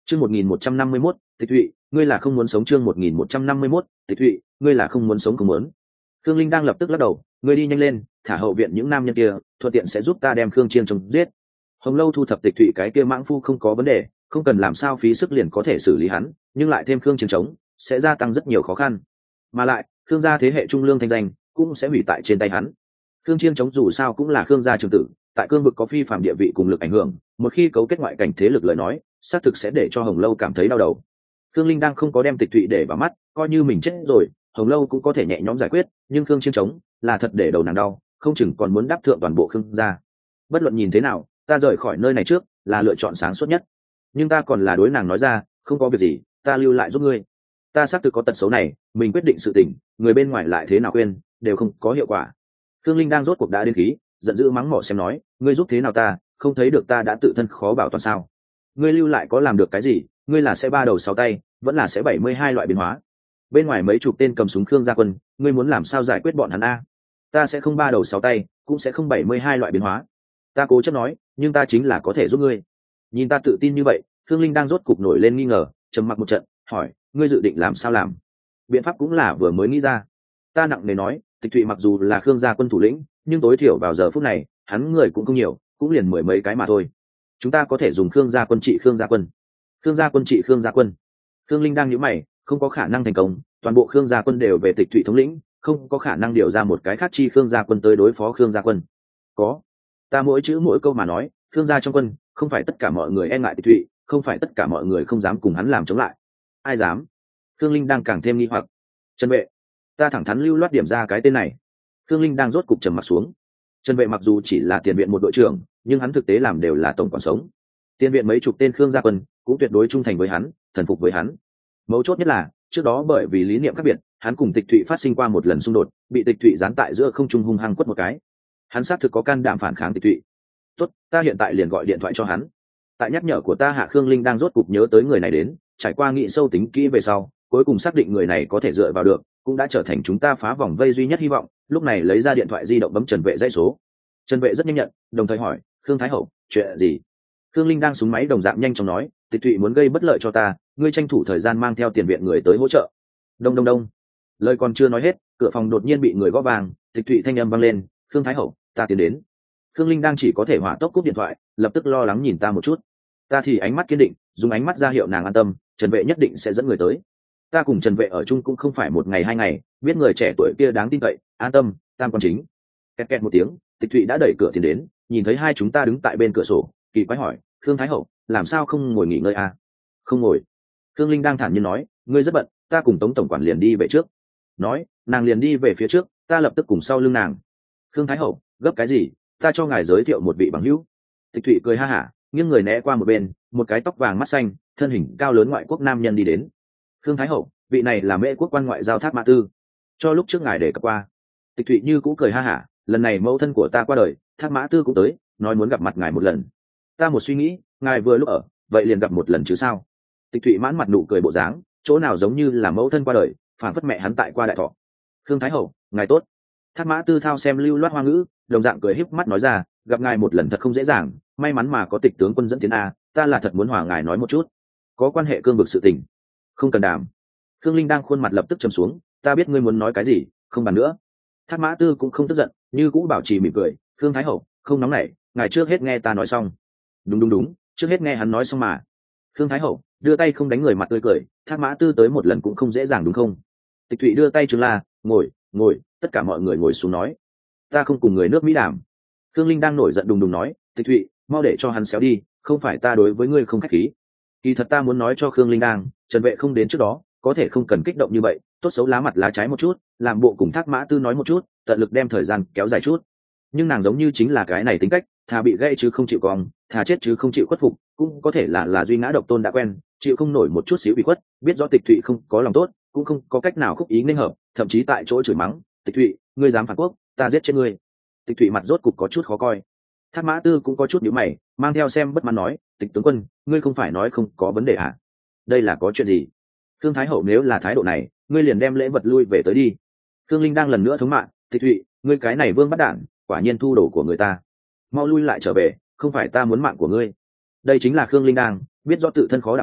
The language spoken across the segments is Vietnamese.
Chương 1151, Tịch Thụy, ngươi là không muốn sống. Chương 1151, Tịch Thụy, ngươi là không muốn sống không muốn. Khương Linh đang lập tức lắc đầu, ngươi đi nhanh lên, thả hậu viện những nam nhân kia, thuận tiện sẽ giúp ta đem Khương Chiên chống giết. Hồng Lâu thu thập Tịch Thụy cái kia mãng phu không có vấn đề, không cần làm sao phí sức liền có thể xử lý hắn, nhưng lại thêm Khương Chiên chống, sẽ gia tăng rất nhiều khó khăn. Mà lại, Khương gia thế hệ trung lương thanh danh cũng sẽ hủy tại trên tay hắn. Khương Chiên chống dù sao cũng là Khương gia trưởng tử, tại cương vực có phi phàm địa vị cùng lực ảnh hưởng, một khi cấu kết ngoại cảnh thế lực lời nói, xác thực sẽ để cho Hồng Lâu cảm thấy đau đầu. Khương Linh đang không có đem Tịch Thụy để vào mắt, coi như mình chết rồi, Hồng Lâu cũng có thể nhẹ nhõm giải quyết, nhưng Khương Chiên chống là thật để đầu nàng đau, không chừng còn muốn đáp thượng toàn bộ Khương gia. Bất luận nhìn thế nào, ta rời khỏi nơi này trước là lựa chọn sáng suốt nhất. Nhưng ta còn là đối nàng nói ra, không có việc gì, ta lưu lại giúp ngươi. Ta xác thực có tật xấu này, mình quyết định sự tình, người bên ngoài lại thế nào khuyên, đều không có hiệu quả. Khương Linh đang rốt cuộc đã đến khí, giận dữ mắng mỏ xem nói, ngươi giúp thế nào ta, không thấy được ta đã tự thân khó bảo toàn sao? Ngươi lưu lại có làm được cái gì? Ngươi là sẽ 3 đầu 6 tay, vẫn là sẽ 72 loại biến hóa. Bên ngoài mấy chục tên cầm súng Khương gia quân, ngươi muốn làm sao giải quyết bọn hắn a? Ta sẽ không 3 đầu 6 tay, cũng sẽ không 72 loại biến hóa. Ta cố chấp nói, nhưng ta chính là có thể giúp ngươi. Nhìn ta tự tin như vậy, Khương Linh đang rốt cục nổi lên nghi ngờ, trầm mặc một trận, hỏi, ngươi dự định làm sao làm? Biện pháp cũng là vừa mới nghĩ ra. Ta nặng nề nói, Tịch Thụy mặc dù là Khương gia quân thủ lĩnh, nhưng tối thiểu vào giờ phút này, hắn người cũng không nhiều, cũng liền 10 mấy cái mà thôi. Chúng ta có thể dùng Khương gia quân trị Khương gia quân. Khương gia quân trị Khương gia quân. Khương Linh đang nhíu mày, không có khả năng thành công, toàn bộ Khương gia quân đều về Tịch Thụy thống lĩnh, không có khả năng điều ra một cái khác chi Khương gia quân tới đối phó Khương gia quân. Có. Ta mỗi chữ mỗi câu mà nói, Khương gia trong quân, không phải tất cả mọi người e ngại Tịch Thụy, không phải tất cả mọi người không dám cùng hắn làm chống lại. Ai dám? Khương Linh đang càng thêm nghi hoặc. Trần Vệ. Ta thẳng thắn lưu loát điểm ra cái tên này. Khương Linh đang rốt cục trầm mặt xuống. Trần Vệ mặc dù chỉ là tiền viện một đội trưởng, nhưng hắn thực tế làm đều là tổng quản sống. Tiền viện mấy chục tên Khương gia quân cũng tuyệt đối trung thành với hắn, thần phục với hắn. Mấu chốt nhất là, trước đó bởi vì lý niệm khác biệt, hắn cùng Tịch Thụy phát sinh qua một lần xung đột, bị Tịch Thụy giáng tại giữa không trung hung hăng quất một cái. Hắn xác thực có can đảm phản kháng Tịch Thụy. Tốt, ta hiện tại liền gọi điện thoại cho hắn. Tại nhắc nhở của ta hạ, Khương Linh đang rốt cục nhớ tới người này đến, trải qua nghị sâu tính kỹ về sau, cuối cùng xác định người này có thể dựa vào được, cũng đã trở thành chúng ta phá vòng vây duy nhất hy vọng. Lúc này lấy ra điện thoại di động bấm Trần Vệ dãy số. Trần Vệ rất nhanh nhận, đồng thời hỏi, Khương Thái Hậu, chuyện gì? Khương Linh đang súng máy đồng dạng nhanh chóng nói, Tịch Thụy muốn gây bất lợi cho ta, ngươi tranh thủ thời gian mang theo tiền viện người tới hỗ trợ. Đông đông đông. Lời còn chưa nói hết, cửa phòng đột nhiên bị người gõ vang, Tịch Thụy thanh âm vang lên, Khương Thái Hậu, ta tiến đến. Khương Linh đang chỉ có thể hỏa tốc cúp điện thoại, lập tức lo lắng nhìn ta một chút. Ta thì ánh mắt kiên định, dùng ánh mắt ra hiệu nàng an tâm, Trần Vệ nhất định sẽ dẫn người tới. Ta cùng Trần Vệ ở chung cũng không phải 1 ngày 2 ngày, biết người trẻ tuổi kia đáng tin cậy, an tâm, tam quan chính. Kẹt kẹt một tiếng, Tịch Thụy đã đẩy cửa tiến đến, nhìn thấy hai chúng ta đứng tại bên cửa sổ, kỳ quái hỏi, Khương Thái Hậu, làm sao không ngồi nghỉ ngơi à? Không ngồi. Khương Linh đang thản nhiên nói, ngươi rất bận, ta cùng Tống tổng quản liền đi về trước. Nói, nàng liền đi về phía trước, ta lập tức cùng sau lưng nàng. Khương Thái Hậu, gấp cái gì? Ta cho ngài giới thiệu một vị bằng hữu. Tịch Thụy cười ha hả, nghiêng người né qua một bên, một cái tóc vàng mắt xanh, thân hình cao lớn ngoại quốc nam nhân đi đến. Khương Thái Hậu, vị này là Mễ quốc quan ngoại giao Thác Mã Tư, cho lúc trước ngài để cập qua. Tịch Thụy như cũ cười ha hả, lần này mẫu thân của ta qua đời, Thác Mã Tư cũng tới, nói muốn gặp mặt ngài một lần. Ta một suy nghĩ, ngài vừa lúc ở, vậy liền gặp một lần chứ sao? Tịch Thụy mãn mặt nụ cười bộ dáng, chỗ nào giống như là mẫu thân qua đời, phản phất mẹ hắn tại qua đại thọ. Khương Thái Hậu, ngài tốt. Thác Mã Tư thao xem lưu loát hoa ngữ, đồng dạng cười híp mắt nói ra, gặp ngài một lần thật không dễ dàng, may mắn mà có Tịch tướng quân dẫn tiến a, ta là thật muốn hòa ngài nói một chút, có quan hệ cương vực sự tình. Không cần đàm. Khương Linh đang khuôn mặt lập tức trầm xuống, ta biết ngươi muốn nói cái gì, không bàn nữa. Thác Mã Tư cũng không tức giận, như cũ bảo trì mỉm cười, Khương Thái Hậu, không nóng nảy, ngài trước hết nghe ta nói xong. Đúng, trước hết nghe hắn nói xong mà. Khương Thái Hậu, đưa tay không đánh người mặt tươi cười, Thác Mã Tư tới một lần cũng không dễ dàng đúng không? Tịch Thụy đưa tay trường la, ngồi, tất cả mọi người ngồi xuống nói. Ta không cùng người nước Mỹ đàm. Khương Linh đang nổi giận đùng đùng nói, Tịch Thụy, mau để cho hắn xéo đi, không phải ta đối với ngươi không khách khí. Kỳ thật ta muốn nói cho Khương Linh đang, Trần Vệ không đến trước đó, có thể không cần kích động như vậy, tốt xấu lá mặt lá trái một chút, làm bộ cùng Thác Mã Tư nói một chút, tận lực đem thời gian kéo dài chút. Nhưng nàng giống như chính là cái này tính cách, thà bị gãy chứ không chịu cong, thà chết chứ không chịu khuất phục, cũng có thể là duy ngã độc tôn đã quen, chịu không nổi một chút xíu bị khuất, biết rõ Tịch Thụy không có lòng tốt, cũng không có cách nào khúc ý nên hợp, thậm chí tại chỗ chửi mắng, Tịch Thụy, ngươi dám phản quốc, ta giết chết ngươi. Tịch Thụy mặt rốt cục có chút khó coi. Thác Mã Tư cũng có chút nhíu mày, mang theo xem bất mãn nói, Tịch tướng quân, ngươi không phải nói không có vấn đề à? Đây là có chuyện gì? Khương Thái Hậu nếu là thái độ này, ngươi liền đem lễ vật lui về tới đi. Khương Linh đang lần nữa thống mạ, Tịch Thụy, ngươi cái này vương bắt đản, quả nhiên thu đồ của người ta, mau lui lại trở về, không phải ta muốn mạng của ngươi. Đây chính là Khương Linh đang biết rõ tự thân khó đảm bảo,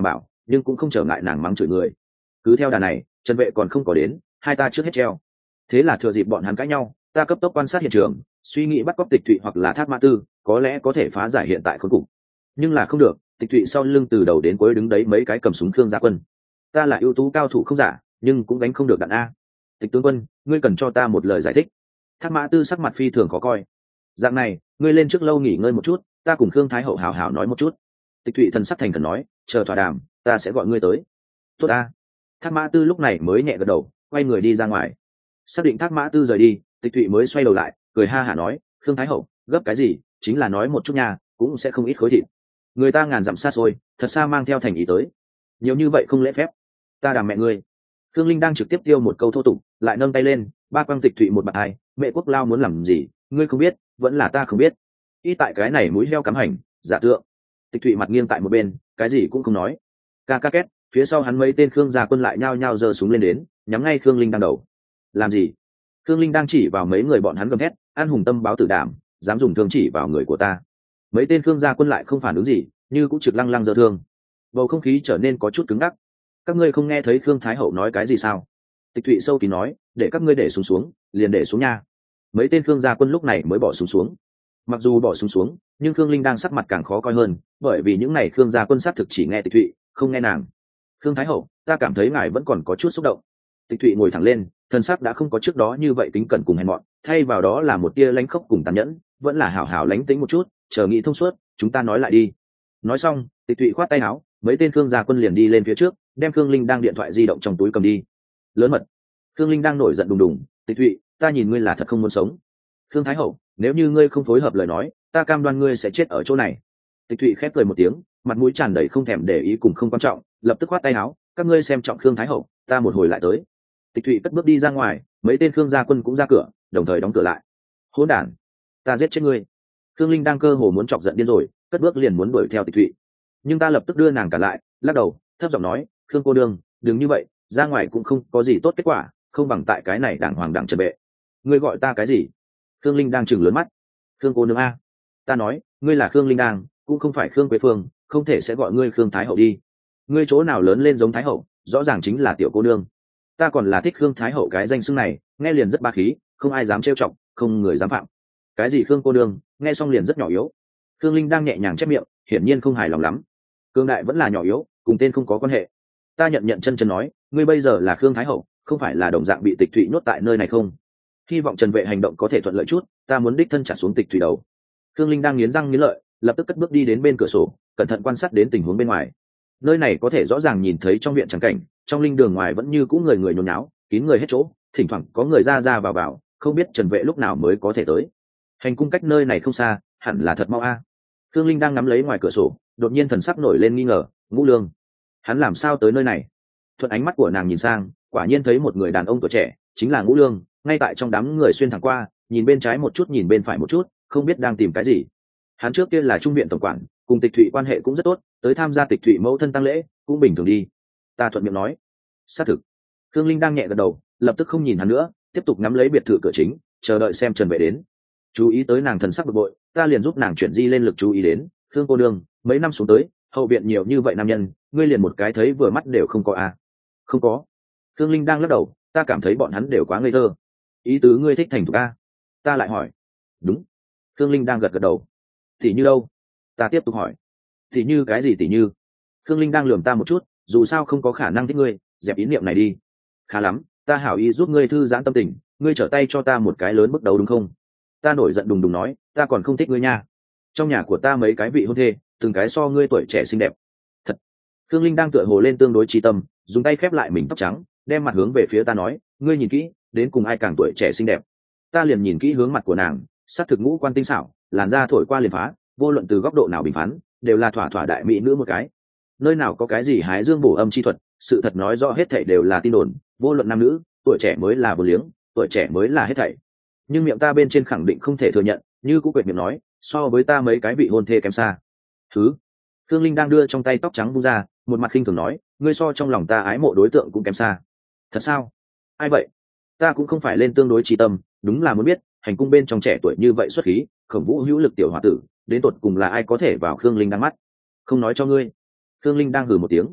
nhưng cũng không trở ngại nàng mắng chửi người. Cứ theo đà này, Trần Vệ còn không có đến, hai ta trước hết treo. Thế là thừa dịp bọn hắn cãi nhau, ta cấp tốc quan sát hiện trường, suy nghĩ bắt cóc Tịch Thụy hoặc là Thác Mã Tư, có lẽ có thể phá giải hiện tại khốn cục. Nhưng là không được, Tịch Thụy sau lưng từ đầu đến cuối đứng đấy mấy cái cầm súng Khương gia quân. Ta là ưu tú cao thủ không giả, nhưng cũng đánh không được đạn a. Tịch tướng quân, ngươi cần cho ta một lời giải thích. Thác Mã Tư sắc mặt phi thường khó coi. Dạng này, ngươi lên trước lâu nghỉ ngơi một chút, ta cùng Khương Thái hậu hào hào nói một chút. Tịch Thụy thần sắc thành khẩn nói, chờ thỏa đàm, ta sẽ gọi ngươi tới. Tốt ta. Thác Mã Tư lúc này mới nhẹ gật đầu, quay người đi ra ngoài. Xác định Thác Mã Tư rời đi, Tịch Thụy mới xoay đầu lại, cười ha hả nói, Khương Thái hậu, gấp cái gì, chính là nói một chút nha, cũng sẽ không ít khối thịt. Người ta ngàn dặm xa xôi, thật xa mang theo thành ý tới, nhiều như vậy không lễ phép. Ta đàm mẹ ngươi. Khương Linh đang trực tiếp tiêu một câu thô tục, lại nâng tay lên, ba quang Tịch Thụy một bạt hai, mẹ quốc lao muốn làm gì, ngươi không biết, vẫn là ta không biết. Ý tại cái này mũi heo cắm hành, giả tượng. Tịch Thụy mặt nghiêng tại một bên, cái gì cũng không nói. Ca ca két, phía sau hắn mấy tên Khương gia quân lại nhao nhao giơ súng lên đến, nhắm ngay Khương Linh đang đầu. Làm gì? Khương Linh đang chỉ vào mấy người bọn hắn gầm thét, an hùng tâm báo tử đảm, dám dùng thương chỉ vào người của ta. Mấy tên Khương gia quân lại không phản ứng gì, như cũng trực lăng lăng giơ thương. Bầu không khí trở nên có chút cứng ngắc. Các ngươi không nghe thấy Khương Thái hậu nói cái gì sao? Tịch Thụy sâu kín nói, để các ngươi để xuống, liền để xuống nha. Mấy tên Khương gia quân lúc này mới bỏ xuống. Mặc dù bỏ xuống, nhưng Khương Linh đang sắc mặt càng khó coi hơn, bởi vì những này Khương gia quân sát thực chỉ nghe Tịch Thụy, không nghe nàng. Khương Thái hậu, ta cảm thấy ngài vẫn còn có chút xúc động. Tịch Thụy ngồi thẳng lên, thân sắc đã không có trước đó như vậy tính cẩn cùng hèn mọn, thay vào đó là một tia lãnh khốc cùng tàn nhẫn, vẫn là hảo hảo lánh tính một chút, chờ nghĩ thông suốt, chúng ta nói lại đi. Nói xong, Tịch Thụy khoát tay áo, mấy tên Khương gia quân liền đi lên phía trước, đem Khương Linh đang điện thoại di động trong túi cầm đi. Lớn mật. Khương Linh đang nổi giận đùng đùng, Tịch Thụy, ta nhìn ngươi là thật không muốn sống. Khương Thái hậu, nếu như ngươi không phối hợp lời nói, ta cam đoan ngươi sẽ chết ở chỗ này. Tịch Thụy khép cười một tiếng, mặt mũi tràn đầy không thèm để ý cùng không quan trọng, lập tức khoát tay áo, các ngươi xem trọng Khương Thái hậu, ta một hồi lại tới. Tịch Thụy cất bước đi ra ngoài, mấy tên Khương gia quân cũng ra cửa, đồng thời đóng cửa lại. Hỗn đản, ta giết chết ngươi. Khương Linh đang cơ hồ muốn chọc giận điên rồi, cất bước liền muốn đuổi theo Tịch Thụy, nhưng ta lập tức đưa nàng cả lại, lắc đầu, thấp giọng nói, Khương cô đương, đừng như vậy, ra ngoài cũng không có gì tốt kết quả, không bằng tại cái này đàng hoàng đẳng Trần Bệ. Ngươi gọi ta cái gì? Khương Linh đang chừng lớn mắt. Khương cô nương a. Ta nói, ngươi là Khương Linh đang, cũng không phải Khương Quế Phương, không thể sẽ gọi ngươi Khương Thái hậu đi. Ngươi chỗ nào lớn lên giống Thái hậu, rõ ràng chính là tiểu cô nương. Ta còn là thích Khương Thái hậu cái danh xưng này, nghe liền rất ba khí, không ai dám trêu chọc, không người dám phạm. Cái gì Khương cô nương, nghe xong liền rất nhỏ yếu. Khương Linh đang nhẹ nhàng chép miệng, hiển nhiên không hài lòng lắm. Cương đại vẫn là nhỏ yếu, cùng tên không có quan hệ. Ta nhận chân nói, ngươi bây giờ là Khương Thái hậu, không phải là đồng dạng bị Tịch Thụy nhốt tại nơi này không? Hy vọng Trần Vệ hành động có thể thuận lợi chút, ta muốn đích thân trả xuống Tịch Thụy đầu. Khương Linh đang nghiến răng nghiến lợi, lập tức cất bước đi đến bên cửa sổ, cẩn thận quan sát đến tình huống bên ngoài. Nơi này có thể rõ ràng nhìn thấy trong viện trắng cảnh, trong linh đường ngoài vẫn như cũ người nhốn nháo, kín người hết chỗ, thỉnh thoảng có người ra vào, không biết Trần Vệ lúc nào mới có thể tới. Hành cung cách nơi này không xa, hẳn là thật mau a. Khương Linh đang ngắm lấy ngoài cửa sổ, đột nhiên thần sắc nổi lên nghi ngờ, Ngũ Lương, hắn làm sao tới nơi này? Thuận ánh mắt của nàng nhìn sang, quả nhiên thấy một người đàn ông tuổi trẻ, chính là Ngũ Lương, ngay tại trong đám người xuyên thẳng qua, nhìn bên trái một chút nhìn bên phải một chút, không biết đang tìm cái gì. Hắn trước kia là trung viện tổng quản, cùng Tịch Thụy quan hệ cũng rất tốt, tới tham gia Tịch Thụy mẫu thân tang lễ, cũng bình thường đi. Ta thuận miệng nói. Xác thực. Khương Linh đang nhẹ gật đầu, lập tức không nhìn hắn nữa, tiếp tục nắm lấy biệt thự cửa chính, chờ đợi xem Trần Vệ đến. Chú ý tới nàng thần sắc bực bội, ta liền giúp nàng chuyển di lên lực chú ý đến, Khương cô đương, mấy năm xuống tới, hậu viện nhiều như vậy nam nhân, ngươi liền một cái thấy vừa mắt đều không có à? Không có. Khương Linh đang lắc đầu, ta cảm thấy bọn hắn đều quá ngây thơ. Ý tứ ngươi thích thành thục a? Ta lại hỏi. Đúng. Khương Linh đang gật đầu. Tỷ như đâu? Ta tiếp tục hỏi. Tỷ như cái gì tỷ như? Khương Linh đang lườm ta một chút, dù sao không có khả năng thích ngươi, dẹp ý niệm này đi. Khá lắm, ta hảo ý giúp ngươi thư giãn tâm tình, ngươi trở tay cho ta một cái lớn bước đầu đúng không? Ta nổi giận đùng đùng nói, ta còn không thích ngươi nha. Trong nhà của ta mấy cái vị hôn thê, từng cái so ngươi tuổi trẻ xinh đẹp. Thật. Khương Linh đang tựa hồ lên tương đối trí tâm, dùng tay khép lại mình tóc trắng, đem mặt hướng về phía ta nói, ngươi nhìn kỹ, đến cùng ai càng tuổi trẻ xinh đẹp. Ta liền nhìn kỹ hướng mặt của nàng, sắc thực ngũ quan tinh xảo, làn da thổi qua liền phá, vô luận từ góc độ nào bình phán, đều là thỏa thỏa đại mỹ nữ một cái. Nơi nào có cái gì hái dương bổ âm chi thuật, sự thật nói rõ hết thảy đều là tin đồn, vô luận nam nữ, tuổi trẻ mới là vô liếng, tuổi trẻ mới là hết thảy. Nhưng miệng ta bên trên khẳng định không thể thừa nhận, như cũ quệt miệng nói, so với ta mấy cái vị hôn thê kém xa. Thứ. Khương Linh đang đưa trong tay tóc trắng vung ra, một mặt khinh thường nói, ngươi so trong lòng ta ái mộ đối tượng cũng kém xa. Thật sao? Ai vậy? Ta cũng không phải lên tương đối trí tâm, đúng là muốn biết, hành cung bên trong trẻ tuổi như vậy xuất khí, Khổng Vũ hữu lực tiểu hòa tử, đến tột cùng là ai có thể vào Khương Linh đang mắt? Không nói cho ngươi. Khương Linh đang hừ một tiếng.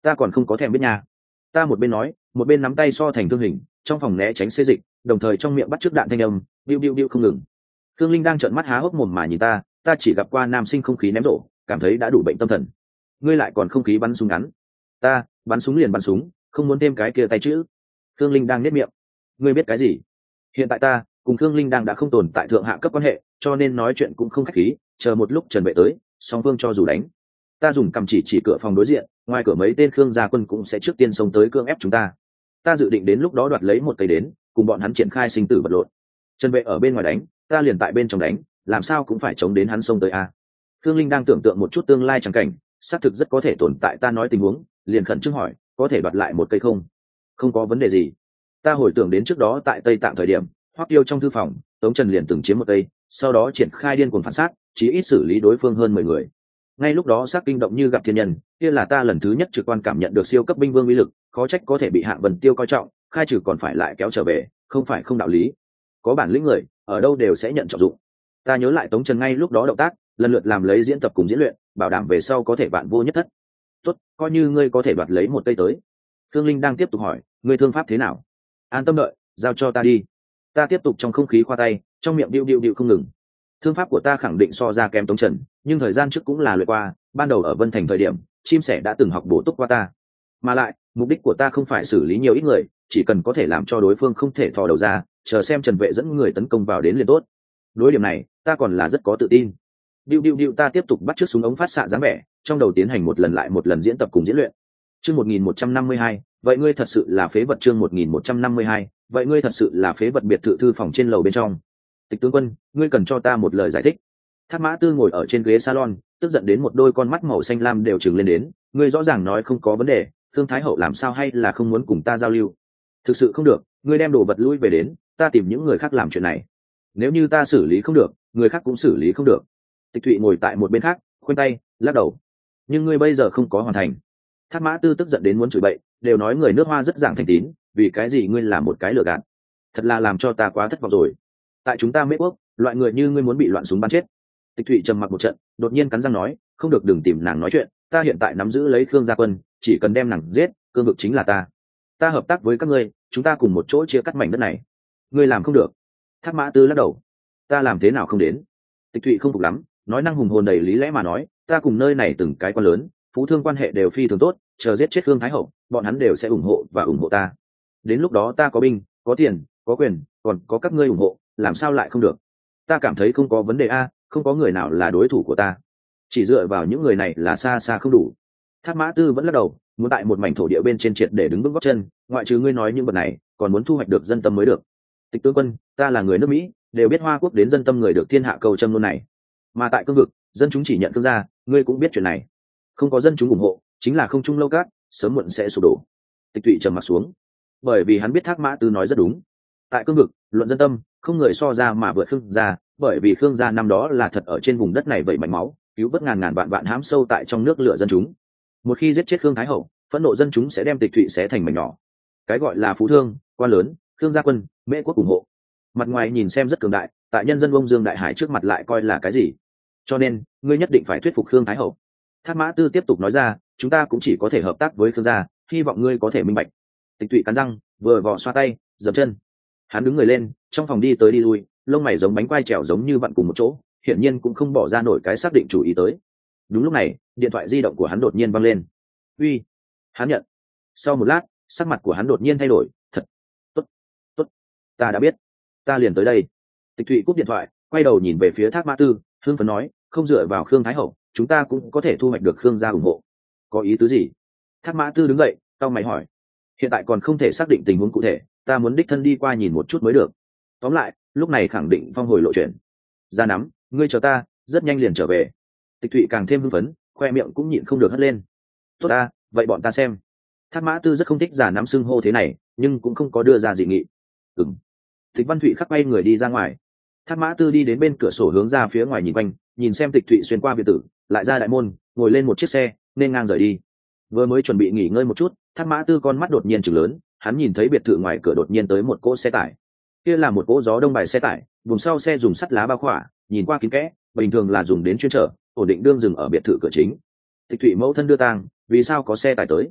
ta còn không có thèm biết nha. Ta một bên nói một bên nắm tay so thành thương hình, trong phòng né tránh xê dịch, đồng thời trong miệng bắt trước đạn thanh âm biu biu biu không ngừng. Thương Linh đang trợn mắt há hốc mồm mà nhìn ta chỉ gặp qua nam sinh không khí ném rổ, cảm thấy đã đủ bệnh tâm thần. Ngươi lại còn không khí bắn súng ngắn. Ta bắn súng liền bắn súng, không muốn thêm cái kia tay chữ. Thương Linh đang nhếch miệng. Ngươi biết cái gì? Hiện tại ta cùng Thương Linh đang đã không tồn tại thượng hạ cấp quan hệ, cho nên nói chuyện cũng không khách khí, chờ một lúc Trần Vệ tới, song phương cho dù đánh. Ta dùng cầm chỉ cửa phòng đối diện, ngoài cửa mấy tên Khương gia quân cũng sẽ trước tiên xông tới cưỡng ép chúng ta. Ta dự định đến lúc đó đoạt lấy một cây đến, cùng bọn hắn triển khai sinh tử vật lộn. Trần Vệ ở bên ngoài đánh, ta liền tại bên trong đánh, làm sao cũng phải chống đến hắn xông tới a. Thương Linh đang tưởng tượng một chút tương lai chẳng cảnh, xác thực rất có thể tồn tại, ta nói tình huống, liền khẩn trương hỏi, có thể đoạt lại một cây không? Không có vấn đề gì. Ta hồi tưởng đến trước đó tại Tây Tạng thời điểm, Hoắc Tiêu trong thư phòng, Tống Trần liền từng chiếm một cây, sau đó triển khai điên cuồng phản sát, chí ít xử lý đối phương hơn 10 người. Ngay lúc đó xác kinh động như gặp thiên nhân, kia là ta lần thứ nhất trực quan cảm nhận được siêu cấp binh vương uy lực, khó trách có thể bị Hạng Vân Tiêu coi trọng, khai trừ còn phải lại kéo trở về, không phải không đạo lý. Có bản lĩnh người, ở đâu đều sẽ nhận trọng dụng. Ta nhớ lại Tống Trần ngay lúc đó động tác, lần lượt làm lấy diễn tập cùng diễn luyện, bảo đảm về sau có thể vạn vô nhất thất. Tốt, coi như ngươi có thể đoạt lấy một cây tới. Thương Linh đang tiếp tục hỏi, ngươi thương pháp thế nào? An tâm đợi, giao cho ta đi. Ta tiếp tục trong không khí khoa tay, trong miệng điệu điệu điệu không ngừng. Thương pháp của ta khẳng định so ra kém Tống Trần, nhưng thời gian trước cũng là luyện qua, ban đầu ở Vân Thành thời điểm, chim sẻ đã từng học bổ túc qua ta. Mà lại, mục đích của ta không phải xử lý nhiều ít người, chỉ cần có thể làm cho đối phương không thể thò đầu ra, chờ xem Trần Vệ dẫn người tấn công vào đến liền tốt. Đối điểm này, ta còn là rất có tự tin. Điệu ta tiếp tục bắt chước súng ống phát xạ dáng vẻ, trong đầu tiến hành một lần lại một lần diễn tập cùng diễn luyện. Chương 1152, vậy ngươi thật sự là phế vật. Chương 1152, vậy ngươi thật sự là phế vật. Biệt thự thư phòng trên lầu bên trong. Tịch tướng quân, ngươi cần cho ta một lời giải thích. Thác Mã Tư ngồi ở trên ghế salon, tức giận đến một đôi con mắt màu xanh lam đều trừng lên đến. Ngươi rõ ràng nói không có vấn đề, Thương Thái Hậu làm sao hay là không muốn cùng ta giao lưu? Thực sự không được, ngươi đem đồ vật lui về đến, ta tìm những người khác làm chuyện này. Nếu như ta xử lý không được, người khác cũng xử lý không được. Tịch Thụy ngồi tại một bên khác, khoanh tay, lắc đầu. Nhưng ngươi bây giờ không có hoàn thành. Thác Mã Tư tức giận đến muốn chửi bậy, đều nói người nước Hoa rất giảng thành tín, vì cái gì ngươi là một cái lừa gạt? Thật là làm cho ta quá thất vọng rồi. Tại chúng ta Mễ Quốc, loại người như ngươi muốn bị loạn súng bắn chết. Tịch Thụy trầm mặc một trận, đột nhiên cắn răng nói, không được, đừng tìm nàng nói chuyện, ta hiện tại nắm giữ lấy Khương gia quân, chỉ cần đem nàng giết, cương vực chính là ta. Ta hợp tác với các ngươi, chúng ta cùng một chỗ chia cắt mảnh đất này. Ngươi làm không được. Thác Mã Tư lắc đầu. Ta làm thế nào không đến? Tịch Thụy không phục lắm, nói năng hùng hồn đầy lý lẽ mà nói, ta cùng nơi này từng cái quan lớn, phú thương quan hệ đều phi thường tốt, chờ giết chết Khương Thái Hậu, bọn hắn đều sẽ ủng hộ và ủng hộ ta. Đến lúc đó ta có binh, có tiền, có quyền, còn có các ngươi ủng hộ, làm sao lại không được? Ta cảm thấy không có vấn đề a, không có người nào là đối thủ của ta. Chỉ dựa vào những người này là xa xa không đủ. Thác Mã Tư vẫn lắc đầu, muốn tại một mảnh thổ địa bên trên triệt để đứng vững gót chân, ngoại trừ ngươi nói những vật này, còn muốn thu hoạch được dân tâm mới được. Tịch tướng quân, ta là người nước Mỹ, đều biết Hoa Quốc đến dân tâm người được thiên hạ cầu châm luôn này. Mà tại cương vực, dân chúng chỉ nhận Khương gia, ngươi cũng biết chuyện này. Không có dân chúng ủng hộ, chính là không trung lâu các, sớm muộn sẽ sụp đổ. Tịch Thụy trầm mặt xuống, bởi vì hắn biết Thác Mã Tư nói rất đúng. Tại cương vực, luận dân tâm, không người so ra mà vượt Khương gia, bởi vì Khương gia năm đó là thật ở trên vùng đất này vậy mảnh máu, cứu vớt ngàn ngàn vạn vạn hãm sâu tại trong nước lửa dân chúng. Một khi giết chết Khương Thái Hậu, phẫn nộ dân chúng sẽ đem Tịch Thụy xé thành mảnh nhỏ. Cái gọi là phú thương, quan lớn, Khương gia quân, Mễ Quốc ủng hộ. Mặt ngoài nhìn xem rất cường đại, tại nhân dân ông Dương Đại Hải trước mặt lại coi là cái gì? Cho nên, ngươi nhất định phải thuyết phục Khương Thái Hậu. Thác Mã Tư tiếp tục nói ra, chúng ta cũng chỉ có thể hợp tác với Khương gia, hy vọng ngươi có thể minh bạch. Tịch Thụy cắn răng, vừa vò xoa tay, dậm chân. Hắn đứng người lên, trong phòng đi tới đi lui, lông mày giống bánh quai trèo giống như vặn cùng một chỗ, hiển nhiên cũng không bỏ ra nổi cái xác định chủ ý tới. Đúng lúc này, điện thoại di động của hắn đột nhiên vang lên. Uy. Hắn nhận. Sau một lát, sắc mặt của hắn đột nhiên thay đổi, thật. Tốt, tốt, ta đã biết, ta liền tới đây. Tịch Thụy cúp điện thoại, quay đầu nhìn về phía Thác Mã Tư, hưng phấn nói, không dựa vào Khương Thái Hậu, chúng ta cũng có thể thu hoạch được Khương gia ủng hộ. Có ý tứ gì? Thác Mã Tư đứng dậy, cau mày hỏi. Hiện tại còn không thể xác định tình huống cụ thể, ta muốn đích thân đi qua nhìn một chút mới được. Tóm lại, lúc này khẳng định phong hồi lộ chuyện. Ra nắm, ngươi chờ ta, rất nhanh liền trở về. Tịch Thụy càng thêm hưng phấn, khoe miệng cũng nhịn không được hất lên. Tốt ta, vậy bọn ta xem. Thác Mã Tư rất không thích giả nắm xưng hô thế này, nhưng cũng không có đưa ra dị nghị. Ừm. Tịch Văn Thụy khắc quay người đi ra ngoài. Thác Mã Tư đi đến bên cửa sổ hướng ra phía ngoài nhìn quanh, nhìn xem Tịch Thụy xuyên qua biệt tử, lại ra đại môn, ngồi lên một chiếc xe, nên ngang rời đi. Vừa mới chuẩn bị nghỉ ngơi một chút, Thác Mã Tư con mắt đột nhiên trừng lớn, hắn nhìn thấy biệt thự ngoài cửa đột nhiên tới một cỗ xe tải. Kia là một cỗ gió đông bài xe tải, vùng sau xe dùng sắt lá bao khỏa, nhìn qua kín kẽ, bình thường là dùng đến chuyên chở, ổn định đương dừng ở biệt thự cửa chính. Tịch Thụy mẫu thân đưa tang, vì sao có xe tải tới?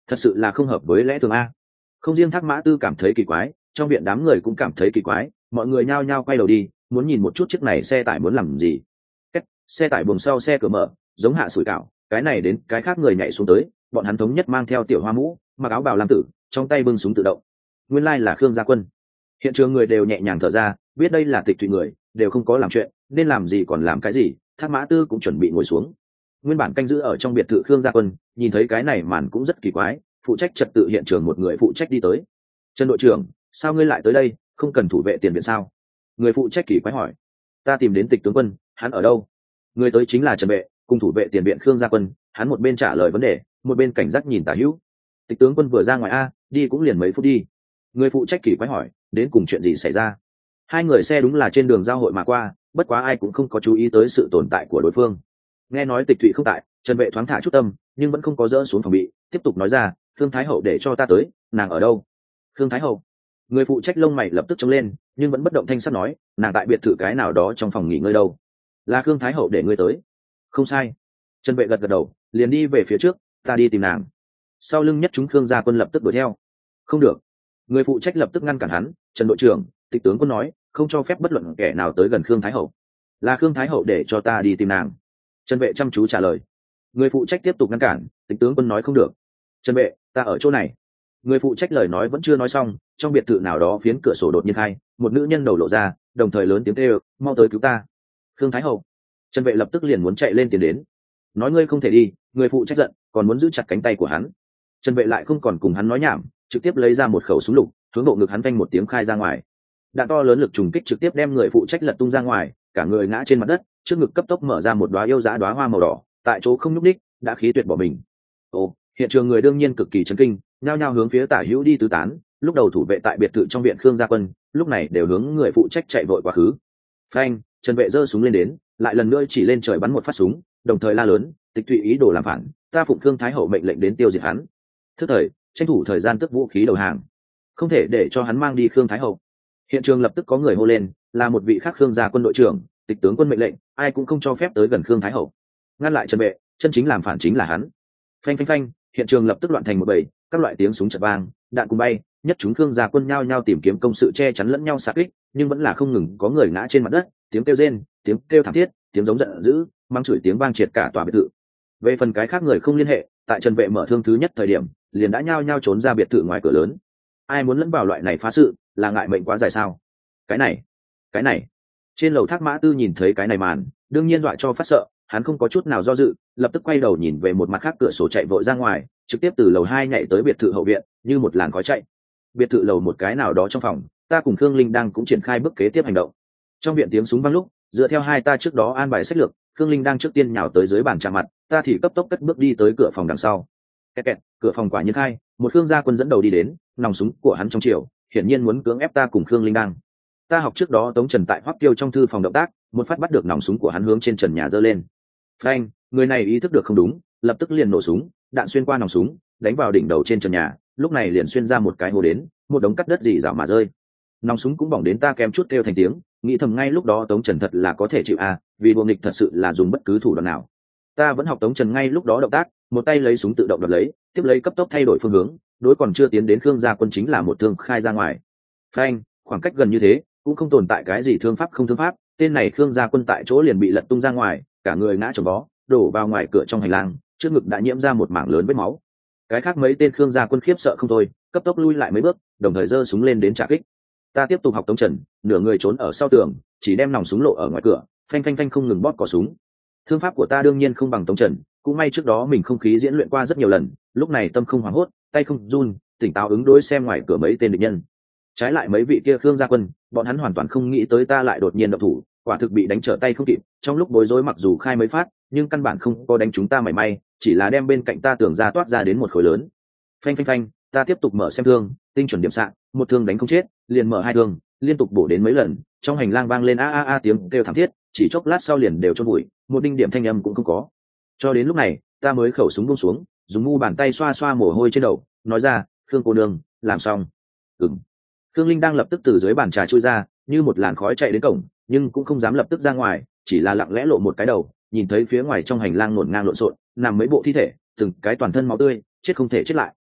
thật sự là không hợp với lẽ thường a. Không riêng Thác Mã Tư cảm thấy kỳ quái, trong viện đám người cũng cảm thấy kỳ quái, mọi người nhao nhao quay đầu đi, muốn nhìn một chút chiếc này xe tải muốn làm gì. Xe tải buồng sau xe cửa mở, giống hạ sủi cảo, cái này đến cái khác người nhảy xuống tới, bọn hắn thống nhất mang theo tiểu hoa mũ, mặc áo bào lam tử, trong tay bưng súng tự động. Nguyên lai là Khương Gia Quân. Hiện trường người đều nhẹ nhàng thở ra, biết đây là Tịch Thụy người, đều không có làm chuyện, nên làm gì còn làm cái gì. Thác Mã Tư cũng chuẩn bị ngồi xuống. Nguyên bản canh giữ ở trong biệt thự Khương Gia Quân, nhìn thấy cái này màn cũng rất kỳ quái, phụ trách trật tự hiện trường một người phụ trách đi tới. Trần đội trưởng, sao ngươi lại tới đây, không cần thủ vệ tiền viện sao? Người phụ trách kỳ quái hỏi. Ta tìm đến Tịch tướng quân, hắn ở đâu? Người tới chính là Trần vệ, cùng thủ vệ tiền viện Khương Gia Quân, hắn một bên trả lời vấn đề, một bên cảnh giác nhìn tả hữu. Tịch tướng quân vừa ra ngoài a, đi cũng liền mấy phút đi. Người phụ trách kỳ quái hỏi, đến cùng chuyện gì xảy ra? Hai người xe đúng là trên đường giao hội mà qua, bất quá ai cũng không có chú ý tới sự tồn tại của đối phương. Nghe nói Tịch Thụy không tại, Trần vệ thoáng thả chút tâm, nhưng vẫn không có dỡ xuống phòng bị, tiếp tục nói ra, Khương Thái hậu để cho ta tới, nàng ở đâu? Khương Thái hậu? Người phụ trách lông mày lập tức trông lên, nhưng vẫn bất động thanh sắc nói, nàng tại biệt thự cái nào đó trong phòng nghỉ ngơi đâu. Là Khương Thái hậu để ngươi tới. Không sai. Trần vệ gật gật đầu, liền đi về phía trước, ta đi tìm nàng. Sau lưng nhất chúng Khương Gia Quân lập tức đuổi theo. Không được. Người phụ trách lập tức ngăn cản hắn, Trần đội trưởng, Tịch tướng quân nói, không cho phép bất luận kẻ nào tới gần Khương Thái hậu. Là Khương Thái hậu để cho ta đi tìm nàng. Trần vệ chăm chú trả lời. Người phụ trách tiếp tục ngăn cản, Tịch tướng quân nói không được. Trần vệ, ta ở chỗ này. Người phụ trách lời nói vẫn chưa nói xong, trong biệt thự nào đó phiến cửa sổ đột nhiên khai, một nữ nhân đầu lộ ra, đồng thời lớn tiếng kêu, mau tới cứu ta. Khương Thái hậu. Trần vệ lập tức liền muốn chạy lên tiến đến, nói ngươi không thể đi. Người phụ trách giận, còn muốn giữ chặt cánh tay của hắn. Trần vệ lại không còn cùng hắn nói nhảm, trực tiếp lấy ra một khẩu súng lục, hướng độ ngực hắn vang một tiếng khai ra ngoài. Đạn to lớn lực trùng kích trực tiếp đem người phụ trách lật tung ra ngoài, cả người ngã trên mặt đất, trước ngực cấp tốc mở ra một đóa yêu dã đóa hoa màu đỏ, tại chỗ không nhúc đích, đã khí tuyệt bỏ mình. Hiện trường người đương nhiên cực kỳ chấn kinh, nhao nhao hướng phía tả hữu đi tứ tán. Lúc đầu thủ vệ tại biệt thự trong viện Khương Gia Quân, lúc này đều hướng người phụ trách chạy vội quá khứ. Phanh, Trần vệ giơ súng lên đến, lại lần nữa chỉ lên trời bắn một phát súng, đồng thời la lớn, Tịch Thụy ý đồ làm phản, ta phụng Khương Thái hậu mệnh lệnh đến tiêu diệt hắn. Thức thời, tranh thủ thời gian tước vũ khí đầu hàng, không thể để cho hắn mang đi Khương Thái hậu. Hiện trường lập tức có người hô lên, là một vị khác Khương Gia Quân đội trưởng, Tịch tướng quân mệnh lệnh, ai cũng không cho phép tới gần Khương Thái hậu. Ngăn lại Trần vệ, chân chính làm phản chính là hắn. Phanh phanh phanh, hiện trường lập tức loạn thành một bầy, các loại tiếng súng chợt vang, đạn cùng bay, nhất chúng Khương Gia Quân nhao nhao tìm kiếm công sự che chắn lẫn nhau xạ kích, nhưng vẫn là không ngừng có người ngã trên mặt đất, tiếng kêu rên, tiếng kêu thảm thiết, tiếng giống giận dữ, mang chửi tiếng vang triệt cả tòa biệt thự. Về phần cái khác người không liên hệ, tại Trần vệ mở thương thứ nhất thời điểm, liền đã nhao nhao trốn ra biệt thự ngoài cửa lớn. Ai muốn lẫn vào loại này phá sự, là ngại mệnh quá dài sao? Cái này. Trên lầu Thác Mã Tư nhìn thấy cái này màn, đương nhiên dọa cho phát sợ, hắn không có chút nào do dự, lập tức quay đầu nhìn về một mặt khác cửa sổ chạy vội ra ngoài, trực tiếp từ lầu 2 nhảy tới biệt thự hậu viện, như một làn khói chạy. Biệt thự lầu một cái nào đó trong phòng, ta cùng Khương Linh đang cũng triển khai bước kế tiếp hành động. Trong viện tiếng súng vang lúc, dựa theo hai ta trước đó an bài sách lược, Khương Linh đang trước tiên nhào tới dưới bàn chạm mặt, ta thì cấp tốc cất bước đi tới cửa phòng đằng sau. Kẹt, cửa phòng quả nhiên khai, một Khương Gia Quân dẫn đầu đi đến, nòng súng của hắn trong chiều, hiển nhiên muốn cưỡng ép ta cùng Khương Linh đang. Ta học trước đó Tống Trần tại Hoắc Tiêu trong thư phòng động tác, một phát bắt được nòng súng của hắn hướng trên trần nhà giơ lên. Phanh, người này ý thức được không đúng, lập tức liền nổ súng, đạn xuyên qua nòng súng, đánh vào đỉnh đầu trên trần nhà, lúc này liền xuyên ra một cái hố đến, một đống cắt đất rỉ rảo mà rơi. Nòng súng cũng bỏng đến ta kém chút kêu thành tiếng, nghĩ thầm ngay lúc đó Tống Trần thật là có thể chịu vì đùa nghịch thật sự là dùng bất cứ thủ đoạn nào. Ta vẫn học Tống Trần ngay lúc đó động tác, một tay lấy súng tự động đoạt lấy, tiếp lấy cấp tốc thay đổi phương hướng, đối còn chưa tiến đến Khương Gia Quân chính là một thương khai ra ngoài. Phanh, khoảng cách gần như thế, cũng không tồn tại cái gì thương pháp không thương pháp, tên này Khương Gia Quân tại chỗ liền bị lật tung ra ngoài, cả người ngã chồng vó, đổ vào ngoài cửa trong hành lang, trước ngực đã nhiễm ra một mảng lớn vết máu. Cái khác mấy tên Khương Gia Quân khiếp sợ không thôi, cấp tốc lui lại mấy bước, đồng thời giơ súng lên đến trả kích. Ta tiếp tục học Tống Trần, nửa người trốn ở sau tường, chỉ đem nòng súng lộ ở ngoài cửa, phanh phanh phanh không ngừng bóp cò súng. Thương pháp của ta đương nhiên không bằng Tống Trần, cũng may trước đó mình không khí diễn luyện qua rất nhiều lần, lúc này tâm không hoảng hốt, tay không run, tỉnh táo ứng đối xem ngoài cửa mấy tên địch nhân. Trái lại mấy vị kia Khương Gia Quân, bọn hắn hoàn toàn không nghĩ tới ta lại đột nhiên động thủ, quả thực bị đánh trở tay không kịp, trong lúc bối rối mặc dù khai mấy phát, nhưng căn bản không có đánh chúng ta mảy may, chỉ là đem bên cạnh ta tưởng ra toát ra đến một khối lớn. Phanh phanh phanh, ta tiếp tục mở xem thương, tinh chuẩn điểm xạ, một thương đánh không chết, liền mở hai thương, liên tục bổ đến mấy lần, trong hành lang vang lên a a a tiếng kêu thảm thiết, chỉ chốc lát sau liền đều chôn bụi, một đinh điểm thanh âm cũng không có. Cho đến lúc này, ta mới khẩu súng buông xuống, dùng mu bàn tay xoa xoa mồ hôi trên đầu, nói ra, Khương cô nương, làm xong. Khương Linh đang lập tức từ dưới bàn trà chui ra, như một làn khói chạy đến cổng, nhưng cũng không dám lập tức ra ngoài, chỉ là lặng lẽ lộ một cái đầu, nhìn thấy phía ngoài trong hành lang ngổn ngang lộn xộn, nằm mấy bộ thi thể, từng cái toàn thân máu tươi, chết không thể chết lại.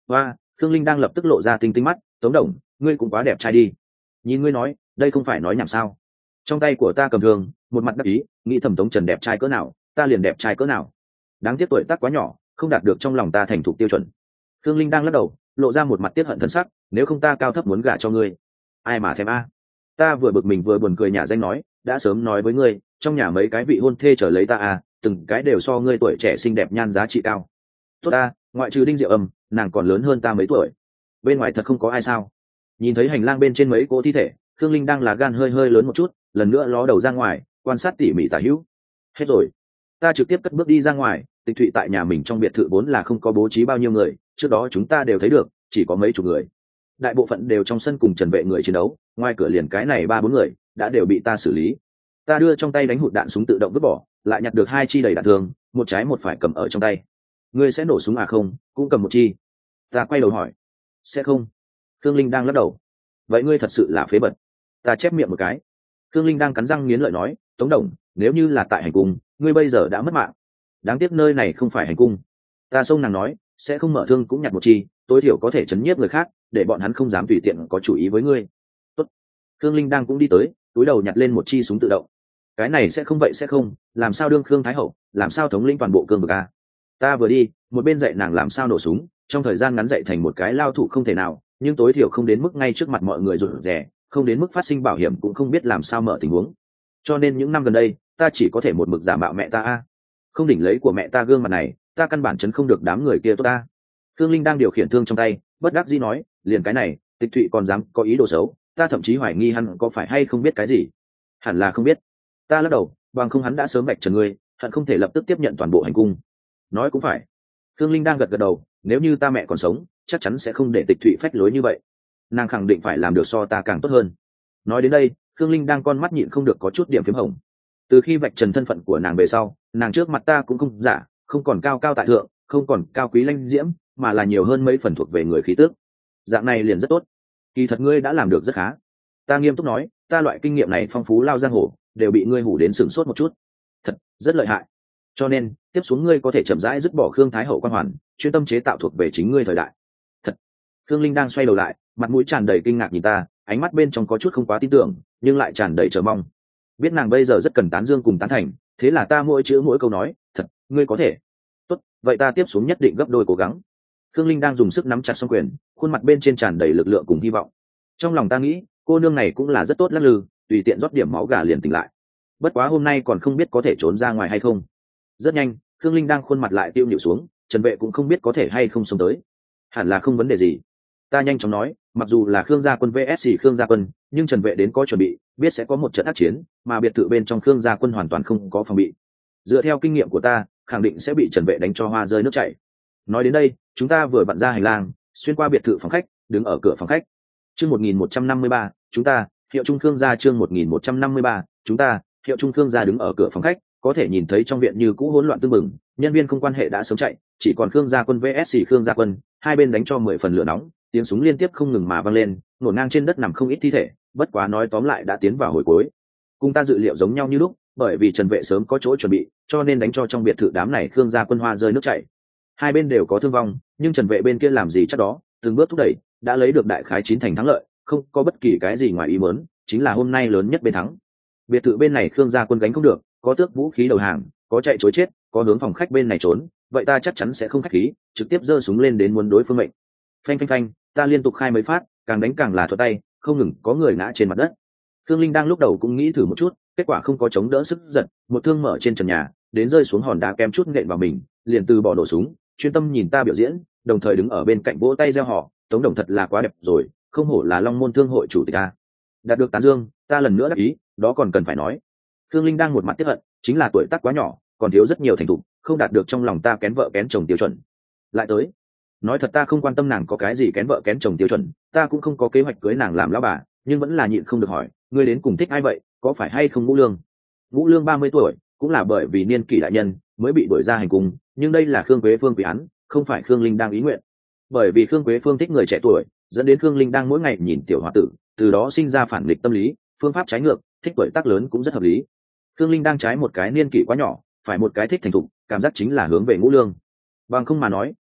Và Khương Linh đang lập tức lộ ra tinh tinh mắt, Tống Đồng, ngươi cũng quá đẹp trai đi. Nhìn ngươi nói, đây không phải nói nhảm sao? Trong tay của ta cầm thương, một mặt đắc ý, nghĩ thầm Tống Trần đẹp trai cỡ nào, ta liền đẹp trai cỡ nào. Đáng tiếc tuổi tác quá nhỏ, không đạt được trong lòng ta thành thục tiêu chuẩn. Khương Linh đang lắc đầu, lộ ra một mặt tiếc hận thân sắc, nếu không ta cao thấp muốn gả cho ngươi. Ai mà thèm a? Ta vừa bực mình vừa buồn cười nhả danh nói, đã sớm nói với ngươi, trong nhà mấy cái vị hôn thê trở lấy ta à, từng cái đều so ngươi tuổi trẻ xinh đẹp nhan giá trị cao. Tốt ta, ngoại trừ Đinh Diệu Âm, nàng còn lớn hơn ta mấy tuổi. Bên ngoài thật không có ai sao? Nhìn thấy hành lang bên trên mấy cỗ thi thể, Khương Linh đang là gan hơi hơi lớn một chút, lần nữa ló đầu ra ngoài, quan sát tỉ mỉ tả hữu. Hết rồi, ta trực tiếp cất bước đi ra ngoài. Tịch Thụy tại nhà mình trong biệt thự vốn là không có bố trí bao nhiêu người, trước đó chúng ta đều thấy được, chỉ có mấy chục người. Đại bộ phận đều trong sân cùng Trần Vệ người chiến đấu, ngoài cửa liền cái này 3-4 người đã đều bị ta xử lý. Ta đưa trong tay đánh hụt đạn súng tự động vứt bỏ, lại nhặt được 2 chi đầy đạn thường, một trái một phải cầm ở trong tay. Ngươi sẽ nổ súng à không? Cũng cầm một chi. Ta quay đầu hỏi. Sẽ không. Khương Linh đang lắc đầu. Vậy ngươi thật sự là phế bật. Ta chép miệng một cái. Khương Linh đang cắn răng nghiến lợi nói, Tống Đồng, nếu như là tại hành cung, ngươi bây giờ đã mất mạng. Đáng tiếc nơi này không phải hành cung. Ta xông nàng nói, sẽ không mở thương cũng nhặt một chi, tối thiểu có thể chấn nhiếp người khác, để bọn hắn không dám tùy tiện có chủ ý với ngươi. Tốt. Khương Linh đang cũng đi tới, túi đầu nhặt lên một chi súng tự động. Cái này sẽ không vậy sẽ không, làm sao đương Khương Thái Hậu, làm sao thống lĩnh toàn bộ cương vực a? Ta vừa đi, một bên dạy nàng làm sao nổ súng, trong thời gian ngắn dạy thành một cái lao thủ không thể nào, nhưng tối thiểu không đến mức ngay trước mặt mọi người rụt rè, không đến mức phát sinh bảo hiểm cũng không biết làm sao mở tình huống. Cho nên những năm gần đây, ta chỉ có thể một mực giả mạo mẹ ta a. Không đỉnh lấy của mẹ ta gương mặt này, ta căn bản chấn không được đám người kia tốt ta. Khương Linh đang điều khiển thương trong tay, bất đắc dĩ nói, liền cái này, Tịch Thụy còn dám có ý đồ xấu, ta thậm chí hoài nghi hắn có phải hay không biết cái gì. Hẳn là không biết. Ta lắc đầu, bằng không hắn đã sớm vạch trần ngươi, hận không thể lập tức tiếp nhận toàn bộ hành cung. Nói cũng phải. Khương Linh đang gật gật đầu, nếu như ta mẹ còn sống, chắc chắn sẽ không để Tịch Thụy phách lối như vậy. Nàng khẳng định phải làm được so ta càng tốt hơn. Nói đến đây, Khương Linh đang con mắt nhịn không được có chút điểm phím hồng. Từ khi vạch trần thân phận của nàng về sau, nàng trước mặt ta cũng không giả, không còn cao cao tại thượng, không còn cao quý lanh diễm, mà là nhiều hơn mấy phần thuộc về người khí tước. Dạng này liền rất tốt. Kỳ thật ngươi đã làm được rất khá. Ta nghiêm túc nói, ta loại kinh nghiệm này phong phú lao giang hồ, đều bị ngươi hủ đến sửng sốt một chút. Thật, rất lợi hại. Cho nên, tiếp xuống ngươi có thể chậm rãi dứt bỏ Khương Thái Hậu quan hoàn, chuyên tâm chế tạo thuộc về chính ngươi thời đại. Thật. Khương Linh đang xoay đầu lại, mặt mũi tràn đầy kinh ngạc nhìn ta, ánh mắt bên trong có chút không quá tin tưởng, nhưng lại tràn đầy chờ mong. Biết nàng bây giờ rất cần tán dương cùng tán thành, thế là ta mỗi chữ mỗi câu nói, thật, ngươi có thể. Tốt, vậy ta tiếp xuống nhất định gấp đôi cố gắng. Khương Linh đang dùng sức nắm chặt song quyền, khuôn mặt bên trên tràn đầy lực lượng cùng hy vọng. Trong lòng ta nghĩ, cô nương này cũng là rất tốt lắc lư, tùy tiện rót điểm máu gà liền tỉnh lại. Bất quá hôm nay còn không biết có thể trốn ra ngoài hay không. Rất nhanh, Khương Linh đang khuôn mặt lại tiêu nhịu xuống, Trần Vệ cũng không biết có thể hay không xông tới. Hẳn là không vấn đề gì. Ta nhanh chóng nói, mặc dù là Khương gia quân vs Khương gia quân, nhưng Trần Vệ đến có chuẩn bị, biết sẽ có một trận ác chiến, mà biệt thự bên trong Khương gia quân hoàn toàn không có phòng bị. Dựa theo kinh nghiệm của ta, khẳng định sẽ bị Trần Vệ đánh cho hoa rơi nước chảy. Nói đến đây, chúng ta vừa vặn ra hành lang, xuyên qua biệt thự phòng khách, đứng ở cửa phòng khách. Chương 1153, chúng ta, hiệu trung Khương gia chương 1153, chúng ta, hiệu trung Khương gia đứng ở cửa phòng khách, có thể nhìn thấy trong viện như cũ hỗn loạn tương mừng, nhân viên không quan hệ đã sớm chạy, chỉ còn Khương gia quân vs Khương gia quân, hai bên đánh cho 10 phần lửa nóng, tiếng súng liên tiếp không ngừng mà vang lên, nổ ngang trên đất nằm không ít thi thể, bất quá nói tóm lại đã tiến vào hồi cuối. Cùng ta dự liệu giống nhau như lúc, bởi vì Trần Vệ sớm có chỗ chuẩn bị, cho nên đánh cho trong biệt thự đám này Khương gia quân hoa rơi nước chảy. Hai bên đều có thương vong, nhưng Trần Vệ bên kia làm gì chắc đó, từng bước thúc đẩy, đã lấy được đại khái 9 thành thắng lợi, không có bất kỳ cái gì ngoài ý muốn, chính là hôm nay lớn nhất bên thắng. Biệt thự bên này Khương gia quân gánh không được, có tước vũ khí đầu hàng, có chạy chối chết, có hướng phòng khách bên này trốn, vậy ta chắc chắn sẽ không khách khí, trực tiếp giơ súng lên đến muốn đối phương mệnh. Phanh phanh phanh, ta liên tục khai mấy phát, càng đánh càng là thuận tay, không ngừng có người ngã trên mặt đất. Khương Linh đang lúc đầu cũng nghĩ thử một chút, kết quả không có chống đỡ sức giật, một thương mở trên trần nhà, đến rơi xuống hòn đá kem chút nện vào mình, liền từ bỏ nổ súng, chuyên tâm nhìn ta biểu diễn, đồng thời đứng ở bên cạnh vỗ tay reo hò, Tống Đồng thật là quá đẹp rồi, không hổ là Long Môn Thương hội chủ tịch a. Đạt được tán dương, ta lần nữa đáp ý, đó còn cần phải nói. Khương Linh đang một mặt tiếc hận, chính là tuổi tác quá nhỏ, còn thiếu rất nhiều thành thục, không đạt được trong lòng ta kén vợ kén chồng tiêu chuẩn. Lại tới, nói thật ta không quan tâm nàng có cái gì kén vợ kén chồng tiêu chuẩn, ta cũng không có kế hoạch cưới nàng làm lão bà, nhưng vẫn là nhịn không được hỏi, ngươi đến cùng thích ai vậy, có phải hay không Ngũ Lương? Ngũ Lương 30 tuổi, cũng là bởi vì niên kỷ đại nhân mới bị đuổi ra hành cung, nhưng đây là Khương Quế Phương quỷ án, không phải Khương Linh đang ý nguyện. Bởi vì Khương Quế Phương thích người trẻ tuổi, dẫn đến Khương Linh đang mỗi ngày nhìn tiểu hòa tử, từ đó sinh ra phản nghịch tâm lý, phương pháp trái ngược, thích tuổi tác lớn cũng rất hợp lý. Khương Linh đang trái một cái niên kỷ quá nhỏ, phải một cái thích thành thục, cảm giác chính là hướng về Ngũ Lương. Bằng không mà nói,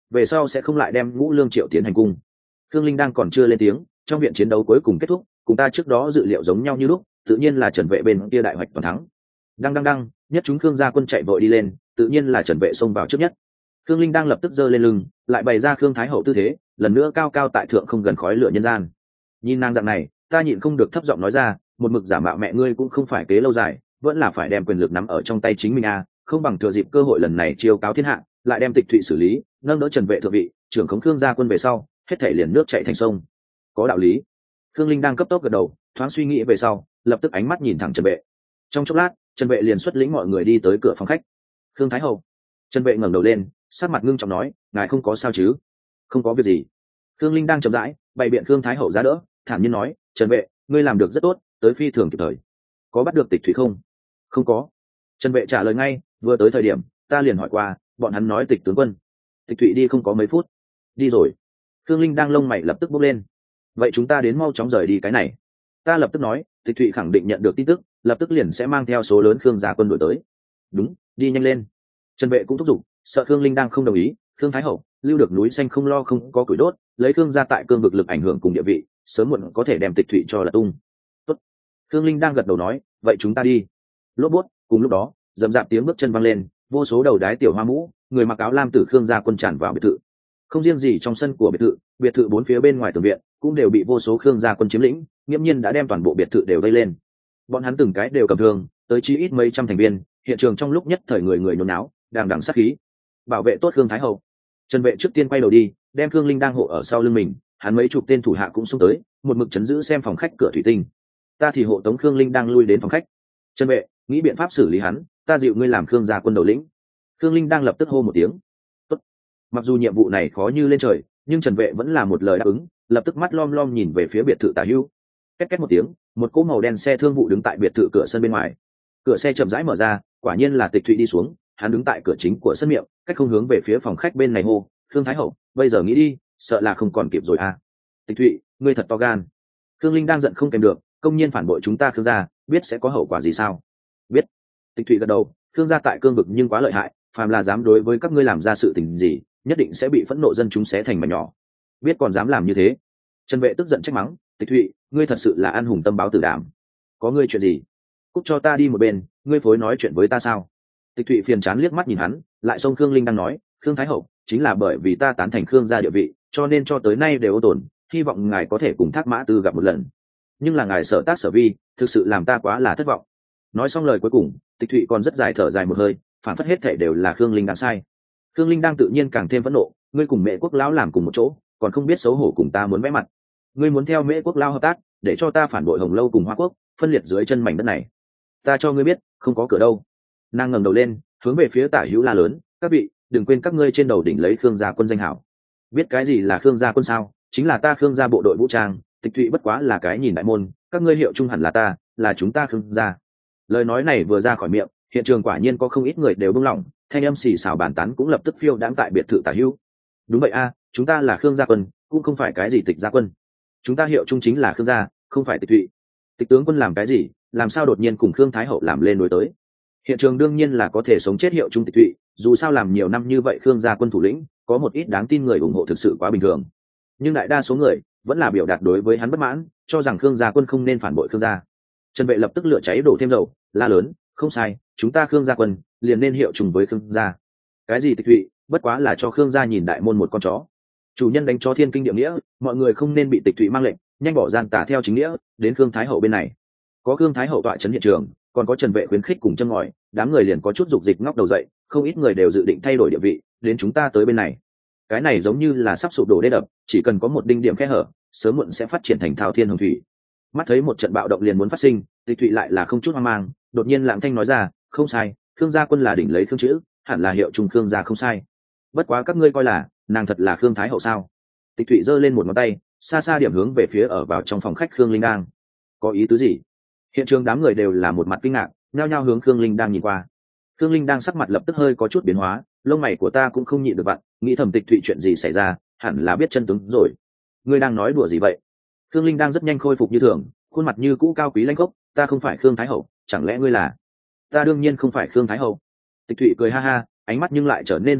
về sau sẽ không lại đem Ngũ Lương triệu tiến hành cung. Khương Linh đang còn chưa lên tiếng, trong viện chiến đấu cuối cùng kết thúc, cùng ta trước đó dự liệu giống nhau như lúc, tự nhiên là Trần Vệ bên kia đại hoạch toàn thắng. Đăng, nhất chúng Khương gia quân chạy vội đi lên, tự nhiên là Trần Vệ xông vào trước nhất. Khương Linh đang lập tức giơ lên lưng, lại bày ra Khương Thái Hậu tư thế, lần nữa cao cao tại thượng không gần khói lửa nhân gian. Nhìn nàng dạng này, ta nhịn không được thấp giọng nói ra, một mực giả mạo mẹ ngươi cũng không phải kế lâu dài, vẫn là phải đem quyền lực nắm ở trong tay chính mình a, không bằng thừa dịp cơ hội lần này chiêu cáo thiên hạ, lại đem Tịch Thụy xử lý, nâng đỡ Trần Vệ thượng vị, trưởng khống Khương gia quân về sau, hết thảy liền nước chảy thành sông. Có đạo lý. Khương Linh đang cấp tốc gật đầu, thoáng suy nghĩ về sau, lập tức ánh mắt nhìn thẳng Trần Vệ. Trong chốc lát, Trần Vệ liền xuất lĩnh mọi người đi tới cửa phòng khách. Khương Thái Hậu. Trần Vệ ngẩng đầu lên, sắc mặt ngưng trọng nói, ngài không có sao chứ? Không có việc gì. Khương Linh đang chậm rãi bày biện Khương Thái Hậu giá đỡ, thản nhiên nói, Trần Vệ, ngươi làm được rất tốt, tới phi thường kịp thời. Có bắt được Tịch Thụy không? Không có. Trần Vệ trả lời ngay, vừa tới thời điểm ta liền hỏi qua, bọn hắn nói Tịch tướng quân. Tịch Thụy đi không có mấy phút. Đi rồi. Khương Linh đang lông mày lập tức bốc lên. Vậy chúng ta đến mau chóng rời đi cái này. Ta lập tức nói, Tịch Thụy khẳng định nhận được tin tức, lập tức liền sẽ mang theo số lớn Khương gia quân đội tới. Đúng, đi nhanh lên. Trần Vệ cũng thúc giục, sợ Khương Linh đang không đồng ý. Khương Thái Hậu lưu được núi xanh không lo không có củi đốt, lấy Khương gia tại cương vực lực ảnh hưởng cùng địa vị, sớm muộn có thể đem Tịch Thụy cho là tung. Tốt. Khương Linh đang gật đầu nói, vậy chúng ta đi. Lốp bút, cùng lúc đó, rầm rạp tiếng bước chân vang lên, vô số đầu đái tiểu hoa mũ, người mặc áo lam tử Khương gia quân tràn vào biệt thự. Không riêng gì trong sân của biệt thự bốn phía bên ngoài tường viện cũng đều bị vô số Khương gia quân chiếm lĩnh, nghiễm nhiên đã đem toàn bộ biệt thự đều vây lên. Bọn hắn từng cái đều cầm thương, tới chí ít mấy trăm thành viên, hiện trường trong lúc nhất thời người người nhốn náo, đằng đằng sát khí. Bảo vệ tốt Khương Thái Hậu. Trần Vệ trước tiên quay đầu đi, đem Khương Linh đang hộ ở sau lưng mình, hắn mấy chục tên thủ hạ cũng xông tới, một mực chấn giữ xem phòng khách cửa thủy tinh. Ta thì hộ tống Khương Linh đang lui đến phòng khách. Trần Vệ, nghĩ biện pháp xử lý hắn, ta dịu ngươi làm Khương gia quân đầu lĩnh. Khương Linh đang lập tức hô một tiếng. Tốt. Mặc dù nhiệm vụ này khó như lên trời, nhưng Trần Vệ vẫn là một lời đáp ứng, lập tức mắt lom lom nhìn về phía biệt thự Tả Hưu. Két két một tiếng, một cỗ màu đen xe thương vụ đứng tại biệt thự cửa sân bên ngoài. Cửa xe chậm rãi mở ra, quả nhiên là Tịch Thụy đi xuống, hắn đứng tại cửa chính của sân miệng, cách không hướng về phía phòng khách bên này hô, Khương Thái Hậu, bây giờ nghĩ đi, sợ là không còn kịp rồi à. Tịch Thụy, ngươi thật to gan. Khương Linh đang giận không kèm được, công nhiên phản bội chúng ta Khương gia, biết sẽ có hậu quả gì sao? Biết. Tịch Thụy gật đầu, Khương gia tại cương vực nhưng quá lợi hại, phàm là dám đối với các ngươi làm ra sự tình gì, nhất định sẽ bị phẫn nộ dân chúng xé thành mảnh nhỏ. Biết còn dám làm như thế. Trần Vệ tức giận trách mắng, Tịch Thụy, ngươi thật sự là ăn hùng tâm báo tử đảm. Có ngươi chuyện gì? Cút cho ta đi một bên, ngươi phối nói chuyện với ta sao? Tịch Thụy phiền chán liếc mắt nhìn hắn, lại xông Khương Linh đang nói, Khương Thái Hậu, chính là bởi vì ta tán thành Khương gia địa vị, cho nên cho tới nay đều ô tồn, hy vọng ngài có thể cùng Thác Mã Tư gặp một lần. Nhưng là ngài sở tác sở vi, thực sự làm ta quá là thất vọng. Nói xong lời cuối cùng, Tịch Thụy còn rất dài thở dài một hơi, phản phất hết thể đều là Khương Linh đang sai. Khương Linh đang tự nhiên càng thêm phẫn nộ, ngươi cùng Mễ Quốc lão làm cùng một chỗ, còn không biết xấu hổ cùng ta muốn vẽ mặt. Ngươi muốn theo Mễ Quốc lão hợp tác, để cho ta phản bội Hồng Lâu cùng Hoa Quốc, phân liệt dưới chân mảnh đất này. Ta cho ngươi biết, không có cửa đâu. Nàng ngẩng đầu lên, hướng về phía Tả Hữu la lớn, các vị, đừng quên các ngươi trên đầu đỉnh lấy Khương gia quân danh hảo. Biết cái gì là Khương gia quân sao? Chính là ta Khương gia bộ đội vũ trang, Tịch Thụy bất quá là cái nhìn đại môn, các ngươi hiệu trung hẳn là ta, là chúng ta Khương gia. Lời nói này vừa ra khỏi miệng, hiện trường quả nhiên có không ít người đều buông lỏng, thanh âm xì xào bàn tán cũng lập tức phiêu đãng tại biệt thự Tả Hữu. Đúng vậy a, chúng ta là Khương gia quân, cũng không phải cái gì Tịch gia quân. Chúng ta hiệu trung chính là Khương gia, không phải Tịch Thụy. Tịch tướng quân làm cái gì, làm sao đột nhiên cùng Khương Thái Hậu làm lên đối tới? Hiện trường đương nhiên là có thể sống chết hiệu trung Tịch Thụy, dù sao làm nhiều năm như vậy Khương gia quân thủ lĩnh, có một ít đáng tin người ủng hộ thực sự quá bình thường. Nhưng đại đa số người vẫn là biểu đạt đối với hắn bất mãn, cho rằng Khương gia quân không nên phản bội Khương gia. Trần Vệ lập tức lửa cháy đổ thêm dầu, la lớn, không sai, chúng ta Khương gia quân liền nên hiệu trùng với Khương gia. Cái gì Tịch Thụy, bất quá là cho Khương gia nhìn đại môn một con chó. Chủ nhân đánh chó thiên kinh địa nghĩa, mọi người không nên bị Tịch Thụy mang lệnh, nhanh bỏ gian tả theo chính nghĩa, đến Khương Thái Hậu bên này. Có Khương Thái Hậu tọa trấn hiện trường, còn có Trần Vệ khuyến khích cùng châm ngòi, đám người liền có chút dục dịch ngóc đầu dậy, không ít người đều dự định thay đổi địa vị, đến chúng ta tới bên này. Cái này giống như là sắp sụp đổ đê đập, chỉ cần có một đinh điểm khe hở, sớm muộn sẽ phát triển thành thao thiên hồng thủy. Mắt thấy một trận bạo động liền muốn phát sinh, Tịch Thụy lại là không chút hoang mang, đột nhiên lặng thanh nói ra, không sai, Khương gia quân là đỉnh lấy Khương chữ, hẳn là hiệu trung Khương gia không sai. Bất quá các ngươi coi là, nàng thật là Khương Thái Hậu sao? Tịch Thụy giơ lên một ngón tay, xa xa điểm hướng về phía ở vào trong phòng khách Khương Linh đang. Có ý tứ gì? Hiện trường đám người đều là một mặt kinh ngạc, nhao nhao hướng Khương Linh đang nhìn qua. Khương Linh đang sắc mặt lập tức hơi có chút biến hóa, lông mày của ta cũng không nhịn được vặn, nghĩ thầm Tịch Thụy chuyện gì xảy ra, hẳn là biết chân tướng rồi. Ngươi đang nói đùa gì vậy? Khương Linh đang rất nhanh khôi phục như thường, khuôn mặt như cũ cao quý lãnh khốc, ta không phải Khương Thái Hậu, chẳng lẽ ngươi là? Ta đương nhiên không phải Khương Thái Hậu. Tịch Thụy cười ha ha, ánh mắt nhưng lại trở nên sắc nhọn,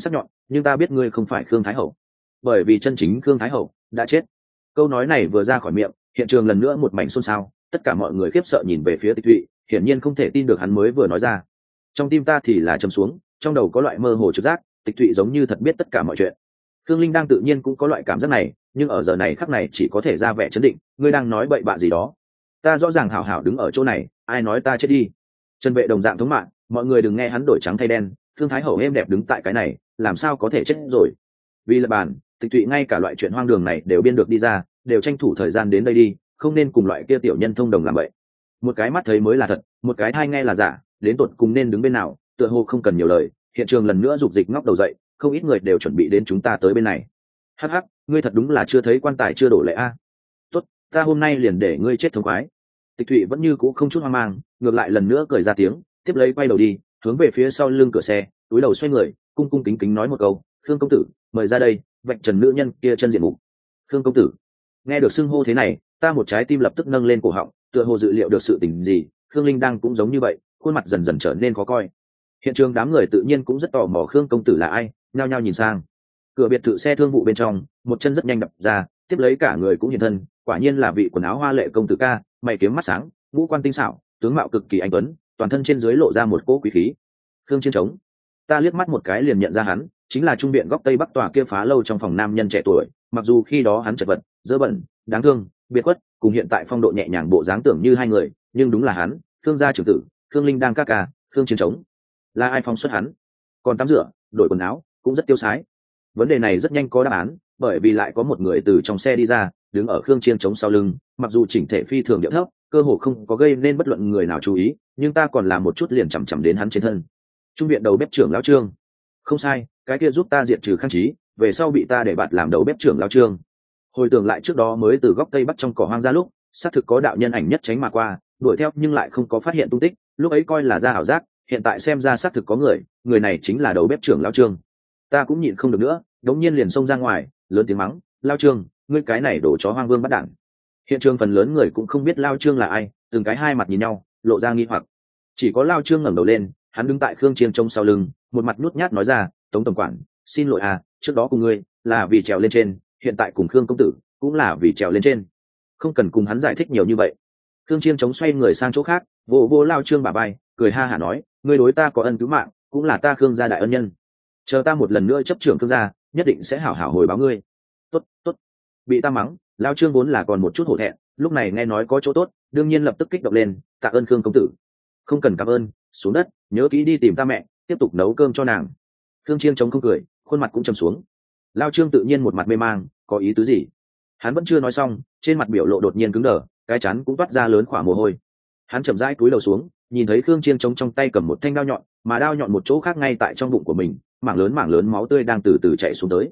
nhưng ta biết ngươi không phải Khương Thái Hậu, bởi vì chân chính Khương Thái Hậu đã chết. Câu nói này vừa ra khỏi miệng, hiện trường lần nữa một mảnh xôn xao, tất cả mọi người khiếp sợ nhìn về phía Tịch Thụy, hiển nhiên không thể tin được hắn mới vừa nói ra. Trong tim ta thì là trầm xuống, trong đầu có loại mơ hồ trực giác, Tịch Thụy giống như thật biết tất cả mọi chuyện. Khương Linh đang tự nhiên cũng có loại cảm giác này, nhưng ở giờ này khắc này chỉ có thể ra vẻ chấn định. Ngươi đang nói bậy bạ gì đó? Ta rõ ràng hảo hảo đứng ở chỗ này, ai nói ta chết đi? Trần Vệ đồng dạng thống mạng, mọi người đừng nghe hắn đổi trắng thay đen. Khương Thái Hậu êm đẹp đứng tại cái này, làm sao có thể chết rồi? Vì là bàn, Tịch Thụy ngay cả loại chuyện hoang đường này đều biên được đi ra, đều tranh thủ thời gian đến đây đi, không nên cùng loại kia tiểu nhân thông đồng làm vậy. Một cái mắt thấy mới là thật, một cái tai nghe là giả, đến tột cùng nên đứng bên nào? Tựa hồ không cần nhiều lời, hiện trường lần nữa rục dịch ngóc đầu dậy, không ít người đều chuẩn bị đến chúng ta tới bên này. Hắc hắc, ngươi thật đúng là chưa thấy quan tài chưa đổ lệ a. Tốt, ta hôm nay liền để ngươi chết thống khoái. Tịch Thụy vẫn như cũ không chút hoang mang, ngược lại lần nữa cười ra tiếng, tiếp lấy quay đầu đi, hướng về phía sau lưng cửa xe, túi đầu xoay người, cung cung kính kính nói một câu: Khương công tử, mời ra đây, vạch trần nữ nhân kia chân diện mục. Khương công tử. Nghe được xưng hô thế này, ta một trái tim lập tức nâng lên cổ họng, tựa hồ dự liệu được sự tình gì. Khương Linh đang cũng giống như vậy, khuôn mặt dần dần trở nên khó coi. Hiện trường đám người tự nhiên cũng rất tò mò Khương công tử là ai, nhao nhao nhìn sang. Cửa biệt thự xe thương vụ bên trong, một chân rất nhanh đập ra, tiếp lấy cả người cũng hiện thân, quả nhiên là vị quần áo hoa lệ công tử ca, mày kiếm mắt sáng, ngũ quan tinh xảo, tướng mạo cực kỳ anh tuấn, toàn thân trên dưới lộ ra một cỗ quý khí. Khương Chiến Trống. Ta liếc mắt một cái liền nhận ra hắn, chính là trung viện góc tây bắc tòa kia phá lâu trong phòng nam nhân trẻ tuổi, mặc dù khi đó hắn chật vật, dơ bẩn, đáng thương, biệt khuất, cùng hiện tại phong độ nhẹ nhàng bộ dáng tưởng như hai người, nhưng đúng là hắn, Khương gia trưởng tử, Khương Linh đang ca ca, Khương Chiến Trống. Là ai phóng xuất hắn? Còn tắm rửa, đổi quần áo, cũng rất tiêu sái. Vấn đề này rất nhanh có đáp án, bởi vì lại có một người từ trong xe đi ra, đứng ở Khương Chiến Trống sau lưng, mặc dù chỉnh thể phi thường điệu thấp, cơ hồ không có gây nên bất luận người nào chú ý, nhưng ta còn làm một chút liền chằm chằm đến hắn trên thân. Trung viện đầu bếp trưởng lão Trương. Không sai, cái kia giúp ta diệt trừ Khang Chí, về sau bị ta để bạt làm đầu bếp trưởng lão Trương. Hồi tưởng lại trước đó mới từ góc tây bắc trong cỏ hoang ra lúc, xác thực có đạo nhân ảnh nhất tránh mà qua, đuổi theo nhưng lại không có phát hiện tung tích, lúc ấy coi là ra ảo giác, hiện tại xem ra xác thực có người, người này chính là đầu bếp trưởng lão Trương. Ta cũng nhịn không được nữa, đống nhiên liền xông ra ngoài, lớn tiếng mắng: Lão Trương, ngươi cái này đổ chó hoang vương bắt đản! Hiện trường phần lớn người cũng không biết Lão Trương là ai, từng cái hai mặt nhìn nhau, lộ ra nghi hoặc. Chỉ có Lão Trương ngẩng đầu lên, hắn đứng tại Khương Chiến Trống sau lưng, một mặt nhút nhát nói ra: Tống tổng quản, xin lỗi à, trước đó cùng ngươi là vì trèo lên trên, hiện tại cùng Khương công tử cũng là vì trèo lên trên, không cần cùng hắn giải thích nhiều như vậy. Khương Chiến Trống xoay người sang chỗ khác, vỗ vỗ Lão Trương bả vai, cười ha hả nói: ngươi đối ta có ân cứu mạng, cũng là ta Khương gia đại ân nhân, chờ ta một lần nữa chấp trưởng Khương gia, nhất định sẽ hảo hảo hồi báo ngươi. Tốt, tốt. Bị ta mắng, Lão Trương vốn là còn một chút hổ thẹn, lúc này nghe nói có chỗ tốt, đương nhiên lập tức kích động lên, tạ ơn Khương công tử. Không cần cảm ơn, xuống đất, nhớ kỹ đi tìm ta mẹ, tiếp tục nấu cơm cho nàng. Khương Chiến Trống không cười, khuôn mặt cũng trầm xuống. Lão Trương tự nhiên một mặt mê mang, có ý tứ gì? Hắn vẫn chưa nói xong, trên mặt biểu lộ đột nhiên cứng đờ, cái chán cũng toát ra lớn khỏa mồ hôi. Hắn chậm rãi cúi đầu xuống, nhìn thấy Khương Chiến Trống trong tay cầm một thanh đao nhọn, mà đao nhọn một chỗ khác ngay tại trong bụng của mình, mảng lớn máu tươi đang từ từ chảy xuống tới.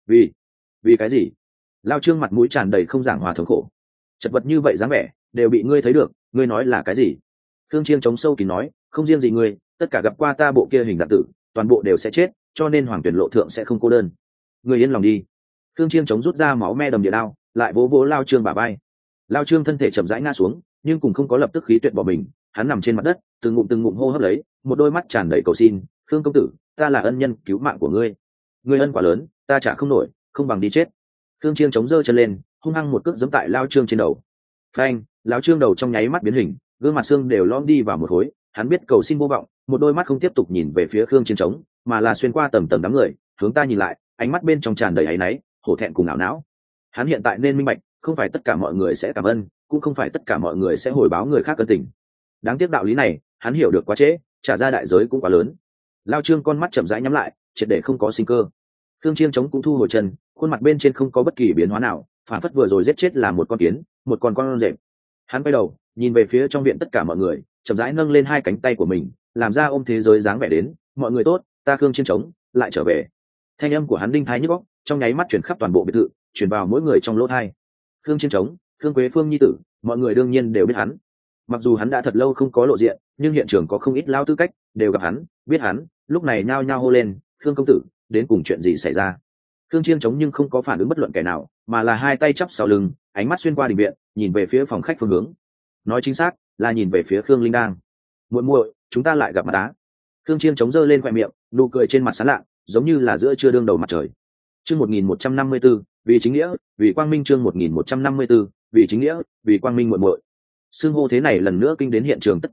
Vì cái gì? Lão Trương mặt mũi tràn đầy không giảng hòa thống khổ. Chật vật như vậy dáng vẻ, đều bị ngươi thấy được, ngươi nói là cái gì? Khương Chiến Trống sâu kín nói: không riêng gì ngươi, tất cả gặp qua ta bộ kia hình dạng tử, toàn bộ đều sẽ chết, cho nên Hoàng Tuyển Lộ thượng sẽ không cô đơn. Ngươi yên lòng đi. Khương Chiến Trống rút ra máu me đầm địa đao, lại vỗ vỗ Lão Trương bả vai. Lão Trương thân thể chậm rãi ngã xuống, nhưng cũng không có lập tức khí tuyệt bỏ mình, hắn nằm trên mặt đất, từng ngụm hô hấp lấy, một đôi mắt tràn đầy cầu xin: Khương công tử, ta là ân nhân cứu mạng của ngươi, ngươi ân quá lớn, ta trả không nổi, không bằng đi chết. Khương Chiến Trống giơ chân lên, hung hăng một cước giẫm tại Lão Trương trên đầu. Phanh! Lão Trương đầu trong nháy mắt biến hình, gương mặt xương đều lõm đi vào một khối. Hắn biết cầu xin vô vọng, một đôi mắt không tiếp tục nhìn về phía Khương Chiến Trống, mà là xuyên qua tầng tầng đám người, hướng ta nhìn lại, ánh mắt bên trong tràn đầy áy náy, hổ thẹn cùng ảo não. Hắn hiện tại nên minh bạch, không phải tất cả mọi người sẽ cảm ơn, cũng không phải tất cả mọi người sẽ hồi báo người khác ân tình. Đáng tiếc đạo lý này, hắn hiểu được quá trễ, trả ra đại giới cũng quá lớn. Lão Trương con mắt chậm rãi nhắm lại, triệt để không có sinh cơ. Khương Chiến Trống cũng thu hồi chân, khuôn mặt bên trên không có bất kỳ biến hóa nào, phản phất vừa rồi giết chết là một con kiến, một con rệp. Hắn quay đầu, nhìn về phía trong viện tất cả mọi người, chậm rãi nâng lên hai cánh tay của mình, làm ra ôm thế giới dáng vẻ đến: mọi người tốt, ta Khương Chiến Trống lại trở về. Thanh âm của hắn đinh thái nhức óc, trong nháy mắt truyền khắp toàn bộ biệt thự, truyền vào mỗi người trong lỗ tai. Khương Chiến Trống, Khương Quế Phương nhi tử, mọi người đương nhiên đều biết hắn. Mặc dù hắn đã thật lâu không có lộ diện, nhưng hiện trường có không ít lao tư cách đều gặp hắn, biết hắn, lúc này nhao nhao hô lên: Khương công tử, đến cùng chuyện gì xảy ra? Khương Chiến Trống nhưng không có phản ứng bất luận kẻ nào, mà là hai tay chắp sau lưng, ánh mắt xuyên qua đình viện, nhìn về phía phòng khách phương hướng. Nói chính xác là nhìn về phía Khương Linh đang. Muội muội, chúng ta lại gặp mặt á. Khương Chiến Trống giơ lên khoe miệng, nụ cười trên mặt sán lạ, giống như là giữa trưa đương đầu mặt trời. Chương 1154, vì chính nghĩa, vì quang minh. Chương 1154, vì chính nghĩa, vì quang minh. Muội muội. Xưng hô thế này lần nữa kinh đến hiện trường tất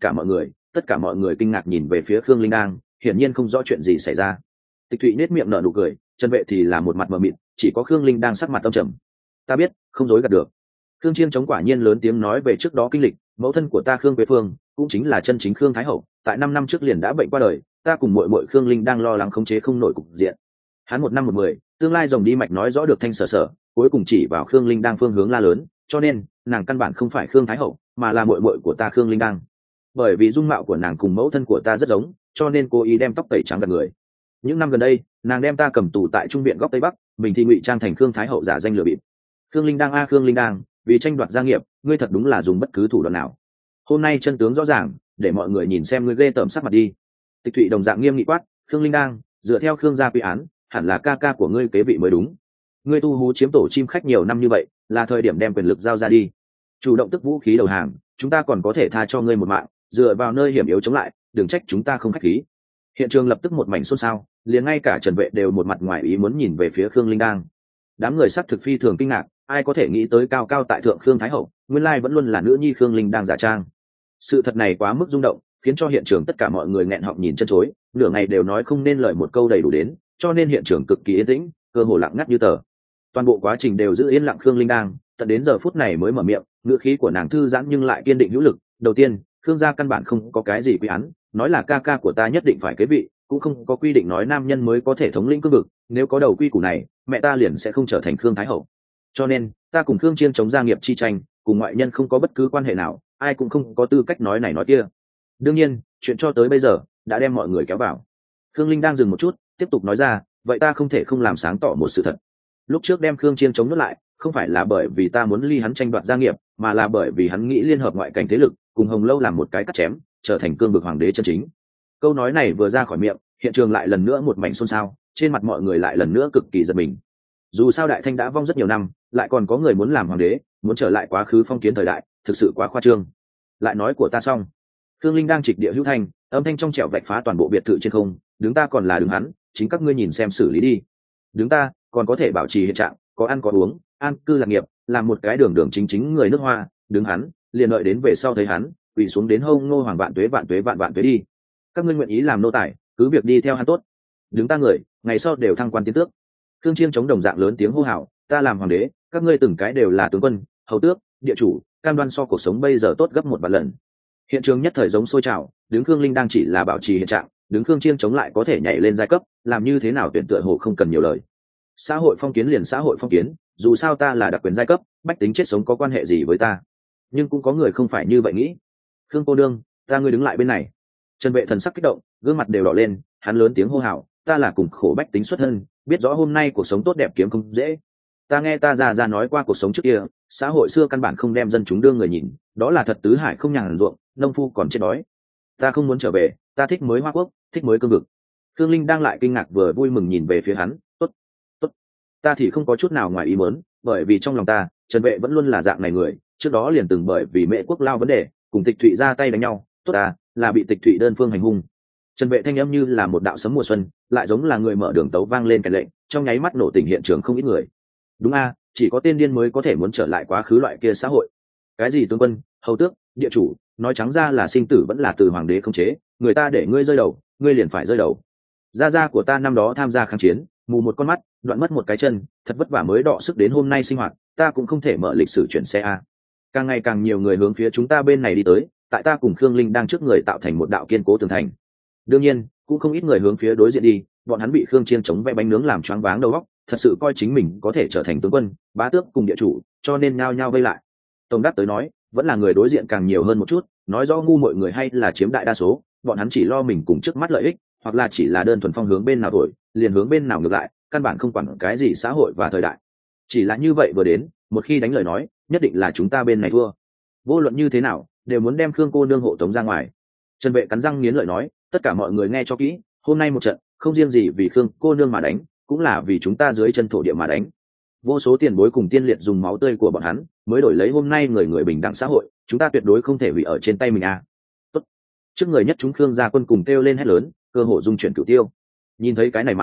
cả mọi người kinh ngạc nhìn về phía Khương Linh Đang, hiển nhiên không rõ chuyện gì xảy ra. Tịch Thụy nét miệng nở nụ cười, Trần Vệ thì là một mặt mờ mịt, chỉ có Khương Linh đang sắc mặt tâm trầm. Ta biết, không dối gạt được. Khương Chiên chống quả nhiên lớn tiếng nói về trước đó kinh lịch, mẫu thân của ta Khương Quế Phương, cũng chính là chân chính Khương Thái hậu, tại 5 năm trước liền đã bệnh qua đời, ta cùng muội muội Khương Linh đang lo lắng khống chế không nổi cục diện. Hắn 1 năm 1 mười, tương lai rồng đi mạch nói rõ được thanh sở sở, cuối cùng chỉ vào Khương Linh đang phương hướng la lớn, cho nên, nàng căn bản không phải Khương Thái hậu, mà là muội muội của ta Khương Linh đang. Bởi vì dung mạo của nàng cùng mẫu thân của ta rất giống, cho nên cô ý đem tóc tẩy trắng gạt người. Những năm gần đây, nàng đem ta cầm tù tại trung viện góc tây bắc, mình thì ngụy trang thành Khương Thái hậu giả danh lừa bịp. Khương Linh đang Khương Linh đang, vì tranh đoạt gia nghiệp, ngươi thật đúng là dùng bất cứ thủ đoạn nào. Hôm nay chân tướng rõ ràng, để mọi người nhìn xem ngươi ghê tởm sắc mặt đi. Tịch Thụy đồng dạng nghiêm nghị quát, Khương Linh đang, dựa theo Khương gia quy án, hẳn là ca ca của ngươi kế vị mới đúng. Ngươi tu hú chiếm tổ chim khách nhiều năm như vậy, là thời điểm đem quyền lực giao ra đi. Chủ động tức vũ khí đầu hàng, chúng ta còn có thể tha cho ngươi một mạng, dựa vào nơi hiểm yếu chống lại, đừng trách chúng ta không khách khí. Hiện trường lập tức một mảnh xôn xao, liền ngay cả Trần Vệ đều một mặt ngoài ý muốn nhìn về phía Khương Linh đang. Đám người sắc thực phi thường kinh ngạc, ai có thể nghĩ tới cao cao tại thượng Khương Thái hậu, nguyên lai vẫn luôn là nữ nhi Khương Linh đang giả trang. Sự thật này quá mức rung động, khiến cho hiện trường tất cả mọi người nghẹn họng nhìn chân chối, nửa ngày đều nói không nên lời một câu đầy đủ đến, cho nên hiện trường cực kỳ yên tĩnh, cơ hồ lặng ngắt như tờ. Toàn bộ quá trình đều giữ yên lặng Khương Linh đang, tận đến giờ phút này mới mở miệng, ngữ khí của nàng thư giãn nhưng lại kiên định hữu lực. Đầu tiên, Khương gia căn bản không có cái gì quy án, nói là ca ca của ta nhất định phải kế vị, cũng không có quy định nói nam nhân mới có thể thống lĩnh cương vực, nếu có đầu quy củ này, mẹ ta liền sẽ không trở thành Khương Thái hậu. Cho nên, ta cùng Khương Chiên chống gia nghiệp chi tranh, cùng ngoại nhân không có bất cứ quan hệ nào, ai cũng không có tư cách nói này nói kia. Đương nhiên, chuyện cho tới bây giờ đã đem mọi người kéo vào. Khương Linh đang dừng một chút, tiếp tục nói ra, vậy ta không thể không làm sáng tỏ một sự thật. Lúc trước đem Khương Chiên chống nuốt lại, không phải là bởi vì ta muốn ly hắn tranh đoạt gia nghiệp, mà là bởi vì hắn nghĩ liên hợp ngoại cảnh thế lực, cùng Hồng Lâu làm một cái cắt chém, trở thành cương vực hoàng đế chân chính. Câu nói này vừa ra khỏi miệng, hiện trường lại lần nữa một mảnh xôn xao, trên mặt mọi người lại lần nữa cực kỳ giật mình. Dù sao Đại Thanh đã vong rất nhiều năm, lại còn có người muốn làm hoàng đế, muốn trở lại quá khứ phong kiến thời đại, thực sự quá khoa trương. Lại nói của ta xong. Khương Linh đang trịch địa hữu thanh, âm thanh trong trẻo vạch phá toàn bộ biệt thự trên không, đứng ta còn là đứng hắn, chính các ngươi nhìn xem xử lý đi. Đứng ta còn có thể bảo trì hiện trạng, có ăn có uống, an cư lạc nghiệp, làm một cái đường đường chính chính người nước Hoa, đứng hắn, liền đợi đến về sau thấy hắn, quỳ xuống đến hông Ngô Hoàng vạn tuế vạn tuế vạn vạn tuế đi. Các ngươi nguyện ý làm nô tài, cứ việc đi theo hắn tốt. Đứng ta người, ngày sau đều thăng quan tiến tước. Khương Chiên chống đồng dạng lớn tiếng hô hào, ta làm hoàng đế, các ngươi từng cái đều là tướng quân, hầu tước, địa chủ, cam đoan so cuộc sống bây giờ tốt gấp 1 vạn lần. Hiện trường nhất thời giống sôi trào, đứng Khương Linh đang chỉ là bảo trì hiện trạng, đứng Khương Chiên chống lại có thể nhảy lên giai cấp, làm như thế nào tuyển tựa hồ không cần nhiều lời. Xã hội phong kiến liền xã hội phong kiến, dù sao ta là đặc quyền giai cấp, bách tính chết sống có quan hệ gì với ta. Nhưng cũng có người không phải như vậy nghĩ. Khương cô đương, ta ngươi đứng lại bên này. Trần Vệ thần sắc kích động, gương mặt đều đỏ lên, hắn lớn tiếng hô hào, ta là cùng khổ bách tính xuất thân, biết rõ hôm nay cuộc sống tốt đẹp kiếm không dễ. Ta nghe ta già nói qua cuộc sống trước kia, xã hội xưa căn bản không đem dân chúng đưa người nhìn, đó là thật tứ hải không nhàn ruộng, nông phu còn chết đói. Ta không muốn trở về, ta thích mới Hoa Quốc, thích mới cương vực. Khương Linh đang lại kinh ngạc vừa vui mừng nhìn về phía hắn, tốt, tốt. Ta thì không có chút nào ngoài ý muốn, bởi vì trong lòng ta, Trần Vệ vẫn luôn là dạng này người, trước đó liền từng bởi vì Mễ Quốc lao vấn đề, cùng Tịch Thụy ra tay đánh nhau, tốt ta, là bị Tịch Thụy đơn phương hành hung. Trần Vệ thanh âm như là một đạo sấm mùa xuân, lại giống là người mở đường tấu vang lên kèn lệnh, trong nháy mắt nổ tỉnh hiện trường không ít người. Đúng a, chỉ có tên điên mới có thể muốn trở lại quá khứ loại kia xã hội. Cái gì tướng quân, hầu tước, địa chủ, nói trắng ra là sinh tử vẫn là từ hoàng đế không chế, người ta để ngươi rơi đầu, ngươi liền phải rơi đầu. Gia của ta năm đó tham gia kháng chiến, mù một con mắt, đoạn mất một cái chân, thật vất vả mới đọ sức đến hôm nay sinh hoạt, ta cũng không thể mở lịch sử chuyển xe a. Càng ngày càng nhiều người hướng phía chúng ta bên này đi tới, tại ta cùng Khương Linh đang trước người tạo thành một đạo kiên cố tường thành. Đương nhiên, cũng không ít người hướng phía đối diện đi, bọn hắn bị Khương Chiên chống vẽ bánh nướng làm choáng váng đầu óc, thật sự coi chính mình có thể trở thành tướng quân, bá tước cùng địa chủ, cho nên nhao nhao vây lại. Tổng đáp tới nói, vẫn là người đối diện càng nhiều hơn một chút, nói rõ ngu mọi người hay là chiếm đại đa số, bọn hắn chỉ lo mình cùng trước mắt lợi ích, hoặc là chỉ là đơn thuần phong hướng bên nào thổi, liền hướng bên nào ngược lại, căn bản không quản cái gì xã hội và thời đại. Chỉ là như vậy vừa đến, một khi đánh lời nói, nhất định là chúng ta bên này thua. Vô luận như thế nào, đều muốn đem Khương cô nương hộ tống ra ngoài. Trần Vệ cắn răng nghiến lợi nói, tất cả mọi người nghe cho kỹ, hôm nay một trận, không riêng gì vì Khương cô nương mà đánh, cũng là vì chúng ta dưới chân thổ địa mà đánh. Vô số tiền bối cùng tiên liệt dùng máu tươi của bọn hắn, mới đổi lấy hôm nay người người bình đẳng xã hội, chúng ta tuyệt đối không thể hủy ở trên tay mình a. Tốt. Trước người nhất chúng Khương gia quân cùng kêu lên hét lớn, cơ hội dung chuyển cửu tiêu. Nhìn thấy cái này màn,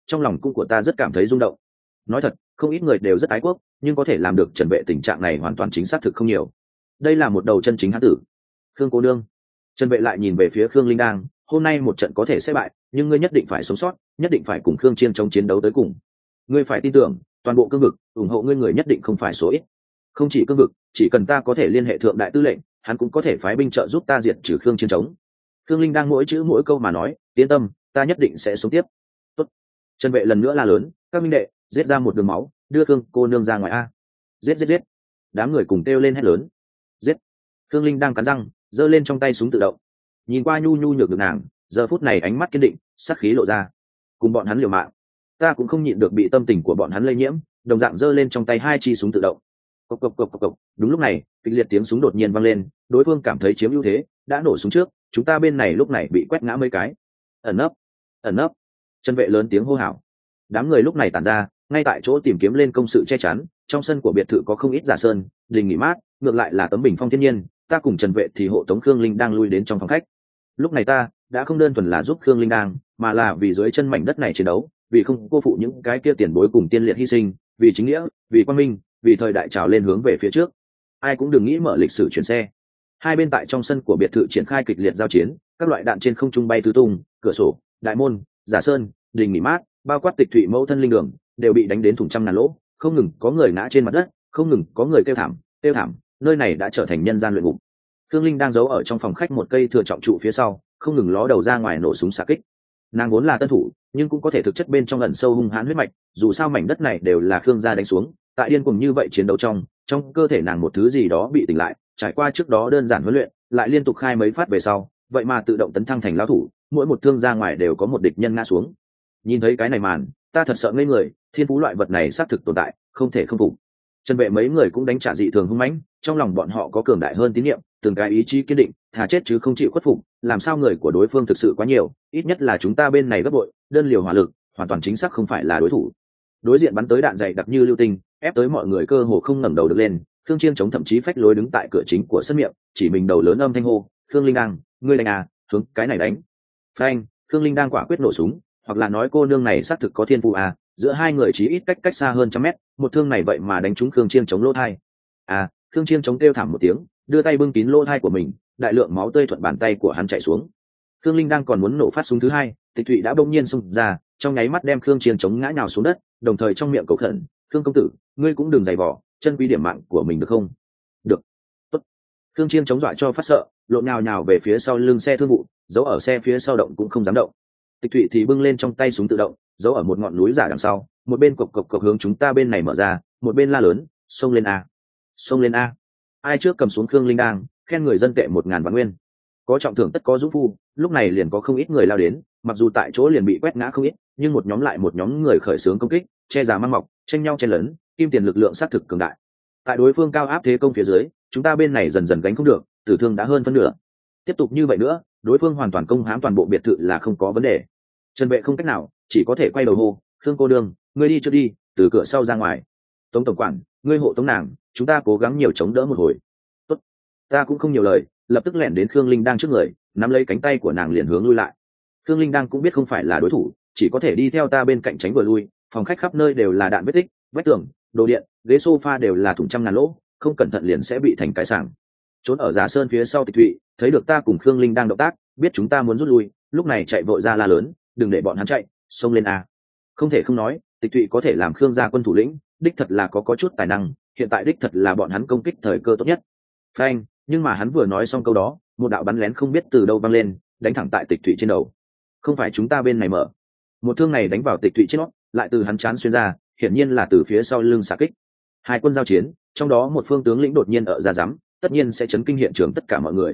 trong lòng cung của ta rất cảm thấy rung động. Nói thật, không ít người đều rất ái quốc, nhưng có thể làm được Trần Vệ tình trạng này hoàn toàn chính xác thực không nhiều. Đây là một đầu chân chính hán tử. Khương cô nương. Trần Vệ lại nhìn về phía Khương Linh Đang, hôm nay một trận có thể sẽ bại, nhưng ngươi nhất định phải sống sót, nhất định phải cùng Khương Chiên chống chiến đấu tới cùng. Ngươi phải tin tưởng, toàn bộ cương vực ủng hộ ngươi người nhất định không phải số ít. Không chỉ cương vực, chỉ cần ta có thể liên hệ thượng đại tư lệnh, hắn cũng có thể phái binh trợ giúp ta diệt trừ Khương Chiên chống. Khương Linh Đang mỗi chữ mỗi câu mà nói, yên tâm, ta nhất định sẽ sống tiếp. Tốt. Trần Vệ lần nữa la lớn, các minh đệ, giết ra một đường máu, đưa Khương cô nương ra ngoài a. Giết giết giết. Đám người cùng kêu lên hét lớn. Giết. Khương Linh đang cắn răng, giơ lên trong tay súng tự động. Nhìn qua nhu nhu nhược được nàng, giờ phút này ánh mắt kiên định, sát khí lộ ra. Cùng bọn hắn liều mạng. Ta cũng không nhịn được bị tâm tình của bọn hắn lây nhiễm, đồng dạng giơ lên trong tay hai chi súng tự động. Cộc cộc cộc cộc cộc. Đúng lúc này, kịch liệt tiếng súng đột nhiên vang lên, đối phương cảm thấy chiếm ưu thế, đã nổ súng trước, chúng ta bên này lúc này bị quét ngã mấy cái. Ẩn nấp, ẩn nấp. Trần Vệ lớn tiếng hô hào. Đám người lúc này tản ra, ngay tại chỗ tìm kiếm lên công sự che chắn. Trong sân của biệt thự có không ít giả sơn, đình nghỉ mát, ngược lại là tấm bình phong thiên nhiên. Ta cùng Trần Vệ thì hộ tống Khương Linh đang lui đến trong phòng khách. Lúc này ta đã không đơn thuần là giúp Khương Linh đang, mà là vì dưới chân mảnh đất này chiến đấu, vì không cô phụ những cái kia tiền bối cùng tiên liệt hy sinh, vì chính nghĩa, vì quang minh, vì thời đại trào lên hướng về phía trước. Ai cũng đừng nghĩ mở lịch sử chuyển xe. Hai bên tại trong sân của biệt thự triển khai kịch liệt giao chiến, các loại đạn trên không trung bay tứ tung, cửa sổ, đại môn, giả sơn, đình nghỉ mát, bao quát Tịch Thụy mẫu thân linh đường, đều bị đánh đến thủng trăm ngàn lỗ, không ngừng có người ngã trên mặt đất, không ngừng có người kêu thảm, nơi này đã trở thành nhân gian luyện ngục. Khương Linh đang giấu ở trong phòng khách một cây thừa trọng trụ phía sau, không ngừng ló đầu ra ngoài nổ súng xạ kích. Nàng vốn là tân thủ, nhưng cũng có thể thực chất bên trong ẩn sâu hung hãn huyết mạch, dù sao mảnh đất này đều là Khương gia đánh xuống, tại điên cuồng như vậy chiến đấu trong cơ thể nàng một thứ gì đó bị tỉnh lại, trải qua trước đó đơn giản huấn luyện, lại liên tục khai mấy phát về sau, vậy mà tự động tấn thăng thành lão thủ, mỗi một thương ra ngoài đều có một địch nhân ngã xuống. Nhìn thấy cái này màn, ta thật sợ ngây người, thiên phú loại vật này xác thực tồn tại, không thể không phục. Trần Vệ mấy người cũng đánh trả dị thường hung mãnh, trong lòng bọn họ có cường đại hơn tín niệm, từng cái ý chí kiên định, thà chết chứ không chịu khuất phục. Làm sao người của đối phương thực sự quá nhiều, ít nhất là chúng ta bên này gấp bội, đơn liều hỏa lực, hoàn toàn chính xác không phải là đối thủ. Đối diện bắn tới đạn dày đặc như lưu tinh, ép tới mọi người cơ hồ không ngẩng đầu được lên. Khương Chiên chống thậm chí phách lối đứng tại cửa chính của sân miệng, chỉ mình đầu lớn âm thanh hô, Khương Linh đang, ngươi đánh à, hướng cái này đánh. Phanh, Khương Linh đang quả quyết nổ súng, hoặc là nói cô nương này xác thực có thiên phú à, giữa hai người chỉ ít cách xa hơn trăm mét, một thương này vậy mà đánh trúng Khương Chiên chống lỗ thai. À, Khương Chiên chống kêu thảm một tiếng, đưa tay bưng kín lỗ thai của mình, đại lượng máu tươi thuận bàn tay của hắn chảy xuống. Khương Linh đang còn muốn nổ phát súng thứ hai, Tịch Thụy đã bỗng nhiên xông ra, trong nháy mắt đem Khương Chiên chống ngã nhào xuống đất, đồng thời trong miệng cầu khẩn, Khương công tử, ngươi cũng đừng giày vò, chân quý điểm mạng của mình được không? Được. Tốt. Khương Chiên chống dọa cho phát sợ, lộn nhào về phía sau lưng xe thương vụ, giấu ở xe phía sau động cũng không dám động. Tịch Thụy thì bưng lên trong tay súng tự động, giấu ở một ngọn núi giả đằng sau, một bên cộc cộc cộc hướng chúng ta bên này mở ra, một bên la lớn, xông lên a, xông lên a. Ai trước cầm xuống Khương Linh đang, khen người dân tệ 1000 vạn nguyên. Có trọng thưởng tất có dũng phu, lúc này liền có không ít người lao đến, mặc dù tại chỗ liền bị quét ngã không ít, nhưng một nhóm lại một nhóm người khởi xướng công kích, che giả mang mọc, tranh nhau chen lấn, kim tiền lực lượng sát thực cường đại. Tại đối phương cao áp thế công phía dưới, chúng ta bên này dần dần gánh không được, tử thương đã hơn phân nửa. Tiếp tục như vậy nữa, đối phương hoàn toàn công hãm toàn bộ biệt thự là không có vấn đề. Trần Vệ không cách nào, chỉ có thể quay đầu hô, Khương cô đương, ngươi đi trước đi, từ cửa sau ra ngoài. Tống tổng quản, ngươi hộ tống nàng, chúng ta cố gắng nhiều chống đỡ một hồi. Tốt. Ta cũng không nhiều lời, lập tức lẻn đến Khương Linh đang trước người, nắm lấy cánh tay của nàng liền hướng lui lại. Khương Linh đang cũng biết không phải là đối thủ, chỉ có thể đi theo ta bên cạnh tránh vừa lui. Phòng khách khắp nơi đều là đạn vết tích, vách tường, đồ điện, ghế sofa đều là thủng trăm ngàn lỗ, không cẩn thận liền sẽ bị thành cái sảng. Trốn ở Giả Sơn phía sau Tịch Thụy, thấy được ta cùng Khương Linh đang động tác, biết chúng ta muốn rút lui, lúc này chạy vội ra la lớn, đừng để bọn hắn chạy, xông lên a. Không thể không nói, Tịch Thụy có thể làm Khương gia quân thủ lĩnh, đích thật là có chút tài năng, hiện tại đích thật là bọn hắn công kích thời cơ tốt nhất. Phanh, nhưng mà hắn vừa nói xong câu đó, một đạo bắn lén không biết từ đâu văng lên, đánh thẳng tại Tịch Thụy trên đầu. Không phải chúng ta bên này mở. Một thương này đánh vào Tịch Thụy trên nót, lại từ hắn trán xuyên ra, hiển nhiên là từ phía sau lưng xạ kích. Hai quân giao chiến, trong đó một phương tướng lĩnh đột nhiên ở ra giám, tất nhiên sẽ chấn kinh hiện trường tất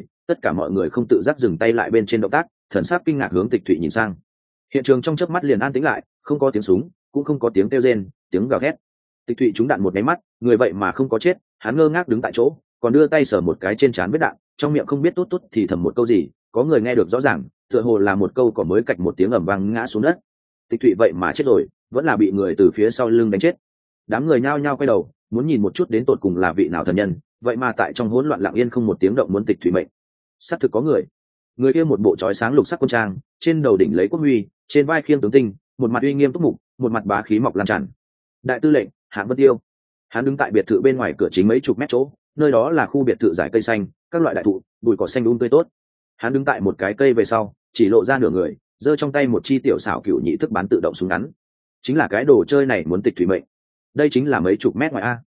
cả mọi người không tự giác dừng tay lại bên trên động tác, thần sắc kinh ngạc hướng Tịch Thụy nhìn sang. Hiện trường trong chớp mắt liền an tĩnh lại, không có tiếng súng, cũng không có tiếng kêu rên, tiếng gào thét. Tịch Thụy trúng đạn một cái mắt, người vậy mà không có chết, hắn ngơ ngác đứng tại chỗ, còn đưa tay sờ một cái trên trán vết đạn, trong miệng không biết tốt tốt thì thầm một câu gì, có người nghe được rõ ràng, tựa hồ là một câu có mới cạch một tiếng ầm vang ngã xuống đất. Tịch Thụy vậy mà chết rồi, vẫn là bị người từ phía sau lưng đánh chết. Đám người nhao nhao quay đầu, muốn nhìn một chút đến tột cùng là vị nào thần nhân, vậy mà tại trong hỗn loạn lặng yên không một tiếng động muốn Tịch Thụy mệnh. Xác thực có người kia một bộ trói sáng lục sắc quân trang, trên đầu đỉnh lấy quốc huy, trên vai khiêng tướng tinh, một mặt uy nghiêm túc mục, một mặt bá khí mọc lan tràn. Đại tư lệnh Hạng Vân Tiêu. Hắn đứng tại biệt thự bên ngoài cửa chính mấy chục mét chỗ, nơi đó là khu biệt thự dải cây xanh, các loại đại thụ, bụi cỏ xanh tươi tốt. Hắn đứng tại một cái cây về sau, chỉ lộ ra nửa người, giơ trong tay một chi tiểu xảo cựu nhị thức bán tự động súng ngắn. Chính là cái đồ chơi này muốn tịch thủy mệnh. Đây chính là mấy chục mét ngoài a.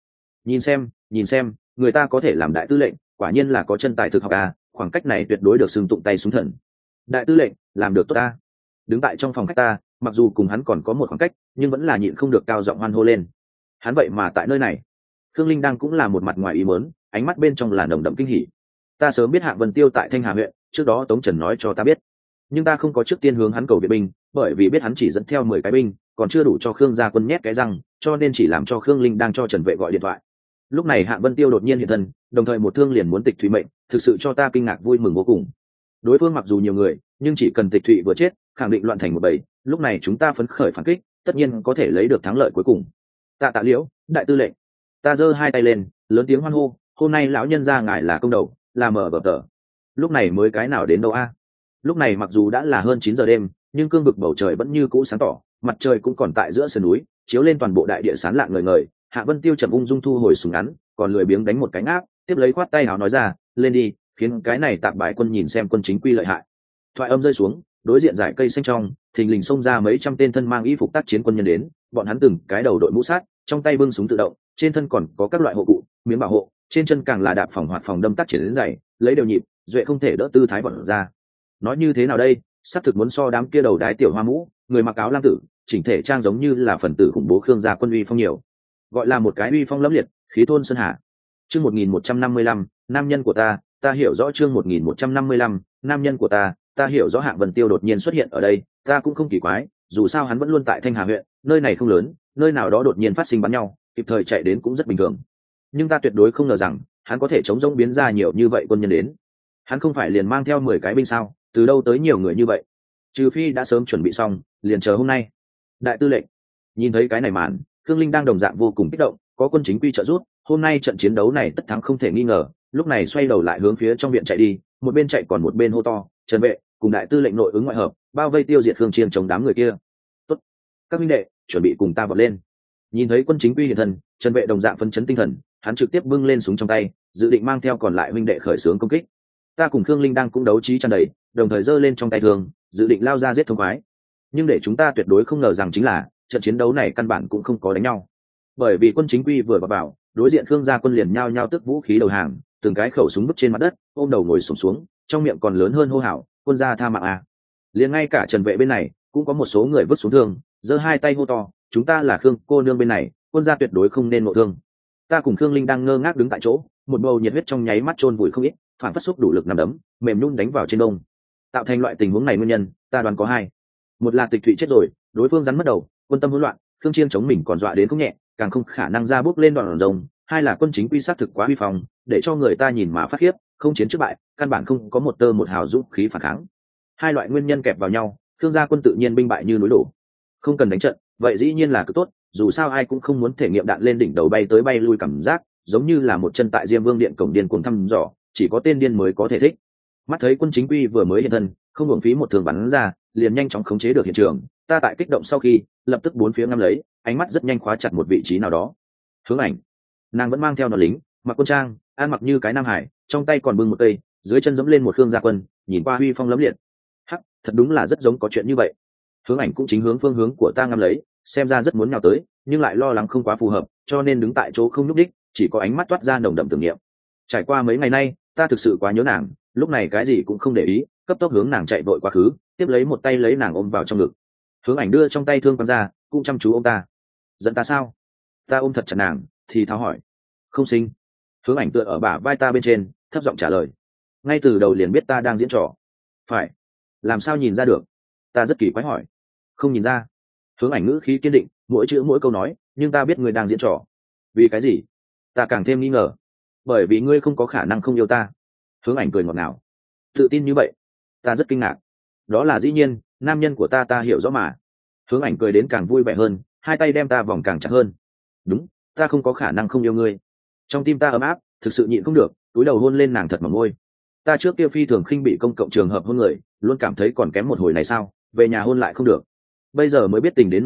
Nhìn xem, người ta có thể làm đại tư lệnh, quả nhiên là có chân tài thực học a, khoảng cách này tuyệt đối được xưng tụng tay súng thần. Đại tư lệnh, làm được tốt ta. Đứng tại trong phòng khách ta, mặc dù cùng hắn còn có một khoảng cách, nhưng vẫn là nhịn không được cao giọng hoan hô lên. Hắn vậy mà tại nơi này. Khương Linh đang cũng là một mặt ngoài ý muốn, ánh mắt bên trong là nồng đậm kinh hỉ. Ta sớm biết Hạng Vân Tiêu tại Thanh Hà huyện, trước đó Tống Trần nói cho ta biết, nhưng ta không có trước tiên hướng hắn cầu viện binh, bởi vì biết hắn chỉ dẫn theo 10 cái binh, còn chưa đủ cho Khương gia quân nhét cái răng, cho nên chỉ làm cho Khương Linh đang cho Trần Vệ gọi điện thoại. Lúc này Hạng Vân Tiêu đột nhiên hiện thân, đồng thời một thương liền muốn tịch thủy mệnh, thực sự cho ta kinh ngạc vui mừng vô cùng. Đối phương mặc dù nhiều người, nhưng chỉ cần tịch thủy vừa chết, khẳng định loạn thành một bầy, lúc này chúng ta phấn khởi phản kích, tất nhiên có thể lấy được thắng lợi cuối cùng. Tạ Liễu, đại tư lệnh. Ta giơ hai tay lên, lớn tiếng hoan hô, hôm nay lão nhân gia ngài là công đầu, là mở vở tờ. Lúc này mới cái nào đến đâu a? Lúc này mặc dù đã là hơn 9 giờ đêm, nhưng cương vực bầu trời vẫn như cũ sáng tỏ, mặt trời cũng còn tại giữa sườn núi, chiếu lên toàn bộ đại địa sáng lạng ngời ngời. Hạ Vân Tiêu chậm ung dung thu hồi súng ngắn, còn lười biếng đánh một cái áp, tiếp lấy khoát tay áo nói ra, lên đi, khiến cái này tạm bại quân nhìn xem quân chính quy lợi hại. Thoại âm rơi xuống, đối diện dải cây xanh trong, thình lình xông ra mấy trăm tên thân mang y phục tác chiến quân nhân đến, bọn hắn từng cái đầu đội mũ sát, trong tay bưng súng tự động, trên thân còn có các loại hộ cụ, miếng bảo hộ, trên chân càng là đạp phòng hoạt phòng đâm tác chiến đến giày, lấy đều nhịp, duệ không thể đỡ tư thái bọn ra. Nói như thế nào đây, sắp thực muốn so đám kia đầu đái tiểu hoa mũ, người mặc áo lam tử, chỉnh thể trang giống như là phần tử khủng bố Khương gia quân uy phong nhiều. Gọi là một cái uy phong lẫm liệt, khí thôn sơn hà. Chương 1155, nam nhân của ta hiểu rõ chương 1155, nam nhân của ta hiểu rõ. Hạng Vân Tiêu đột nhiên xuất hiện ở đây, ta cũng không kỳ quái, dù sao hắn vẫn luôn tại Thanh Hà huyện, nơi này không lớn, nơi nào đó đột nhiên phát sinh bắn nhau, kịp thời chạy đến cũng rất bình thường. Nhưng ta tuyệt đối không ngờ rằng, hắn có thể chống rỗng biến ra nhiều như vậy quân nhân đến. Hắn không phải liền mang theo 10 cái binh sao, từ đâu tới nhiều người như vậy? Trừ phi đã sớm chuẩn bị xong, liền chờ hôm nay. Đại tư lệnh, nhìn thấy cái này màn, Khương Linh đang đồng dạng vô cùng kích động, có quân chính quy trợ giúp, hôm nay trận chiến đấu này tất thắng không thể nghi ngờ. Lúc này xoay đầu lại hướng phía trong viện chạy đi, một bên chạy còn một bên hô to, Trần Vệ cùng đại tư lệnh nội ứng ngoại hợp, bao vây tiêu diệt Khương Chiên chống đám người kia. Tốt, các huynh đệ, chuẩn bị cùng ta vọt lên. Nhìn thấy quân chính quy hiện thân, Trần Vệ đồng dạng phấn chấn tinh thần, hắn trực tiếp bưng lên súng trong tay, dự định mang theo còn lại huynh đệ khởi xướng công kích. Ta cùng Khương Linh đang cũng đấu trí tràn đầy, đồng thời giơ lên trong tay thương, dự định lao ra giết thông khoái. Nhưng để chúng ta tuyệt đối không ngờ rằng chính là trận chiến đấu này căn bản cũng không có đánh nhau, bởi vì quân chính quy vừa vào, đối diện Khương gia quân liền nhao nhao tức vũ khí đầu hàng, từng cái khẩu súng vứt trên mặt đất, ôm đầu ngồi xổm xuống, trong miệng còn lớn hơn hô hào, quân gia tha mạng à. Liền ngay cả Trần Vệ bên này cũng có một số người vứt xuống thương, giơ hai tay hô to, chúng ta là Khương cô nương bên này, quân gia tuyệt đối không nên ngộ thương. Ta cùng Khương Linh đang ngơ ngác đứng tại chỗ, một bầu nhiệt huyết trong nháy mắt chôn vùi không ít, phản phát xúc đủ lực nằm đấm mềm nhún đánh vào trên đông. Tạo thành loại tình huống này nguyên nhân, ta đoán có hai. Một là Tịch Thụy chết rồi, đối phương rắn mất đầu, quân tâm hỗn loạn, Khương Chiên chống mình còn dọa đến không nhẹ, càng không khả năng ra bước lên đoạn rồng. Hai là quân chính quy sát thực quá uy phong, để cho người ta nhìn mà phát khiếp, không chiến trước bại, căn bản không có một tơ một hào dũng khí phản kháng. Hai loại nguyên nhân kẹp vào nhau, Khương gia quân tự nhiên binh bại như núi đổ. Không cần đánh trận, vậy dĩ nhiên là cực tốt, dù sao ai cũng không muốn thể nghiệm đạn lên đỉnh đầu bay tới bay lui cảm giác, giống như là một chân tại Diêm Vương điện cổng điên cuồng thăm dò, chỉ có tên điên mới có thể thích. Mắt thấy quân chính quy vừa mới hiện thân, không hưởng phí một thường bắn ra, liền nhanh chóng khống chế được hiện trường. Ta tại kích động sau khi, lập tức bốn phía ngắm lấy, ánh mắt rất nhanh khóa chặt một vị trí nào đó. Hướng Ảnh, nàng vẫn mang theo nỏ lính, mặc quân trang, ăn mặc như cái Nam Hải, trong tay còn bưng một cây, dưới chân giẫm lên một Khương gia quân, nhìn qua huy phong lẫm liệt. Hắc, thật đúng là rất giống có chuyện như vậy. Hướng Ảnh cũng chính hướng phương hướng của ta ngắm lấy, xem ra rất muốn nhào tới, nhưng lại lo lắng không quá phù hợp, cho nên đứng tại chỗ không nhúc đích, chỉ có ánh mắt toát ra nồng đậm tưởng niệm. Trải qua mấy ngày nay, ta thực sự quá nhớ nàng, lúc này cái gì cũng không để ý, cấp tốc hướng nàng chạy vội quá khứ, tiếp lấy một tay lấy nàng ôm vào trong ngực. Hướng Ảnh đưa trong tay thương quăng ra, cũng chăm chú ôm ta. Giận ta sao? Ta ôm thật chặt nàng, thì tháo hỏi. Không sinh. Hướng Ảnh tựa ở bả vai ta bên trên, thấp giọng trả lời. Ngay từ đầu liền biết ta đang diễn trò. Phải. Làm sao nhìn ra được? Ta rất kỳ quái hỏi. Không nhìn ra. Hướng Ảnh ngữ khí kiên định, mỗi chữ mỗi câu nói, nhưng ta biết ngươi đang diễn trò. Vì cái gì? Ta càng thêm nghi ngờ. Bởi vì ngươi không có khả năng không yêu ta. Hướng Ảnh cười ngọt ngào. Tự tin như vậy, ta rất kinh ngạc. Đó là dĩ nhiên, nam nhân của ta hiểu rõ mà. Hướng Ảnh cười đến càng vui vẻ hơn, hai tay đem ta vòng càng chặt hơn. Đúng, ta không có khả năng không yêu ngươi. Trong tim ta ấm áp, thực sự nhịn không được, túi đầu hôn lên nàng thật mỏng môi. Ta trước kia phi thường khinh bị công cộng trường hợp hôn người, luôn cảm thấy còn kém một hồi này sao, về nhà hôn lại không được. Bây giờ mới biết tình đến nồng lúc,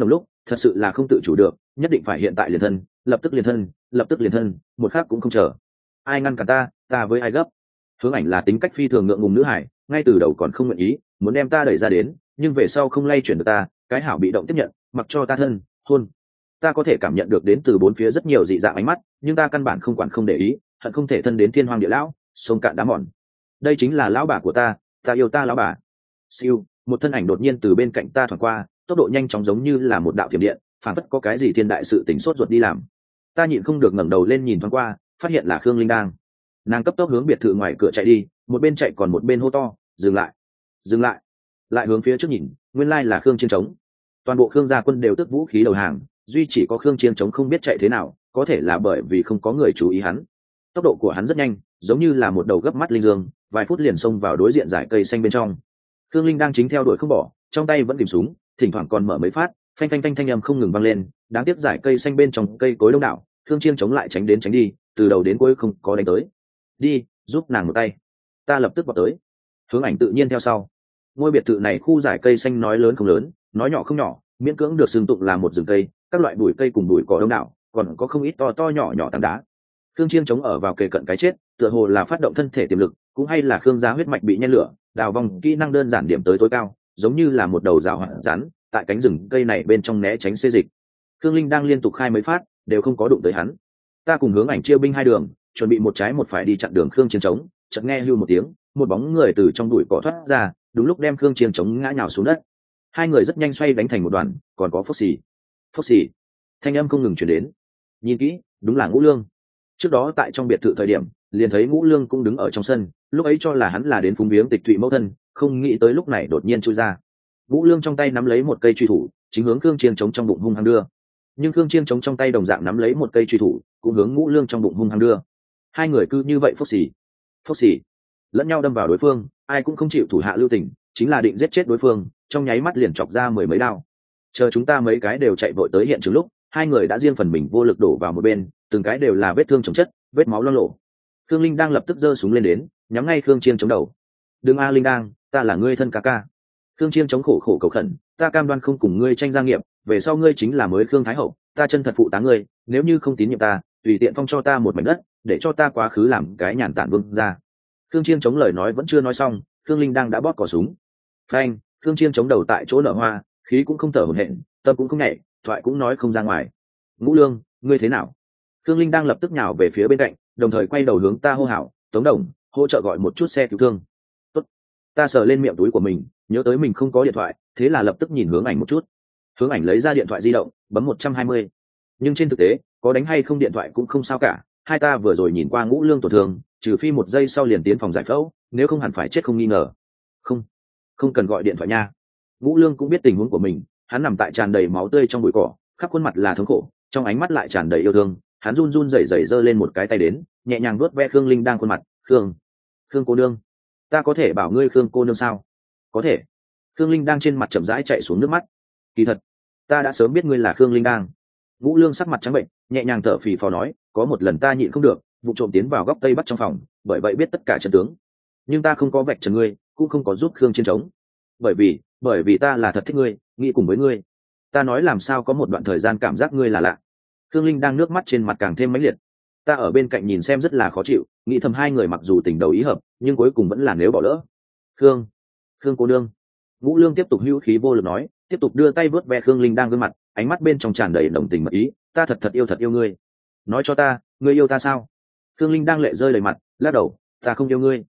thật sự là không tự chủ được, nhất định phải hiện tại liền thân, lập tức liền thân, lập tức liền thân, một khắc cũng không chờ. Ai ngăn cả ta với ai gấp. Hướng Ảnh là tính cách phi thường ngượng ngùng nữ hải, ngay từ đầu còn không nguyện ý, muốn đem ta đẩy ra đến, nhưng về sau không lay chuyển được ta, cái hảo bị động tiếp nhận, mặc cho ta thân hôn. Ta có thể cảm nhận được đến từ bốn phía rất nhiều dị dạng ánh mắt, nhưng ta căn bản không quản không để ý, hận không thể thân đến thiên hoàng địa lão, sông cạn đá mòn. Đây chính là lão bà của ta yêu ta lão bà. Siêu, một thân ảnh đột nhiên từ bên cạnh ta thoáng qua, tốc độ nhanh chóng giống như là một đạo thiểm điện, phản phất có cái gì thiên đại sự tình sốt ruột đi làm. Ta nhịn không được ngẩng đầu lên nhìn thoáng qua, phát hiện là Khương Linh đang. Nàng cấp tốc hướng biệt thự ngoài cửa chạy đi, một bên chạy còn một bên hô to, dừng lại, dừng lại. Lại hướng phía trước nhìn, nguyên lai là Khương Chiên Trống. Toàn bộ Khương gia quân đều tức vũ khí đầu hàng, duy chỉ có Khương Chiên Trống không biết chạy thế nào, có thể là bởi vì không có người chú ý hắn. Tốc độ của hắn rất nhanh, giống như là một đầu gấp mắt linh dương, vài phút liền xông vào đối diện dải cây xanh bên trong. Khương Linh đang chính theo đuổi không bỏ, trong tay vẫn kìm súng, thỉnh thoảng còn mở mấy phát, phanh phanh phanh thanh âm không ngừng vang lên. Đáng tiếc dải cây xanh bên trong cây cối đông đảo, Khương Chiên Trống lại tránh đến tránh đi, từ đầu đến cuối không có đánh tới. Đi, giúp nàng một tay. Ta lập tức vào tới. Hướng Ảnh tự nhiên theo sau. Ngôi biệt thự này khu dải cây xanh nói lớn không lớn, nói nhỏ không nhỏ, miễn cưỡng được xưng tụng là một rừng cây, các loại bụi cây cùng bụi cỏ đông đảo, còn có không ít to to nhỏ nhỏ tảng đá. Khương Chiên Trống ở vào kề cận cái chết, tựa hồ là phát động thân thể tiềm lực, cũng hay là Khương gia huyết mạch bị nhen lửa, đào vòng kỹ năng đơn giản điểm tới tối cao, giống như là một đầu rào hoạn rắn, tại cánh rừng cây này bên trong né tránh xê dịch. Khương Linh đang liên tục khai mấy phát, đều không có đụng tới hắn. Ta cùng Hướng Ảnh chia binh hai đường, chuẩn bị một trái một phải đi chặn đường Khương Chiên Trống, chợt nghe hưu một tiếng, một bóng người từ trong bụi cỏ thoát ra, đúng lúc đem Khương Chiên Trống ngã nhào xuống đất. Hai người rất nhanh xoay đánh thành một đoàn, còn có phốc xì, thanh âm không ngừng truyền đến. Nhìn kỹ, đúng là Ngũ Lương. Trước đó tại trong biệt thự thời điểm, liền thấy Ngũ Lương cũng đứng ở trong sân, lúc ấy cho là hắn là đến phúng viếng Tịch Thụy mẫu thân, không nghĩ tới lúc này đột nhiên chui ra. Ngũ Lương trong tay nắm lấy một cây truy thủ, chính hướng Khương Chiên Trống trong bụng hung hăng đưa. Nhưng Khương Chiên Trống trong tay đồng dạng nắm lấy một cây truy thủ, cũng hướng Ngũ Lương trong bụng hung hăng đưa. Hai người cứ như vậy phốc xì, lẫn nhau đâm vào đối phương, ai cũng không chịu thủ hạ lưu tình, chính là định giết chết đối phương, trong nháy mắt liền chọc ra mười mấy đao. Chờ chúng ta mấy cái đều chạy vội tới hiện trường lúc, hai người đã riêng phần mình vô lực đổ vào một bên, từng cái đều là vết thương chồng chất, vết máu loang lổ. Khương Linh đang lập tức giơ súng lên đến, nhắm ngay Khương Chiên Trống đầu. Đừng a Linh đang, ta là ngươi thân ca ca. Khương Chiên Trống khổ khổ cầu khẩn, ta cam đoan không cùng ngươi tranh gia nghiệp, về sau ngươi chính là mới Khương Thái Hậu, ta chân thật phụ tá ngươi, nếu như không tín nhiệm ta, tùy tiện phong cho ta một mảnh đất, để cho ta quá khứ làm cái nhàn tản vương ra. Khương Chiên Trống lời nói vẫn chưa nói xong, Khương Linh đang đã bóp cò súng. Phanh, Khương Chiên Trống đầu tại chỗ nở hoa, khí cũng không thở hổn hển, tâm cũng không nhảy, thoại cũng nói không ra ngoài. Ngũ Lương, ngươi thế nào? Khương Linh đang lập tức nhào về phía bên cạnh, đồng thời quay đầu hướng ta hô hào, Tống Đồng, hỗ trợ gọi một chút xe cứu thương. Tốt. Ta sờ lên miệng túi của mình, nhớ tới mình không có điện thoại, thế là lập tức nhìn Hướng Ảnh một chút. Hướng Ảnh lấy ra điện thoại di động, bấm 120. Nhưng trên thực tế, có đánh hay không điện thoại cũng không sao cả, hai ta vừa rồi nhìn qua Ngũ Lương tổn thương, trừ phi một giây sau liền tiến phòng giải phẫu, nếu không hẳn phải chết không nghi ngờ. Không cần gọi điện thoại nha. Ngũ Lương cũng biết tình huống của mình, hắn nằm tại tràn đầy máu tươi trong bụi cỏ, khắp khuôn mặt là thống khổ, trong ánh mắt lại tràn đầy yêu thương. Hắn run run rẩy rẩy giơ lên một cái tay đến, nhẹ nhàng vuốt ve Khương Linh đang khuôn mặt. Khương cô nương, ta có thể bảo ngươi Khương cô nương sao? Có thể. Khương Linh đang trên mặt chậm rãi chạy xuống nước mắt. Kỳ thật, ta đã sớm biết ngươi là Khương Linh đang. Ngũ Lương sắc mặt trắng bệnh, nhẹ nhàng thở phì phò nói, có một lần ta nhịn không được, vụ trộm tiến vào góc tây bắc trong phòng, bởi vậy biết tất cả trận tướng. Nhưng ta không có vạch trần ngươi, cũng không có giúp Khương Chiên Trống. Bởi vì ta là thật thích ngươi, nghĩ cùng với ngươi. Ta nói làm sao có một đoạn thời gian cảm giác ngươi là lạ. Khương Linh đang nước mắt trên mặt càng thêm mãnh liệt. Ta ở bên cạnh nhìn xem rất là khó chịu, nghĩ thầm hai người mặc dù tình đầu ý hợp, nhưng cuối cùng vẫn là nếu bỏ lỡ. Khương cô nương. Ngũ Lương tiếp tục hữu khí vô lực nói, tiếp tục đưa tay vớt ve Khương Linh đang gương mặt, ánh mắt bên trong tràn đầy đồng tình mật ý. Ta thật yêu ngươi. Nói cho ta, ngươi yêu ta sao? Khương Linh đang lệ rơi đầy mặt, lắc đầu, ta không yêu ngươi.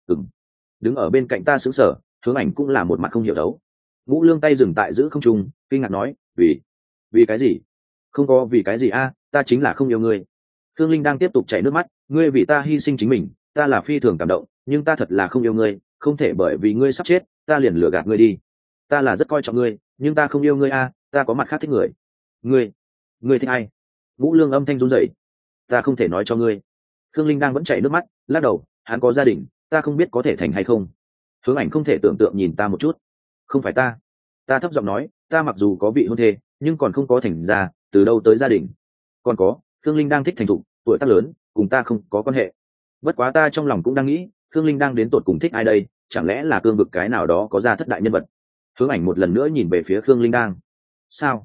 Đứng ở bên cạnh ta sững sờ, Hướng Ảnh cũng là một mặt không hiểu đấu. Ngũ Lương tay dừng tại giữ không trung, kinh ngạc nói, vì cái gì? Không có vì cái gì a, ta chính là không yêu ngươi. Khương Linh đang tiếp tục chảy nước mắt, ngươi vì ta hy sinh chính mình, ta là phi thường cảm động, nhưng ta thật là không yêu ngươi, không thể bởi vì ngươi sắp chết, ta liền lừa gạt ngươi đi. Ta là rất coi trọng ngươi, nhưng ta không yêu ngươi a, ta có mặt khác thích người. Ngươi thích ai? Ngũ Lương âm thanh run rẩy. Ta không thể nói cho ngươi. Khương Linh đang vẫn chảy nước mắt, lắc đầu, hắn có gia đình, ta không biết có thể thành hay không. Hướng Ảnh không thể tưởng tượng nhìn ta một chút. Không phải ta. Ta thấp giọng nói, ta mặc dù có vị hôn thê, nhưng còn không có thành ra, từ đâu tới gia đình. Còn có, Khương Linh đang thích thành thục, tuổi tác lớn, cùng ta không có quan hệ. Bất quá ta trong lòng cũng đang nghĩ, Khương Linh đang đến tột cùng thích ai đây, chẳng lẽ là cương vực cái nào đó có ra thất đại nhân vật. Hướng Ảnh một lần nữa nhìn về phía Khương Linh đang. Sao?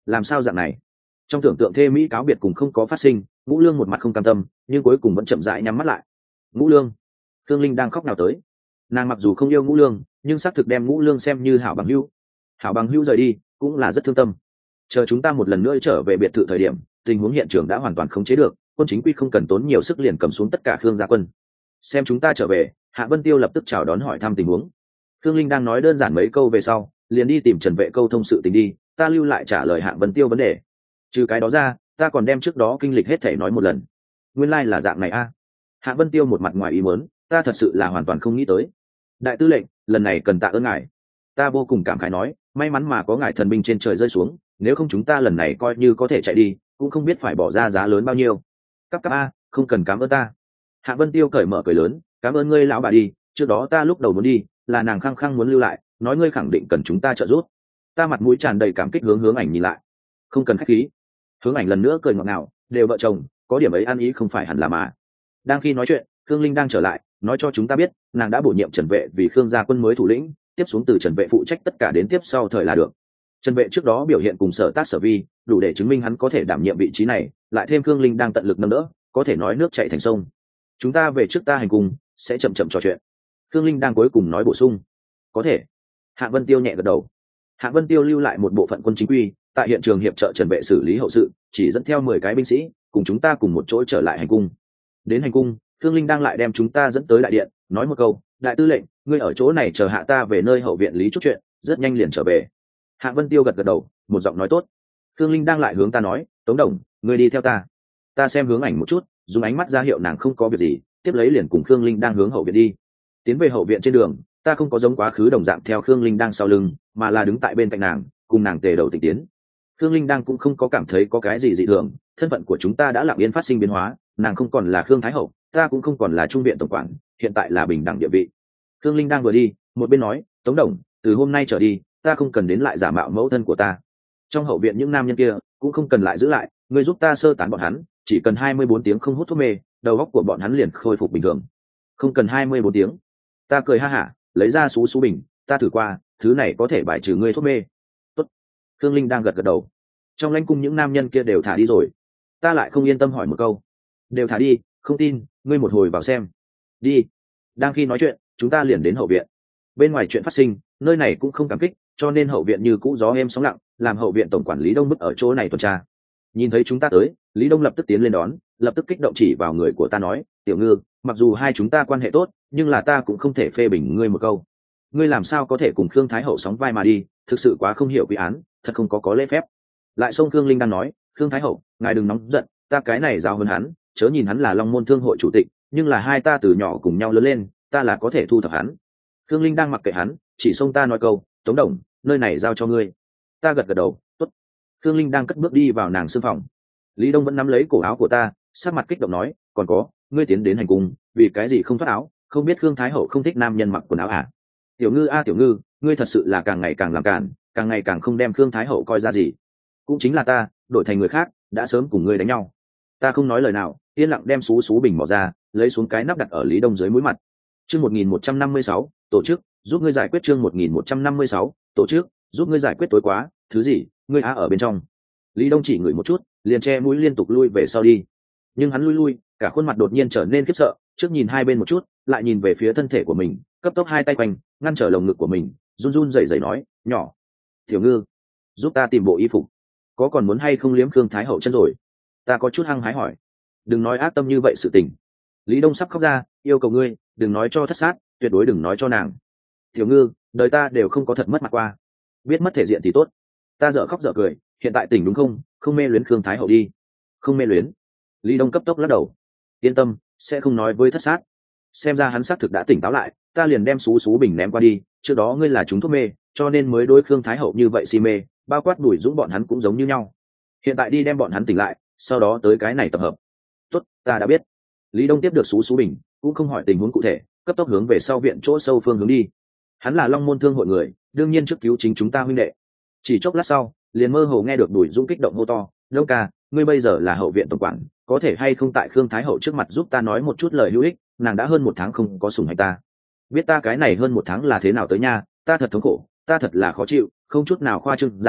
làm sao dạng này? Trong tưởng tượng thê mỹ cáo biệt cùng không có phát sinh, Ngũ Lương một mặt không cam tâm, nhưng cuối cùng vẫn chậm rãi nhắm mắt lại. Ngũ Lương, Thương Linh đang khóc nào tới. Nàng mặc dù không yêu Ngũ Lương, nhưng xác thực đem Ngũ Lương xem như hảo bằng hữu. Hảo bằng hữu rời đi, cũng là rất thương tâm. Chờ chúng ta một lần nữa trở về biệt thự thời điểm, tình huống hiện trường đã hoàn toàn khống chế được, quân chính quy không cần tốn nhiều sức liền cầm xuống tất cả Khương gia quân. Xem chúng ta trở về, Hạ Vân Tiêu lập tức chào đón hỏi thăm tình huống. Thương Linh đang nói đơn giản mấy câu về sau, liền đi tìm Trần Vệ câu thông sự tình đi, ta lưu lại trả lời Hạ Vân Tiêu vấn đề. Trừ cái đó ra, ta còn đem trước đó kinh lịch hết thể nói một lần. Nguyên lai là dạng này a. Hạ Vân Tiêu một mặt ngoài ý muốn, ta thật sự là hoàn toàn không nghĩ tới. Đại tư lệnh, lần này cần tạ ơn ngài. Ta vô cùng cảm khái nói, may mắn mà có ngài thần binh trên trời rơi xuống, nếu không chúng ta lần này coi như có thể chạy đi, cũng không biết phải bỏ ra giá lớn bao nhiêu. Cấp a, không cần cảm ơn ta. Hạ Vân Tiêu cởi mở cười lớn, cảm ơn ngươi lão bà đi, trước đó ta lúc đầu muốn đi, là nàng khăng khăng muốn lưu lại, nói ngươi khẳng định cần chúng ta trợ giúp. Ta mặt mũi tràn đầy cảm kích hướng ảnh nhìn lại. Không cần khách khí. Hướng ảnh lần nữa cười ngọt ngào, đều vợ chồng, có điểm ấy ăn ý không phải hẳn là mà. Đang khi nói chuyện, Khương Linh đang trở lại, nói cho chúng ta biết, nàng đã bổ nhiệm Trần Vệ vì Khương gia quân mới thủ lĩnh, tiếp xuống từ Trần Vệ phụ trách tất cả đến tiếp sau thời là được. Trần Vệ trước đó biểu hiện cùng sở tác sở vi, đủ để chứng minh hắn có thể đảm nhiệm vị trí này, lại thêm Khương Linh đang tận lực nâng đỡ, có thể nói nước chảy thành sông. Chúng ta về trước ta hành cùng, sẽ chậm chậm trò chuyện. Khương Linh đang cuối cùng nói bổ sung. Có thể. Hạ Vân Tiêu nhẹ gật đầu. Hạ Vân Tiêu lưu lại một bộ phận quân chính quy, tại hiện trường hiệp trợ Trần Vệ xử lý hậu sự, chỉ dẫn theo 10 cái binh sĩ, cùng chúng ta cùng một chỗ trở lại hành cung. Đến hành cung, Khương Linh đang lại đem chúng ta dẫn tới đại điện, nói một câu, đại tư lệnh, ngươi ở chỗ này chờ hạ ta về nơi hậu viện lý chút chuyện, rất nhanh liền trở về. Hạ Vân Tiêu gật gật đầu, một giọng nói tốt. Khương Linh đang lại hướng ta nói, Tống Đồng, ngươi đi theo ta. Ta xem hướng ảnh một chút, dùng ánh mắt ra hiệu nàng không có việc gì, tiếp lấy liền cùng Khương Linh đang hướng hậu viện đi. Tiến về hậu viện trên đường, ta không có giống quá khứ đồng dạng theo Khương Linh đang sau lưng, mà là đứng tại bên cạnh nàng, cùng nàng tề đầu tịch tiến. Khương Linh đang cũng không có cảm thấy có cái gì dị thường, thân phận của chúng ta đã lặng yên phát sinh biến hóa, nàng không còn là Khương Thái hậu, ta cũng không còn là trung viện tổng quản, hiện tại là bình đẳng địa vị. Khương Linh đang vừa đi, một bên nói, Tống Đồng, từ hôm nay trở đi, ta không cần đến lại giả mạo mẫu thân của ta. Trong hậu viện những nam nhân kia cũng không cần lại giữ lại, ngươi giúp ta sơ tán bọn hắn, chỉ cần 24 tiếng không hút thuốc mê, đầu óc của bọn hắn liền khôi phục bình thường. Không cần 24 tiếng. Ta cười ha hả, lấy ra sú bình, ta thử qua, thứ này có thể bài trừ ngươi thuốc mê. Tốt. Khương Linh đang gật gật đầu. Trong lãnh cung những nam nhân kia đều thả đi rồi. Ta lại không yên tâm hỏi một câu. Đều thả đi, không tin, ngươi một hồi vào xem. Đi. Đang khi nói chuyện, chúng ta liền đến hậu viện. Bên ngoài chuyện phát sinh, nơi này cũng không cảm kích, cho nên hậu viện như cũ gió êm sóng lặng, làm hậu viện tổng quản lý Đông Bức ở chỗ này tuần tra. Nhìn thấy chúng ta tới, Lý Đông lập tức tiến lên đón, lập tức kích động chỉ vào người của ta nói, Tiểu Ngư, mặc dù hai chúng ta quan hệ tốt, nhưng là ta cũng không thể phê bình ngươi một câu. Ngươi làm sao có thể cùng Khương Thái hậu sóng vai mà đi, thực sự quá không hiểu quy án, thật không có lễ phép. Lại xông Khương Linh đang nói, Khương Thái hậu, ngài đừng nóng giận, ta cái này giáo hơn hắn, chớ nhìn hắn là Long Môn Thương hội chủ tịch, nhưng là hai ta từ nhỏ cùng nhau lớn lên, ta là có thể thu thập hắn. Khương Linh đang mặc kệ hắn, chỉ xông ta nói câu, Tống Đồng, nơi này giao cho ngươi. Ta gật gật đầu, tốt. Khương Linh đang cất bước đi vào nàng sư phòng. Lý Đông vẫn nắm lấy cổ áo của ta, sắc mặt kích động nói, còn có, ngươi tiến đến hành cung, vì cái gì không thoát áo, không biết Khương Thái hậu không thích nam nhân mặc quần áo à? Tiểu Ngư a Tiểu Ngư, ngươi thật sự là càng ngày càng làm cản, càng ngày càng không đem Khương Thái hậu coi ra gì. Cũng chính là ta, đổi thành người khác, đã sớm cùng ngươi đánh nhau. Ta không nói lời nào, yên lặng đem sú bình bỏ ra, lấy xuống cái nắp đặt ở Lý Đông dưới mũi mặt. Chương 1156, tổ chức, giúp ngươi giải quyết chương 1156, tổ chức, giúp ngươi giải quyết tối quá, thứ gì, ngươi á ở bên trong. Lý Đông chỉ ngửi một chút, liền che mũi liên tục lui về sau đi. Nhưng hắn lui, cả khuôn mặt đột nhiên trở nên khiếp sợ, trước nhìn hai bên một chút, lại nhìn về phía thân thể của mình, cấp tốc hai tay quanh, ngăn trở lồng ngực của mình, run run rẩy rẩy nói, nhỏ, Tiểu Ngư, giúp ta tìm bộ y phục, có còn muốn hay không liếm Khương Thái hậu chân rồi? Ta có chút hăng hái hỏi. Đừng nói ác tâm như vậy sự tình. Lý Đông sắp khóc ra, yêu cầu ngươi, đừng nói cho thất sát, tuyệt đối đừng nói cho nàng. Tiểu Ngư, đời ta đều không có thật mất mặt qua, biết mất thể diện thì tốt. Ta dở khóc dở cười, hiện tại tỉnh đúng không, không mê luyến Khương Thái hậu đi. Không mê luyến. Lý Đông cấp tốc lắc đầu. Yên tâm, sẽ không nói với thất sát. Xem ra hắn xác thực đã tỉnh táo lại, ta liền đem sú bình ném qua đi, trước đó ngươi là chúng thuốc mê, cho nên mới đối Khương Thái hậu như vậy si mê, bao quát Bùi Dũng bọn hắn cũng giống như nhau. Hiện tại đi đem bọn hắn tỉnh lại, sau đó tới cái này tập hợp. Tốt, ta đã biết. Lý Đông tiếp được sú bình, cũng không hỏi tình huống cụ thể, cấp tốc hướng về sau viện chỗ sâu phương hướng đi. Hắn là Long Môn Thương hội người, đương nhiên trước cứu chính chúng ta huynh đệ. Chỉ chốc lát sau, liền mơ hồ nghe được Bùi Dũng kích động hô to, Đông ca, ngươi bây giờ là hậu viện tổng quản, có thể hay không tại Khương Thái hậu trước mặt giúp ta nói một chút lời hữu ích, nàng đã hơn 1 tháng không có sủng hạnh ta. Biết ta cái này hơn 1 tháng là thế nào tới nha, ta thật thống khổ, ta thật là khó chịu, không chút nào khoa trương giảng,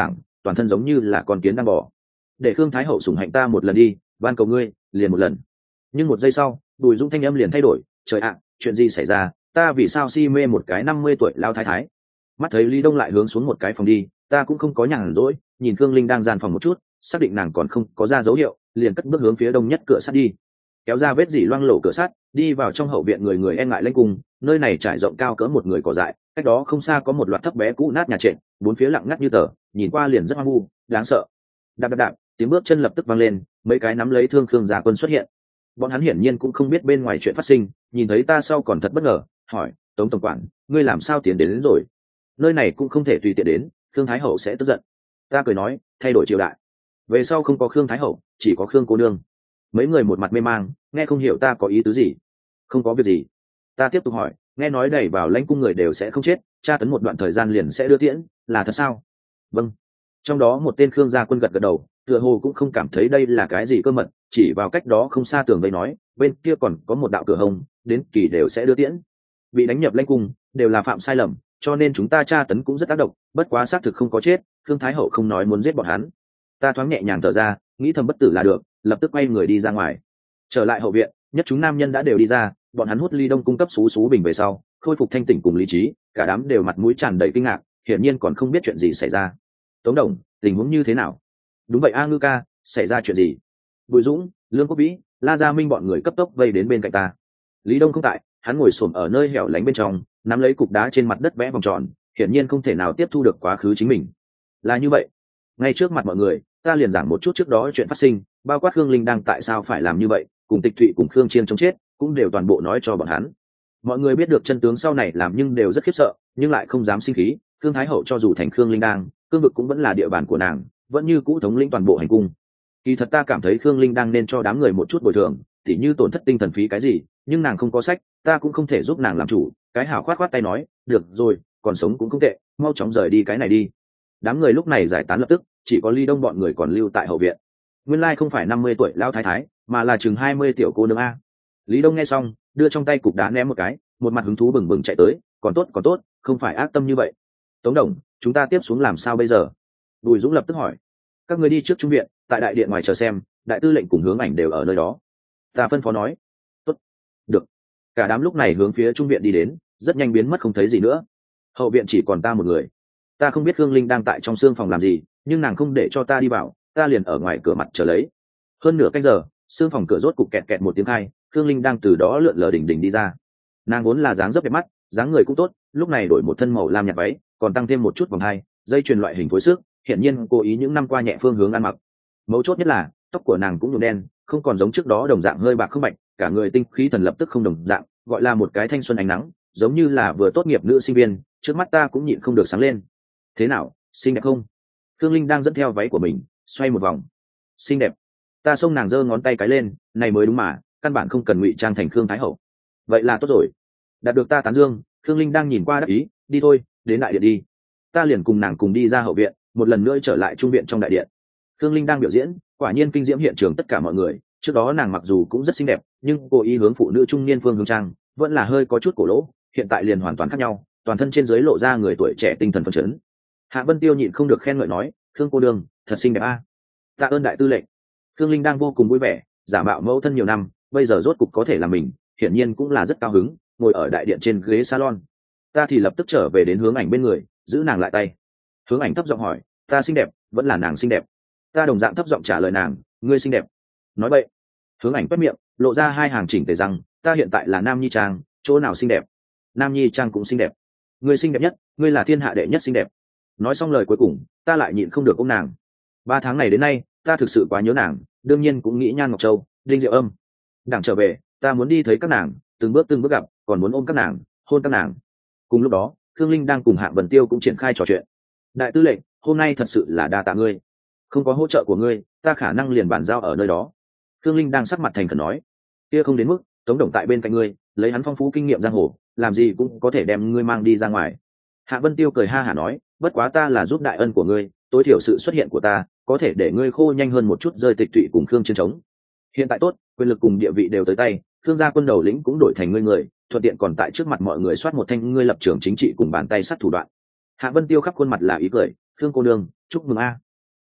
toàn thân giống như là con kiến đang bò. Để Khương Thái Hậu sủng hạnh ta một lần đi, van cầu ngươi, liền một lần. Nhưng một giây sau, Bùi Dũng thanh âm liền thay đổi. Trời ạ, chuyện gì xảy ra? Ta vì sao si mê một cái 50 tuổi lao thái thái? Mắt thấy Lý Đông lại hướng xuống một cái phòng đi, ta cũng không có nhàn rỗi, nhìn Khương Linh đang gian phòng một chút, xác định nàng còn không có ra dấu hiệu, liền cất bước hướng phía đông nhất cửa sắt đi. Kéo ra vết dỉ loang lổ cửa sắt, đi vào trong hậu viện người người e ngại lãnh cung, nơi này trải rộng cao cỡ một người cỏ dại, cách đó không xa có một loạt thấp bé cũ nát nhà trệt, bốn phía lặng ngắt như tờ, nhìn qua liền rất hoang vu, đáng sợ. Đạp đạp đạp, tiếng bước chân lập tức vang lên, mấy cái nắm lấy thương Khương Gia Quân xuất hiện. Bọn hắn hiển nhiên cũng không biết bên ngoài chuyện phát sinh, nhìn thấy ta sau còn thật bất ngờ, hỏi: Tống tổng quản, ngươi làm sao tiến đến rồi? Nơi này cũng không thể tùy tiện đến, Khương Thái Hậu sẽ tức giận. Ta cười nói: thay đổi triều đại, về sau không có Khương Thái Hậu, chỉ có Khương cô nương. Mấy người một mặt mê mang, nghe không hiểu ta có ý tứ gì. Không có việc gì. Ta tiếp tục hỏi: nghe nói đẩy vào lãnh cung người đều sẽ không chết, tra tấn một đoạn thời gian liền sẽ đưa tiễn, là thật sao? Vâng. Trong đó một tên Khương Gia Quân gật gật đầu, tựa hồ cũng không cảm thấy đây là cái gì cơ mật, chỉ vào cách đó không xa tường vây nói: bên kia còn có một đạo cửa hông, đến kỳ đều sẽ đưa tiễn. Bị đánh nhập lãnh cung đều là phạm sai lầm, cho nên chúng ta tra tấn cũng rất tác động, bất quá xác thực không có chết. Khương Thái Hậu không nói muốn giết bọn hắn. Ta thoáng nhẹ nhàng thở ra, nghĩ thầm bất tử là được, lập tức quay người đi ra ngoài. Trở lại hậu viện, nhất chúng nam nhân đã đều đi ra, bọn hắn hút ly đông cung cấp xú bình về sau, khôi phục thanh tỉnh cùng lý trí, cả đám đều mặt mũi tràn đầy kinh ngạc, hiển nhiên còn không biết chuyện gì xảy ra. Tống Đồng, tình huống như thế nào? Đúng vậy A Ngư ca, xảy ra chuyện gì? Bùi Dũng, Lương Quốc Vĩ, La Gia Minh bọn người cấp tốc vây đến bên cạnh ta. Lý Đông không tại, hắn ngồi xổm ở nơi hẻo lánh bên trong, nắm lấy cục đá trên mặt đất vẽ vòng tròn, hiển nhiên không thể nào tiếp thu được quá khứ chính mình. Là như vậy. Ngay trước mặt mọi người, ta liền giảng một chút trước đó chuyện phát sinh, bao quát Khương Linh đang tại sao phải làm như vậy, cùng Tịch Thụy cùng Khương Chiên chống chết, cũng đều toàn bộ nói cho bọn hắn. Mọi người biết được chân tướng sau này làm nhưng đều rất khiếp sợ, nhưng lại không dám sinh khí. Khương Thái Hậu cho dù thành Khương Linh đang, cương vực cũng vẫn là địa bàn của nàng, vẫn như cũ thống lĩnh toàn bộ hành cung. Kỳ thật ta cảm thấy Khương Linh đang nên cho đám người một chút bồi thường, tỉ như tổn thất tinh thần phí cái gì, nhưng nàng không có sách, ta cũng không thể giúp nàng làm chủ. Cái hảo khoát tay nói: được rồi, còn sống cũng không tệ, mau chóng rời đi cái này đi. Đám người lúc này giải tán lập tức, chỉ có Ly Đông bọn người còn lưu tại hậu viện. Nguyên lai không phải 50 tuổi lao thái thái, mà là chừng 20 tiểu cô nương a. Lý Đông nghe xong, đưa trong tay cục đá ném một cái, một mặt hứng thú bừng bừng chạy tới: còn tốt, không phải ác tâm như vậy. Tống Đồng, chúng ta tiếp xuống làm sao bây giờ? Bùi Dũng lập tức hỏi. Các người đi trước trung viện, tại đại điện ngoài chờ xem, đại tư lệnh cùng Hướng Ảnh đều ở nơi đó. Ta phân phó nói. Tốt, được. Cả đám lúc này hướng phía trung viện đi đến, rất nhanh biến mất không thấy gì nữa. Hậu viện chỉ còn ta một người. Ta không biết Khương Linh đang tại trong xương phòng làm gì, nhưng nàng không để cho ta đi vào, ta liền ở ngoài cửa mặt chờ lấy. Hơn nửa canh giờ, xương phòng cửa rốt cục kẹt kẹt một tiếng khai, Khương Linh đang từ đó lượn lờ đỉnh đi ra. Nàng vốn là dáng dấp đẹp mắt, dáng người cũng tốt, lúc này đổi một thân màu lam nhạt váy, còn tăng thêm một chút vòng hai, dây chuyền loại hình phối sức, hiển nhiên cố ý những năm qua nhẹ phương hướng ăn mặc. Mấu chốt nhất là tóc của nàng cũng nhuộm đen, không còn giống trước đó đồng dạng hơi bạc không bạch, cả người tinh khí thần lập tức không đồng dạng, gọi là một cái thanh xuân ánh nắng, giống như là vừa tốt nghiệp nữ sinh viên. Trước mắt ta cũng nhịn không được sáng lên. Thế nào, xinh đẹp không? Khương Linh đang dẫn theo váy của mình, xoay một vòng. Xinh đẹp. Ta xông nàng giơ ngón tay cái lên, này mới đúng mà, căn bản không cần ngụy trang thành Khương Thái Hậu. Vậy là tốt rồi. Đạt được ta tán dương, Khương Linh đang nhìn qua đắc ý, đi thôi, đến đại điện đi. Ta liền cùng nàng cùng đi ra hậu viện, một lần nữa trở lại trung viện trong đại điện. Khương Linh đang biểu diễn, quả nhiên kinh diễm hiện trường tất cả mọi người. Trước đó nàng mặc dù cũng rất xinh đẹp, nhưng cô ý hướng phụ nữ trung niên phương hướng trang, vẫn là hơi có chút cổ lỗ. Hiện tại liền hoàn toàn khác nhau, toàn thân trên dưới lộ ra người tuổi trẻ tinh thần phấn chấn. Hạ Vân Tiêu nhịn không được khen ngợi nói: Khương cô đương, thật xinh đẹp a. Tạ ơn đại tư lệnh. Khương Linh đang vô cùng vui vẻ, giả mạo mẫu thân nhiều năm, bây giờ rốt cục có thể là mình, hiển nhiên cũng là rất cao hứng, ngồi ở đại điện trên ghế salon. Ta thì lập tức trở về đến Hướng Ảnh bên người, giữ nàng lại tay. Hướng Ảnh thấp giọng hỏi: ta xinh đẹp, vẫn là nàng xinh đẹp? Ta đồng dạng thấp giọng trả lời nàng: ngươi xinh đẹp. Nói vậy. Hướng Ảnh quét miệng, lộ ra hai hàng chỉnh tề rằng: ta hiện tại là Nam Nhi Trang, chỗ nào xinh đẹp? Nam Nhi Trang cũng xinh đẹp. Ngươi xinh đẹp nhất, ngươi là thiên hạ đệ nhất xinh đẹp. Nói xong lời cuối cùng, ta lại nhịn không được ôm nàng. 3 tháng này đến nay, ta thực sự quá nhớ nàng, đương nhiên cũng nghĩ Nhan Ngọc Châu, Đinh Diệu Âm. Đảng trở về, ta muốn đi thấy các nàng, từng bước gặp, còn muốn ôm các nàng, hôn các nàng. Cùng lúc đó, Khương Linh đang cùng Hạng Vân Tiêu cũng triển khai trò chuyện. Đại tư lệnh, hôm nay thật sự là đa tạ ngươi, không có hỗ trợ của ngươi, ta khả năng liền bàn giao ở nơi đó. Khương Linh đang sắc mặt thành khẩn nói: kia không đến mức, Tống Đồng tại bên cạnh ngươi, lấy hắn phong phú kinh nghiệm giang hồ, làm gì cũng có thể đem ngươi mang đi ra ngoài. Hạ Vân Tiêu cười ha hả nói: bất quá ta là giúp đại ân của ngươi, tối thiểu sự xuất hiện của ta có thể để ngươi khô nhanh hơn một chút rơi Tịch Thụy cùng Khương Chiến chống. Hiện tại tốt, quyền lực cùng địa vị đều tới tay, Khương gia quân đầu lĩnh cũng đổi thành ngươi người, thuận tiện còn tại trước mặt mọi người soát một thanh ngươi lập trường chính trị cùng bàn tay sắt thủ đoạn. Hạ Vân Tiêu khắp khuôn mặt là ý cười: Khương cô nương, chúc mừng a.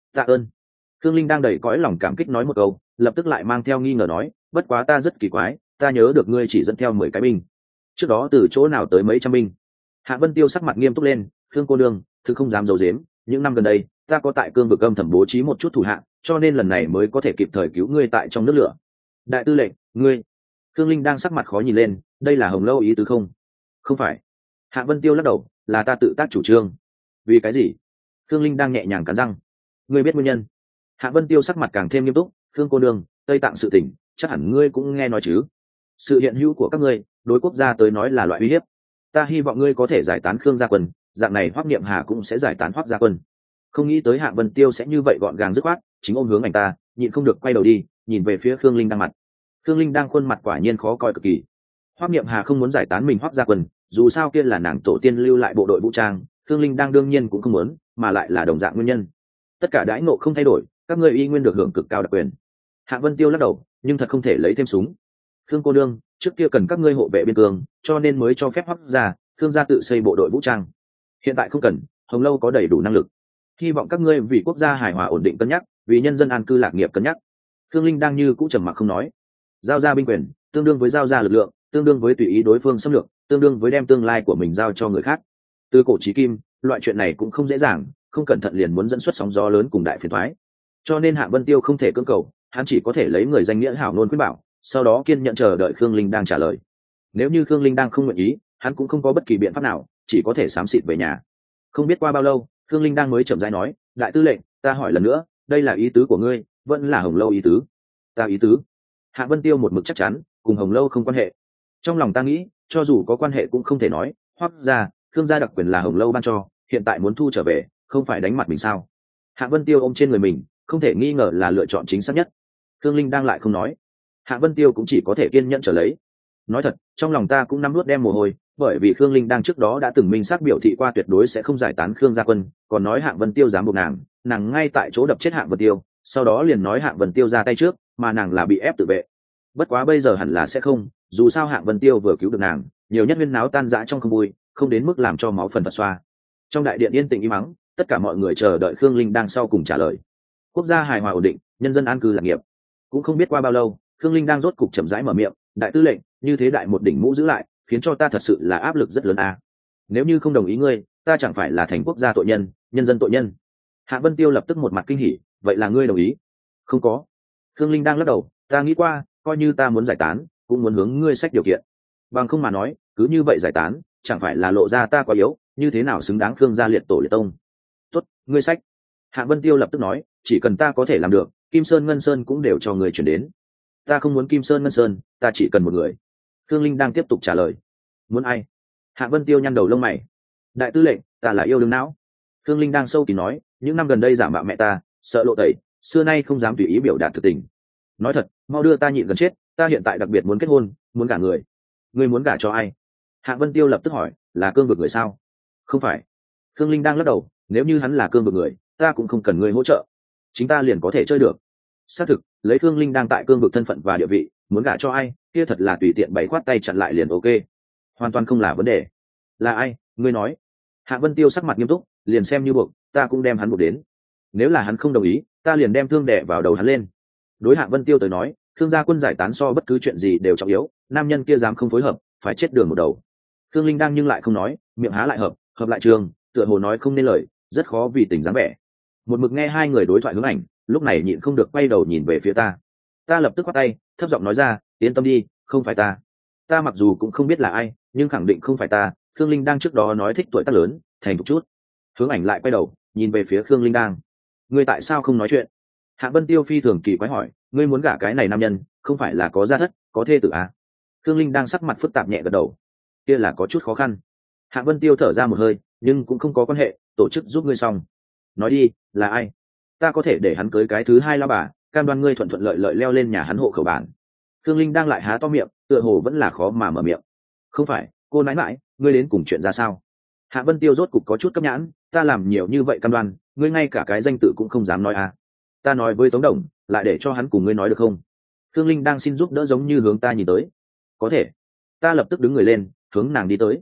Tạ ơn. Khương Linh đang đầy cõi lòng cảm kích nói một câu, lập tức lại mang theo nghi ngờ nói, bất quá ta rất kỳ quái, ta nhớ được ngươi chỉ dẫn theo 10 cái binh, trước đó từ chỗ nào tới mấy trăm binh? Hạ Vân Tiêu sắc mặt nghiêm túc lên, Khương cô nương, thứ không dám giấu giếm, những năm gần đây ta có tại cương vực âm thầm bố trí một chút thủ hạ, cho nên lần này mới có thể kịp thời cứu ngươi tại trong nước lửa. Đại tư lệnh, ngươi. Khương Linh đang sắc mặt khó nhìn lên, đây là Hồng Lâu ý tứ không? Không phải. Hạ Vân Tiêu lắc đầu, là ta tự tác chủ trương. Vì cái gì? Khương Linh đang nhẹ nhàng cắn răng. Ngươi biết nguyên nhân? Hạ Vân Tiêu sắc mặt càng thêm nghiêm túc, Khương cô nương, Tây Tạng sự tình, chắc hẳn ngươi cũng nghe nói chứ? Sự hiện hữu của các ngươi, đối quốc gia tới nói là loại uy hiếp. Ta hy vọng ngươi có thể giải tán Khương gia quân, dạng này Hoắc Niệm Hà cũng sẽ giải tán Hoắc gia quân. Không nghĩ tới Hạ Vân Tiêu sẽ như vậy gọn gàng dứt khoát, chính ôm hướng ảnh ta, nhịn không được quay đầu đi, nhìn về phía Khương Linh đang mặt. Khương Linh đang khuôn mặt quả nhiên khó coi cực kỳ. Hoắc Niệm Hà không muốn giải tán mình Hoắc gia quân, dù sao kia là nàng tổ tiên lưu lại bộ đội vũ trang, Khương Linh đang đương nhiên cũng không muốn, mà lại là đồng dạng nguyên nhân. Tất cả đãi ngộ không thay đổi, các ngươi y nguyên được hưởng cực cao đặc quyền. Hạ Vân Tiêu lắc đầu, nhưng thật không thể lấy thêm súng. Khương cô đương, trước kia cần các ngươi hộ vệ biên cương, cho nên mới cho phép Hoắc gia, Khương gia tự xây bộ đội vũ trang. Hiện tại không cần, Hồng Lâu có đầy đủ năng lực. Hy vọng các ngươi vì quốc gia hài hòa ổn định cân nhắc, vì nhân dân an cư lạc nghiệp cân nhắc. Khương Linh đang như cũ trầm mặc không nói. Giao ra binh quyền, tương đương với giao ra lực lượng, tương đương với tùy ý đối phương xâm lược, tương đương với đem tương lai của mình giao cho người khác. Từ cổ chí kim, loại chuyện này cũng không dễ dàng, không cẩn thận liền muốn dẫn xuất sóng gió lớn cùng đại phiền toái. Cho nên Hạ Vân Tiêu không thể cưỡng cầu, hắn chỉ có thể lấy người danh nghĩa hảo nôn khuyên bảo, sau đó kiên nhẫn chờ đợi Khương Linh đang trả lời. Nếu như Khương Linh đang không nguyện ý, hắn cũng không có bất kỳ biện pháp nào, chỉ có thể xám xịt về nhà. Không biết qua bao lâu, Khương Linh đang mới chậm rãi nói, đại tư lệnh, ta hỏi lần nữa, đây là ý tứ của ngươi, vẫn là Hồng Lâu ý tứ? Ta ý tứ. Hạ Vân Tiêu một mực chắc chắn, cùng Hồng Lâu không quan hệ. Trong lòng ta nghĩ, cho dù có quan hệ cũng không thể nói, Hoắc gia, Khương gia đặc quyền là Hồng Lâu ban cho, hiện tại muốn thu trở về, không phải đánh mặt mình sao? Hạ Vân Tiêu ôm trên người mình, không thể nghi ngờ là lựa chọn chính xác nhất. Khương Linh đang lại không nói, Hạ Vân Tiêu cũng chỉ có thể kiên nhẫn trở lấy. Nói thật, trong lòng ta cũng nắm nuốt đem mồ hôi, bởi vì Khương Linh đang trước đó đã từng minh xác biểu thị qua tuyệt đối sẽ không giải tán Khương gia quân, còn nói Hạ Vân Tiêu dám buộc nàng ngay tại chỗ đập chết Hạ Vân Tiêu, sau đó liền nói Hạ Vân Tiêu ra tay trước, mà nàng là bị ép tự vệ. Bất quá bây giờ hẳn là sẽ không, dù sao Hạ Vân Tiêu vừa cứu được nàng, nhiều nhất huyên náo tan rã trong không vui, không đến mức làm cho máu phần phật xoa. Trong đại điện yên tĩnh im mắng, tất cả mọi người chờ đợi Khương Linh đang sau cùng trả lời. Quốc gia hài hòa ổn định, nhân dân an cư lạc nghiệp. Cũng không biết qua bao lâu, Khương Linh đang rốt cục chậm rãi mở miệng, đại tư lệnh, như thế đại một đỉnh mũ giữ lại, khiến cho ta thật sự là áp lực rất lớn à. Nếu như không đồng ý ngươi, ta chẳng phải là thành quốc gia tội nhân, nhân dân tội nhân. Hạ Vân Tiêu lập tức một mặt kinh hỉ, vậy là ngươi đồng ý? Không có. Khương Linh đang lắc đầu, ta nghĩ qua, coi như ta muốn giải tán, cũng muốn hướng ngươi sách điều kiện. Bằng không mà nói, cứ như vậy giải tán, chẳng phải là lộ ra ta quá yếu, như thế nào xứng đáng Khương gia liệt tổ liệt tông. Tốt, ngươi sách. Hạ Vân Tiêu lập tức nói, chỉ cần ta có thể làm được, Kim Sơn Ngân Sơn cũng đều cho người chuyển đến. Ta không muốn Kim Sơn Ngân Sơn, ta chỉ cần một người. Khương Linh đang tiếp tục trả lời. Muốn ai? Hạ Vân Tiêu nhăn đầu lông mày. Đại tư lệnh, ta là yêu đương não. Khương Linh đang sâu kín nói, những năm gần đây giả mạo mẹ ta, sợ lộ tẩy, xưa nay không dám tùy ý biểu đạt thực tình. Nói thật, mau đưa ta nhịn gần chết, ta hiện tại đặc biệt muốn kết hôn, muốn gả người. Ngươi muốn gả cho ai? Hạ Vân Tiêu lập tức hỏi, là cương vực người sao? Không phải. Khương Linh đang lắc đầu, nếu như hắn là cương vực người, ta cũng không cần ngươi hỗ trợ, chính ta liền có thể chơi được. Xác thực, lấy Khương Linh đang tại cương vực thân phận và địa vị, muốn gả cho ai, kia thật là tùy tiện bày khoát tay chặn lại liền ok, hoàn toàn không là vấn đề. Là ai, ngươi nói? Hạ Vân Tiêu sắc mặt nghiêm túc, liền xem như buộc, ta cũng đem hắn buộc đến. Nếu là hắn không đồng ý, ta liền đem thương đẻ vào đầu hắn lên. Đối Hạ Vân Tiêu tới nói, Khương gia quân giải tán so bất cứ chuyện gì đều trọng yếu, nam nhân kia dám không phối hợp, phải chết đường một đầu. Khương Linh đang nhưng lại không nói, miệng há lại hợp lại trường, tựa hồ nói không nên lời, rất khó vì tình dáng vẻ. Một mực nghe hai người đối thoại hướng ảnh, lúc này nhịn không được quay đầu nhìn về phía ta. Ta lập tức quát tay, thấp giọng nói ra, yên tâm đi, không phải ta. Ta mặc dù cũng không biết là ai, nhưng khẳng định không phải ta. Khương Linh đang trước đó nói thích tuổi tác lớn, thành thục chút. Hướng ảnh lại quay đầu, nhìn về phía Khương Linh đang. Ngươi tại sao không nói chuyện? Hạ Vân Tiêu phi thường kỳ quái hỏi, ngươi muốn gả cái này nam nhân, không phải là có gia thất, có thê tử à? Khương Linh đang sắc mặt phức tạp nhẹ gật đầu. Kia là có chút khó khăn. Hạ Vân Tiêu thở ra một hơi, nhưng cũng không có quan hệ, tổ chức giúp ngươi xong. Nói đi, là ai? Ta có thể để hắn cưới cái thứ hai lao bà, cam đoan ngươi thuận thuận lợi lợi leo lên nhà hắn hộ khẩu bản. Khương Linh đang lại há to miệng, tựa hồ vẫn là khó mà mở miệng. Không phải, cô nãi nãi, ngươi đến cùng chuyện ra sao? Hạ Vân Tiêu rốt cục có chút cấp nhãn, ta làm nhiều như vậy cam đoan, ngươi ngay cả cái danh tự cũng không dám nói à? Ta nói với Tống Đồng, lại để cho hắn cùng ngươi nói được không? Khương Linh đang xin giúp đỡ giống như hướng ta nhìn tới. Có thể. Ta lập tức đứng người lên, hướng nàng đi tới.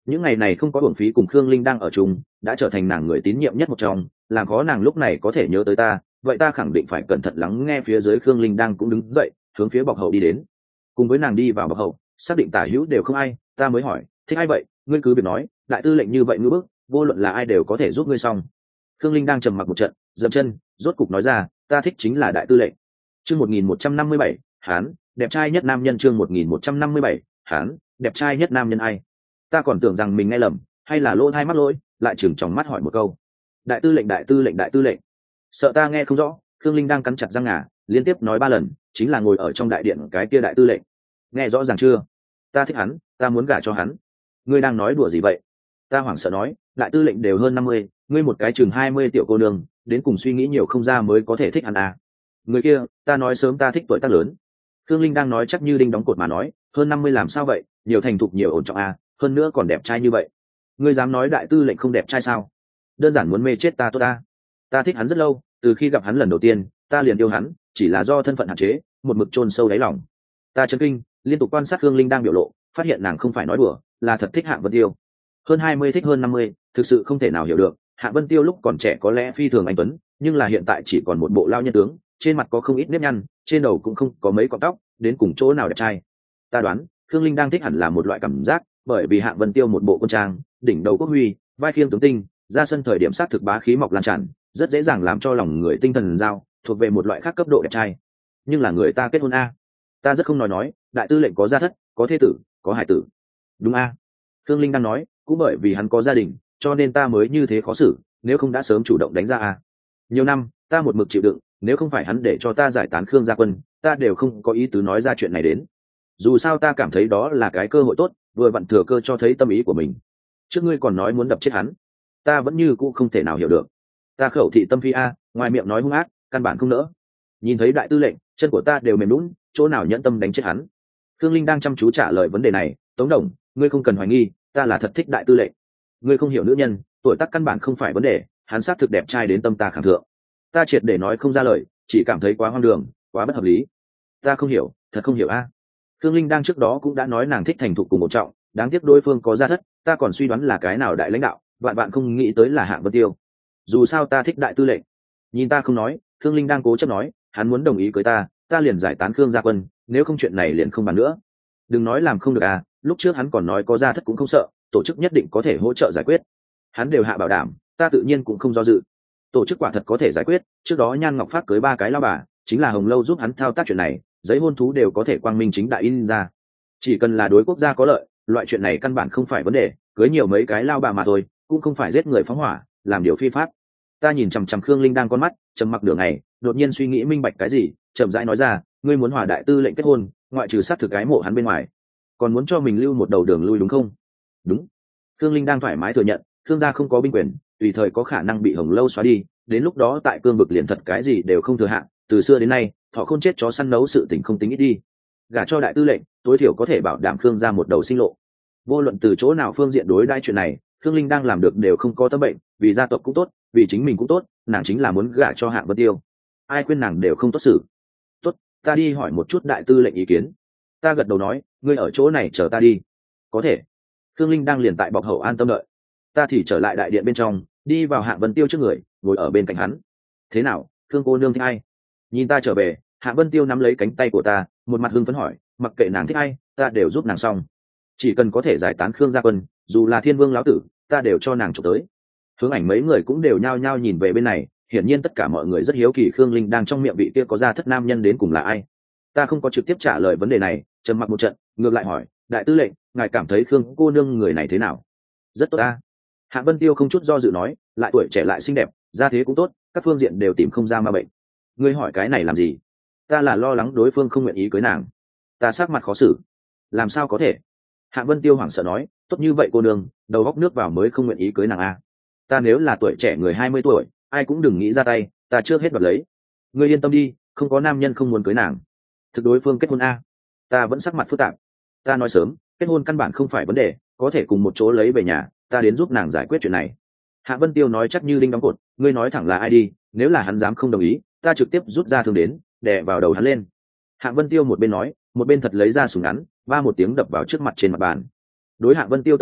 những ngày này không có uổng phí cùng Khương Linh đang ở chung, đã trở thành nàng người tín nhiệm nhất một trong, làm khó nàng lúc này có thể nhớ tới ta, vậy ta khẳng định phải cẩn thận lắng nghe. Phía dưới Khương Linh đang cũng đứng dậy, hướng phía bọc hậu đi đến. Cùng với nàng đi vào bọc hậu, xác định tả hữu đều không ai, ta mới hỏi, thích ai vậy? Ngươi cứ việc nói, đại tư lệnh như vậy ngư bức, vô luận là ai đều có thể giúp ngươi xong. Khương Linh đang trầm mặc một trận, dậm chân, rốt cục nói ra, ta thích chính là đại tư lệnh. Chương 1157, Hán, đẹp trai nhất nam nhân. Chương 1157, Hán, đẹp trai nhất nam nhân ai? Ta còn tưởng rằng mình nghe lầm, hay là lỗ tai mắc lỗi, lại chừng tròng mắt hỏi một câu. Đại tư lệnh, đại tư lệnh, đại tư lệnh. Sợ ta nghe không rõ, Khương Linh đang cắn chặt răng ngà, liên tiếp nói 3 lần, chính là ngồi ở trong đại điện cái kia đại tư lệnh. Nghe rõ ràng chưa? Ta thích hắn, ta muốn gả cho hắn. Ngươi đang nói đùa gì vậy? Ta hoảng sợ nói, đại tư lệnh đều hơn 50, ngươi một cái chừng 20 tiểu cô nương, đến cùng suy nghĩ nhiều không ra mới có thể thích hắn à? Người kia, ta nói sớm ta thích tuổi tác lớn. Khương Linh đang nói chắc như đinh đóng cột mà nói, hơn 50 làm sao vậy, nhiều thành thục nhiều ổn trọng à, hơn nữa còn đẹp trai như vậy. Ngươi dám nói đại tư lệnh không đẹp trai sao? Đơn giản muốn mê chết ta tốt ta. Ta thích hắn rất lâu, từ khi gặp hắn lần đầu tiên, ta liền yêu hắn, chỉ là do thân phận hạn chế, một mực chôn sâu đáy lòng. Ta chấn kinh, liên tục quan sát Khương Linh đang biểu lộ, phát hiện nàng không phải nói đùa, là thật thích Hạng Vân Tiêu. Hơn 20 thích hơn 50, thực sự không thể nào hiểu được. Hạng Vân Tiêu lúc còn trẻ có lẽ phi thường anh tuấn, nhưng là hiện tại chỉ còn một bộ lao nhân tướng, trên mặt có không ít nếp nhăn, trên đầu cũng không có mấy cọng tóc, đến cùng chỗ nào đẹp trai. Ta đoán, Khương Linh đang thích hẳn là một loại cảm giác, bởi vì Hạng Vân Tiêu một bộ quân trang, đỉnh đầu quốc huy, vai khiêng tướng tinh, ra sân thời điểm sát thực bá khí mọc lan tràn, rất dễ dàng làm cho lòng người tinh thần giao, thuộc về một loại khác cấp độ đẹp trai. Nhưng là người ta kết hôn a. Ta rất không nói, đại tư lệnh có gia thất, có thê tử, có hải tử. Đúng a. Khương Linh đang nói, cũng bởi vì hắn có gia đình, cho nên ta mới như thế khó xử, nếu không đã sớm chủ động đánh ra a. Nhiều năm, ta một mực chịu đựng, nếu không phải hắn để cho ta giải tán Khương gia quân, ta đều không có ý tứ nói ra chuyện này đến. Dù sao ta cảm thấy đó là cái cơ hội tốt, vừa vặn thừa cơ cho thấy tâm ý của mình. Trước ngươi còn nói muốn đập chết hắn, ta vẫn như cũ không thể nào hiểu được. Ta khẩu thị tâm phi a, ngoài miệng nói hung ác, căn bản không nỡ. Nhìn thấy đại tư lệnh, chân của ta đều mềm lún, chỗ nào nhẫn tâm đánh chết hắn. Khương Linh đang chăm chú trả lời vấn đề này, Tống Đồng, ngươi không cần hoài nghi, ta là thật thích đại tư lệnh. Ngươi không hiểu nữ nhân, tuổi tác căn bản không phải vấn đề, hắn xác thực đẹp trai đến tâm ta khảm thượng. Ta triệt để nói không ra lời, chỉ cảm thấy quá hoang đường, quá bất hợp lý. Ta không hiểu, thật không hiểu a. Khương Linh đang trước đó cũng đã nói nàng thích thành thục cùng một trọng, đáng tiếc đối phương có gia thất, ta còn suy đoán là cái nào đại lãnh đạo, vạn bạn không nghĩ tới là Hạng Vân Tiêu. Dù sao ta thích đại tư lệnh. Nhìn ta không nói, Khương Linh đang cố chấp nói, hắn muốn đồng ý cưới ta, ta liền giải tán Khương gia quân, nếu không chuyện này liền không bàn nữa. Đừng nói làm không được à, lúc trước hắn còn nói có gia thất cũng không sợ, tổ chức nhất định có thể hỗ trợ giải quyết. Hắn đều hạ bảo đảm, ta tự nhiên cũng không do dự. Tổ chức quả thật có thể giải quyết, trước đó Nhan Ngọc Phát cưới 3 cái lao bà, chính là Hồng Lâu giúp hắn thao tác chuyện này, giấy hôn thú đều có thể quang minh chính đại in ra. Chỉ cần là đối quốc gia có lợi, loại chuyện này căn bản không phải vấn đề, cưới nhiều mấy cái lao bà mà thôi, cũng không phải giết người phóng hỏa, làm điều phi pháp. Ta nhìn chằm chằm Khương Linh đang con mắt, trầm mặc nửa ngày, đột nhiên suy nghĩ minh bạch cái gì, chậm rãi nói ra, ngươi muốn hòa đại tư lệnh kết hôn, ngoại trừ sát thực gái mộ hắn bên ngoài, còn muốn cho mình lưu một đầu đường lui đúng không? Đúng. Khương Linh đang thoải mái thừa nhận, Khương gia không có binh quyền, tùy thời có khả năng bị Hồng Lâu xóa đi, đến lúc đó tại cương vực liền thật cái gì đều không thừa hạn, từ xưa đến nay, thọ khôn chết chó săn nấu sự tình không tính ít đi. Gả cho đại tư lệnh, tối thiểu có thể bảo đảm Khương gia một đầu sinh lộ. Vô luận từ chỗ nào phương diện đối đãi chuyện này, Khương Linh đang làm được đều không có tâm bệnh, vì gia tộc cũng tốt, vì chính mình cũng tốt, nàng chính là muốn gả cho Hạng Vân Tiêu. Ai khuyên nàng đều không tốt xử. Tốt, ta đi hỏi một chút đại tư lệnh ý kiến. Ta gật đầu nói, ngươi ở chỗ này chờ ta đi. Có thể. Khương Linh đang liền tại bọc hậu an tâm đợi. Ta thì trở lại đại điện bên trong, đi vào Hạng Vân Tiêu trước người, ngồi ở bên cạnh hắn. Thế nào, Khương cô nương thích ai? Nhìn ta trở về, Hạng Vân Tiêu nắm lấy cánh tay của ta, một mặt hưng phấn hỏi, mặc kệ nàng thích ai, ta đều giúp nàng xong. Chỉ cần có thể giải tán Khương gia quân, dù là Thiên Vương lão tử, ta đều cho nàng chụp tới. Hướng ảnh mấy người cũng đều nhao nhao nhìn về bên này, hiển nhiên tất cả mọi người rất hiếu kỳ Khương Linh đang trong miệng vị kia có gia thất nam nhân đến cùng là ai. Ta không có trực tiếp trả lời vấn đề này, trầm mặc một trận, ngược lại hỏi, đại tư lệnh, ngài cảm thấy Khương cô nương người này thế nào? Rất tốt ta. Hạ Vân Tiêu không chút do dự nói, lại tuổi trẻ lại xinh đẹp, gia thế cũng tốt, các phương diện đều tìm không ra ma bệnh. Ngươi hỏi cái này làm gì? Ta là lo lắng đối phương không nguyện ý cưới nàng. Ta sắc mặt khó xử. Làm sao có thể? Hạ Vân Tiêu hoảng sợ nói, tốt như vậy cô nương, đầu góc nước vào mới không nguyện ý cưới nàng a. Ta nếu là tuổi trẻ người 20 tuổi, ai cũng đừng nghĩ ra tay, ta trước hết đoạt lấy. Ngươi yên tâm đi, không có nam nhân không muốn cưới nàng. Thực đối phương kết hôn a. Ta vẫn sắc mặt phức tạp. Ta nói sớm, kết hôn căn bản không phải vấn đề, có thể cùng một chỗ lấy về nhà, ta đến giúp nàng giải quyết chuyện này. Hạ Vân Tiêu nói chắc như đinh đóng cột, ngươi nói thẳng là ai đi, nếu là hắn dám không đồng ý, ta trực tiếp rút ra thương đến, đè vào đầu hắn lên. Hạ Vân Tiêu một bên nói, một bên thật lấy ra súng ngắn, va một tiếng đập vào trước mặt trên mặt bàn. Đối Hạ Vân Tiêu tới nói,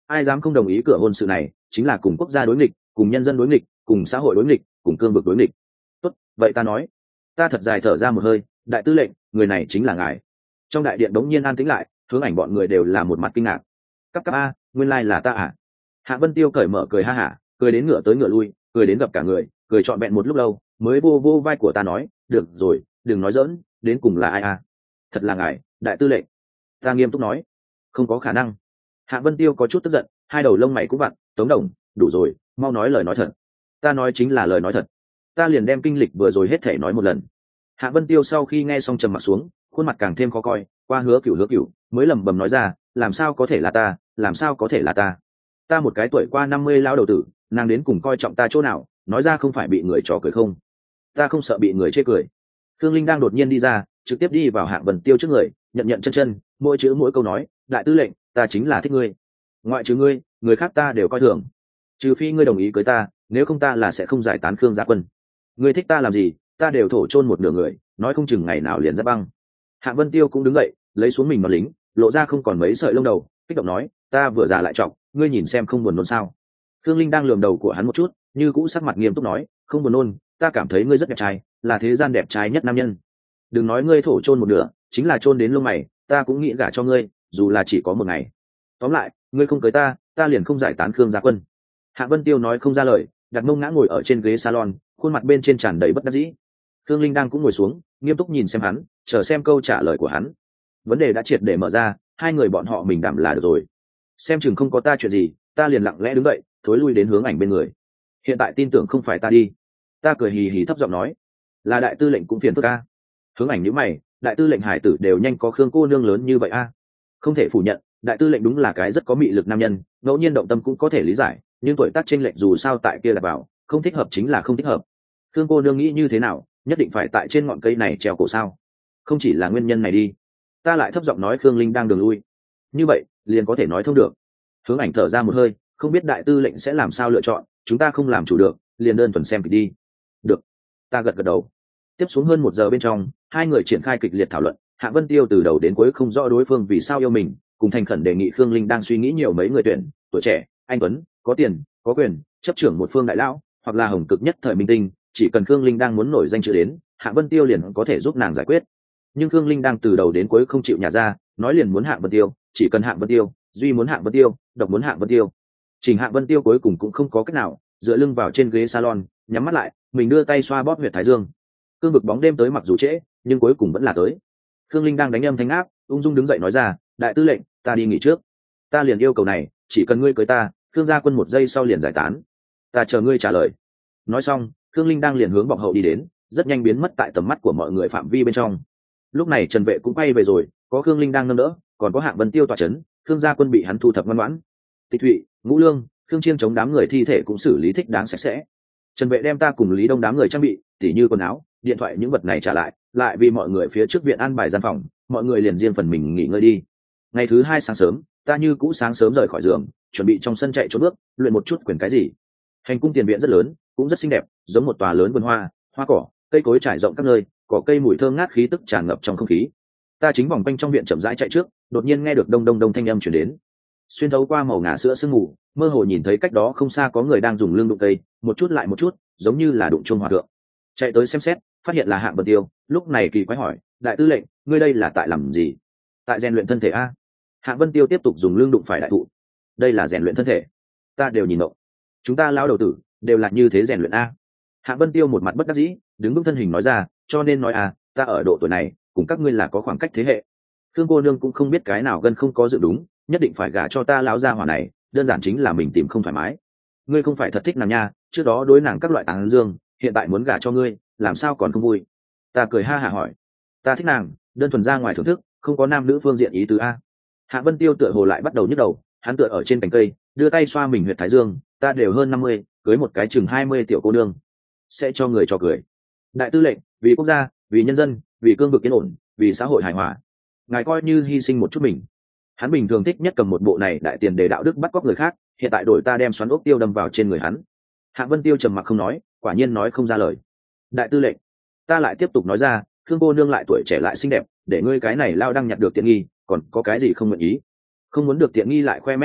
ai dám không đồng ý cửa hôn sự này chính là cùng quốc gia đối nghịch, cùng nhân dân đối nghịch, cùng xã hội đối nghịch, cùng cương vực đối nghịch. Tốt, vậy ta nói. Ta thật dài thở ra một hơi, đại tư lệnh, người này chính là ngài. Trong đại điện đống nhiên an tĩnh lại, Hướng Ảnh bọn người đều là một mặt kinh ngạc. Cấp a, nguyên lai là ta à? Hạ Vân Tiêu cởi mở cười ha hả, cười đến ngửa tới ngửa lui, cười đến gặp cả người, cười trọn vẹn một lúc lâu, mới vô vô vai của ta nói, được rồi, đừng nói giỡn, đến cùng là ai à? Thật là ngài, đại tư lệnh. Ta nghiêm túc nói, không có khả năng. Hạ Vân Tiêu có chút tức giận, hai đầu lông mày cũng vặn, Tống Đồng, đủ rồi, mau nói lời nói thật. Ta nói chính là lời nói thật. Ta liền đem kinh lịch vừa rồi hết thể nói một lần. Hạ Vân Tiêu sau khi nghe xong trầm mặt xuống, khuôn mặt càng thêm khó coi, qua hứa cửu mới lẩm bẩm nói ra, làm sao có thể là ta, làm sao có thể là ta? Ta một cái tuổi qua 50 lão đầu tử, nàng đến cùng coi trọng ta chỗ nào, nói ra không phải bị người trò cười không? Ta không sợ bị người chê cười. Khương Linh đang đột nhiên đi ra, trực tiếp đi vào Hạ Vân Tiêu trước người, nhận chân, mỗi chữ mỗi câu nói, đại tư lệnh, ta chính là thích ngươi. Ngoại trừ ngươi, người khác ta đều coi thường. Trừ phi ngươi đồng ý cưới ta, nếu không ta là sẽ không giải tán Khương gia quân. Ngươi thích ta làm gì, ta đều thổ chôn một nửa người, nói không chừng ngày nào liền ra băng. Hạ Vân Tiêu cũng đứng dậy, lấy xuống mình nón lính, lộ ra không còn mấy sợi lông đầu, kích động nói, ta vừa già lại trọng, ngươi nhìn xem không buồn nôn sao? Khương Linh đang lườm đầu của hắn một chút, như cũ sắc mặt nghiêm túc nói, không buồn nôn, ta cảm thấy ngươi rất đẹp trai, là thế gian đẹp trai nhất nam nhân. Đừng nói ngươi thổ chôn một nửa, chính là chôn đến lông mày, ta cũng nghĩ gả cho ngươi, dù là chỉ có một ngày. Tóm lại, ngươi không cưới ta, ta liền không giải tán Khương gia quân. Hạ Vân Tiêu nói không ra lời, đặt mông ngã ngồi ở trên ghế salon, khuôn mặt bên trên tràn đầy bất đắc dĩ. Khương Linh đang cũng ngồi xuống, nghiêm túc nhìn xem hắn, chờ xem câu trả lời của hắn. Vấn đề đã triệt để mở ra, hai người bọn họ mình đảm là được rồi. Xem chừng không có ta chuyện gì, ta liền lặng lẽ đứng dậy, thối lui đến Hướng Ảnh bên người. Hiện tại tin tưởng không phải ta đi. Ta cười hì hì thấp giọng nói, là đại tư lệnh cũng phiền phức a. Hướng Ảnh nhíu mày, đại tư lệnh hải tử đều nhanh có Khương cô nương lớn như vậy a. Không thể phủ nhận, đại tư lệnh đúng là cái rất có mị lực nam nhân, ngẫu nhiên động tâm cũng có thể lý giải, nhưng tuổi tác chênh lệch dù sao tại kia là bảo, không thích hợp chính là không thích hợp. Khương cô nương nghĩ như thế nào, nhất định phải tại trên ngọn cây này treo cổ sao? Không chỉ là nguyên nhân này đi. Ta lại thấp giọng nói Khương Linh đang đường lui. Như vậy, liền có thể nói thông được. Hướng Ảnh thở ra một hơi, không biết đại tư lệnh sẽ làm sao lựa chọn, chúng ta không làm chủ được, liền đơn thuần xem kịch đi. Được. Ta gật gật đầu. Tiếp xuống hơn 1 giờ bên trong, hai người triển khai kịch liệt thảo luận. Hạ Vân Tiêu từ đầu đến cuối không rõ đối phương vì sao yêu mình, cùng thành khẩn đề nghị Khương Linh đang suy nghĩ nhiều mấy người tuyển, tuổi trẻ, anh tuấn, có tiền, có quyền, chấp trưởng một phương đại lão, hoặc là hồng cực nhất thời minh tinh, chỉ cần Khương Linh đang muốn nổi danh chưa đến, Hạ Vân Tiêu liền có thể giúp nàng giải quyết. Nhưng Khương Linh đang từ đầu đến cuối không chịu nhả ra, nói liền muốn Hạ Vân Tiêu, chỉ cần Hạ Vân Tiêu, duy muốn Hạ Vân Tiêu, độc muốn Hạ Vân Tiêu. Trình Hạ Vân Tiêu cuối cùng cũng không có cách nào, dựa lưng vào trên ghế salon, nhắm mắt lại, mình đưa tay xoa bóp huyệt thái dương. Cương vực bóng đêm tới mặc dù trễ, nhưng cuối cùng vẫn là tới. Khương Linh đang đánh âm thanh áp, ung dung đứng dậy nói ra, đại tư lệnh, ta đi nghỉ trước. Ta liền yêu cầu này, chỉ cần ngươi cưới ta, Khương gia quân 1 giây sau liền giải tán. Ta chờ ngươi trả lời. Nói xong, Khương Linh đang liền hướng bọc hậu đi đến, rất nhanh biến mất tại tầm mắt của mọi người phạm vi bên trong. Lúc này Trần Vệ cũng bay về rồi, có Khương Linh đang nâng đỡ, còn có Hạng Vân Tiêu tọa chấn, Khương gia quân bị hắn thu thập ngoan ngoãn. Tịch Thụy, Ngũ Lương, Khương Chiên chống đám người thi thể cũng xử lý thích đáng sạch sẽ. Trần Vệ đem ta cùng Lý Đông đám người trang bị, tỉ như quần áo, điện thoại những vật này trả lại vì mọi người phía trước viện an bài gian phòng, mọi người liền riêng phần mình nghỉ ngơi đi. Ngày thứ 2 sáng sớm, ta như cũ sáng sớm rời khỏi giường, chuẩn bị trong sân chạy trốn bước, luyện một chút quyền cái gì. Hành cung tiền viện rất lớn, cũng rất xinh đẹp, giống một tòa lớn vườn hoa, hoa cỏ, cây cối trải rộng các nơi, cỏ cây mùi thơm ngát khí tức tràn ngập trong không khí. Ta chính vòng quanh trong viện chậm rãi chạy trước, đột nhiên nghe được đông đông đông thanh âm truyền đến. Xuyên thấu qua màu ngà sữa sương mù, mơ hồ nhìn thấy cách đó không xa có người đang dùng lưng đụng cây, một chút lại một chút, giống như là đụng chuông hòa thượng. Chạy tới xem xét, phát hiện là Hạng Vân Tiêu, lúc này kỳ quái hỏi, đại tư lệnh, ngươi đây là tại làm gì? Tại rèn luyện thân thể a. Hạng Vân Tiêu tiếp tục dùng lưng đụng phải đại thụ. Đây là rèn luyện thân thể. Ta đều nhìn ngộ. Chúng ta lao đầu tử đều là như thế rèn luyện a. Hạng Vân Tiêu một mặt bất đắc dĩ, đứng vững thân hình nói ra, cho nên nói ta ở độ tuổi này, cùng các ngươi là có khoảng cách thế hệ. Thương cô nương cũng không biết cái nào gần không có dự đúng, nhất định phải gả cho ta lão gia hỏa này, đơn giản chính là mình tìm không thoải mái. Ngươi không phải thật thích nàng nha, trước đó đối nàng các loại tán dương, hiện tại muốn gả cho ngươi, làm sao còn không vui? Ta cười ha hả hỏi, ta thích nàng, đơn thuần ra ngoài thưởng thức, không có nam nữ phương diện ý tứ a. Hạ Vân Tiêu tựa hồ lại bắt đầu nhức đầu, hắn tựa ở trên cành cây, đưa tay xoa mình huyệt thái dương, ta đều hơn 50, cưới một cái chừng 20 tiểu cô nương, sẽ cho người cho cười. Đại tư lệnh, vì quốc gia, vì nhân dân, vì cương vực yên ổn, vì xã hội hài hòa, ngài coi như hy sinh một chút mình. Hắn bình thường thích nhất cầm một bộ này đại tiền để đạo đức bắt cóc người khác, hiện tại đổi ta đem xoắn ốc tiêu đâm vào trên người hắn. Hạ Vân Tiêu trầm mặc không nói, quả nhiên nói không ra lời. Đại tư lệnh, ta lại tiếp tục nói ra, Khương cô nương lại tuổi trẻ lại xinh đẹp, để ngươi cái này lao đang nhặt được tiện nghi, còn có cái gì không nguyện ý? Không muốn được tiện nghi lại khoe mẽ a,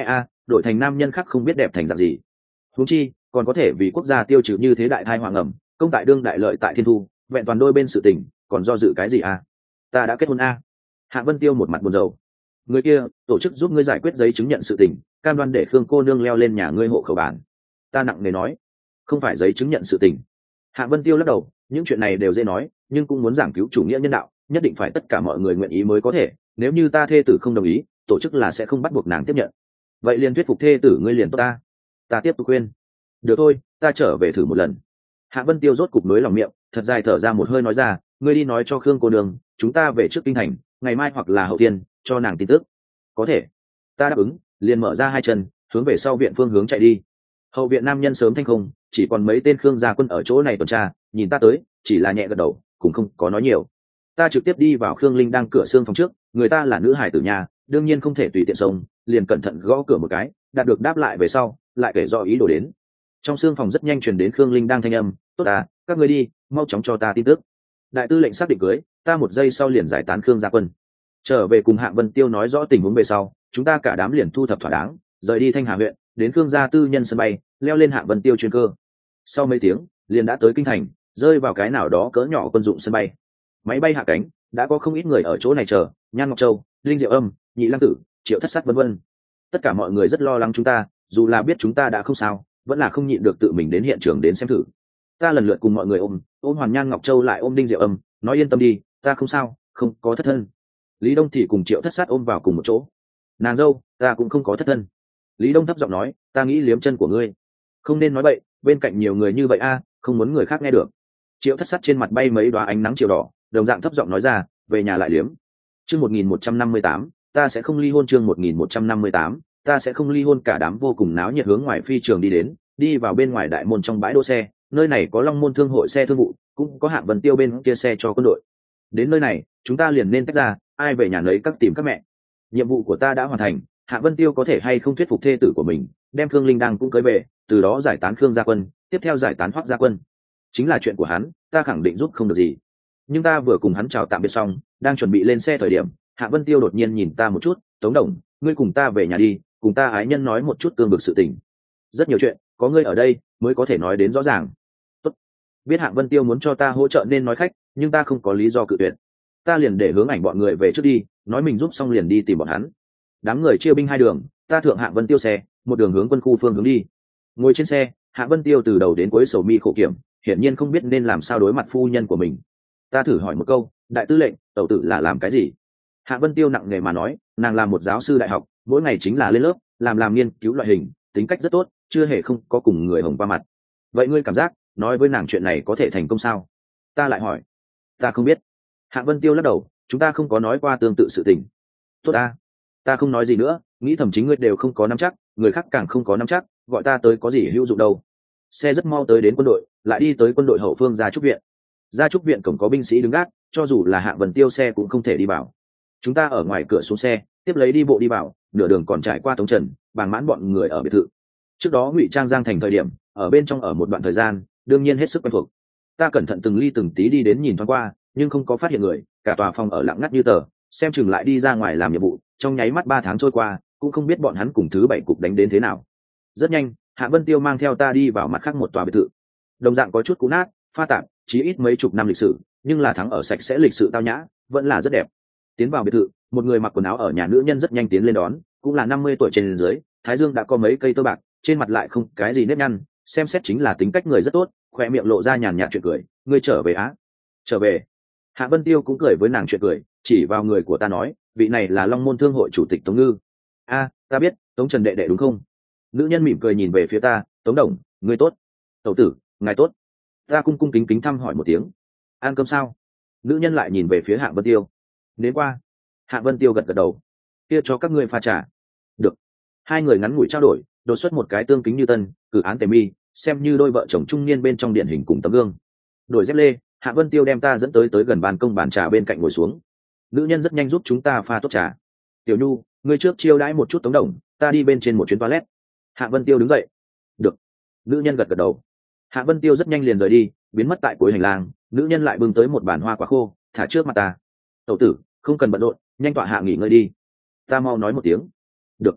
đổi thành nam nhân khác không biết đẹp thành dạng gì. Huống chi còn có thể vì quốc gia tiêu trừ như thế đại thai hoàng ẩm, công tại đương đại lợi tại thiên thu, vẹn toàn đôi bên sự tình, còn do dự cái gì à? Ta đã kết hôn a. Hạ Vân Tiêu một mặt buồn rầu. Người kia tổ chức giúp ngươi giải quyết giấy chứng nhận sự tình, cam đoan để Khương cô nương leo lên nhà ngươi hộ khẩu bản. Ta nặng nề nói, không phải giấy chứng nhận sự tình. Hạ Vân Tiêu lắc đầu, những chuyện này đều dễ nói, nhưng cũng muốn giảng cứu chủ nghĩa nhân đạo, nhất định phải tất cả mọi người nguyện ý mới có thể. Nếu như ta thê tử không đồng ý, tổ chức là sẽ không bắt buộc nàng tiếp nhận. Vậy liền thuyết phục thê tử ngươi liền tốt ta. Ta tiếp tục khuyên. Được thôi, ta trở về thử một lần. Hạ Vân Tiêu rốt cục nối lòng miệng, thật dài thở ra một hơi nói ra, ngươi đi nói cho Khương cô nương, chúng ta về trước kinh thành, ngày mai hoặc là hậu thiên, cho nàng tin tức. Có thể. Ta đáp ứng, liền mở ra hai chân, hướng về sau viện phương hướng chạy đi. Hậu viện nam nhân sớm thanh không, chỉ còn mấy tên Khương gia quân ở chỗ này tuần tra, nhìn ta tới, chỉ là nhẹ gật đầu, cũng không có nói nhiều. Ta trực tiếp đi vào Khương Linh đang cửa xương phòng trước, người ta là nữ hải tử nhà, đương nhiên không thể tùy tiện xông, liền cẩn thận gõ cửa một cái, đạt được đáp lại về sau, lại kể rõ ý đồ đến. Trong xương phòng rất nhanh truyền đến Khương Linh đang thanh âm, tốt à, các ngươi đi, mau chóng cho ta tin tức. Đại tư lệnh xác định cưới, ta một giây sau liền giải tán Khương gia quân. Trở về cùng Hạ Vân Tiêu nói rõ tình huống về sau, chúng ta cả đám liền thu thập thỏa đáng, rời đi Thanh Hà huyện, đến Khương gia tư nhân sân bay, leo lên Hạ Vân Tiêu chuyên cơ. Sau mấy tiếng, liền đã tới kinh thành, rơi vào cái nào đó cỡ nhỏ quân dụng sân bay. Máy bay hạ cánh, đã có không ít người ở chỗ này chờ, Nhan Ngọc Châu, Linh Diệu Âm, Nhị Lăng Tử, Triệu Thất Sát vân vân. Tất cả mọi người rất lo lắng chúng ta, dù là biết chúng ta đã không sao, vẫn là không nhịn được tự mình đến hiện trường đến xem thử. Ta lần lượt cùng mọi người ôm Hoàn Nhan Ngọc Châu lại ôm Đinh Diệu Âm, nói yên tâm đi, ta không sao, không có thất thân. Lý Đông thì cùng Triệu Thất Sát ôm vào cùng một chỗ. Nàng dâu, ta cũng không có thất thân. Lý Đông thấp giọng nói, ta nghĩ liếm chân của ngươi. Không nên nói bậy, bên cạnh nhiều người như vậy a, không muốn người khác nghe được. Triệu Thất Sát trên mặt bay mấy đóa ánh nắng chiều đỏ, đồng dạng thấp giọng nói ra, về nhà lại liếm. Chương 1158, ta sẽ không ly hôn. Chương 1158, ta sẽ không ly hôn. Cả đám vô cùng náo nhiệt hướng ngoài phi trường đi đến, đi vào bên ngoài đại môn trong bãi đỗ xe, nơi này có Long Môn thương hội xe thương vụ, cũng có Hạ Vân Tiêu bên kia xe cho quân đội. Đến nơi này, chúng ta liền nên tách ra, ai về nhà nấy các tìm các mẹ. Nhiệm vụ của ta đã hoàn thành, Hạ Vân Tiêu có thể hay không thuyết phục thê tử của mình, đem Khương Linh Đang cũng cưới về, từ đó giải tán Khương gia quân, tiếp theo giải tán Hoắc gia quân. Chính là chuyện của hắn, ta khẳng định giúp không được gì. Nhưng ta vừa cùng hắn chào tạm biệt xong, đang chuẩn bị lên xe thời điểm, Hạ Vân Tiêu đột nhiên nhìn ta một chút, Tống Đồng, ngươi cùng ta về nhà đi, cùng ta ái nhân nói một chút tương bực sự tình. Rất nhiều chuyện, có ngươi ở đây mới có thể nói đến rõ ràng. Tốt. Biết Hạ Vân Tiêu muốn cho ta hỗ trợ nên nói khách, nhưng ta không có lý do cự tuyệt. Ta liền để hướng ảnh bọn người về trước đi, nói mình giúp xong liền đi tìm bọn hắn. Đám người chia binh hai đường, ta thượng Hạ Vân Tiêu xe, một đường hướng quân khu phương hướng đi. Ngồi trên xe, Hạ Vân Tiêu từ đầu đến cuối sầu mi khổ kiểm, hiển nhiên không biết nên làm sao đối mặt phu nhân của mình. Ta thử hỏi một câu, đại tư lệnh, tẩu tử là làm cái gì? Hạ Vân Tiêu nặng nề mà nói, nàng là một giáo sư đại học, mỗi ngày chính là lên lớp, làm nghiên cứu loại hình, tính cách rất tốt, chưa hề không có cùng người hồng qua mặt. Vậy ngươi cảm giác, nói với nàng chuyện này có thể thành công sao? Ta lại hỏi. Ta không biết. Hạ Vân Tiêu lắc đầu, chúng ta không có nói qua tương tự sự tình. Tốt ta không nói gì nữa, nghĩ thầm chính ngươi đều không có nắm chắc, người khác càng không có nắm chắc, gọi ta tới có gì hữu dụng đâu. Xe rất mau tới đến quân đội, lại đi tới quân đội hậu phương Gia Trúc viện. Gia Trúc viện cổng có binh sĩ đứng gác, cho dù là Hạ Vân Tiêu xe cũng không thể đi vào. Chúng ta ở ngoài cửa xuống xe, tiếp lấy đi bộ đi vào, nửa đường còn trải qua Tống Trần, Bàng Mãn bọn người ở biệt thự. Trước đó Ngụy Trang Giang thành thời điểm, ở bên trong ở một đoạn thời gian, đương nhiên hết sức quen thuộc. Ta cẩn thận từng ly từng tí đi đến nhìn thoáng qua, nhưng không có phát hiện người, cả tòa phòng ở lặng ngắt như tờ, xem chừng lại đi ra ngoài làm nhiệm vụ, trong nháy mắt 3 tháng trôi qua, cũng không biết bọn hắn cùng thứ 7 cục đánh đến thế nào. Rất nhanh, Hạ Vân Tiêu mang theo ta đi vào mặt khác một tòa biệt thự. Đồng dạng có chút cũ nát, pha tạp, chí ít mấy chục năm lịch sử, nhưng là thắng ở sạch sẽ lịch sự tao nhã, vẫn là rất đẹp. Tiến vào biệt thự, một người mặc quần áo ở nhà nữ nhân rất nhanh tiến lên đón, cũng là 50 tuổi trên dưới, thái dương đã có mấy cây tơ bạc, trên mặt lại không cái gì nếp nhăn, xem xét chính là tính cách người rất tốt, khoe miệng lộ ra nhàn nhạt chuyện cười, ngươi trở về á? Trở về. Hạ Vân Tiêu cũng cười với nàng chuyện cười, chỉ vào người của ta nói, vị này là Long Môn thương hội chủ tịch Tống Ngư. Ta biết, Tống Trần đệ đệ đúng không? Nữ nhân mỉm cười nhìn về phía ta, Tống Đồng, ngươi tốt. Tẩu tử, ngài tốt. Ta cung cung kính kính thăm hỏi một tiếng. Ăn cơm sao? Nữ nhân lại nhìn về phía Hạ Vân Tiêu. Đến qua. Hạ Vân Tiêu gật gật đầu. Kia cho các ngươi pha trà. Được. Hai người ngắn ngủi trao đổi, đột xuất một cái tương kính như tân, cử án tề mi, xem như đôi vợ chồng trung niên bên trong điển hình cùng tấm gương. Đổi dép lê, Hạ Vân Tiêu đem ta dẫn tới gần ban công bàn trà bên cạnh ngồi xuống. Nữ nhân rất nhanh giúp chúng ta pha tốt trà. Tiểu Nhu, ngươi trước chiêu đãi một chút Tống Đồng, ta đi bên trên một chuyến toilet. Hạ Vân Tiêu đứng dậy. Được. Nữ nhân gật gật đầu. Hạ Vân Tiêu rất nhanh liền rời đi, biến mất tại cuối hành lang. Nữ nhân lại bưng tới một bàn hoa quả khô, thả trước mặt ta. Tẩu tử, không cần bận rộn, nhanh tọa hạ nghỉ ngơi đi. Ta mau nói một tiếng. Được.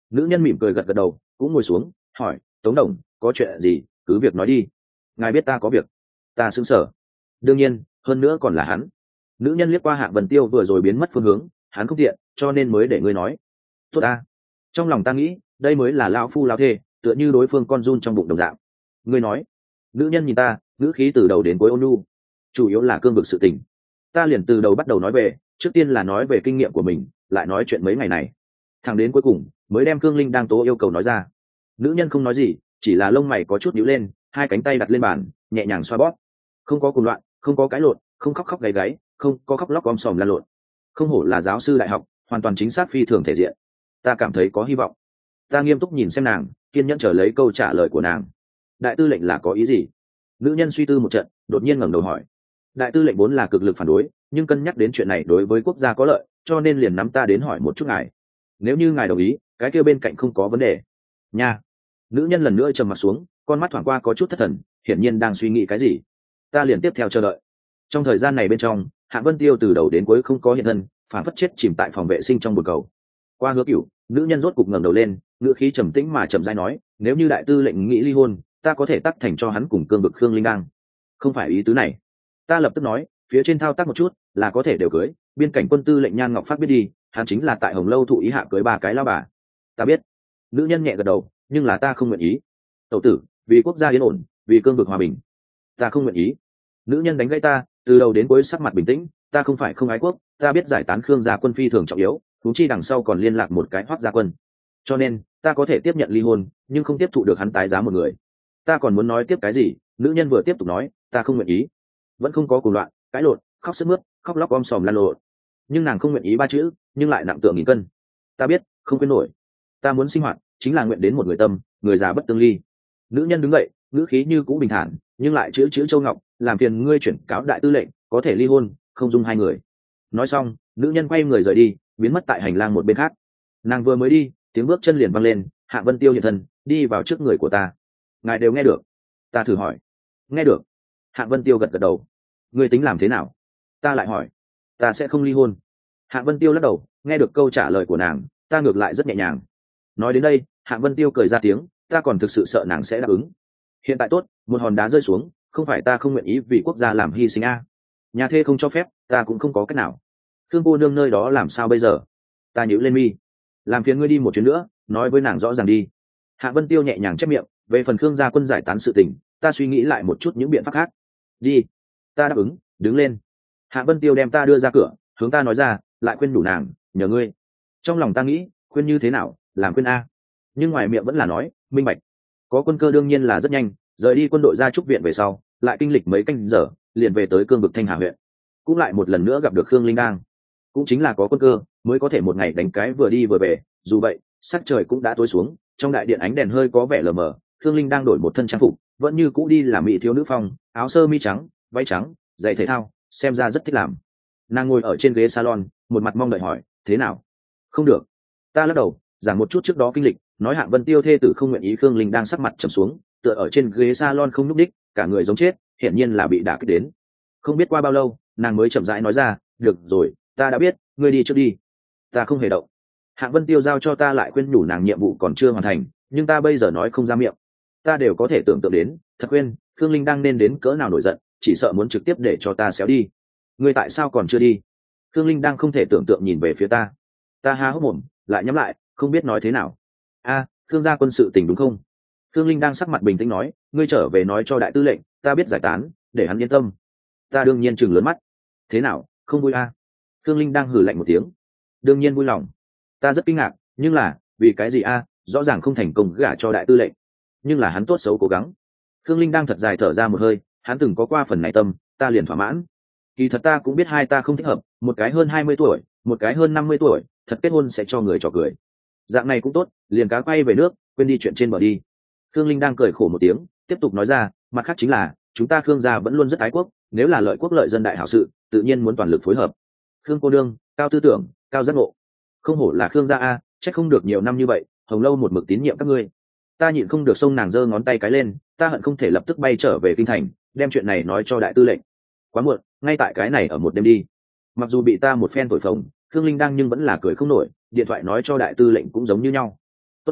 Nữ nhân mỉm cười gật gật đầu, cũng ngồi xuống hỏi: Tống Đồng, có chuyện gì cứ việc nói đi. Ngài biết ta có việc. Ta sững sờ. Đương nhiên, hơn nữa còn là hắn. Nữ nhân liếc qua Hạng Vân Tiêu vừa rồi biến mất phương hướng, hắn không tiện, cho nên mới để ngươi nói. Tốt ta. Trong lòng ta nghĩ, đây mới là lão phu lão thê, tựa như đối phương con run trong bụng đồng dạng. Ngươi nói. Nữ nhân nhìn ta, ngữ khí từ đầu đến cuối ôn nhu, chủ yếu là cương vực sự tình. Ta liền từ đầu bắt đầu nói về, trước tiên là nói về kinh nghiệm của mình, lại nói chuyện mấy ngày này, thẳng đến cuối cùng mới đem Cương Linh đang tố yêu cầu nói ra. Nữ nhân không nói gì, chỉ là lông mày có chút nhíu lên, hai cánh tay đặt lên bàn, nhẹ nhàng xoa bóp. Không có cuồng loạn, không có cãi lộn, không khóc khóc gáy gáy, không có khóc lóc om sòm lăn lộn. Không hổ là giáo sư đại học, hoàn toàn chính xác phi thường thể diện. Ta cảm thấy có hy vọng. Ta nghiêm túc nhìn xem nàng, kiên nhẫn chờ lấy câu trả lời của nàng. Đại tư lệnh là có ý gì? Nữ nhân suy tư một trận, đột nhiên ngẩng đầu hỏi. Đại tư lệnh vốn là cực lực phản đối, nhưng cân nhắc đến chuyện này đối với quốc gia có lợi, cho nên liền nắm ta đến hỏi một chút ngài. Nếu như ngài đồng ý, cái kia bên cạnh không có vấn đề nha. Nữ nhân lần nữa trầm mặt xuống, con mắt thoáng qua có chút thất thần, hiển nhiên đang suy nghĩ cái gì. Ta liền tiếp theo chờ đợi. Trong thời gian này bên trong, Hạ Vân Tiêu từ đầu đến cuối không có hiện thân, phản phất chết chìm tại phòng vệ sinh trong bồn cầu. Qua Hứa Cửu, nữ nhân rốt cục ngẩng đầu lên, ngữ khí trầm tĩnh mà chậm rãi nói: nếu như đại tư lệnh nghĩ ly hôn, ta có thể tắc thành cho hắn cùng cương vực Khương Linh Đang. Không phải ý tứ này. Ta lập tức nói, phía trên thao tác một chút là có thể đều cưới. Biên cảnh quân tư lệnh Nhan Ngọc Phát biết đi, hắn chính là tại Hồng Lâu thụ ý hạ cưới 3 cái lao bà. Ta biết. Nữ nhân nhẹ gật đầu, nhưng là ta không nguyện ý. Tẩu tử, vì quốc gia yên ổn, vì cương vực hòa bình, ta không nguyện ý. Nữ nhân đánh gãy ta, từ đầu đến cuối sắc mặt bình tĩnh. Ta không phải không ái quốc, ta biết giải tán Khương gia quân phi thường trọng yếu, thú chi đằng sau còn liên lạc một cái Hoắc gia quân, cho nên ta có thể tiếp nhận ly hôn, nhưng không tiếp thụ được hắn tái giá một người. Ta còn muốn nói tiếp cái gì, nữ nhân vừa tiếp tục nói, ta không nguyện ý. Vẫn không có cuồng loạn, cãi lộn, khóc sướt mướt, khóc lóc om sòm lăn lộn. Nhưng nàng không nguyện ý 3 chữ, nhưng lại nặng tượng nghìn cân. Ta biết, không quên nổi. Ta muốn sinh hoạt, chính là nguyện đến một người tâm, người già bất tương ly. Nữ nhân đứng dậy, ngữ khí như cũ bình thản, nhưng lại chữ Châu Ngọc, làm phiền ngươi chuyển cáo đại tư lệnh, có thể ly hôn, không dung hai người. Nói xong, nữ nhân quay người rời đi, biến mất tại hành lang một bên khác. Nàng vừa mới đi, tiếng bước chân liền vang lên, Hạ Vân Tiêu hiện thân, đi vào trước người của ta. Ngài đều nghe được? Ta thử hỏi. Nghe được. Hạ Vân Tiêu gật gật đầu. Ngươi tính làm thế nào? Ta lại hỏi. Ta sẽ không ly hôn. Hạ Vân Tiêu lắc đầu, nghe được câu trả lời của nàng, ta ngược lại rất nhẹ nhàng. Nói đến đây, Hạ Vân Tiêu cười ra tiếng, ta còn thực sự sợ nàng sẽ đáp ứng. Hiện tại tốt, một hòn đá rơi xuống, không phải ta không nguyện ý vì quốc gia làm hy sinh a. Nhà thê không cho phép, ta cũng không có cách nào. Thương cô nương nơi đó làm sao bây giờ? Ta nhíu lên mi. Làm phiền ngươi đi một chuyến nữa, nói với nàng rõ ràng đi. Hạ Vân Tiêu nhẹ nhàng chép miệng, về phần Khương gia quân giải tán sự tình, ta suy nghĩ lại một chút những biện pháp khác. Đi. Ta đáp ứng, đứng lên. Hạ Vân Tiêu đem ta đưa ra cửa, hướng ta nói ra, lại khuyên đủ nàng, nhờ ngươi. Trong lòng ta nghĩ, khuyên như thế nào, làm khuyên a. Nhưng ngoài miệng vẫn là nói, minh bạch. Có quân cơ đương nhiên là rất nhanh, rời đi quân đội ra trúc viện về sau, lại kinh lịch mấy canh giờ, liền về tới cương vực Thanh Hà huyện. Cũng lại một lần nữa gặp được Khương Linh Đang. Cũng chính là có quân cơ, mới có thể một ngày đánh cái vừa đi vừa về. Dù vậy, sắc trời cũng đã tối xuống, trong đại điện ánh đèn hơi có vẻ lờ mờ. Khương Linh đang đổi một thân trang phục, vẫn như cũ đi làm mỹ thiếu nữ phong, áo sơ mi trắng, váy trắng, giày thể thao, xem ra rất thích làm. Nàng ngồi ở trên ghế salon, một mặt mong đợi hỏi, thế nào? Không được. Ta lắc đầu, giảng một chút trước đó kinh lịch, nói Hạng Vân Tiêu thê tử không nguyện ý. Khương Linh đang sắc mặt trầm xuống, tựa ở trên ghế salon không nhúc đích, cả người giống chết, hiển nhiên là bị đả kích đến. Không biết qua bao lâu, nàng mới chậm rãi nói ra, được rồi, ta đã biết, ngươi đi trước đi. Ta không hề động. Hạng Vân Tiêu giao cho ta lại khuyên nhủ nàng nhiệm vụ còn chưa hoàn thành, nhưng ta bây giờ nói không ra miệng. Ta đều có thể tưởng tượng đến, thật quên, Khương Linh đang nên đến cỡ nào nổi giận, chỉ sợ muốn trực tiếp để cho ta xéo đi. Ngươi tại sao còn chưa đi? Khương Linh đang không thể tưởng tượng nhìn về phía ta. Ta há hốc mồm, lại nhắm lại, không biết nói thế nào. A, Khương gia quân sự tình đúng không? Khương Linh đang sắc mặt bình tĩnh nói, ngươi trở về nói cho đại tư lệnh, ta biết giải tán, để hắn yên tâm. Ta đương nhiên chừng lớn mắt. Thế nào, không vui a? Khương Linh đang hừ lạnh một tiếng. Đương nhiên vui lòng. Ta rất kinh ngạc, nhưng là, vì cái gì a? Rõ ràng không thành công gả cho đại tư lệnh. Nhưng là hắn tốt xấu cố gắng. Khương Linh đang thật dài thở ra một hơi, hắn từng có qua phần này tâm, ta liền thỏa mãn. Kỳ thật ta cũng biết hai ta không thích hợp, một cái hơn 20 tuổi, một cái hơn 50 tuổi, thật kết hôn sẽ cho người trò cười. Dạng này cũng tốt, liền cá quay về nước, quên đi chuyện trên bờ đi. Khương Linh đang cười khổ một tiếng, tiếp tục nói ra, mặt khác chính là, chúng ta Khương gia vẫn luôn rất ái quốc, nếu là lợi quốc lợi dân đại hảo sự, tự nhiên muốn toàn lực phối hợp. Khương cô đương, cao tư tưởng, cao giác ngộ. Không hổ là Khương gia a, chắc không được nhiều năm như vậy, Hồng Lâu một mực tín nhiệm các ngươi. Ta nhịn không được xông nàng giơ ngón tay cái lên, ta hận không thể lập tức bay trở về kinh thành, đem chuyện này nói cho đại tư lệnh. Quá muộn, ngay tại cái này ở một đêm đi. Mặc dù bị ta một phen thổi phồng, Khương Linh đang nhưng vẫn là cười không nổi, điện thoại nói cho đại tư lệnh cũng giống như nhau.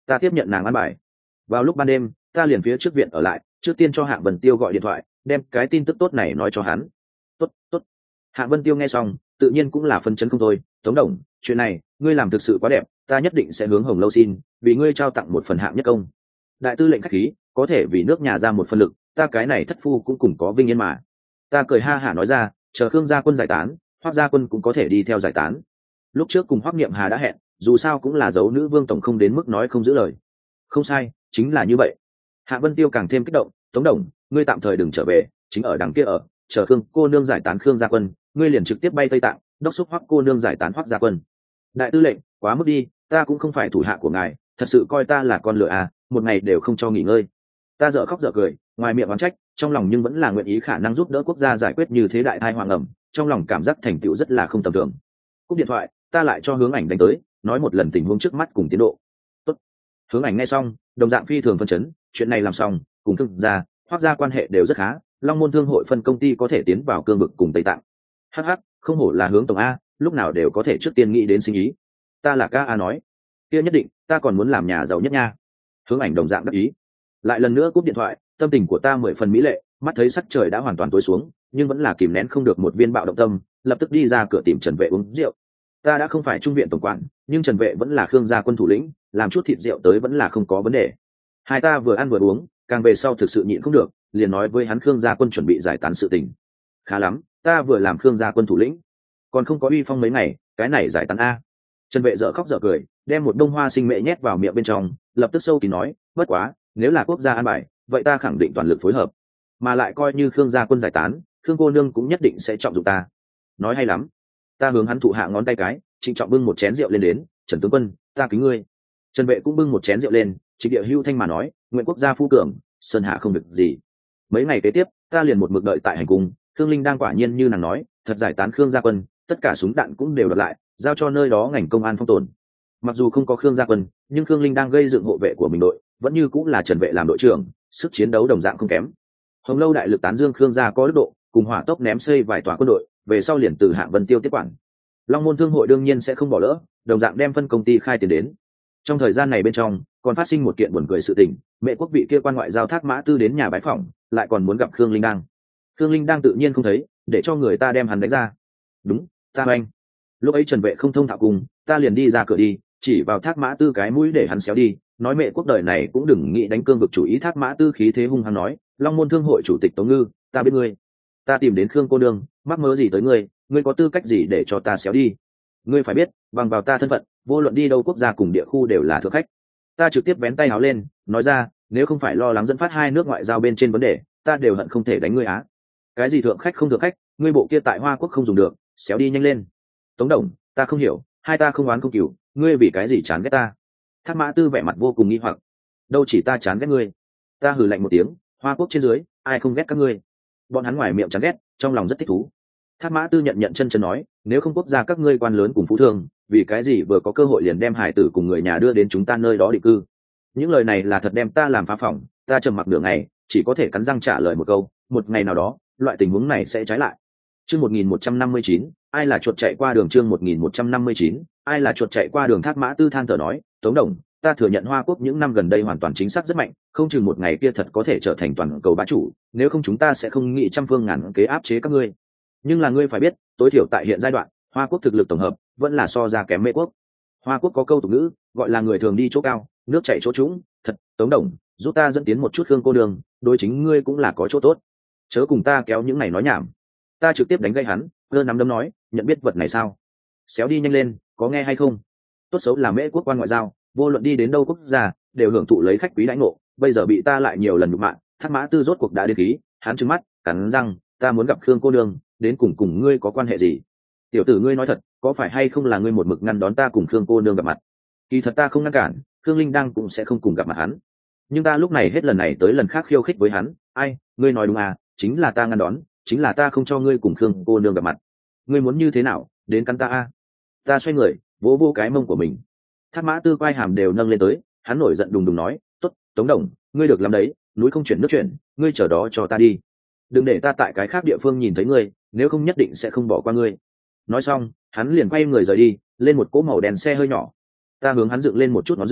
ta tiếp nhận nàng ăn bài. Vào lúc ban đêm ta liền phía trước viện ở lại, trước tiên cho Hạ Vân Tiêu gọi điện thoại, đem cái tin tức tốt này nói cho hắn. Tốt tốt. Hạ Vân Tiêu nghe xong tự nhiên cũng là phân chấn không thôi. Tống Đồng, chuyện này ngươi làm thực sự quá đẹp, ta nhất định sẽ hướng Hồng Lâu xin, vì ngươi trao tặng một phần hạng nhất công. Đại tư lệnh khách khí, có thể vì nước nhà ra một phần lực, ta cái này thất phu cũng cùng có vinh yên mà. Ta cười ha hả nói ra, chờ Khương gia quân giải tán, Hoắc gia quân cũng có thể đi theo giải tán. Lúc trước cùng Hoắc Niệm Hà đã hẹn, dù sao cũng là dấu nữ vương tổng không đến mức nói không giữ lời. Không sai, chính là như vậy. Hạ Vân Tiêu càng thêm kích động. Tống Đồng, ngươi tạm thời đừng trở về, chính ở đằng kia ở, chờ Khương cô nương giải tán Khương gia quân, ngươi liền trực tiếp bay Tây Tạng, đốc thúc Hoắc cô nương giải tán Hoắc gia quân. Đại tư lệnh, quá mức đi, ta cũng không phải thủ hạ của ngài, thật sự coi ta là con lừa à, một ngày đều không cho nghỉ ngơi. Ta dở khóc dở cười, ngoài miệng oán trách, trong lòng nhưng vẫn là nguyện ý khả năng giúp đỡ quốc gia giải quyết như thế đại tai họa ngầm, trong lòng cảm giác thành tựu rất là không tầm thường. Cúp điện thoại, ta lại cho Hướng Ảnh đánh tới, nói một lần tình huống trước mắt cùng tiến độ. Tốt. Hướng Ảnh nghe xong, đồng dạng phi thường phân chấn, chuyện này làm xong, cùng Khương gia, Hoắc gia quan hệ đều rất khá, Long Môn Thương hội phân công ty có thể tiến vào cương vực cùng Tây Tạng. Hắc, không hổ là Hướng tổng a, lúc nào đều có thể trước tiên nghĩ đến sinh ý. Ta là ca a nói, kia nhất định, ta còn muốn làm nhà giàu nhất nha. Hướng Ảnh đồng dạng đáp ý. Lại lần nữa cúp điện thoại, tâm tình của ta 10 phần mỹ lệ, mắt thấy sắc trời đã hoàn toàn tối xuống, nhưng vẫn là kìm nén không được một viên bạo động tâm, lập tức đi ra cửa tìm Trần Vệ uống rượu. Ta đã không phải trung viện tổng quản, nhưng Trần Vệ vẫn là Khương gia quân thủ lĩnh, làm chút thịt rượu tới vẫn là không có vấn đề. Hai ta vừa ăn vừa uống, càng về sau thực sự nhịn không được, liền nói với hắn Khương gia quân chuẩn bị giải tán sự tình. Khá lắm, ta vừa làm Khương gia quân thủ lĩnh, còn không có uy phong mấy ngày, cái này giải tán a. Trần Vệ dở khóc dở cười, đem một bông hoa sinh mệ nhét vào miệng bên trong, lập tức sâu kín nói, bất quá, nếu là quốc gia an bài, vậy ta khẳng định toàn lực phối hợp, mà lại coi như Khương gia quân giải tán, Khương cô nương cũng nhất định sẽ trọng dụng ta. Nói hay lắm. Ta hướng hắn thụ hạ ngón tay cái, trịnh trọng bưng một chén rượu lên đến, Trần tướng quân, ta kính ngươi. Trần Vệ cũng bưng một chén rượu lên, trịnh địa hưu thanh mà nói, nguyện quốc gia phu cường, sơn hạ không được gì. Mấy ngày kế tiếp, ta liền một mực đợi tại hành cung, Khương Linh đang quả nhiên như nàng nói, thật giải tán Khương gia quân, tất cả súng đạn cũng đều đặt lại, giao cho nơi đó ngành công an phong tồn. Mặc dù không có Khương gia quân, nhưng Khương Linh đang gây dựng hộ vệ của mình đội, vẫn như cũng là Trần Vệ làm đội trưởng, sức chiến đấu đồng dạng không kém. Hồng Lâu đại lực tán dương Khương gia có đức độ, cùng hỏa tốc ném xây vài tòa quân đội, về sau liền từ Hạ Vân Tiêu tiếp quản. Long Môn Thương hội đương nhiên sẽ không bỏ lỡ, đồng dạng đem phân công ty khai tiền đến. Trong thời gian này bên trong, còn phát sinh một kiện buồn cười sự tình, Mẹ quốc vị kia quan ngoại giao Thác Mã Tư đến nhà bái phỏng, lại còn muốn gặp Khương Linh đang. Khương Linh đang tự nhiên không thấy, để cho người ta đem hắn đánh ra. Đúng, ta oanh. Lúc ấy Trần Vệ không thông thạo cùng, ta liền đi ra cửa đi, chỉ vào Thác Mã Tư cái mũi để hắn xéo đi, nói Mẹ quốc đời này cũng đừng nghĩ đánh cương vực chủ ý. Thác Mã Tư khí thế hung hăng nói, Long Môn Thương hội chủ tịch Tống Ngư, ta biết ngươi, ta tìm đến Khương cô nương, mắc mớ gì tới ngươi, ngươi có tư cách gì để cho ta xéo đi? Ngươi phải biết, bằng vào ta thân phận, vô luận đi đâu quốc gia cùng địa khu đều là thượng khách. Ta trực tiếp vén tay áo lên, nói ra, nếu không phải lo lắng dẫn phát hai nước ngoại giao bên trên vấn đề, ta đều hận không thể đánh ngươi á. Cái gì thượng khách không thượng khách, ngươi bộ kia tại Hoa Quốc không dùng được, xéo đi nhanh lên. Tống Đồng, ta không hiểu, hai ta không oán không cừu, ngươi vì cái gì chán ghét ta? Thác Mã Tư vẻ mặt vô cùng nghi hoặc. Đâu chỉ ta chán ghét ngươi. Ta hừ lạnh một tiếng, Hoa Quốc trên dưới, ai không ghét các ngươi? Bọn hắn ngoài miệng chán ghét, trong lòng rất thích thú. Thác Mã Tư nhận chân nói, nếu không quốc gia các ngươi quan lớn cùng phú thương, vì cái gì vừa có cơ hội liền đem hải tử cùng người nhà đưa đến chúng ta nơi đó định cư? Những lời này là thật đem ta làm phá phỏng, ta trầm mặc nửa ngày, chỉ có thể cắn răng trả lời một câu, một ngày nào đó, loại tình huống này sẽ trái lại. Chương 1159, ai là chuột chạy qua đường? Chương 1159, ai là chuột chạy qua đường? Thác Mã Tư than thở nói, Tống Đồng, ta thừa nhận Hoa Quốc những năm gần đây hoàn toàn chính xác rất mạnh, không chừng một ngày kia thật có thể trở thành toàn cầu bá chủ, nếu không chúng ta sẽ không nghĩ trăm phương ngàn kế áp chế các ngươi. Nhưng là ngươi phải biết, tối thiểu tại hiện giai đoạn, Hoa Quốc thực lực tổng hợp vẫn là so ra kém Mễ quốc. Hoa Quốc có câu tục ngữ, gọi là người thường đi chỗ cao, nước chảy chỗ trũng. Thật, Tống Đồng, giúp ta dẫn tiến một chút Khương cô đường, đối chính ngươi cũng là có chỗ tốt. Chớ cùng ta kéo những này nói nhảm. Ta trực tiếp đánh gây hắn, cơ nắm đấm nói, nhận biết vật này sao? Xéo đi nhanh lên, có nghe hay không? Tốt xấu là Mễ quốc quan ngoại giao, vô luận đi đến đâu quốc gia, đều hưởng thụ lấy khách quý đãi ngộ. Bây giờ bị ta lại nhiều lần nhục mạ, Thác Mã Tư rốt cuộc đã đến khí, hắn trừng mắt, cắn răng, ta muốn gặp Khương cô đường, đến cùng ngươi có quan hệ gì? Tiểu tử ngươi nói thật, có phải hay không là ngươi một mực ngăn đón ta cùng Khương cô nương gặp mặt? Kỳ thật ta không ngăn cản, Khương Linh đang cũng sẽ không cùng gặp mặt hắn. Nhưng ta lúc này hết lần này tới lần khác khiêu khích với hắn, ai, ngươi nói đúng à, chính là ta ngăn đón, chính là ta không cho ngươi cùng Khương cô nương gặp mặt. Ngươi muốn như thế nào, đến cắn ta a? Ta xoay người, vỗ vỗ cái mông của mình. Thác Mã Tư quai hàm đều nâng lên tới, hắn nổi giận đùng đùng nói, tốt, Tống Đồng, ngươi được làm đấy, núi không chuyển nước chuyển, ngươi chờ đó cho ta đi. Đừng để ta tại cái khác địa phương nhìn thấy ngươi, nếu không nhất định sẽ không bỏ qua ngươi. Nói xong, hắn liền quay người rời đi, lên một cỗ màu đèn xe hơi nhỏ. Ta hướng hắn dựng lên một chút ngón giữa,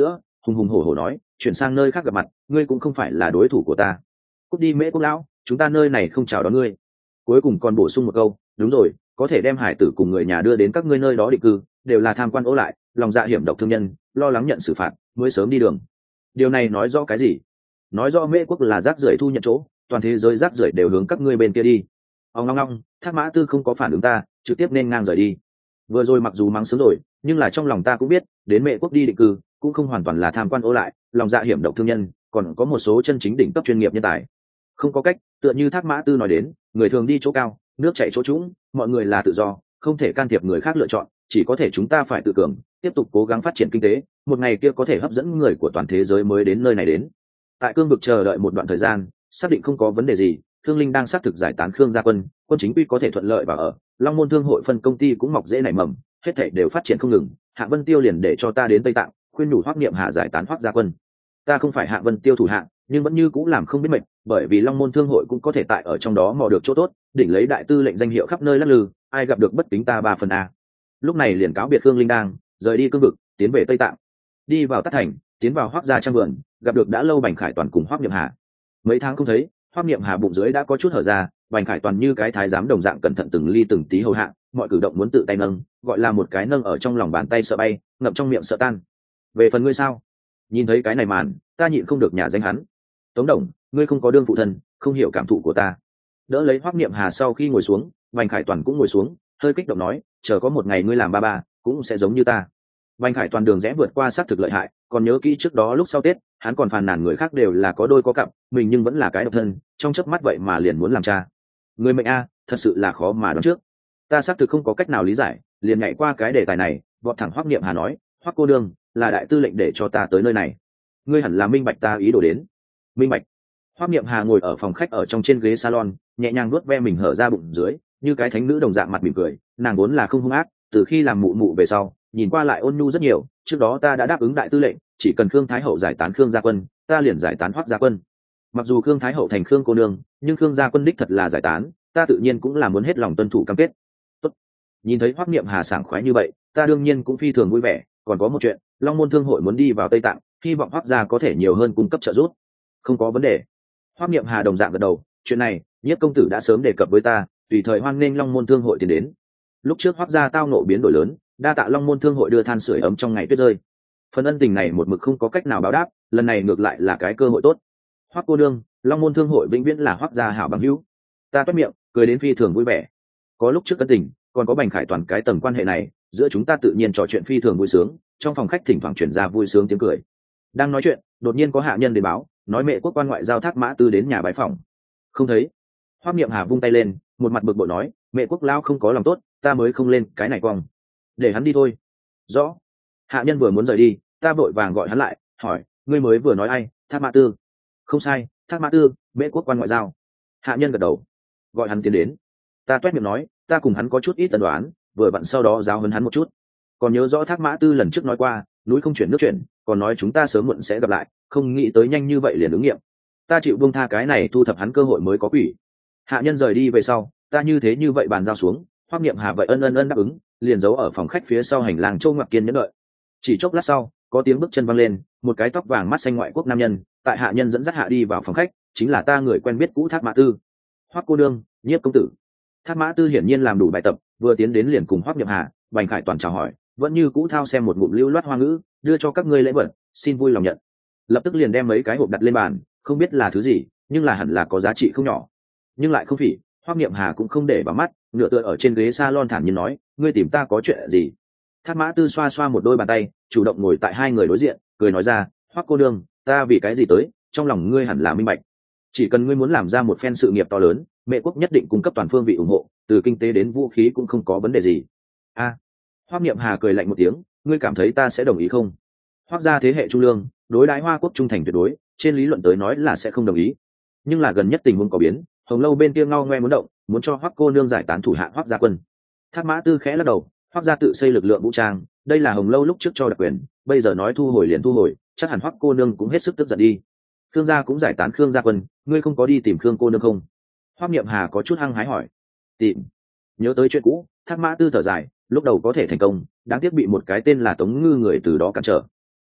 hùng hùng hổ hổ nói, chuyển sang nơi khác gặp mặt, ngươi cũng không phải là đối thủ của ta. Cút đi Mễ Quốc lão, chúng ta nơi này không chào đón ngươi. Cuối cùng còn bổ sung một câu, đúng rồi, có thể đem hải tử cùng người nhà đưa đến các ngươi nơi đó định cư, đều là tham quan ố lại, lòng dạ hiểm độc thương nhân, lo lắng nhận xử phạt, mới sớm đi đường. Điều này nói rõ cái gì? Nói rõ Mễ Quốc là rác rưởi thu nhận chỗ, toàn thế giới rác rưởi đều hướng các ngươi bên kia đi. Ông ngong ngong, Thác Mã Tư không có phản ứng ta, trực tiếp nên ngang rời đi. Vừa rồi mặc dù mắng sướng rồi, nhưng là trong lòng ta cũng biết, đến Mễ Quốc đi định cư cũng không hoàn toàn là tham quan ố lại, lòng dạ hiểm độc thương nhân, còn có một số chân chính đỉnh cấp chuyên nghiệp nhân tài. Không có cách, tựa như Thác Mã Tư nói đến, người thường đi chỗ cao, nước chảy chỗ trũng, mọi người là tự do, không thể can thiệp người khác lựa chọn, chỉ có thể chúng ta phải tự cường, tiếp tục cố gắng phát triển kinh tế, một ngày kia có thể hấp dẫn người của toàn thế giới mới đến nơi này đến. Tại cương vực chờ đợi một đoạn thời gian, xác định không có vấn đề gì, Thương Linh đang xác thực giải tán Khương gia quân, quân chính quy có thể thuận lợi và ở, Long Môn Thương hội phân công ty cũng mọc dễ nảy mầm, hết thảy đều phát triển không ngừng. Hạ Vân Tiêu liền để cho ta đến Tây Tạng, khuyên nhủ Hoắc Niệm Hà giải tán Hoắc gia quân. Ta không phải Hạ Vân Tiêu thủ hạ, nhưng vẫn như cũng làm không biết mệt, bởi vì Long Môn Thương hội cũng có thể tại ở trong đó mò được chỗ tốt, đỉnh lấy đại tư lệnh danh hiệu khắp nơi lắc lư, ai gặp được bất kính ta 3 phần a. Lúc này liền cáo biệt Khương Linh đang rời đi cương vực, tiến về Tây Tạng, đi vào Tát Thành, tiến vào Hoắc gia trang vườn, gặp được đã lâu Bành Khải Toàn cùng Hoắc Niệm Hà. Mấy tháng không thấy, Hoắc Niệm Hà bụng dưới đã có chút hở ra, Bành Khải Toàn như cái thái giám đồng dạng cẩn thận từng ly từng tí hầu hạ, mọi cử động muốn tự tay nâng, gọi là một cái nâng ở trong lòng bàn tay sợ bay, ngậm trong miệng sợ tan. Về phần ngươi sao? Nhìn thấy cái này màn, ta nhịn không được nhả danh hắn. Tống Đồng, ngươi không có đương phụ thân, không hiểu cảm thụ của ta. Đỡ lấy Hoắc Niệm Hà sau khi ngồi xuống, Bành Khải Toàn cũng ngồi xuống, hơi kích động nói, chờ có một ngày ngươi làm ba ba, cũng sẽ giống như ta. Bành Khải Toàn đường rẽ vượt qua xác thực lợi hại, còn nhớ kỹ trước đó lúc sau Tết, hắn còn phàn nàn người khác đều là có đôi có cặp, mình nhưng vẫn là cái độc thân, trong chớp mắt vậy mà liền muốn làm cha. Người mệnh a, thật sự là khó mà đoán trước. Ta xác thực không có cách nào lý giải, liền nhảy qua cái đề tài này, vọt thẳng Hoắc Niệm Hà nói, Hoắc cô đương, là đại tư lệnh để cho ta tới nơi này. Ngươi hẳn là minh bạch ta ý đồ đến. Minh bạch. Hoắc Niệm Hà ngồi ở phòng khách ở trong trên ghế salon, nhẹ nhàng nuốt ve mình hở ra bụng dưới, như cái thánh nữ đồng dạng mặt mỉm cười, nàng vốn là không hung ác, từ khi làm mụ mụ về sau, nhìn qua lại ôn nhu rất nhiều. Trước đó ta đã đáp ứng đại tư lệnh, chỉ cần Khương Thái hậu giải tán Khương gia quân, ta liền giải tán Hoắc gia quân. Mặc dù Khương Thái hậu thành Khương cô nương, nhưng Khương gia quân đích thật là giải tán, ta tự nhiên cũng là muốn hết lòng tuân thủ cam kết. Tốt. Nhìn thấy Hoắc Niệm Hà sảng khoái như vậy, ta đương nhiên cũng phi thường vui vẻ. Còn có một chuyện, Long Môn Thương hội muốn đi vào Tây Tạng, hy vọng Hoắc gia có thể nhiều hơn cung cấp trợ giúp. Không có vấn đề. Hoắc Niệm Hà đồng dạng gật đầu, chuyện này, Nhiếp công tử đã sớm đề cập với ta, tùy thời hoan nghênh Long Môn Thương hội tiến đến. Lúc trước Hoắc gia tao nộ biến đổi lớn, đa tạ Long Môn Thương hội đưa than sưởi ấm trong ngày tuyết rơi. Phần ân tình này một mực không có cách nào báo đáp, lần này ngược lại là cái cơ hội tốt. Hoắc cô đương, Long Môn Thương hội vĩnh viễn là Hoắc gia hảo bằng hữu. Ta toét miệng, cười đến phi thường vui vẻ. Có lúc trước ân tình, còn có Bành Khải Toàn cái tầng quan hệ này, giữa chúng ta tự nhiên trò chuyện phi thường vui sướng, trong phòng khách thỉnh thoảng truyền ra vui sướng tiếng cười. Đang nói chuyện, đột nhiên có hạ nhân đến báo, nói Mễ Quốc quan ngoại giao Thác Mã Tư đến nhà bái phỏng. Không thấy. Hoắc Niệm Hà vung tay lên, một mặt bực bội nói, Mễ Quốc lao không có lòng tốt, ta mới không lên cái này quong. Để hắn đi thôi. Rõ. Hạ nhân vừa muốn rời đi, ta vội vàng gọi hắn lại, hỏi, ngươi mới vừa nói ai? Thác Mã Tư. Không sai, Thác Mã Tư, Mễ Quốc quan ngoại giao. Hạ nhân gật đầu, gọi hắn tiến đến. Ta toét miệng nói, ta cùng hắn có chút ít tần đoán, vừa vặn sau đó giáo huấn hắn một chút. Còn nhớ rõ Thác Mã Tư lần trước nói qua, núi không chuyển nước chuyển, còn nói chúng ta sớm muộn sẽ gặp lại, không nghĩ tới nhanh như vậy liền ứng nghiệm. Ta chịu buông tha cái này thu thập hắn cơ hội mới có quỷ. Hạ nhân rời đi về sau, ta như thế như vậy bàn giao xuống, Hoắc Niệm Hà vậy ân đáp ứng, liền giấu ở phòng khách phía sau hành lang Châu Ngoặc Kiên nhẫn đợi. Chỉ chốc lát sau, có tiếng bước chân văng lên, một cái tóc vàng mắt xanh ngoại quốc nam nhân, tại hạ nhân dẫn dắt hạ đi vào phòng khách, chính là ta người quen biết cũ Thác Mã Tư. Hoắc cô đương, Nhiếp công tử. Thác Mã Tư hiển nhiên làm đủ bài tập, vừa tiến đến liền cùng Hoắc Niệm Hà, Bành Khải Toàn chào hỏi, vẫn như cũ thao xem một ngụm lưu loát hoa ngữ, đưa cho các ngươi lễ vật, xin vui lòng nhận. Lập tức liền đem mấy cái hộp đặt lên bàn, không biết là thứ gì, nhưng là hẳn là có giá trị không nhỏ. Nhưng lại không phỉ, Hoắc Niệm Hà cũng không để vào mắt, nửa tựa ở trên ghế salon thản nhiên nói, ngươi tìm ta có chuyện gì? Thác Mã Tư xoa xoa một đôi bàn tay, chủ động ngồi tại hai người đối diện, cười nói ra, Hoắc cô đương, ta vì cái gì tới, trong lòng ngươi hẳn là minh bạch. Chỉ cần ngươi muốn làm ra một phen sự nghiệp to lớn, Mễ Quốc nhất định cung cấp toàn phương vị ủng hộ, từ kinh tế đến vũ khí cũng không có vấn đề gì. A. Hoắc Niệm Hà cười lạnh một tiếng, ngươi cảm thấy ta sẽ đồng ý không? Hoắc gia thế hệ trung lương, đối đãi Hoa Quốc trung thành tuyệt đối, trên lý luận tới nói là sẽ không đồng ý. Nhưng là gần nhất tình huống có biến, Hồng Lâu bên kia ngao ngoe muốn động, muốn cho Hoắc cô nương giải tán thủ hạ Hoắc gia quân. Thác Mã Tư khẽ lắc đầu, Hoắc gia tự xây lực lượng vũ trang, đây là Hồng Lâu lúc trước cho đặc quyền, bây giờ nói thu hồi liền thu hồi, chắc hẳn Hoắc cô nương cũng hết sức tức giận đi. Khương gia cũng giải tán Khương gia quân, ngươi không có đi tìm Khương cô nương không? Hoắc Niệm Hà có chút hăng hái hỏi. Tìm? Nhớ tới chuyện cũ, Thác Mã Tư thở dài, lúc đầu có thể thành công, đáng tiếc bị một cái tên là Tống Ngư người từ đó cản trở.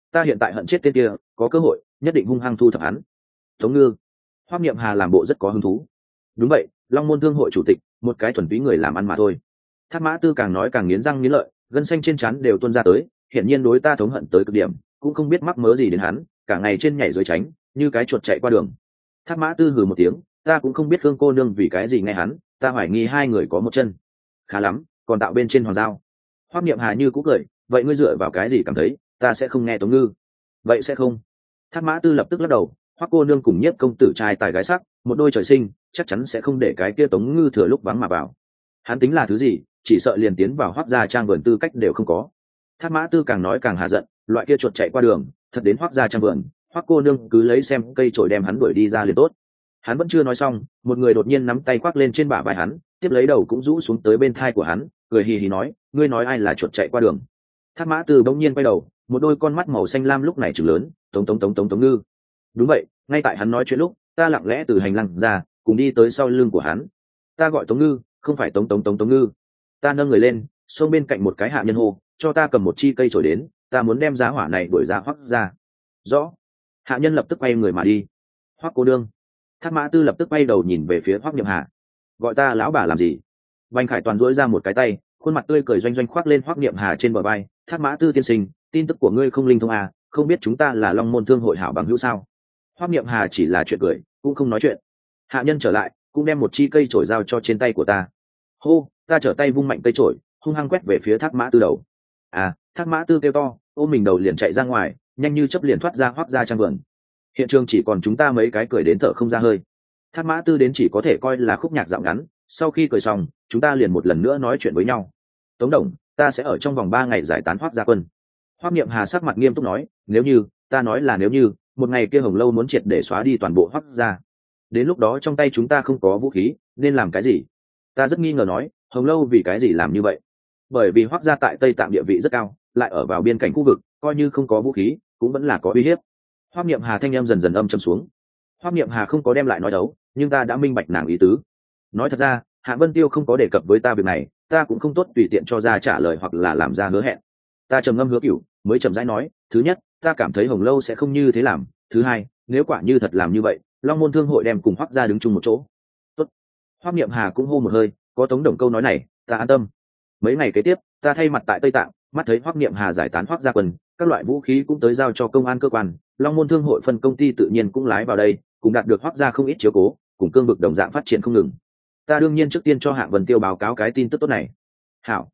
ta hiện tại hận chết tên kia, có cơ hội nhất định hung hăng thu thập hắn. Tống Ngư. Hoắc Niệm Hà làm bộ rất có hứng thú. Đúng vậy, Long Môn Thương hội chủ tịch, một cái thuần túy người làm ăn mà thôi. Thác Mã Tư càng nói càng nghiến răng nghiến lợi, gân xanh trên trán đều tuôn ra tới, hiển nhiên đối ta thống hận tới cực điểm, cũng không biết mắc mớ gì đến hắn, cả ngày trên nhảy dưới tránh, như cái chuột chạy qua đường. Thác Mã Tư hừ một tiếng, ta cũng không biết Khương cô nương vì cái gì nghe hắn, ta hoài nghi hai người có một chân. Khá lắm, còn tạo bên trên hoàng giao. Hoắc Niệm Hà như cũ cười, vậy ngươi dựa vào cái gì cảm thấy ta sẽ không nghe Tống Ngư? Vậy sẽ không. Thác Mã Tư lập tức lắc đầu, Hoắc cô nương cùng Nhiếp công tử trai tài gái sắc, một đôi trời sinh, chắc chắn sẽ không để cái kia Tống Ngư thừa lúc vắng mà vào. Hắn tính là thứ gì, chỉ sợ liền tiến vào Hoắc gia trang vườn tư cách đều không có. Thác Mã Tư càng nói càng hạ giận, loại kia chuột chạy qua đường, thật đến Hoắc gia trang vườn, Hoắc cô nương cứ lấy xem cây chổi đem hắn đuổi đi ra liền tốt. Hắn vẫn chưa nói xong, một người đột nhiên nắm tay khoác lên trên bả vai hắn, tiếp lấy đầu cũng rũ xuống tới bên thai của hắn, cười hì hì nói, ngươi nói ai là chuột chạy qua đường? Thác Mã Tư bỗng nhiên quay đầu, một đôi con mắt màu xanh lam lúc này trừng lớn, Tống Ngư. Đúng vậy, ngay tại hắn nói chuyện lúc, ta lặng lẽ từ hành lang ra, cùng đi tới sau lưng của hắn. Ta gọi Tống Ngư, không phải Tống Ngư. Ta nâng người lên, xông bên cạnh một cái hạ nhân hô, cho ta cầm một chi cây chổi đến, ta muốn đem giá hỏa này đuổi ra Hoắc ra. Rõ. Hạ nhân lập tức quay người mà đi. Hoắc cô đương. Thác Mã Tư lập tức quay đầu nhìn về phía Hoắc Niệm Hà. Gọi ta lão bà làm gì? Vành Khải Toàn duỗi ra một cái tay, khuôn mặt tươi cười doanh doanh khoác lên Hoắc Niệm Hà trên bờ vai. Thác Mã Tư tiên sinh, tin tức của ngươi không linh thông à? Không biết chúng ta là Long Môn Thương hội hảo bằng hữu sao? Hoắc Niệm Hà chỉ là chuyện cười, cũng không nói chuyện. Hạ nhân trở lại, cũng đem một chi cây chổi giao cho trên tay của ta. Hô, ta trở tay vung mạnh cây chổi, hung hăng quét về phía Thác Mã Tư đầu. À, Thác Mã Tư kêu to, ôm mình đầu liền chạy ra ngoài, nhanh như chớp liền thoát ra Hoắc gia trang vườn. Hiện trường chỉ còn chúng ta mấy cái cười đến thở không ra hơi. Thác Mã Tư đến chỉ có thể coi là khúc nhạc dạo ngắn, sau khi cười xong chúng ta liền một lần nữa nói chuyện với nhau. Tống đồng, ta sẽ ở trong vòng 3 ngày giải tán Hoắc gia quân. Hoắc Niệm Hà sắc mặt nghiêm túc nói, nếu như, ta nói là nếu như một ngày kia Hồng Lâu muốn triệt để xóa đi toàn bộ Hoắc gia, đến lúc đó trong tay chúng ta không có vũ khí nên làm cái gì? Ta rất nghi ngờ nói, Hồng Lâu vì cái gì làm như vậy? Bởi vì Hoắc gia tại Tây Tạng địa vị rất cao, lại ở vào biên cảnh khu vực, coi như không có vũ khí cũng vẫn là có uy hiếp. Hoắc Niệm Hà thanh em dần dần âm trầm xuống. Hoắc Niệm Hà không có đem lại nói đấu, nhưng ta đã minh bạch nàng ý tứ. Nói thật ra, Hạ Vân Tiêu không có đề cập với ta việc này, ta cũng không tốt tùy tiện cho ra trả lời hoặc là làm ra hứa hẹn. Ta trầm ngâm hứa cửu, mới chậm rãi nói, thứ nhất, ta cảm thấy Hồng Lâu sẽ không như thế làm, thứ hai, nếu quả như thật làm như vậy, Long Môn Thương hội đem cùng Hoắc gia đứng chung một chỗ. Tốt. Hoắc Niệm Hà cũng hô một hơi, có Tống Đồng câu nói này, ta an tâm. Mấy ngày kế tiếp, ta thay mặt tại Tây Tạng, mắt thấy Hoắc Niệm Hà giải tán Hoắc gia quân, các loại vũ khí cũng tới giao cho công an cơ quan, Long Môn Thương hội phân công ty tự nhiên cũng lái vào đây, cũng đạt được Hoắc gia không ít chiếu cố, cùng cương vực đồng dạng phát triển không ngừng. Ta đương nhiên trước tiên cho Hạ Vân Tiêu báo cáo cái tin tức tốt này. Hảo.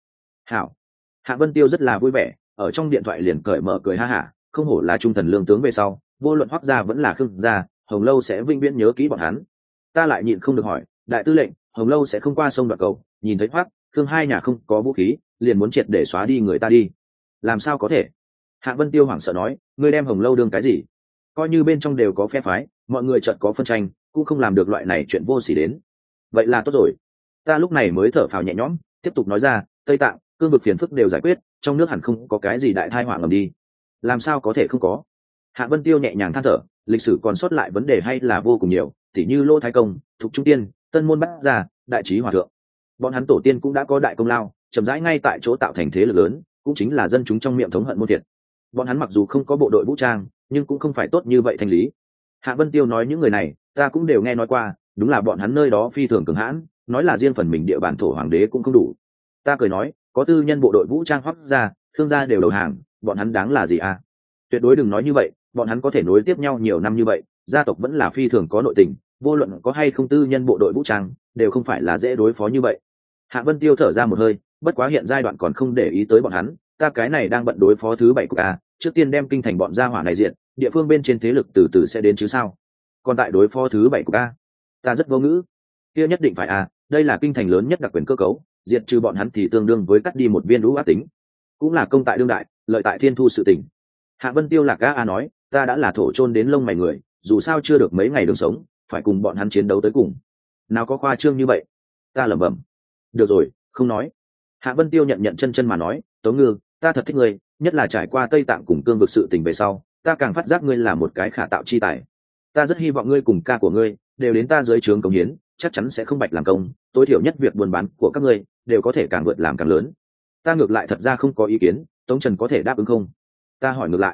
Hạ Vân Tiêu rất là vui vẻ, ở trong điện thoại liền cởi mở cười ha hả, không hổ là trung thần lương tướng về sau, vô luận Hoắc gia vẫn là Khương gia, Hồng Lâu sẽ vĩnh viễn nhớ kỹ bọn hắn. Ta lại nhịn không được hỏi, đại tư lệnh, Hồng Lâu sẽ không qua sông đoạt cầu, nhìn thấy Hoắc, Khương hai nhà không có vũ khí, liền muốn triệt để xóa đi người ta đi. Làm sao có thể? Hạ Vân Tiêu hoảng sợ nói, ngươi đem Hồng Lâu đương cái gì? Coi như bên trong đều có phe phái, mọi người chợt có phân tranh, cũng không làm được loại này chuyện vô sỉ đến. Vậy là tốt rồi. Ta lúc này mới thở phào nhẹ nhõm, tiếp tục nói ra, Tây Tạng, cương vực phiền phức đều giải quyết, trong nước hẳn không có cái gì đại tai họa ngầm đi. Làm sao có thể không có? Hạ Vân Tiêu nhẹ nhàng than thở, lịch sử còn sót lại vấn đề hay là vô cùng nhiều, tỉ như Lô Thái Công, Thục Trung Tiên, Tân Môn Bát Gia, Đại Trí Hòa Thượng. Bọn hắn tổ tiên cũng đã có đại công lao, chậm rãi ngay tại chỗ tạo thành thế lực lớn, cũng chính là dân chúng trong miệng thống hận môn thiệt. Bọn hắn mặc dù không có bộ đội vũ trang, nhưng cũng không phải tốt như vậy thành lý. Hạ Vân Tiêu nói những người này, ta cũng đều nghe nói qua, đúng là bọn hắn nơi đó phi thường cường hãn, nói là riêng phần mình địa bàn thổ hoàng đế cũng không đủ. Ta cười nói, có tư nhân bộ đội vũ trang Hoắc gia, Khương gia đều đầu hàng, bọn hắn đáng là gì à? Tuyệt đối đừng nói như vậy, bọn hắn có thể nối tiếp nhau nhiều năm như vậy, gia tộc vẫn là phi thường có nội tình, vô luận có hay không tư nhân bộ đội vũ trang, đều không phải là dễ đối phó như vậy. Hạ Vân Tiêu thở ra một hơi, bất quá hiện giai đoạn còn không để ý tới bọn hắn, ta cái này đang bận đối phó thứ 7 của a, trước tiên đem kinh thành bọn gia hỏa này diện, địa phương bên trên thế lực từ từ sẽ đến chứ sao? Còn tại đối phó thứ 7 của a, ta rất vô ngữ. Kia nhất định phải a, đây là kinh thành lớn nhất đặc quyền cơ cấu, diệt trừ bọn hắn thì tương đương với cắt đi một viên đũ ác tính, cũng là công tại đương đại, lợi tại thiên thu sự tình. Hạ Vân Tiêu lạc a nói, ta đã là thổ chôn đến lông mày người, dù sao chưa được mấy ngày đường sống, phải cùng bọn hắn chiến đấu tới cùng. Nào có khoa trương như vậy? Ta lẩm bẩm. Được rồi, không nói. Hạ Vân Tiêu nhận chân mà nói, Tống Ngư, ta thật thích ngươi, nhất là trải qua Tây Tạng cùng cương vực sự tình về sau, ta càng phát giác ngươi là một cái khả tạo chi tài. Ta rất hy vọng ngươi cùng ca của ngươi đều đến ta dưới trướng cống hiến, chắc chắn sẽ không bạch làm công, tối thiểu nhất việc buôn bán của các ngươi đều có thể càng vượt làm càng lớn. Ta ngược lại thật ra không có ý kiến, Tống Trần có thể đáp ứng không? Ta hỏi ngược lại.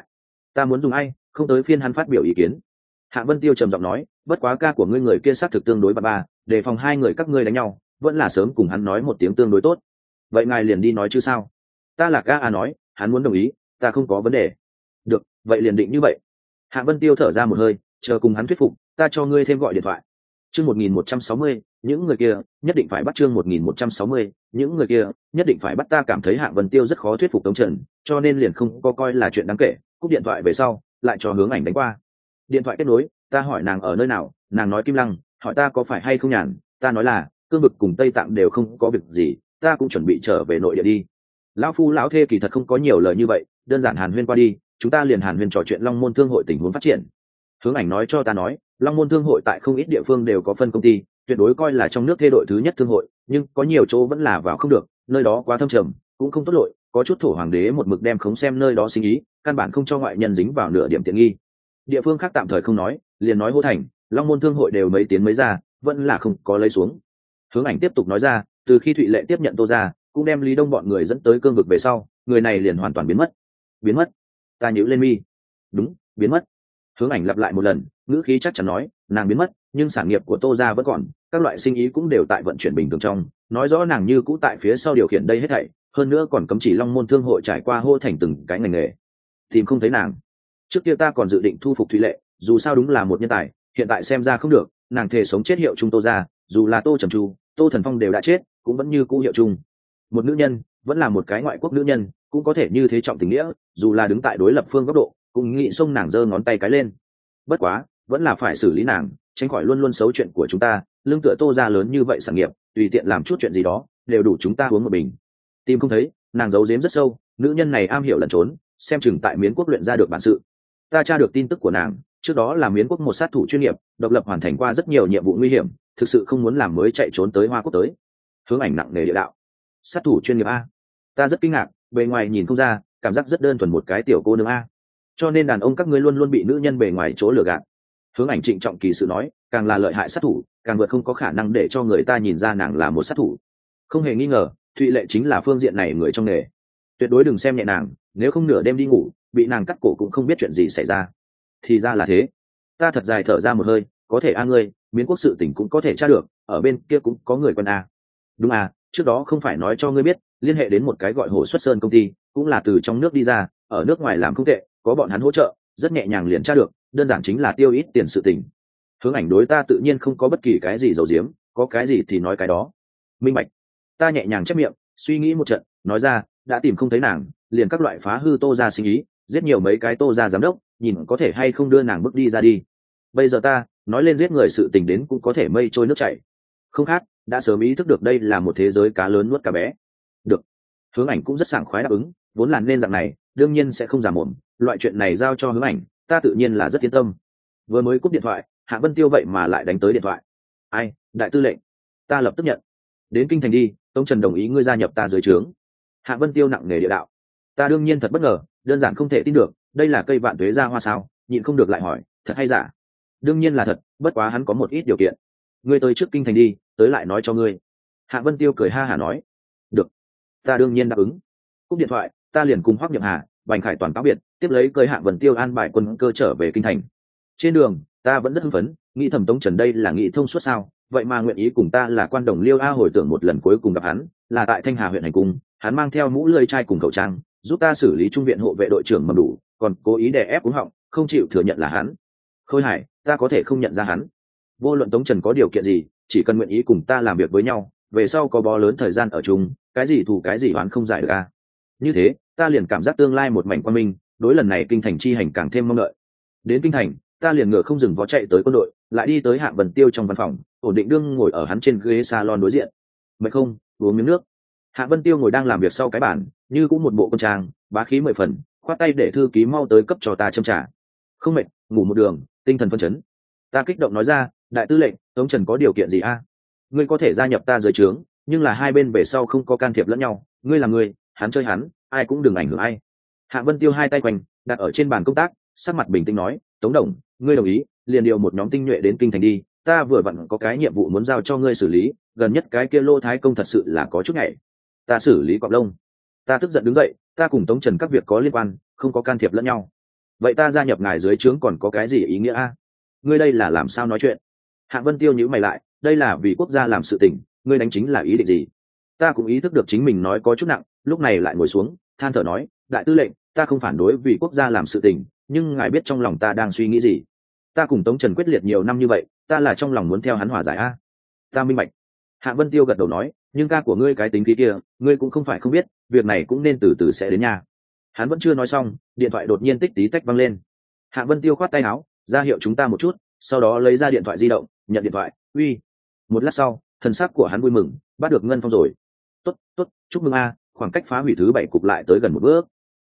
ta muốn dùng ai, không tới phiên hắn phát biểu ý kiến. Hạ Vân Tiêu trầm giọng nói, bất quá ca của ngươi người kia xác thực tương đối ba, đề phòng hai người các ngươi đánh nhau, vẫn là sớm cùng hắn nói một tiếng tương đối tốt. Vậy ngài liền đi nói chứ sao? Ta là ca nói, hắn muốn đồng ý, ta không có vấn đề. Được, vậy liền định như vậy. Hạ Vân Tiêu thở ra một hơi, chờ cùng hắn thuyết phục, ta cho ngươi thêm gọi điện thoại. Chương 1160, những người kia nhất định phải bắt. Chương 1160, những người kia nhất định phải bắt. Ta cảm thấy Hạ Vân Tiêu rất khó thuyết phục Tống Trần, cho nên liền không có coi là chuyện đáng kể, cúp điện thoại về sau, lại cho Hướng Ảnh đánh qua. Điện thoại kết nối, ta hỏi nàng ở nơi nào, nàng nói Kim Lăng, hỏi ta có phải hay không nhàn, ta nói là cương vực cùng Tây Tạng đều không có việc gì, ta cũng chuẩn bị trở về nội địa đi. Lão phu lão thê kỳ thật không có nhiều lời như vậy, đơn giản hàn huyên qua đi, chúng ta liền hàn huyên trò chuyện Long Môn Thương hội tình huống phát triển. Hướng Ảnh nói cho ta nói, Long Môn Thương hội tại không ít địa phương đều có phân công ty, tuyệt đối coi là trong nước thê đội thứ nhất thương hội, nhưng có nhiều chỗ vẫn là vào không được, nơi đó quá thâm trầm, cũng không tốt lội, có chút thổ hoàng đế một mực đem khống xem nơi đó sinh ý, căn bản không cho ngoại nhân dính vào nửa điểm tiện nghi. Địa phương khác tạm thời không nói, liền nói Hô Thành, Long Môn Thương hội đều mấy tiến mấy ra, vẫn là không có lấy xuống. Hướng Ảnh tiếp tục nói ra, từ khi Thụy Lệ tiếp nhận Tô ra, cũng đem Lý Đông bọn người dẫn tới cương vực về sau, người này liền hoàn toàn biến mất. Biến mất? Ta nhíu lên mi. Đúng, biến mất. Hướng Ảnh lặp lại một lần, ngữ khí chắc chắn nói, nàng biến mất, nhưng sản nghiệp của Tô gia vẫn còn, các loại sinh ý cũng đều tại vận chuyển bình thường trong, nói rõ nàng như cũ tại phía sau điều khiển đây hết thảy, hơn nữa còn cấm chỉ Long Môn Thương hội trải qua Hô Thành từng cái ngành nghề. Tìm không thấy nàng. Trước kia ta còn dự định thu phục Thụy Lệ, dù sao đúng là một nhân tài, hiện tại xem ra không được, nàng thề sống chết hiệu chung Tô gia, dù là Tô Trầm Chu, Tô Thần Phong đều đã chết, cũng vẫn như cũ hiệu chung. Một nữ nhân, vẫn là một cái ngoại quốc nữ nhân, cũng có thể như thế trọng tình nghĩa, dù là đứng tại đối lập phương góc độ, cũng nghĩ xông nàng giơ ngón tay cái lên. Bất quá, vẫn là phải xử lý nàng, tránh khỏi luôn luôn xấu chuyện của chúng ta, lương tựa Tô gia lớn như vậy sản nghiệp, tùy tiện làm chút chuyện gì đó, đều đủ chúng ta uống một bình. Tìm không thấy, nàng giấu giếm rất sâu, nữ nhân này am hiểu lẩn trốn, xem chừng tại Miến quốc luyện ra được bản sự. Ta tra được tin tức của nàng, trước đó là Miến quốc một sát thủ chuyên nghiệp, độc lập hoàn thành qua rất nhiều nhiệm vụ nguy hiểm, thực sự không muốn làm mới chạy trốn tới Hoa Quốc tới. Hướng Ảnh nặng nề địa đạo, sát thủ chuyên nghiệp a? Ta rất kinh ngạc, bề ngoài nhìn không ra, cảm giác rất đơn thuần một cái tiểu cô nương a. Cho nên đàn ông các ngươi luôn luôn bị nữ nhân bề ngoài chỗ lừa gạt. Hướng Ảnh trịnh trọng kỳ sự nói, càng là lợi hại sát thủ, càng vượt không có khả năng để cho người ta nhìn ra nàng là một sát thủ. Không hề nghi ngờ, Thụy Lệ chính là phương diện này người trong nghề, tuyệt đối đừng xem nhẹ nàng, nếu không nửa đêm đi ngủ bị nàng cắt cổ cũng không biết chuyện gì xảy ra. Thì ra là thế. Ta thật dài thở ra một hơi, có thể a ngươi, Miến quốc sự tình cũng có thể tra được, ở bên kia cũng có người quen a. Đúng à, trước đó không phải nói cho ngươi biết, liên hệ đến một cái gọi Hồ Xuất Sơn công ty, cũng là từ trong nước đi ra, ở nước ngoài làm không tệ, có bọn hắn hỗ trợ, rất nhẹ nhàng liền tra được, đơn giản chính là tiêu ít tiền sự tình. Hướng Ảnh đối ta tự nhiên không có bất kỳ cái gì giấu giếm, có cái gì thì nói cái đó. Minh bạch. Ta nhẹ nhàng chép miệng, suy nghĩ một trận, nói ra, đã tìm không thấy nàng, liền các loại phá hư Tô gia sinh ý, giết nhiều mấy cái Tô gia giám đốc, nhìn có thể hay không đưa nàng bước đi ra đi. Bây giờ ta nói lên giết người sự tình đến cũng có thể mây trôi nước chảy. Không khác, đã sớm ý thức được đây là một thế giới cá lớn nuốt cá bé. Được. Hướng Ảnh cũng rất sảng khoái đáp ứng, vốn là nên dạng này, đương nhiên sẽ không giả mồm, loại chuyện này giao cho Hướng Ảnh, ta tự nhiên là rất yên tâm. Vừa mới cúp điện thoại, Hạ Vân Tiêu vậy mà lại đánh tới điện thoại. Ai, đại tư lệnh? Ta lập tức nhận. Đến kinh thành đi, Tống Trần đồng ý ngươi gia nhập ta dưới trướng. Hạ Vân Tiêu nặng nề địa đạo. Ta đương nhiên thật bất ngờ, đơn giản không thể tin được, đây là cây vạn tuế ra hoa sao? Nhịn không được lại hỏi, thật hay giả? Đương nhiên là thật, bất quá hắn có một ít điều kiện. Ngươi tới trước kinh thành đi, tới lại nói cho ngươi. Hạ Vân Tiêu cười ha hả nói. Được, ta đương nhiên đáp ứng. Cúp điện thoại, ta liền cùng Hoắc Nhậm Hà, Bành Khải toàn cáo biệt, tiếp lấy cưới Hạ Vân Tiêu an bài quân cơ trở về kinh thành. Trên đường, ta vẫn rất hưng phấn, nghĩ thầm Tống Trần đây là nghĩ thông suốt sao, vậy mà nguyện ý cùng ta là quan đồng Liêu A. Hồi tưởng một lần cuối cùng gặp hắn, là tại Thanh Hà huyện hành cung, hắn mang theo mũ lưỡi chai cùng khẩu trang, giúp ta xử lý trung viện hộ vệ đội trưởng Mầm Đủ, còn cố ý đè ép cuống họng, không chịu thừa nhận là hắn. Khôi Hải, ta có thể không nhận ra hắn. Vô luận Tống Trần có điều kiện gì, chỉ cần nguyện ý cùng ta làm việc với nhau, về sau có bó lớn thời gian ở chung, cái gì thù cái gì oán không giải được a. Như thế, ta liền cảm giác tương lai một mảnh quang minh, đối lần này kinh thành chi hành càng thêm mong đợi. Đến kinh thành, ta liền ngựa không dừng vó chạy tới quân đội, lại đi tới Hạ Vân Tiêu trong văn phòng, ổn định đương ngồi ở hắn trên ghế salon đối diện. Mệt không, uống miếng nước. Hạ Vân Tiêu ngồi đang làm việc sau cái bàn, như cũng một bộ quân trang, bá khí 10 phần, khoát tay để thư ký mau tới cấp cho ta châm trà. Không mệt, ngủ một đường, tinh thần phấn chấn. Ta kích động nói ra, đại tư lệnh, Tống Trần có điều kiện gì a? Ngươi có thể gia nhập ta dưới trướng, nhưng là hai bên về sau không có can thiệp lẫn nhau, ngươi là người, hắn chơi hắn, ai cũng đừng ảnh hưởng ai. Hạ Vân Tiêu hai tay quanh đặt ở trên bàn công tác, sắc mặt bình tĩnh nói, Tống đồng, ngươi đồng ý, liền điều một nhóm tinh nhuệ đến kinh thành đi, ta vừa vặn có cái nhiệm vụ muốn giao cho ngươi xử lý, gần nhất cái kia Lô Thái Công thật sự là có chút nhảy. Ta xử lý cọp lông. Ta tức giận đứng dậy, ta cùng Tống Trần các việc có liên quan, không có can thiệp lẫn nhau. vậy ta gia nhập ngài dưới trướng còn có cái gì ý nghĩa a? Ngươi đây là làm sao nói chuyện? Hạng Vân Tiêu nhíu mày lại, đây là vì quốc gia làm sự tình, ngươi đánh chính là ý định gì? Ta cũng ý thức được chính mình nói có chút nặng, lúc này lại ngồi xuống, than thở nói, đại tư lệnh, ta không phản đối vì quốc gia làm sự tình, nhưng ngài biết trong lòng ta đang suy nghĩ gì? Ta cùng Tống Trần quyết liệt nhiều năm như vậy, ta là trong lòng muốn theo hắn hòa giải a. Ta minh bạch. Hạng Vân Tiêu gật đầu nói, nhưng ca của ngươi cái tính khí kia, ngươi cũng không phải không biết, việc này cũng nên từ từ sẽ đến nha. Hắn vẫn chưa nói xong, điện thoại đột nhiên tích tí tách văng lên. Hạng Vân Tiêu khoát tay áo, ra hiệu chúng ta một chút, sau đó lấy ra điện thoại di động, nhận điện thoại. Uy. Một lát sau, thần sắc của hắn vui mừng, bắt được Ngân Phong rồi. Tốt, tốt, chúc mừng a, khoảng cách phá hủy thứ 7 cục lại tới gần một bước.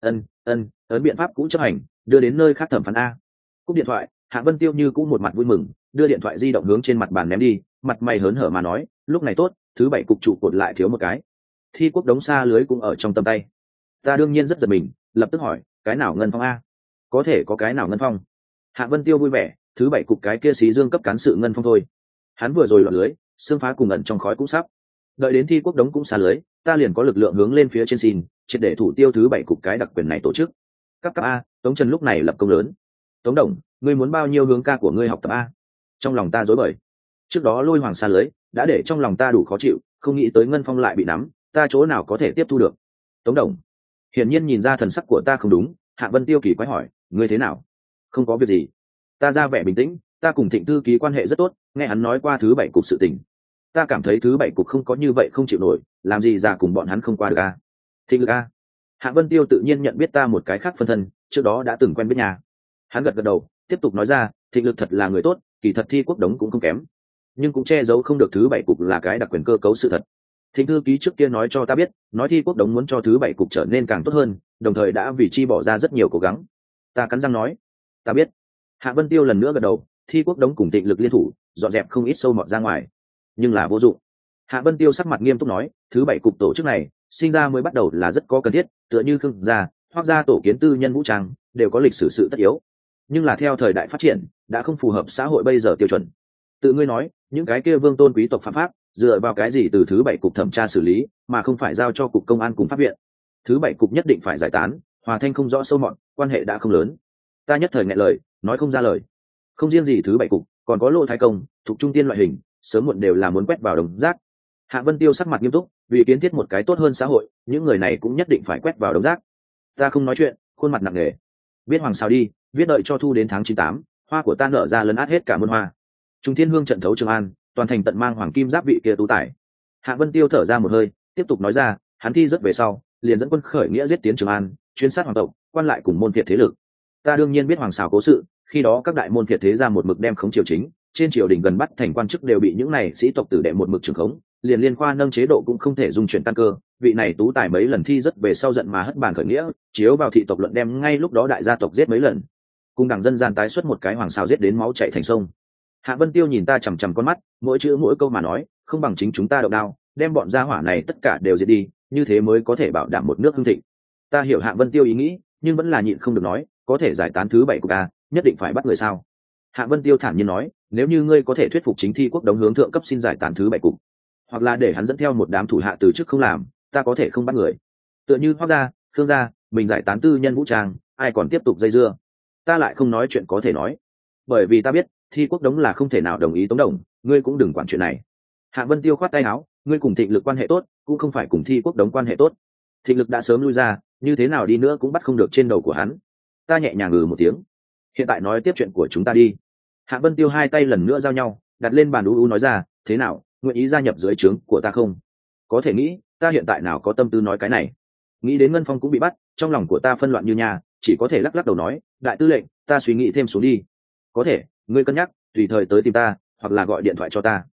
Ấn biện pháp cũ chấp hành, đưa đến nơi khác thẩm phán a. Cúp điện thoại, Hạng Vân Tiêu như cũng một mặt vui mừng, đưa điện thoại di động hướng trên mặt bàn ném đi, mặt mày hớn hở mà nói, lúc này tốt, thứ 7 cục trụ cột lại thiếu một cái. Thi quốc đống xa lưới cũng ở trong tầm tay. Ta đương nhiên rất giật mình, lập tức hỏi, cái nào Ngân Phong a? Có thể có cái nào Ngân Phong? Hạng Vân Tiêu vui vẻ, thứ 7 cục cái kia xí dương cấp cán sự Ngân Phong thôi. Hắn vừa rồi lọt lưới, xương phá cùng ẩn trong khói cũng sắp. Đợi đến thi quốc đống cũng xa lưới, ta liền có lực lượng hướng lên phía trên xin, triệt để thủ tiêu thứ 7 cục cái đặc quyền này tổ chức. Cấp a, Tống Trần lúc này lập công lớn. Tống Đồng, ngươi muốn bao nhiêu hướng ca của ngươi học tập a? Trong lòng ta rối bời. Trước đó lôi hoàng xa lưới, đã để trong lòng ta đủ khó chịu, không nghĩ tới Ngân Phong lại bị nắm, ta chỗ nào có thể tiếp thu được. Tống Đồng, hiển nhiên nhìn ra thần sắc của ta không đúng, Hạ Vân Tiêu kỳ quái hỏi, ngươi thế nào? Không có việc gì. Ta ra vẻ bình tĩnh, ta cùng Thịnh thư ký quan hệ rất tốt, nghe hắn nói qua thứ 7 cục sự tình. Ta cảm thấy thứ 7 cục không có như vậy không chịu nổi, làm gì ra cùng bọn hắn không qua được a. Thịnh lực a. Hạ Vân Tiêu tự nhiên nhận biết ta một cái khác phân thân, trước đó đã từng quen biết nhà. Hắn gật gật đầu, tiếp tục nói ra, Thịnh lực thật là người tốt, kỳ thật thi quốc đống cũng không kém, nhưng cũng che giấu không được thứ 7 cục là cái đặc quyền cơ cấu sự thật. Thịnh thư ký trước kia nói cho ta biết, nói thi quốc đống muốn cho thứ 7 cục trở nên càng tốt hơn, đồng thời đã vì chi bỏ ra rất nhiều cố gắng. Ta cắn răng nói, ta biết. Hạ Vân Tiêu lần nữa gật đầu, thi quốc đống cùng Thịnh lực liên thủ, dọn dẹp không ít sâu mọt ra ngoài, nhưng là vô dụng. Hạ Vân Tiêu sắc mặt nghiêm túc nói, thứ 7 cục tổ chức này sinh ra mới bắt đầu là rất có cần thiết, tựa như Khương gia hoặc gia tổ kiến tư nhân vũ trang đều có lịch sử sự tất yếu, nhưng là theo thời đại phát triển đã không phù hợp xã hội bây giờ tiêu chuẩn. Tự ngươi nói, những cái kia vương tôn quý tộc phạm pháp dựa vào cái gì từ thứ 7 cục thẩm tra xử lý mà không phải giao cho cục công an cùng pháp viện? Thứ 7 cục nhất định phải giải tán, hòa thanh không rõ sâu mọt, quan hệ đã không lớn. Ta nhất thời nghẹn lời, nói không ra lời. Không riêng gì thứ 7 cục, còn có Lô Thái Công, Thục Trung Tiên loại hình, sớm muộn đều là muốn quét vào đống rác. Hạ Vân Tiêu sắc mặt nghiêm túc, vì kiến thiết một cái tốt hơn xã hội, những người này cũng nhất định phải quét vào đống rác. Ta không nói chuyện, khuôn mặt nặng nề. Viết hoàng sao đi, viết đợi cho thu đến tháng 98, hoa của ta nở ra lấn át hết cả muôn hoa. Trung Thiên Hương trận thấu Trường An, toàn thành tận mang hoàng kim giáp vị kia tú tải. Hạ Vân Tiêu thở ra một hơi, tiếp tục nói ra, hắn thi rất về sau, liền dẫn quân khởi nghĩa giết tiến Trường An, chuyên sát hoàng tộc, quan lại cùng môn phiệt thế lực. Ta đương nhiên biết hoàng xào cố sự, khi đó các đại môn phiệt thế ra một mực đem khống triều chính, trên triều đình gần bắt thành quan chức đều bị những này sĩ tộc tử đệ một mực trưởng khống, liền liên khoa nâng chế độ cũng không thể dung chuyển căn cơ. Vị này tú tài mấy lần thi rất về sau giận mà hất bàn khởi nghĩa, chiếu vào thị tộc luận đem ngay lúc đó đại gia tộc giết mấy lần, cùng đảng dân gian tái xuất một cái hoàng xào giết đến máu chảy thành sông. Hạ Vân Tiêu nhìn ta chằm chằm con mắt, mỗi chữ mỗi câu mà nói, không bằng chính chúng ta động đao, đem bọn gia hỏa này tất cả đều diệt đi, như thế mới có thể bảo đảm một nước hưng thịnh. Ta hiểu Hạ Vân Tiêu ý nghĩ, nhưng vẫn là nhịn không được nói, có thể giải tán thứ 7 của ta, nhất định phải bắt người sao? Hạ Vân Tiêu thản nhiên nói, nếu như ngươi có thể thuyết phục chính thi quốc đống hướng thượng cấp xin giải tán thứ 7 cục, hoặc là để hắn dẫn theo một đám thủ hạ từ chức không làm, ta có thể không bắt người. Tựa như Hoắc gia, Khương gia, mình giải tán tư nhân vũ trang, ai còn tiếp tục dây dưa? Ta lại không nói chuyện có thể nói, bởi vì ta biết thi quốc đống là không thể nào đồng ý Tống Đồng, ngươi cũng đừng quản chuyện này. Hạ Vân Tiêu khoát tay áo, ngươi cùng Thịnh lực quan hệ tốt, cũng không phải cùng thi quốc đống quan hệ tốt. Thịnh lực đã sớm lui ra, như thế nào đi nữa cũng bắt không được trên đầu của hắn. Ta nhẹ nhàng ngừ một tiếng. Hiện tại nói tiếp chuyện của chúng ta đi. Hạ Vân Tiêu hai tay lần nữa giao nhau, đặt lên bàn u nói ra, thế nào, nguyện ý gia nhập dưới trướng của ta không? Có thể nghĩ, ta hiện tại nào có tâm tư nói cái này. Nghĩ đến Ngân Phong cũng bị bắt, trong lòng của ta phân loạn như nhà, chỉ có thể lắc lắc đầu nói, đại tư lệnh, ta suy nghĩ thêm xuống đi. Có thể, ngươi cân nhắc, tùy thời tới tìm ta, hoặc là gọi điện thoại cho ta.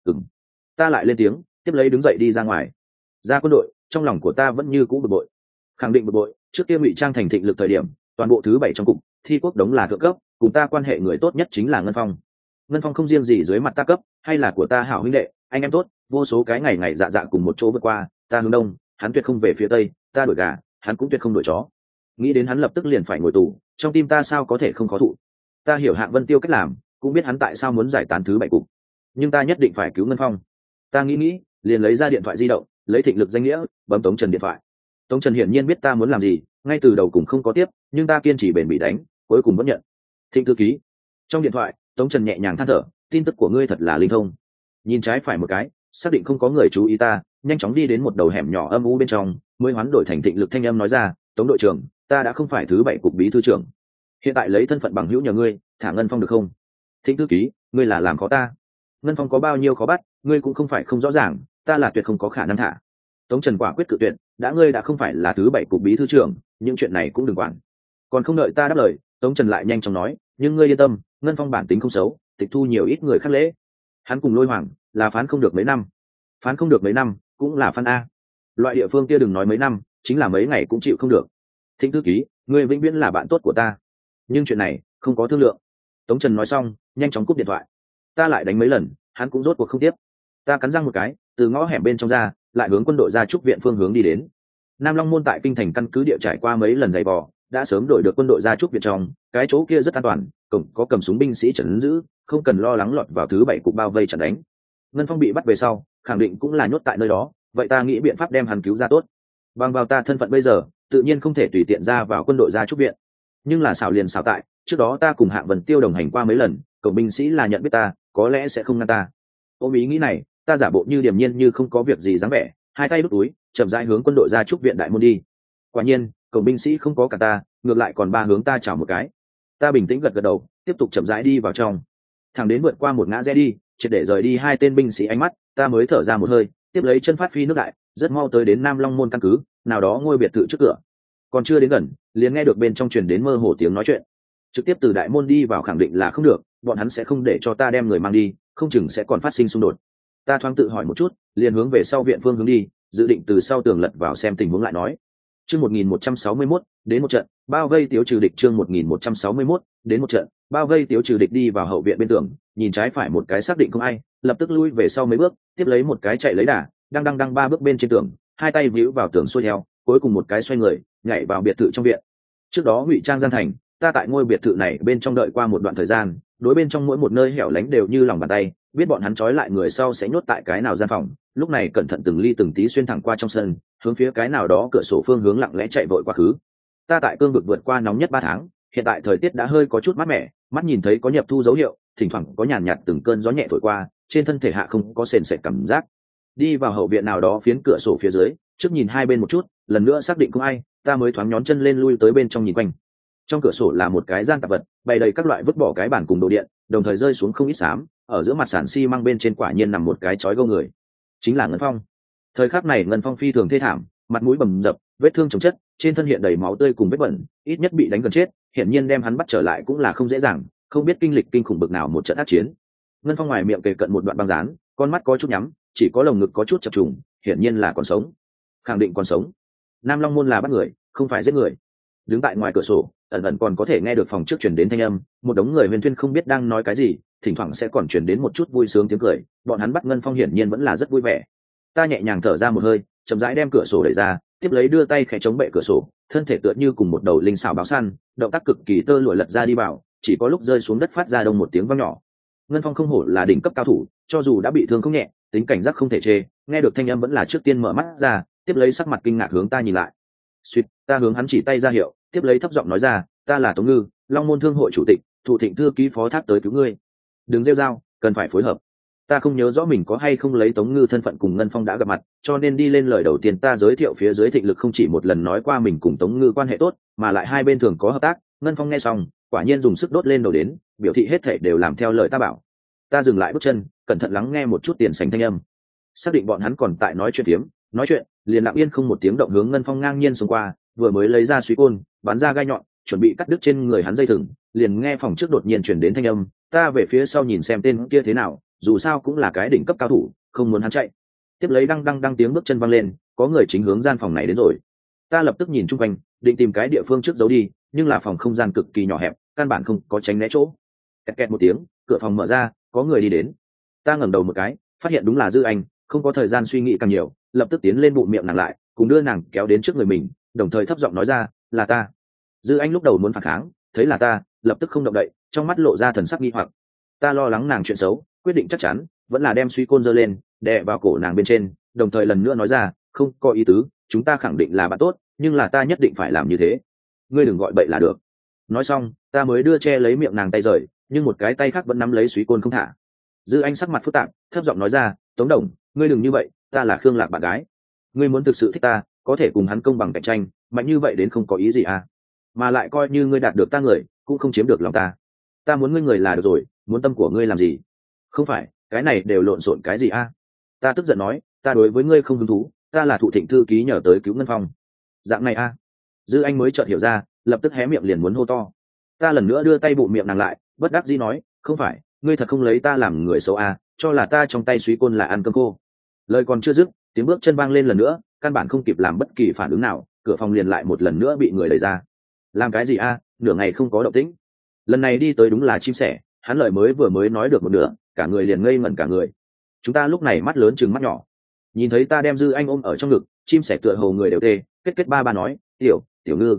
Ta lại lên tiếng, tiếp lấy đứng dậy đi ra ngoài. Ra quân đội, trong lòng của ta vẫn như cũ bực bội. Khẳng định bực bội, trước kia ngụy trang thành Thịnh lực thời điểm, toàn bộ thứ 7 trong cục, thi quốc đống là thượng cấp, cùng ta quan hệ người tốt nhất chính là Ngân Phong. Ngân Phong không riêng gì dưới mặt ta cấp, hay là của ta hảo huynh đệ, anh em tốt, vô số cái ngày ngày dạ dạ cùng một chỗ vượt qua, ta hướng đông, hắn tuyệt không về phía tây, ta đổi gà, hắn cũng tuyệt không đổi chó. Nghĩ đến hắn lập tức liền phải ngồi tù, trong tim ta sao có thể không khó thụ. Ta hiểu Hạ Vân Tiêu cách làm, cũng biết hắn tại sao muốn giải tán thứ 7 cục, nhưng ta nhất định phải cứu Ngân Phong. Ta nghĩ, liền lấy ra điện thoại di động, lấy Thịnh lực danh nghĩa, bấm Tống Trần điện thoại. Tống Trần hiển nhiên biết ta muốn làm gì, ngay từ đầu cùng không có tiếp, nhưng ta kiên trì bền bỉ đánh, cuối cùng vẫn nhận. Thịnh thư ký. Trong điện thoại Tống Trần nhẹ nhàng than thở, tin tức của ngươi thật là linh thông. Nhìn trái phải một cái, xác định không có người chú ý ta, nhanh chóng đi đến một đầu hẻm nhỏ âm u bên trong, mới hoán đổi thành thịnh lực thanh âm nói ra, Tống đội trưởng, ta đã không phải thứ 7 cục bí thư trưởng, hiện tại lấy thân phận bằng hữu nhờ ngươi thả Ngân Phong được không? Thịnh thư ký, ngươi là làm khó ta. Ngân Phong có bao nhiêu khó bắt, ngươi cũng không phải không rõ ràng, ta là tuyệt không có khả năng thả. Tống Trần quả quyết cự tuyệt, ngươi đã không phải là thứ 7 cục bí thư trưởng, những chuyện này cũng đừng quản. Còn không đợi ta đáp lời, Tống Trần lại nhanh chóng nói, nhưng ngươi yên tâm, Ngân Phong bản tính không xấu, tịch thu nhiều ít người khác lễ. Hắn cùng Lôi Hoàng là phán không được mấy năm, phán không được mấy năm cũng là phán a. Loại địa phương kia đừng nói mấy năm, chính là mấy ngày cũng chịu không được. Thịnh thư ký, ngươi vĩnh viễn là bạn tốt của ta, nhưng chuyện này không có thương lượng. Tống Trần nói xong nhanh chóng cúp điện thoại. Ta lại đánh mấy lần hắn cũng rốt cuộc không tiếp. Ta cắn răng một cái, từ ngõ hẻm bên trong ra, lại hướng quân đội gia trúc viện phương hướng đi đến. Nam Long môn tại kinh thành căn cứ địa trải qua mấy lần giày vò, đã sớm đổi được quân đội gia trúc viện trong, cái chỗ kia rất an toàn, cổng có cầm súng binh sĩ trấn giữ, không cần lo lắng lọt vào thứ 7 cục bao vây chặn đánh. Ngân Phong bị bắt về sau, khẳng định cũng là nhốt tại nơi đó, vậy ta nghĩ biện pháp đem hắn cứu ra tốt. Bằng vào ta thân phận bây giờ, tự nhiên không thể tùy tiện ra vào quân đội gia trúc viện. Nhưng là xảo liền xảo tại, trước đó ta cùng Hạng Vân Tiêu đồng hành qua mấy lần, cổng binh sĩ là nhận biết ta, có lẽ sẽ không ngăn ta. Ôm ý nghĩ này, ta giả bộ như điềm nhiên như không có việc gì dáng vẻ, hai tay đút túi, chậm rãi hướng quân đội gia trúc viện đại môn đi. Quả nhiên, cổng binh sĩ không có cả ta, ngược lại còn ba hướng ta chào một cái. Ta bình tĩnh gật gật đầu, tiếp tục chậm rãi đi vào trong. Thẳng đến vượt qua một ngã rẽ đi, triệt để rời đi hai tên binh sĩ ánh mắt, ta mới thở ra một hơi, tiếp lấy chân phát phi nước đại, rất mau tới đến Nam Long môn căn cứ, nào đó ngôi biệt thự trước cửa. Còn chưa đến gần, liền nghe được bên trong truyền đến mơ hồ tiếng nói chuyện. Trực tiếp từ đại môn đi vào khẳng định là không được, bọn hắn sẽ không để cho ta đem người mang đi, không chừng sẽ còn phát sinh xung đột. Ta thoáng tự hỏi một chút, liền hướng về sau viện phương hướng đi, dự định từ sau tường lật vào xem tình huống lại nói. Chương 1161, đến một trận, bao vây Tiếu Trừ Địch. Chương 1161, đến một trận, bao vây Tiếu Trừ Địch. Đi vào hậu viện bên tường, nhìn trái phải một cái xác định không ai, lập tức lui về sau mấy bước, tiếp lấy một cái chạy lấy đà, đang 3 bước bên trên tường, hai tay víu vào tường xuôi theo, cuối cùng một cái xoay người, nhảy vào biệt thự trong viện. Trước đó ngụy trang gian thành, ta tại ngôi biệt thự này bên trong đợi qua một đoạn thời gian, đối bên trong mỗi một nơi hẻo lánh đều như lòng bàn tay, biết bọn hắn trói lại người sau sẽ nhốt tại cái nào gian phòng, lúc này cẩn thận từng ly từng tí xuyên thẳng qua trong sân, hướng phía cái nào đó cửa sổ phương hướng lặng lẽ chạy vội quá khứ. Ta tại cương vực vượt qua nóng nhất 3 tháng, hiện tại thời tiết đã hơi có chút mát mẻ, mắt nhìn thấy có nhập thu dấu hiệu, thỉnh thoảng có nhàn nhạt từng cơn gió nhẹ thổi qua, trên thân thể hạ không có sền sệt cảm giác. Đi vào hậu viện nào đó phiến cửa sổ phía dưới, trước nhìn hai bên một chút, lần nữa xác định không ai, ta mới thoáng nhón chân lên lui tới bên trong nhìn quanh. Trong cửa sổ là một cái gian tạp vật, bày đầy các loại vứt bỏ cái bàn cùng đồ điện, đồng thời rơi xuống không ít xám, ở giữa mặt sàn xi măng bên trên quả nhiên nằm một cái chói gâu người, chính là Ngân Phong. Thời khắc này Ngân Phong phi thường thê thảm, mặt mũi bầm dập, vết thương chồng chất, trên thân hiện đầy máu tươi cùng vết bẩn, ít nhất bị đánh gần chết, hiển nhiên đem hắn bắt trở lại cũng là không dễ dàng, không biết kinh lịch kinh khủng bực nào một trận ác chiến. Ngân Phong ngoài miệng kề cận một đoạn băng dán, con mắt có chút nhắm, chỉ có lồng ngực có chút chập trùng, hiển nhiên là còn sống, khẳng định còn sống. Nam Long môn là bắt người, không phải giết người. Đứng tại ngoài cửa sổ, ẩn ẩn còn có thể nghe được phòng trước truyền đến thanh âm, một đống người huyền thuyên không biết đang nói cái gì, thỉnh thoảng sẽ còn truyền đến một chút vui sướng tiếng cười, bọn hắn bắt Ngân Phong hiển nhiên vẫn là rất vui vẻ. Ta nhẹ nhàng thở ra một hơi, chậm rãi đem cửa sổ đẩy ra, tiếp lấy đưa tay khẽ chống bệ cửa sổ, thân thể tựa như cùng một đầu linh xảo báo săn, động tác cực kỳ tơ lụa lật ra đi vào, chỉ có lúc rơi xuống đất phát ra đông một tiếng vang nhỏ. Ngân Phong không hổ là đỉnh cấp cao thủ, cho dù đã bị thương không nhẹ, tính cảnh giác không thể chê, nghe được thanh âm vẫn là trước tiên mở mắt ra, tiếp lấy sắc mặt kinh ngạc hướng ta nhìn lại. Suýt, ta hướng hắn chỉ tay ra hiệu, tiếp lấy thấp giọng nói ra, ta là Tống Ngư, Long môn thương hội chủ tịch, Thụ Thịnh thư ký phó thác tới cứu ngươi. Đừng rêu rao, cần phải phối hợp. Ta không nhớ rõ mình có hay không lấy Tống Ngư thân phận cùng Ngân Phong đã gặp mặt, cho nên đi lên lời đầu tiên ta giới thiệu phía dưới Thịnh Lực không chỉ một lần nói qua mình cùng Tống Ngư quan hệ tốt, mà lại hai bên thường có hợp tác. Ngân Phong nghe xong, quả nhiên dùng sức đốt lên đầu đến, biểu thị hết thảy đều làm theo lời ta bảo. Ta dừng lại bước chân, cẩn thận lắng nghe một chút tiền sành thanh âm, xác định bọn hắn còn tại nói chuyện, liền lặng yên không một tiếng động hướng Ngân Phong ngang nhiên xông qua, vừa mới lấy ra suy côn, bắn ra gai nhọn, chuẩn bị cắt đứt trên người hắn dây thừng, liền nghe phòng trước đột nhiên truyền đến thanh âm, ta về phía sau nhìn xem tên kia thế nào, dù sao cũng là cái đỉnh cấp cao thủ, không muốn hắn chạy. Tiếp lấy đăng tiếng bước chân văng lên, có người chính hướng gian phòng này đến rồi. Ta lập tức nhìn chung quanh, định tìm cái địa phương trước giấu đi, nhưng là phòng không gian cực kỳ nhỏ hẹp, căn bản không có tránh né chỗ. Kẹt kẹt một tiếng, cửa phòng mở ra, có người đi đến. Ta ngẩng đầu một cái, phát hiện đúng là Dư Anh, không có thời gian suy nghĩ càng nhiều, lập tức tiến lên bụng miệng nàng lại, cùng đưa nàng kéo đến trước người mình, đồng thời thấp giọng nói ra, là ta. Dư Anh lúc đầu muốn phản kháng, thấy là ta, lập tức không động đậy, trong mắt lộ ra thần sắc nghi hoặc. Ta lo lắng nàng chuyện xấu, quyết định chắc chắn, vẫn là đem suy côn giơ lên, đè vào cổ nàng bên trên, đồng thời lần nữa nói ra, không có ý tứ, chúng ta khẳng định là bạn tốt, nhưng là ta nhất định phải làm như thế. Ngươi đừng gọi bậy là được. Nói xong ta mới đưa che lấy miệng nàng tay rời, nhưng một cái tay khác vẫn nắm lấy suý côn không thả. Dư Anh sắc mặt phức tạp, thấp giọng nói ra, Tống Đồng, ngươi đừng như vậy, ta là Khương Lạc bạn gái, ngươi muốn thực sự thích ta, có thể cùng hắn công bằng cạnh tranh, mạnh như vậy đến không có ý gì à? Mà lại coi như ngươi đạt được ta người, cũng không chiếm được lòng ta. Ta muốn ngươi người là được rồi, muốn tâm của ngươi làm gì? Không phải, cái này đều lộn xộn cái gì a? Ta tức giận nói, ta đối với ngươi không hứng thú, ta là Thụ Thịnh thư ký nhờ tới cứu Ngân Phong. Dạng này a? Dư Anh mới chợt hiểu ra, lập tức hé miệng liền muốn hô to. Ta lần nữa đưa tay bụng miệng nàng lại, bất đắc dĩ nói, không phải, ngươi thật không lấy ta làm người xấu a, cho là ta trong tay suý côn là ăn cơm khô. Lời còn chưa dứt, tiếng bước chân vang lên lần nữa, căn bản không kịp làm bất kỳ phản ứng nào, cửa phòng liền lại một lần nữa bị người đẩy ra. Làm cái gì a? Nửa ngày không có động tĩnh. Lần này đi tới đúng là chim sẻ, hắn lời vừa mới nói được một nửa, cả người liền ngây ngẩn cả người. Chúng ta lúc này mắt lớn chừng mắt nhỏ, nhìn thấy ta đem Dư Anh ôm ở trong ngực, chim sẻ tựa hồ người đều tê, kết ba nói, tiểu ngư,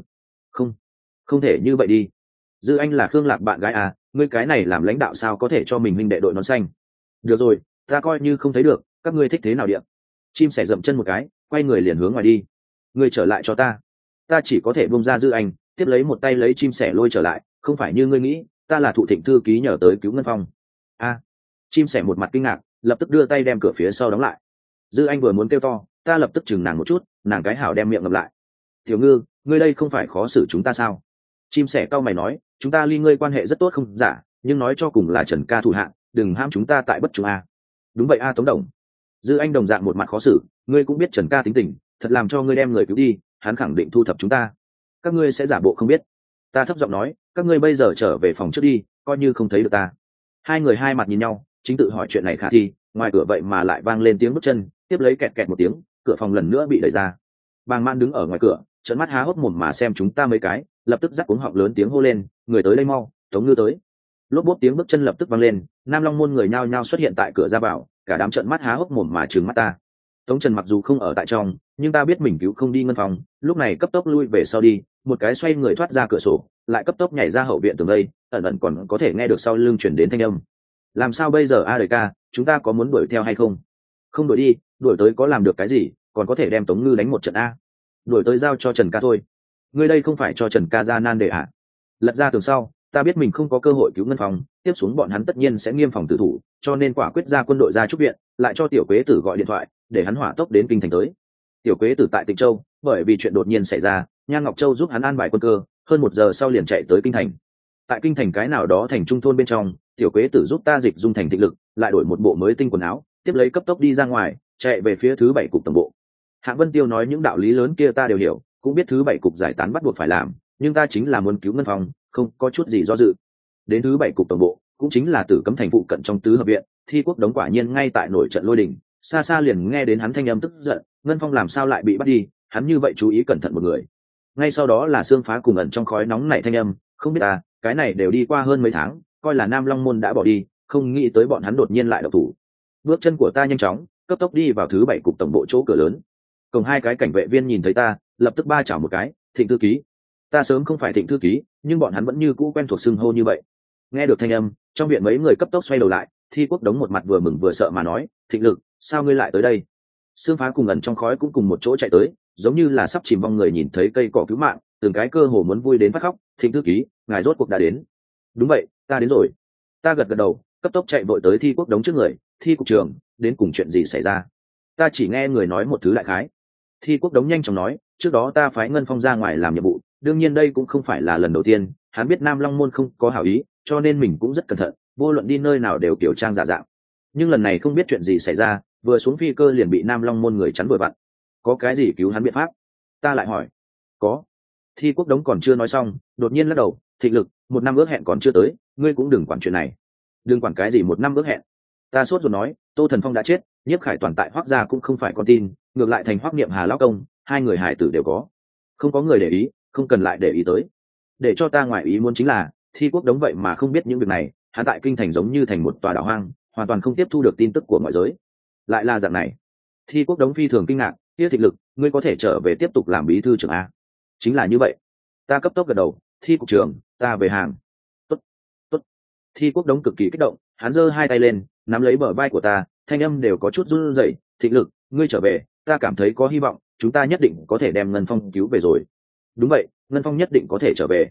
không thể như vậy đi. Dư Anh là Khương Lạc bạn gái à, ngươi cái này làm lãnh đạo sao có thể cho mình huynh đệ đội nón xanh? Được rồi, ta coi như không thấy được, các ngươi thích thế nào điện. Chim sẻ dậm chân một cái, quay người liền hướng ngoài đi. Ngươi trở lại cho ta chỉ có thể buông ra Dư Anh, tiếp lấy một tay lấy chim sẻ lôi trở lại, không phải như ngươi nghĩ, ta là Thụ Thịnh thư ký nhờ tới cứu Ngân Phong. A. Chim sẻ một mặt kinh ngạc, lập tức đưa tay đem cửa phía sau đóng lại. Dư Anh vừa muốn kêu to, ta lập tức chừng nàng một chút, nàng cái hảo đem miệng ngậm lại. Tiểu Ngư, ngươi đây không phải khó xử chúng ta sao? Chim sẻ cau mày nói, chúng ta ly ngươi quan hệ rất tốt không giả, nhưng nói cho cùng là Trần ca thủ hạng, đừng ham chúng ta tại bất trung a. Đúng vậy a Tống Đồng. Dư Anh đồng dạng một mặt khó xử, ngươi cũng biết Trần ca tính tình, thật làm cho ngươi đem người cứu đi, hắn khẳng định thu thập chúng ta. Các ngươi sẽ giả bộ không biết. Ta thấp giọng nói, các ngươi bây giờ trở về phòng trước đi, coi như không thấy được ta. Hai người hai mặt nhìn nhau, chính tự hỏi chuyện này khả thi, ngoài cửa vậy mà lại vang lên tiếng bước chân, tiếp lấy kẹt kẹt một tiếng, cửa phòng lần nữa bị đẩy ra. Bàng Man đứng ở ngoài cửa, trợn mắt há hốc mồm mà xem chúng ta mấy cái, lập tức giắt cuống họng lớn tiếng hô lên, người tới đây mau, Tống Ngư tới. Lốp bốp tiếng bước chân lập tức vang lên, Nam Long môn người nhao nhao xuất hiện tại cửa ra vào, cả đám trợn mắt há hốc mồm mà trừng mắt ta. Tống Trần mặc dù không ở tại trong, nhưng ta biết mình cứu không đi Ngân Phong, lúc này cấp tốc lui về sau đi, một cái xoay người thoát ra cửa sổ, lại cấp tốc nhảy ra hậu viện tường đây, ẩn ẩn còn có thể nghe được sau lưng chuyển đến thanh âm. Làm sao bây giờ a đời ca, chúng ta có muốn đuổi theo hay không? Không đuổi đi, đuổi tới có làm được cái gì, còn có thể đem Tống Ngư đánh một trận a. Đuổi tới giao cho Trần ca thôi. Ngươi đây không phải cho Trần ca ra nan đề à? Lật ra tường sau, ta biết mình không có cơ hội cứu Ngân Phong, tiếp xuống bọn hắn tất nhiên sẽ nghiêm phòng tử thủ, cho nên quả quyết ra quân đội ra trúc viện, lại cho Tiểu Quế Tử gọi điện thoại, để hắn hỏa tốc đến kinh thành tới. Tiểu Quế Tử tại Tịnh Châu, bởi vì chuyện đột nhiên xảy ra, Nhan Ngọc Châu giúp hắn an bài quân cơ, hơn 1 giờ sau liền chạy tới kinh thành. Tại kinh thành cái nào đó thành trung thôn bên trong, Tiểu Quế Tử giúp ta dịch dung thành thịnh lực, lại đổi một bộ mới tinh quần áo, tiếp lấy cấp tốc đi ra ngoài, chạy về phía thứ 7 cục tổng bộ. Hạng Vân Tiêu nói những đạo lý lớn kia ta đều hiểu, cũng biết thứ 7 cục giải tán bắt buộc phải làm, nhưng ta chính là muốn cứu Ngân Phong, không có chút gì do dự. Đến thứ 7 cục tổng bộ, cũng chính là Tử Cấm thành phụ cận trong tứ hợp viện, Thi Quốc Đống quả nhiên ngay tại nổi trận lôi đình, xa xa liền nghe đến hắn thanh âm tức giận, Ngân Phong làm sao lại bị bắt đi, hắn như vậy chú ý cẩn thận một người. Ngay sau đó là Xương Phá cùng ẩn trong khói nóng nảy thanh âm, không biết à, cái này đều đi qua hơn mấy tháng, coi là Nam Long môn đã bỏ đi, không nghĩ tới bọn hắn đột nhiên lại độc thủ. Bước chân của ta nhanh chóng, cấp tốc đi vào thứ 7 cục tổng bộ chỗ cửa lớn. Cùng hai cái cảnh vệ viên nhìn thấy ta, lập tức ba chảo một cái, Thịnh thư ký. Ta sớm không phải Thịnh thư ký, nhưng bọn hắn vẫn như cũ quen thuộc xưng hô như vậy. Nghe được thanh âm, trong viện mấy người cấp tốc xoay đầu lại, Thi Quốc Đống một mặt vừa mừng vừa sợ mà nói, Thịnh Lực, sao ngươi lại tới đây? Xương Phá cùng ẩn trong khói cũng cùng một chỗ chạy tới, giống như là sắp chìm vong người nhìn thấy cây cỏ cứu mạng, từng cái cơ hồ muốn vui đến phát khóc. Thịnh thư ký, ngài rốt cuộc đã đến. Đúng vậy, ta đến rồi. Ta gật gật đầu, cấp tốc chạy vội tới Thi Quốc Đống trước người. Thi cục trưởng, đến cùng chuyện gì xảy ra? Ta chỉ nghe người nói một thứ đại khái. Thi Quốc Đống nhanh chóng nói, trước đó ta phái Ngân Phong ra ngoài làm nhiệm vụ, đương nhiên đây cũng không phải là lần đầu tiên, hắn biết Nam Long môn không có hảo ý, cho nên mình cũng rất cẩn thận, vô luận đi nơi nào đều kiểu trang giả dạng. Nhưng lần này không biết chuyện gì xảy ra, vừa xuống phi cơ liền bị Nam Long môn người chắn vừa vặn. Có cái gì cứu hắn biện pháp? Ta lại hỏi. Có. Thi Quốc Đống còn chưa nói xong, đột nhiên lắc đầu, Thịnh Lực, 1 năm ước hẹn còn chưa tới, ngươi cũng đừng quản chuyện này. Đừng quản cái gì 1 năm ước hẹn. Ta sốt rồi nói, Tô Thần Phong đã chết, Nhiếp Khải Toàn tại Hoắc gia cũng không phải con tin, ngược lại thành Hoắc Niệm Hà lão công, hai người hài tử đều có. Không có người để ý, không cần lại để ý tới. Để cho ta ngoài ý muốn chính là, Thi Quốc Đống vậy mà không biết những việc này, hắn tại kinh thành giống như thành một tòa đảo hoang, hoàn toàn không tiếp thu được tin tức của ngoại giới. Lại là dạng này. Thi Quốc Đống phi thường kinh ngạc, Tiết Thịnh Lực, ngươi có thể trở về tiếp tục làm bí thư trưởng a? Chính là như vậy. Ta cấp tốc gật đầu, Thi cục trưởng, ta về hàng. Tốt, tốt. Thi Quốc Đống cực kỳ kích động, hắn giơ hai tay lên, nắm lấy bờ vai của ta, thanh âm đều có chút run rẩy. Thịnh Lực, ngươi trở về, ta cảm thấy có hy vọng, chúng ta nhất định có thể đem Ngân Phong cứu về rồi. Đúng vậy, Ngân Phong nhất định có thể trở về.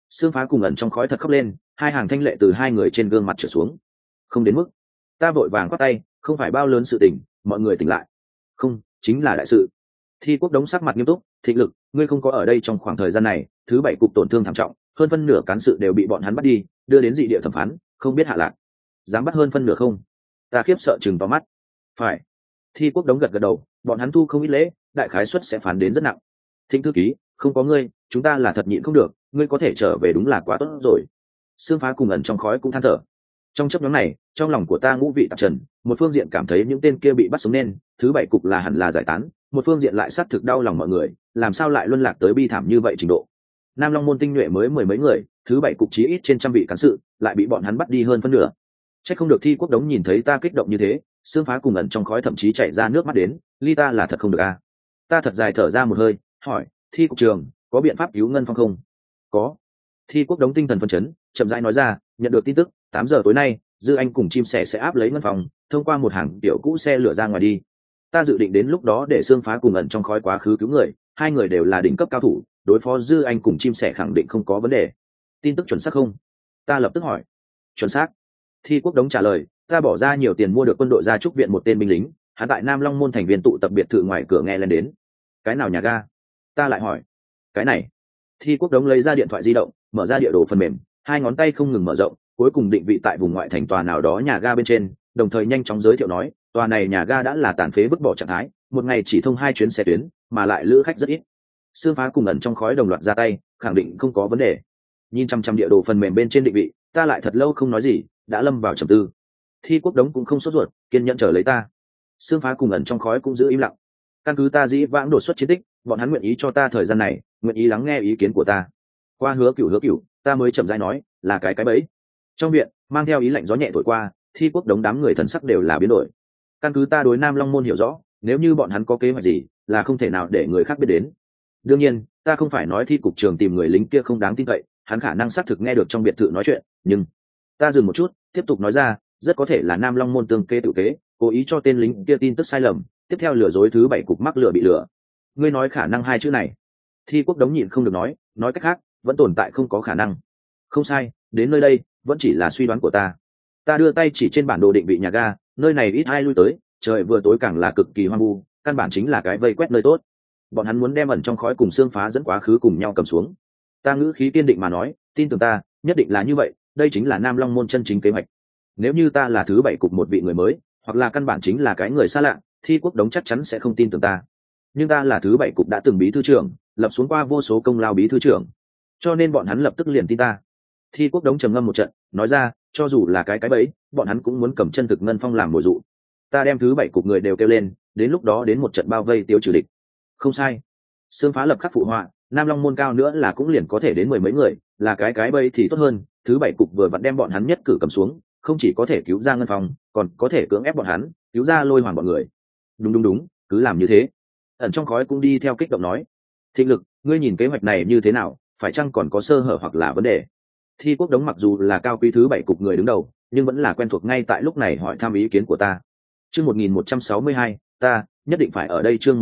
Sương Phá cùng ẩn trong khói thật khóc lên, hai hàng thanh lệ từ hai người trên gương mặt trở xuống. Không đến mức. Ta vội vàng quát tay, không phải bao lớn sự tình, mọi người tỉnh lại. Không, chính là đại sự. Thi Quốc Đống sắc mặt nghiêm túc, Thịnh Lực, ngươi không có ở đây trong khoảng thời gian này, thứ bảy cục tổn thương thảm trọng, hơn phân nửa cán sự đều bị bọn hắn bắt đi, đưa đến dị địa thẩm phán, không biết hạ lạc. Dám bắt hơn phân nửa không? Ta khiếp sợ chừng to mắt. Phải. Thi Quốc Đống gật gật đầu, bọn hắn thu không ít lễ, đại khái suất sẽ phán đến rất nặng. Thịnh thư ký, không có ngươi, chúng ta là thật nhịn không được, ngươi có thể trở về đúng là quá tốt rồi. Sương Phá cùng ẩn trong khói cũng than thở. Trong chấp nhóm này, trong lòng của ta ngũ vị tạp trần, một phương diện cảm thấy những tên kia bị bắt sống nên, thứ bảy cục là hẳn là giải tán, một phương diện lại xác thực đau lòng mọi người, làm sao lại luân lạc tới bi thảm như vậy trình độ. Nam Long môn tinh nhuệ mới mười mấy người, thứ bảy cục chí ít trên trăm vị cán sự, lại bị bọn hắn bắt đi hơn phân nửa. Chắc không được Thi Quốc Đống nhìn thấy ta kích động như thế, Sương Phá cùng ẩn trong khói thậm chí chảy ra nước mắt đến, ly ta là thật không được a. Ta thật dài thở ra một hơi, hỏi, Thi cục trưởng, có biện pháp cứu Ngân Phong không? Có. Thi Quốc Đống tinh thần phấn chấn, chậm rãi nói ra, nhận được tin tức, 8 giờ tối nay, Dư Anh cùng chim sẻ sẽ áp lấy Ngân Phong, thông qua một hàng tiểu cũ xe lửa ra ngoài đi. Ta dự định đến lúc đó để Sương Phá cùng ẩn trong khói quá khứ cứu người, hai người đều là đỉnh cấp cao thủ, đối phó Dư Anh cùng chim sẻ khẳng định không có vấn đề. Tin tức chuẩn xác không? Ta lập tức hỏi. Chuẩn xác. Thi Quốc Đống trả lời, ta bỏ ra nhiều tiền mua được quân đội gia trúc viện một tên binh lính, hắn tại Nam Long môn thành viên tụ tập biệt thự ngoài cửa nghe lên đến. Cái nào nhà ga? Ta lại hỏi. Cái này. Thi Quốc Đống lấy ra điện thoại di động, mở ra địa đồ phần mềm, hai ngón tay không ngừng mở rộng, cuối cùng định vị tại vùng ngoại thành tòa nào đó nhà ga bên trên, đồng thời nhanh chóng giới thiệu nói, tòa này nhà ga đã là tàn phế vứt bỏ trạng thái, một ngày chỉ thông 2 chuyến xe tuyến, mà lại lữ khách rất ít. Sương Phá cùng ẩn trong khói đồng loạt ra tay, khẳng định không có vấn đề. Nhìn chăm chăm địa đồ phần mềm bên trên định vị, ta lại thật lâu không nói gì, đã lâm vào trầm tư. Thi Quốc Đống cũng không sốt ruột, kiên nhẫn chờ lấy ta. Sương Phá cùng ẩn trong khói cũng giữ im lặng. Căn cứ ta dĩ vãng đột xuất chiến tích, bọn hắn nguyện ý cho ta thời gian này, nguyện ý lắng nghe ý kiến của ta. Qua hứa cửu, ta mới chậm rãi nói, là cái bẫy. Trong viện, mang theo ý lạnh gió nhẹ thổi qua, Thi Quốc Đống đám người thần sắc đều là biến đổi. Căn cứ ta đối Nam Long môn hiểu rõ, nếu như bọn hắn có kế hoạch gì, là không thể nào để người khác biết đến. Đương nhiên, ta không phải nói Thi cục trường tìm người lính kia không đáng tin cậy, hắn khả năng xác thực nghe được trong biệt thự nói chuyện, nhưng ta dừng một chút, tiếp tục nói ra, rất có thể là Nam Long môn tương kê tự kế, cố ý cho tên lính kia tin tức sai lầm, tiếp theo lừa dối thứ bảy cục mắc lừa bị lừa. Ngươi nói khả năng hai chữ này. Thi Quốc Đống nhịn không được nói cách khác, vẫn tồn tại không có khả năng. Không sai, đến nơi đây vẫn chỉ là suy đoán của ta. Ta đưa tay chỉ trên bản đồ định vị nhà ga, nơi này ít ai lui tới, trời vừa tối càng là cực kỳ hoang vu, căn bản chính là cái vây quét nơi tốt. Bọn hắn muốn đem ẩn trong khói cùng Sương Phá dẫn quá khứ cùng nhau cầm xuống. Ta ngữ khí kiên định mà nói, tin tưởng ta, nhất định là như vậy, đây chính là Nam Long môn chân chính kế hoạch. Nếu như ta là thứ bảy cục một vị người mới, hoặc là căn bản chính là cái người xa lạ, Thi Quốc Đống chắc chắn sẽ không tin tưởng ta. Nhưng ta là thứ bảy cục đã từng bí thư trưởng, lập xuống qua vô số công lao bí thư trưởng, cho nên bọn hắn lập tức liền tin ta. Thi Quốc Đống trầm ngâm một trận, nói ra, cho dù là cái bẫy, bọn hắn cũng muốn cầm chân thực Ngân Phong làm mồi dụ. Ta đem thứ bảy cục người đều kêu lên, đến lúc đó đến một trận bao vây tiêu trừ địch. Không sai. Sương Phá lập khắc phụ họa, Nam Long môn cao nữa là cũng liền có thể đến 10 mấy người, là cái bẫy thì tốt hơn, thứ bảy cục vừa vặn đem bọn hắn nhất cử cầm xuống, không chỉ có thể cứu ra Ngân Phong, còn có thể cưỡng ép bọn hắn, cứu ra Lôi Hoàng bọn người. Đúng, cứ làm như thế. Ẩn trong khói cũng đi theo kích động nói, Thịnh Lực, ngươi nhìn kế hoạch này như thế nào, phải chăng còn có sơ hở hoặc là vấn đề? Thi Quốc Đống mặc dù là cao quý thứ bảy cục người đứng đầu, nhưng vẫn là quen thuộc ngay tại lúc này hỏi thăm ý kiến của ta. Chương 1162, ta nhất định phải ở đây. Chương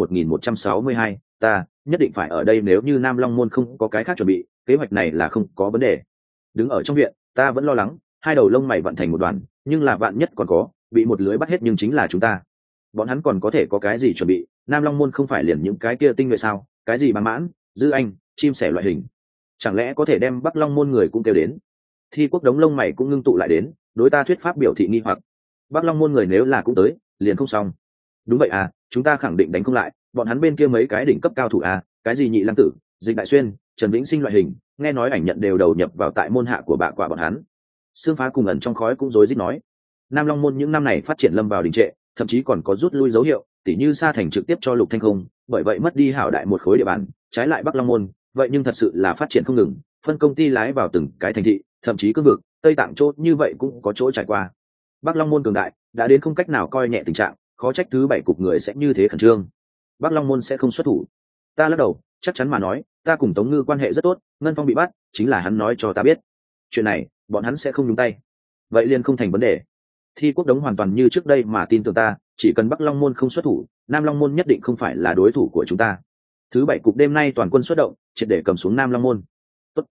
1162, ta nhất định phải ở đây. Nếu như Nam Long môn không có cái khác chuẩn bị, kế hoạch này là không có vấn đề. Đứng ở trong viện, ta vẫn lo lắng, hai đầu lông mày vận thành một đoàn, nhưng là vạn nhất còn có bị một lưới bắt hết, nhưng chính là chúng ta. Bọn hắn còn có thể có cái gì chuẩn bị? Nam Long môn không phải liền những cái kia tinh nhuệ sao? Cái gì Bàng Mãn, Dư Anh, chim sẻ loại hình, chẳng lẽ có thể đem Bắc Long môn người cũng kêu đến? Thi Quốc Đống lông mày cũng ngưng tụ lại đến, đối ta thuyết pháp biểu thị nghi hoặc. Bắc Long môn người nếu là cũng tới, liền không xong. Đúng vậy à, chúng ta khẳng định đánh không lại, bọn hắn bên kia mấy cái đỉnh cấp cao thủ à, cái gì Nhị Lăng Tử, Dịch Đại Xuyên, Trần Vĩnh Sinh loại hình, nghe nói ảnh nhận đều đầu nhập vào tại môn hạ của bạ quả bọn hắn. Sương Phá cùng ẩn trong khói cũng rối rít nói, Nam Long môn những năm này phát triển lâm vào đình trệ, thậm chí còn có rút lui dấu hiệu, tỉ như Sa Thành trực tiếp cho Lục Thanh không, bởi vậy mất đi hảo đại một khối địa bàn, trái lại Bắc Long môn, vậy nhưng thật sự là phát triển không ngừng, phân công ty lái vào từng cái thành thị, thậm chí cương vực, Tây Tạng chốt như vậy cũng có chỗ trải qua. Bắc Long môn cường đại, đã đến không cách nào coi nhẹ tình trạng, khó trách thứ bảy cục người sẽ như thế khẩn trương. Bắc Long môn sẽ không xuất thủ. Ta lắc đầu, chắc chắn mà nói, ta cùng Tống Ngư quan hệ rất tốt, Ngân Phong bị bắt, chính là hắn nói cho ta biết. Chuyện này, bọn hắn sẽ không nhúng tay. Vậy liền không thành vấn đề. Thi Quốc Đống hoàn toàn như trước đây mà tin tưởng ta, chỉ cần Bắc Long môn không xuất thủ, Nam Long môn nhất định không phải là đối thủ của chúng ta. Thứ bảy cục đêm nay toàn quân xuất động, triệt để cầm xuống Nam Long môn. Tốt.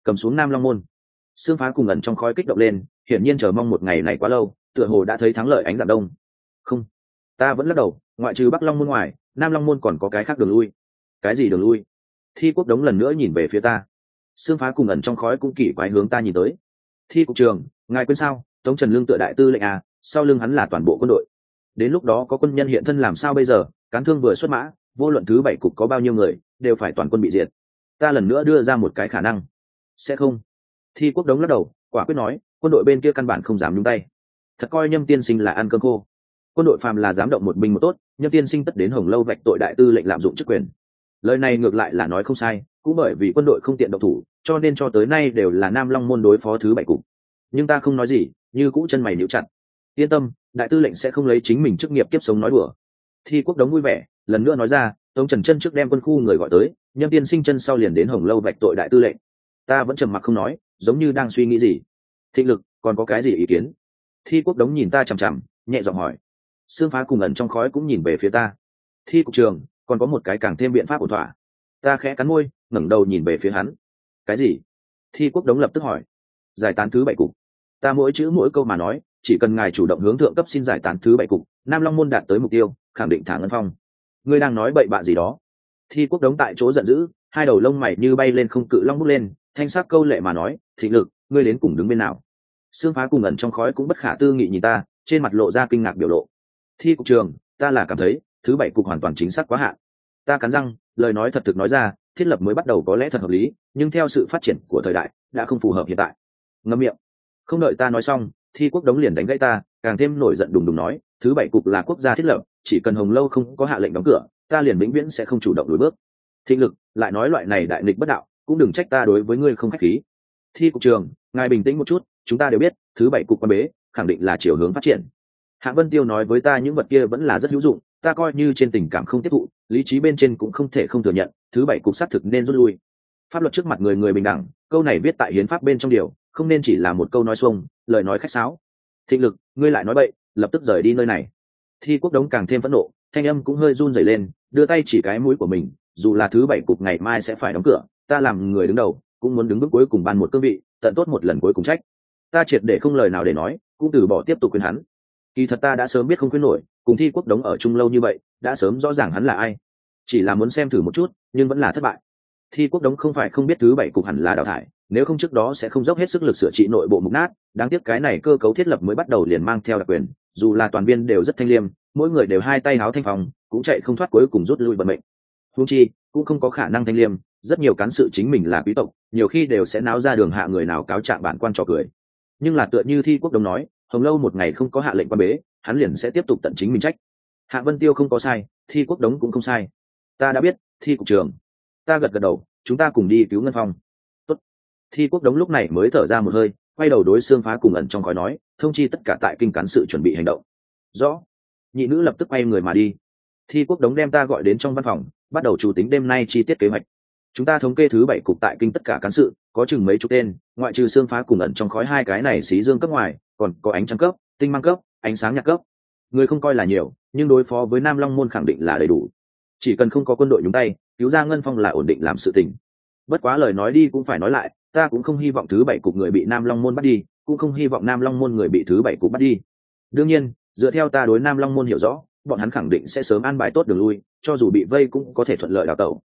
cầm xuống Nam Long môn. Sương Phá cùng ẩn trong khói kích động lên, hiển nhiên chờ mong một ngày này quá lâu, tựa hồ đã thấy thắng lợi ánh dạng đông. Không, ta vẫn lắc đầu, ngoại trừ Bắc Long môn ngoài, Nam Long môn còn có cái khác đường lui. Cái gì đường lui? Thi Quốc Đống lần nữa nhìn về phía ta. Sương Phá cùng ẩn trong khói cũng kỳ quái hướng ta nhìn tới. Thi cục trường, ngài quên sao, Tống Trần Lương tựa đại tư lệnh à, sau lưng hắn là toàn bộ quân đội. Đến lúc đó có quân nhân hiện thân làm sao bây giờ, cán thương vừa xuất mã, vô luận thứ 7 cục có bao nhiêu người, đều phải toàn quân bị diệt. Ta lần nữa đưa ra một cái khả năng. Sẽ không. Thi Quốc Đống lắc đầu, quả quyết nói, quân đội bên kia căn bản không dám nhúng tay. Thật coi Nhâm tiên sinh là ăn cơm khô. Quân đội phàm là dám động một binh một tốt, Nhâm tiên sinh tất đến Hồng Lâu vạch tội đại tư lệnh lạm dụng chức quyền. Lời này ngược lại là nói không sai, cũng bởi vì quân đội không tiện động thủ, cho nên cho tới nay đều là Nam Long môn đối phó thứ 7 cục. Nhưng ta không nói gì, như cũ chân mày nhíu chặt. Yên tâm, đại tư lệnh sẽ không lấy chính mình chức nghiệp kiếp sống nói đùa. Thi Quốc Đống vui vẻ, lần nữa nói ra, Tống Trần chân trước đem quân khu người gọi tới, Nhâm tiên sinh chân sau liền đến Hồng Lâu vạch tội đại tư lệnh. Ta vẫn trầm mặc không nói, giống như đang suy nghĩ gì. Thịnh Lực, còn có cái gì ý kiến? Thi Quốc Đống nhìn ta chằm chằm, nhẹ giọng hỏi. Sương Phá cùng ẩn trong khói cũng nhìn về phía ta. Thi cục trường, còn có một cái càng thêm biện pháp ổn thỏa. Ta khẽ cắn môi, ngẩng đầu nhìn về phía hắn. Cái gì? Thi Quốc Đống lập tức hỏi. Giải tán thứ 7 cục. Ta mỗi chữ mỗi câu mà nói, chỉ cần ngài chủ động hướng thượng cấp xin giải tán thứ 7 cục, Nam Long môn đạt tới mục tiêu, khẳng định thả Ngân Phong. Ngươi đang nói bậy bạ gì đó? Thi Quốc Đống tại chỗ giận dữ, hai đầu lông mày như bay lên không cự long bút lên, thanh sắc câu lệ mà nói, Thịnh Lực, ngươi đến cùng đứng bên nào? Sương Phá cùng ẩn trong khói cũng bất khả tư nghị nhìn ta, trên mặt lộ ra kinh ngạc biểu lộ. Thi cục trường, ta là cảm thấy thứ 7 cục hoàn toàn chính xác quá hạn. Ta cắn răng, lời nói thật thực nói ra, thiết lập mới bắt đầu có lẽ thật hợp lý, nhưng theo sự phát triển của thời đại đã không phù hợp hiện tại. Ngậm miệng. Không đợi ta nói xong, Thi Quốc Đống liền đánh gãy ta, càng thêm nổi giận đùng đùng nói, thứ 7 cục là quốc gia thiết lập, chỉ cần Hồng Lâu không có hạ lệnh đóng cửa, ta liền vĩnh viễn sẽ không chủ động lùi bước. Thịnh Lực, lại nói loại này đại nghịch bất đạo, cũng đừng trách ta đối với ngươi không khách khí. Thi cục trường, ngài bình tĩnh một chút, chúng ta đều biết, thứ 7 cục quan bế, khẳng định là chiều hướng phát triển. Hạ Vân Tiêu nói với ta những vật kia vẫn là rất hữu dụng, ta coi như trên tình cảm không tiếp thụ, lý trí bên trên cũng không thể không thừa nhận, thứ 7 cục xác thực nên rút lui. Pháp luật trước mặt người người bình đẳng, câu này viết tại hiến pháp bên trong điều, không nên chỉ là một câu nói xuông, lời nói khách sáo. Thịnh Lực, ngươi lại nói bậy, lập tức rời đi nơi này. Thi Quốc Đống càng thêm phẫn nộ, thanh âm cũng hơi run rẩy lên, đưa tay chỉ cái mũi của mình, dù là thứ 7 cục ngày mai sẽ phải đóng cửa, ta làm người đứng đầu, cũng muốn đứng bước cuối cùng ban một cương vị, tận tốt một lần cuối cùng trách. Ta triệt để không lời nào để nói, cũng từ bỏ tiếp tục khuyên hắn. Kỳ thật ta đã sớm biết không khuyên nổi, cùng Thi Quốc Đống ở chung lâu như vậy, đã sớm rõ ràng hắn là ai. Chỉ là muốn xem thử một chút, nhưng vẫn là thất bại. Thi Quốc Đống không phải không biết thứ 7 cục hẳn là đào thải, nếu không trước đó sẽ không dốc hết sức lực sửa trị nội bộ mục nát, đáng tiếc cái này cơ cấu thiết lập mới bắt đầu liền mang theo đặc quyền, dù là toàn viên đều rất thanh liêm, mỗi người đều hai tay háo thanh phòng, cũng chạy không thoát cuối cùng rút lui vận mệnh. Huống chi, cũng không có khả năng thanh liêm, rất nhiều cán sự chính mình là quý tộc, nhiều khi đều sẽ náo ra đường hạ người nào cáo trạng bản quan trò cười. Nhưng là tựa như Thi Quốc Đống nói, Hồng Lâu một ngày không có hạ lệnh quan bế, hắn liền sẽ tiếp tục tận chính mình trách. Hạ Vân Tiêu không có sai, Thi Quốc Đống cũng không sai. Ta đã biết, Thi cục trưởng. Ta gật gật đầu, chúng ta cùng đi cứu Ngân Phong. Tốt. Thi Quốc Đống lúc này mới thở ra một hơi, quay đầu đối Sương Phá cùng ẩn trong khói nói, thông chi tất cả tại kinh cán sự chuẩn bị hành động. Rõ. Nhị nữ lập tức quay người mà đi. Thi Quốc Đống đem ta gọi đến trong văn phòng, bắt đầu chủ tính đêm nay chi tiết kế hoạch. Chúng ta thống kê thứ 7 cục tại kinh tất cả cán sự, có chừng mấy chục tên, ngoại trừ Sương Phá cùng ẩn trong khói hai cái này xí dương cấp ngoài, còn có ánh trăng cấp, tinh mang cấp, ánh sáng nhạc cấp. Người không coi là nhiều, nhưng đối phó với Nam Long môn khẳng định là đầy đủ. Chỉ cần không có quân đội nhúng tay, cứu ra Ngân Phong là ổn định làm sự tình. Bất quá lời nói đi cũng phải nói lại, ta cũng không hy vọng thứ 7 cục người bị Nam Long môn bắt đi, cũng không hy vọng Nam Long môn người bị thứ 7 cục bắt đi. Đương nhiên, dựa theo ta đối Nam Long môn hiểu rõ, bọn hắn khẳng định sẽ sớm an bài tốt đường lui, cho dù bị vây cũng có thể thuận lợi đào tẩu.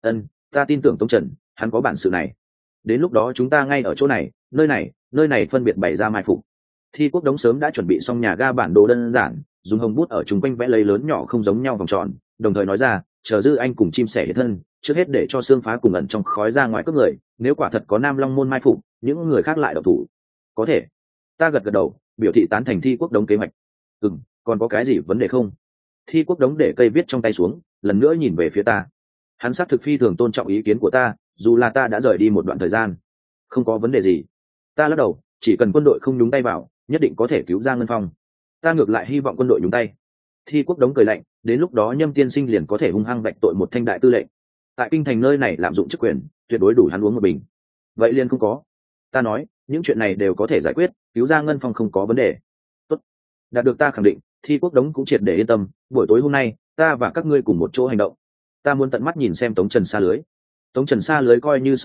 Ta tin tưởng Tống Trần, hắn có bản sự này. Đến lúc đó chúng ta ngay ở chỗ này, nơi này phân biệt bày ra mai phục. Thi Quốc Đống sớm đã chuẩn bị xong nhà ga bản đồ đơn giản, dùng hồng bút ở chung quanh vẽ lấy lớn nhỏ không giống nhau vòng tròn, đồng thời nói ra, chờ Dư Anh cùng chim sẻ hiện thân, trước hết để cho Sương Phá cùng ẩn trong khói ra ngoài cướp người, nếu quả thật có Nam Long môn mai phục, những người khác lại độc thủ. Có thể. Ta gật gật đầu, biểu thị tán thành Thi Quốc Đống kế hoạch. Còn có cái gì vấn đề không? Thi Quốc Đống để cây viết trong tay xuống, lần nữa nhìn về phía ta. Hắn xác thực phi thường tôn trọng ý kiến của ta, dù là ta đã rời đi một đoạn thời gian. Không có vấn đề gì. Ta lắc đầu, chỉ cần quân đội không nhúng tay vào, nhất định có thể cứu ra Ngân Phong. Ta ngược lại hy vọng quân đội nhúng tay. Thi Quốc Đống cười lạnh, đến lúc đó Nhâm tiên sinh liền có thể hung hăng vạch tội một thanh đại tư lệnh. Tại kinh thành nơi này lạm dụng chức quyền, tuyệt đối đủ hắn uống một bình. Vậy liền không có. Ta nói, những chuyện này đều có thể giải quyết, cứu ra Ngân Phong không có vấn đề. Tốt. Đạt được ta khẳng định, Thi Quốc Đống cũng triệt để yên tâm, buổi tối hôm nay, ta và các ngươi cùng một chỗ hành động. Ta muốn tận mắt nhìn xem Tống Trần xa lưới. Tống Trần xa lưới coi như xong đi,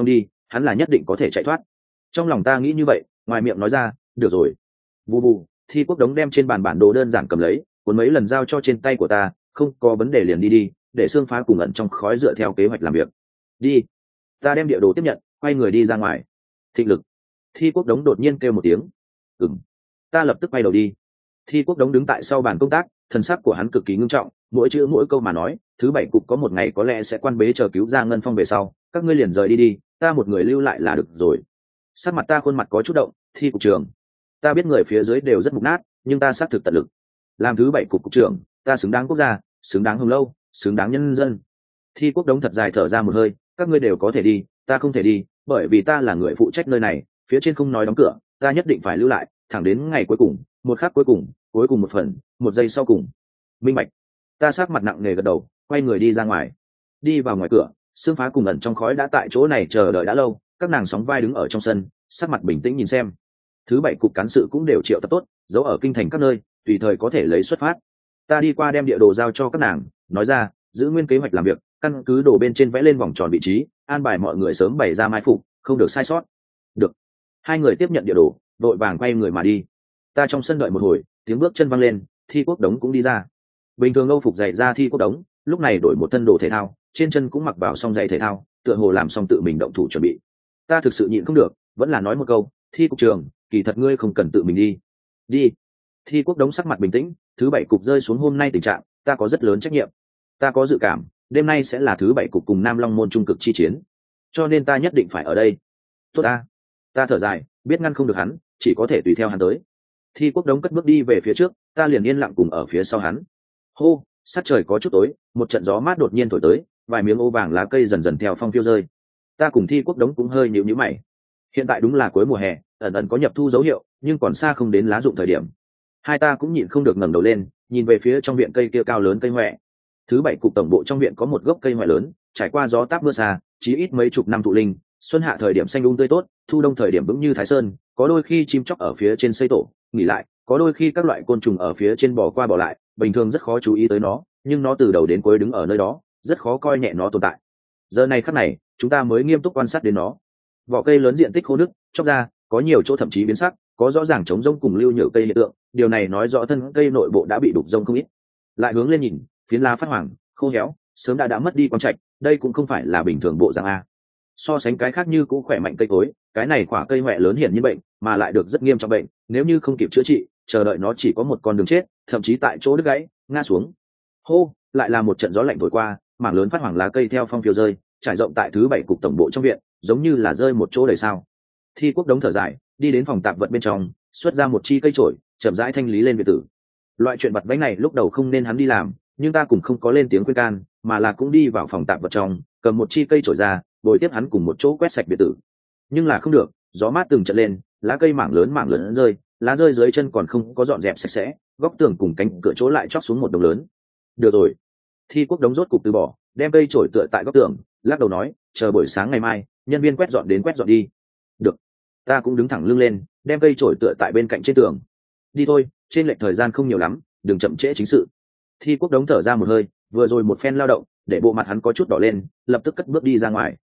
hắn là nhất định có thể chạy thoát. Trong lòng ta nghĩ như vậy, ngoài miệng nói ra được rồi. Vù vù, Thi Quốc Đống đem trên bàn bản đồ đơn giản cầm lấy, cuốn mấy lần giao cho trên tay của ta, không có vấn đề liền đi đi, để xương phá cùng ẩn trong khói dựa theo kế hoạch làm việc. Đi. Ta đem địa đồ tiếp nhận, quay người đi ra ngoài. Thịnh lực. Thi Quốc Đống đột nhiên kêu một tiếng. Ừm. Ta lập tức quay đầu đi. Thi Quốc Đống đứng tại sau bàn công tác, thần sắc của hắn cực kỳ ngưng trọng, mỗi chữ mỗi câu mà nói, thứ bảy cục có một ngày có lẽ sẽ quan bế chờ cứu ra Ngân Phong về sau, các ngươi liền rời đi đi, ta một người lưu lại là được rồi. Sắc mặt ta khuôn mặt có chút động, Thi cục trưởng, ta biết người phía dưới đều rất mục nát, nhưng ta xác thực tận lực. Làm thứ bảy cục trưởng, ta xứng đáng quốc gia, xứng đáng Hồng Lâu, xứng đáng nhân dân. Thi Quốc Đống thật dài thở ra một hơi, các ngươi đều có thể đi, ta không thể đi, bởi vì ta là người phụ trách nơi này, phía trên không nói đóng cửa, ta nhất định phải lưu lại, thẳng đến ngày cuối cùng, một khắc cuối cùng một phần, một giây sau cùng. Minh bạch. Ta sát mặt nặng nề gật đầu, quay người đi ra ngoài. Đi vào ngoài cửa, Sương Phá cùng ẩn trong khói đã tại chỗ này chờ đợi đã lâu, các nàng sóng vai đứng ở trong sân, sắc mặt bình tĩnh nhìn xem. Thứ bảy cục cán sự cũng đều triệu tập tốt, giấu ở kinh thành các nơi, tùy thời có thể lấy xuất phát. Ta đi qua đem địa đồ giao cho các nàng, nói ra, giữ nguyên kế hoạch làm việc, căn cứ đồ bên trên vẽ lên vòng tròn vị trí, an bài mọi người sớm bày ra mai phục, không được sai sót. Được. Hai người tiếp nhận địa đồ, đội vàng quay người mà đi. Ta trong sân đợi một hồi, tiếng bước chân văng lên, Thi Quốc Đống cũng đi ra. Bình thường Âu phục giày ra Thi Quốc Đống, lúc này đổi một thân đồ thể thao, trên chân cũng mặc vào xong giày thể thao, tựa hồ làm xong tự mình động thủ chuẩn bị. Ta thực sự nhịn không được, vẫn là nói một câu, Thi cục trưởng, kỳ thật ngươi không cần tự mình đi. Đi. Thi Quốc Đống sắc mặt bình tĩnh, thứ bảy cục rơi xuống hôm nay tình trạng, ta có rất lớn trách nhiệm. Ta có dự cảm, đêm nay sẽ là thứ bảy cục cùng Nam Long môn trung cực chi chiến, cho nên ta nhất định phải ở đây. Tốt ta thở dài, biết ngăn không được hắn, chỉ có thể tùy theo hắn tới. Thi Quốc Đống cất bước đi về phía trước, ta liền yên lặng cùng ở phía sau hắn. Hô, sát trời có chút tối, một trận gió mát đột nhiên thổi tới, vài miếng ô vàng lá cây dần dần theo phong phiêu rơi. Ta cùng Thi Quốc Đống cũng hơi nhíu nhíu mày. Hiện tại đúng là cuối mùa hè, ẩn ẩn có nhập thu dấu hiệu, nhưng còn xa không đến lá dụng thời điểm. Hai ta cũng nhịn không được ngẩng đầu lên, nhìn về phía trong viện cây kia cao lớn cây hoè. Thứ bảy cục tổng bộ trong viện có một gốc cây hoè lớn, trải qua gió táp mưa xa, chí ít mấy chục năm thụ linh, xuân hạ thời điểm xanh um tươi tốt, thu đông thời điểm vững như Thái Sơn, có đôi khi chim chóc ở phía trên xây tổ, nghỉ lại, có đôi khi các loại côn trùng ở phía trên bò qua bò lại, bình thường rất khó chú ý tới nó, nhưng nó từ đầu đến cuối đứng ở nơi đó, rất khó coi nhẹ nó tồn tại. Giờ này khắc này, chúng ta mới nghiêm túc quan sát đến nó. Vỏ cây lớn diện tích khô nứt, chóc ra, có nhiều chỗ thậm chí biến sắc, có rõ ràng chống rông cùng lưu nhựa cây hiện tượng, điều này nói rõ thân cây nội bộ đã bị đục rông không ít. Lại hướng lên nhìn, phiến lá phát hoàng, khô héo, sớm đã mất đi quang trạch, đây cũng không phải là bình thường bộ dạng a. So sánh cái khác như cũng khỏe mạnh cây cối, cái này quả cây hoè lớn hiển nhiên bệnh, mà lại được rất nghiêm trọng bệnh, nếu như không kịp chữa trị, chờ đợi nó chỉ có một con đường chết, thậm chí tại chỗ đứt gãy, ngã xuống. Hô, lại là một trận gió lạnh thổi qua, mảng lớn phát hoàng lá cây theo phong phiêu rơi, trải rộng tại thứ bảy cục tổng bộ trong viện, giống như là rơi một chỗ đầy sao. Thi Quốc Đống thở dài, đi đến phòng tạp vật bên trong, xuất ra một chi cây chổi, chậm rãi thanh lý lên viện tử. Loại chuyện vặt vãnh này lúc đầu không nên hắn đi làm, nhưng ta cũng không có lên tiếng khuyên can, mà là cũng đi vào phòng tạp vật trong, cầm một chi cây chổi ra, bồi tiếp hắn cùng một chỗ quét sạch biệt tử. Nhưng là không được, gió mát từng trận lên, lá cây mảng lớn rơi, lá rơi dưới chân còn không có dọn dẹp sạch sẽ, góc tường cùng cánh cửa chỗ lại chóc xuống một đồng lớn. Được rồi. Thi Quốc Đống rốt cục từ bỏ, đem cây chổi tựa tại góc tường, lắc đầu nói, chờ buổi sáng ngày mai, nhân viên quét dọn đến quét dọn đi. Được. Ta cũng đứng thẳng lưng lên, đem cây chổi tựa tại bên cạnh trên tường. Đi thôi, trên lệch thời gian không nhiều lắm, đừng chậm trễ chính sự. Thi Quốc Đống thở ra một hơi, vừa rồi một phen lao động, để bộ mặt hắn có chút đỏ lên, lập tức cất bước đi ra ngoài.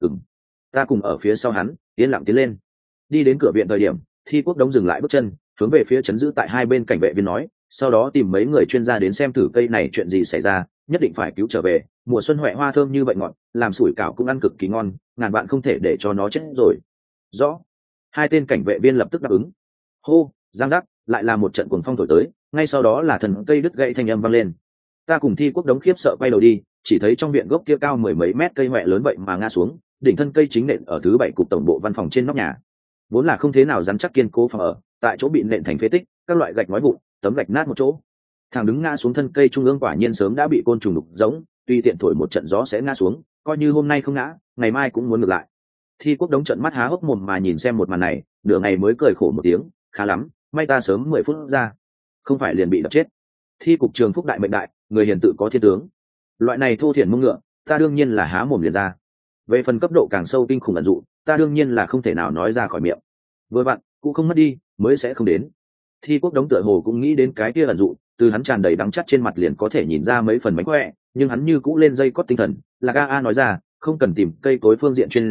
Ta cùng ở phía sau hắn, yên lặng tiến lên. Đi đến cửa viện thời điểm, Thi Quốc Đống dừng lại bước chân, hướng về phía trấn giữ tại hai bên cảnh vệ viên nói, sau đó tìm mấy người chuyên gia đến xem thử cây này chuyện gì xảy ra, nhất định phải cứu trở về. Mùa xuân huệ hoa thơm như vậy ngọt, làm sủi cảo cũng ăn cực kỳ ngon, ngàn bạn không thể để cho nó chết rồi. Rõ. Hai tên cảnh vệ viên lập tức đáp ứng. Hô, giang giác, lại là một trận cuồng phong thổi tới, ngay sau đó là thần cây đứt gãy thanh âm vang lên. Ta cùng Thi Quốc Đống khiếp sợ quay đầu đi, chỉ thấy trong viện gốc kia cao mười mấy mét cây hoè lớn vậy mà ngã xuống, đỉnh thân cây chính nện ở thứ bảy cục tổng bộ văn phòng trên nóc nhà. Vốn là không thế nào rắn chắc kiên cố phòng ở, tại chỗ bị nện thành phế tích, các loại gạch nói vụn, tấm gạch nát một chỗ. Thằng đứng ngã xuống thân cây trung ương quả nhiên sớm đã bị côn trùng đục giống, tuy tiện thổi một trận gió sẽ ngã xuống, coi như hôm nay không ngã, ngày mai cũng muốn ngược lại. Thi Quốc Đống trợn mắt há hốc mồm mà nhìn xem một màn này, nửa ngày mới cười khổ một tiếng, khá lắm, may ta sớm 10 phút ra, không phải liền bị đập chết. Thi cục trường phúc đại mệnh đại, người hiền tự có thiên tướng. Loại này thô thiển mông ngựa, ta đương nhiên là há mồm liền ra. Về phần cấp độ càng sâu kinh khủng ẩn dụ, ta đương nhiên là không thể nào nói ra khỏi miệng. Vừa vặn, cũng không mất đi, mới sẽ không đến. Thi Quốc Đống tựa hồ cũng nghĩ đến cái kia ẩn dụ, từ hắn tràn đầy đắng chắt trên mặt liền có thể nhìn ra mấy phần mánh khỏe, nhưng hắn như cũ lên dây cót tinh thần, là ga a nói ra, không cần tìm cây cối phương diện chuyên gia,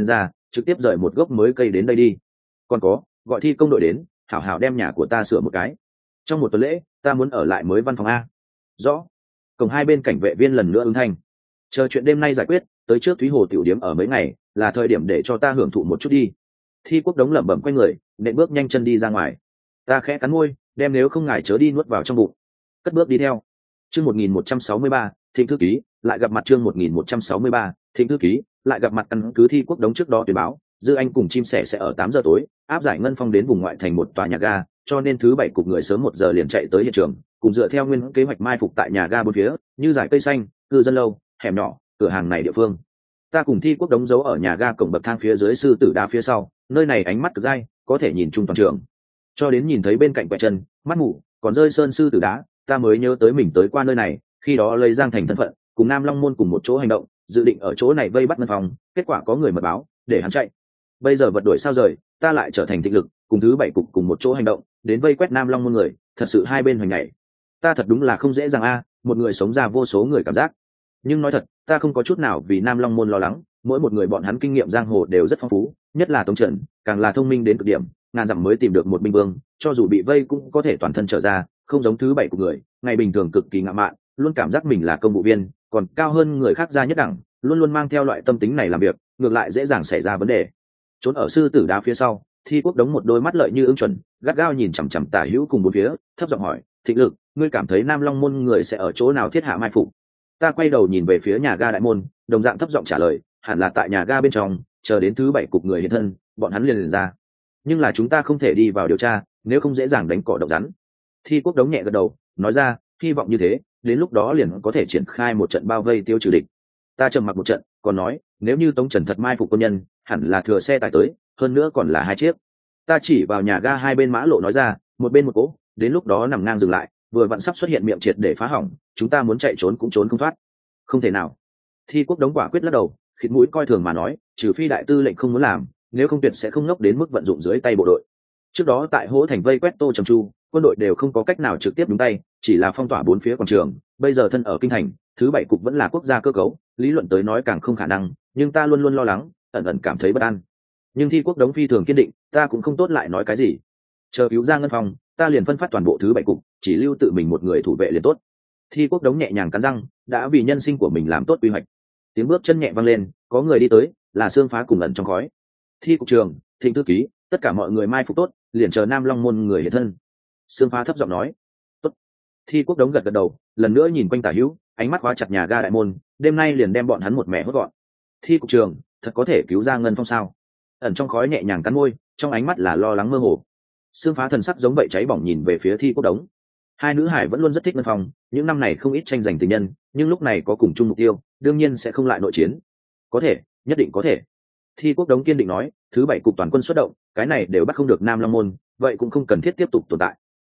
trực tiếp rời một gốc mới cây đến đây đi. Còn có, gọi thi công đội đến, hảo hảo đem nhà của ta sửa một cái. Trong một tuần lễ ta muốn ở lại mới văn phòng a. Rõ. Cổng hai bên cảnh vệ viên lần nữa ứng thanh. Chờ chuyện đêm nay giải quyết, tới trước Thúy Hồ tiểu điếm ở mấy ngày, là thời điểm để cho ta hưởng thụ một chút đi. Thi Quốc Đống lẩm bẩm quay người, nện bước nhanh chân đi ra ngoài. Ta khẽ cắn môi, đem nếu không ngài chớ đi nuốt vào trong bụng. Cất bước đi theo. Chương 1163, Thịnh thư ký, lại gặp mặt chương 1163, Thịnh thư ký, lại gặp mặt. Căn cứ Thi Quốc Đống trước đó tuyên báo, Dư Anh cùng chim sẻ sẽ ở 8 giờ tối, áp giải Ngân Phong đến vùng ngoại thành một tòa nhà ga, cho nên thứ bảy cục người sớm 1 giờ liền chạy tới hiện trường, cùng dựa theo nguyên kế hoạch mai phục tại nhà ga bốn phía, như dải cây xanh, cư dân lâu, hẻm nhỏ, cửa hàng này địa phương. Ta cùng Thi Quốc Đống giấu ở nhà ga cổng bậc thang phía dưới sư tử đá phía sau, nơi này ánh mắt cực dai, có thể nhìn chung toàn trường. Cho đến nhìn thấy bên cạnh quẹt chân, mắt mù, còn rơi sơn sư tử đá, ta mới nhớ tới mình tới qua nơi này, khi đó lấy Giang Thành thân phận, cùng Nam Long môn cùng một chỗ hành động, dự định ở chỗ này vây bắt Ngân Phong, kết quả có người mật báo, để hắn chạy. Bây giờ vật đổi sao rời, ta lại trở thành Thịnh lực, cùng thứ bảy cục cùng một chỗ hành động, đến vây quét Nam Long môn người, thật sự hai bên hoành nhảy. Ta thật đúng là không dễ dàng a, một người sống ra vô số người cảm giác. Nhưng nói thật, ta không có chút nào vì Nam Long môn lo lắng, mỗi một người bọn hắn kinh nghiệm giang hồ đều rất phong phú, nhất là Tống Trần, càng là thông minh đến cực điểm, ngàn dặm mới tìm được một binh vương, cho dù bị vây cũng có thể toàn thân trở ra, không giống thứ bảy của người, ngày bình thường cực kỳ ngạo mạn, luôn cảm giác mình là công vụ viên, còn cao hơn người khác ra nhất đẳng, luôn luôn mang theo loại tâm tính này làm việc, ngược lại dễ dàng xảy ra vấn đề. Trốn ở sư tử đá phía sau, Thi Quốc Đống một đôi mắt lợi như ưng chuẩn, gắt gao nhìn chằm chằm tả hữu cùng bốn phía, thấp giọng hỏi, Thịnh lực, ngươi cảm thấy Nam Long môn người sẽ ở chỗ nào thiết hạ mai phục? Ta quay đầu nhìn về phía nhà ga đại môn, đồng dạng thấp giọng trả lời, hẳn là tại nhà ga bên trong, chờ đến thứ bảy cục người hiện thân, bọn hắn liền ra. Nhưng là chúng ta không thể đi vào điều tra, nếu không dễ dàng đánh cỏ độc rắn. Thi Quốc Đống nhẹ gật đầu, nói ra, hy vọng như thế, đến lúc đó liền có thể triển khai một trận bao vây tiêu trừ địch. Ta trầm mặc một trận, còn nói, nếu như Tống Trần thật mai phục quân nhân, hẳn là thừa xe tải tới, hơn nữa còn là 2 chiếc. Ta chỉ vào nhà ga hai bên mã lộ nói ra, một bên một cỗ, đến lúc đó nằm ngang dừng lại, vừa vặn sắp xuất hiện miệng triệt để phá hỏng, chúng ta muốn chạy trốn cũng trốn không thoát. Không thể nào. Thi Quốc Đống quả quyết lắc đầu, khịt mũi coi thường mà nói, trừ phi đại tư lệnh không muốn làm, nếu không tuyệt sẽ không ngốc đến mức vận dụng dưới tay bộ đội. Trước đó tại Hỗ Thành vây quét Tô Trầm Chu, quân đội đều không có cách nào trực tiếp đúng tay, chỉ là phong tỏa bốn phía quảng trường. Bây giờ thân ở kinh thành, thứ bảy cục vẫn là quốc gia cơ cấu, lý luận tới nói càng không khả năng, nhưng ta luôn luôn lo lắng, ẩn ẩn cảm thấy bất an. Nhưng Thi Quốc Đống phi thường kiên định, ta cũng không tốt lại nói cái gì. Chờ cứu ra Ngân Phong, ta liền phân phát toàn bộ thứ bảy cục, chỉ lưu tự mình một người thủ vệ liền tốt. Thi Quốc Đống nhẹ nhàng cắn răng, đã vì nhân sinh của mình làm tốt quy hoạch. Tiếng bước chân nhẹ vang lên, có người đi tới, là Sương Phá cùng ẩn trong khói. Thi cục trường, Thịnh thư ký, tất cả mọi người mai phục tốt, liền chờ Nam Long môn người hiện thân. Sương Phá thấp giọng nói. Tốt. Thi Quốc Đống gật gật đầu, lần nữa nhìn quanh tả hữu, ánh mắt khóa chặt nhà ga đại môn, đêm nay liền đem bọn hắn một mẻ hốt gọn. Thi cục trường, thật có thể cứu ra Ngân Phong sao? Ẩn trong khói nhẹ nhàng cắn môi, trong ánh mắt là lo lắng mơ hồ. Sương Phá thần sắc giống vậy cháy bỏng nhìn về phía Thi Quốc Đống. Hai nữ hải vẫn luôn rất thích Ngân Phong, những năm này không ít tranh giành tình nhân, nhưng lúc này có cùng chung mục tiêu, đương nhiên sẽ không lại nội chiến. Có thể, nhất định có thể. Thi Quốc Đống kiên định nói, thứ bảy cục toàn quân xuất động, cái này đều bắt không được Nam Long môn, vậy cũng không cần thiết tiếp tục tồn tại.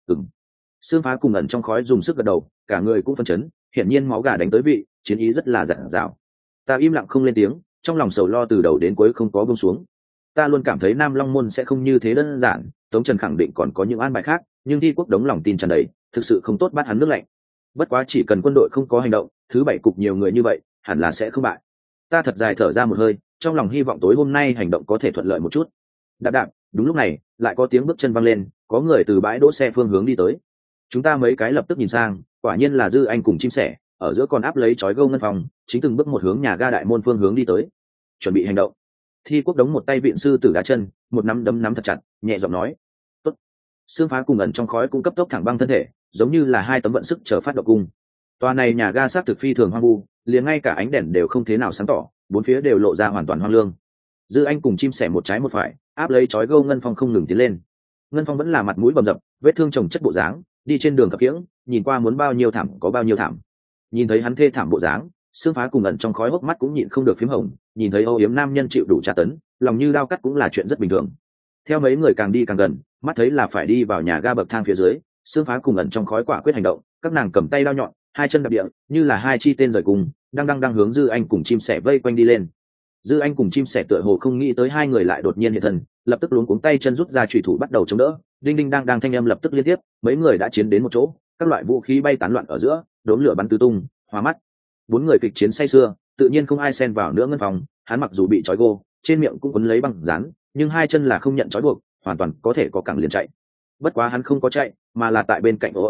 Sương Phá cùng ẩn trong khói dùng sức gật đầu, cả người cũng phân chấn, hiển nhiên máu gà đánh tới vị, chiến ý rất là dặn dào. Ta im lặng không lên tiếng, trong lòng sầu lo từ đầu đến cuối không có buông xuống. Ta luôn cảm thấy Nam Long môn sẽ không như thế đơn giản, Tống Trần khẳng định còn có những an bài khác, nhưng Thi Quốc Đống lòng tin tràn đầy, thực sự không tốt bắt hắn nước lạnh. Bất quá chỉ cần quân đội không có hành động, thứ bảy cục nhiều người như vậy, hẳn là sẽ không bại. Ta thật dài thở ra một hơi, trong lòng hy vọng tối hôm nay hành động có thể thuận lợi một chút. Đạp đạp, đúng lúc này, lại có tiếng bước chân văng lên, có người từ bãi đỗ xe phương hướng đi tới. Chúng ta mấy cái lập tức nhìn sang, quả nhiên là Dư Anh cùng chim sẻ, ở giữa còn áp lấy chói gâu Ngân Phong, chính từng bước một hướng nhà ga đại môn phương hướng đi tới. Chuẩn bị hành động. Thi Quốc Đống một tay vịn sư tử đá chân, một nắm đấm nắm thật chặt, nhẹ giọng nói. Tốt. Sương Phá cùng ẩn trong khói cũng cấp tốc thẳng băng thân thể, giống như là hai tấm vận sức chờ phát động cung. Tòa này nhà ga sát thực phi thường hoang vu, liền ngay cả ánh đèn đều không thế nào sáng tỏ, bốn phía đều lộ ra hoàn toàn hoang lương. Dư Anh cùng chim sẻ một trái một phải, áp lấy chói gâu Ngân Phong không ngừng tiến lên. Ngân Phong vẫn là mặt mũi bầm dập, vết thương chồng chất bộ dáng, đi trên đường khập khiễng, nhìn qua muốn bao nhiêu thảm có bao nhiêu thảm. Nhìn thấy hắn thê thảm bộ dáng, Sương Phá cùng ẩn trong khói hốc mắt cũng nhịn không được phím hồng, nhìn thấy âu yếm nam nhân chịu đủ tra tấn, lòng như dao cắt cũng là chuyện rất bình thường. Theo mấy người càng đi càng gần, mắt thấy là phải đi vào nhà ga bậc thang phía dưới, Sương Phá cùng ẩn trong khói quả quyết hành động, các nàng cầm tay đao nhọn, hai chân đạp địa, như là hai chi tên rời cùng, đang hướng Dư Anh cùng chim sẻ vây quanh đi lên. Dư Anh cùng chim sẻ tựa hồ không nghĩ tới hai người lại đột nhiên hiện thân, lập tức luống cuống tay chân rút ra chủy thủ bắt đầu chống đỡ, đinh đinh đang thanh âm lập tức liên tiếp, mấy người đã chiến đến một chỗ, các loại vũ khí bay tán loạn ở giữa, đốm lửa bắn tứ tung, hoa mắt. Bốn người kịch chiến say sưa, tự nhiên không ai xen vào nữa Ngân Phong, hắn mặc dù bị trói gô, trên miệng cũng quấn lấy băng dán, nhưng hai chân là không nhận trói buộc, hoàn toàn có thể có cẳng liền chạy. Bất quá hắn không có chạy, mà là tại bên cạnh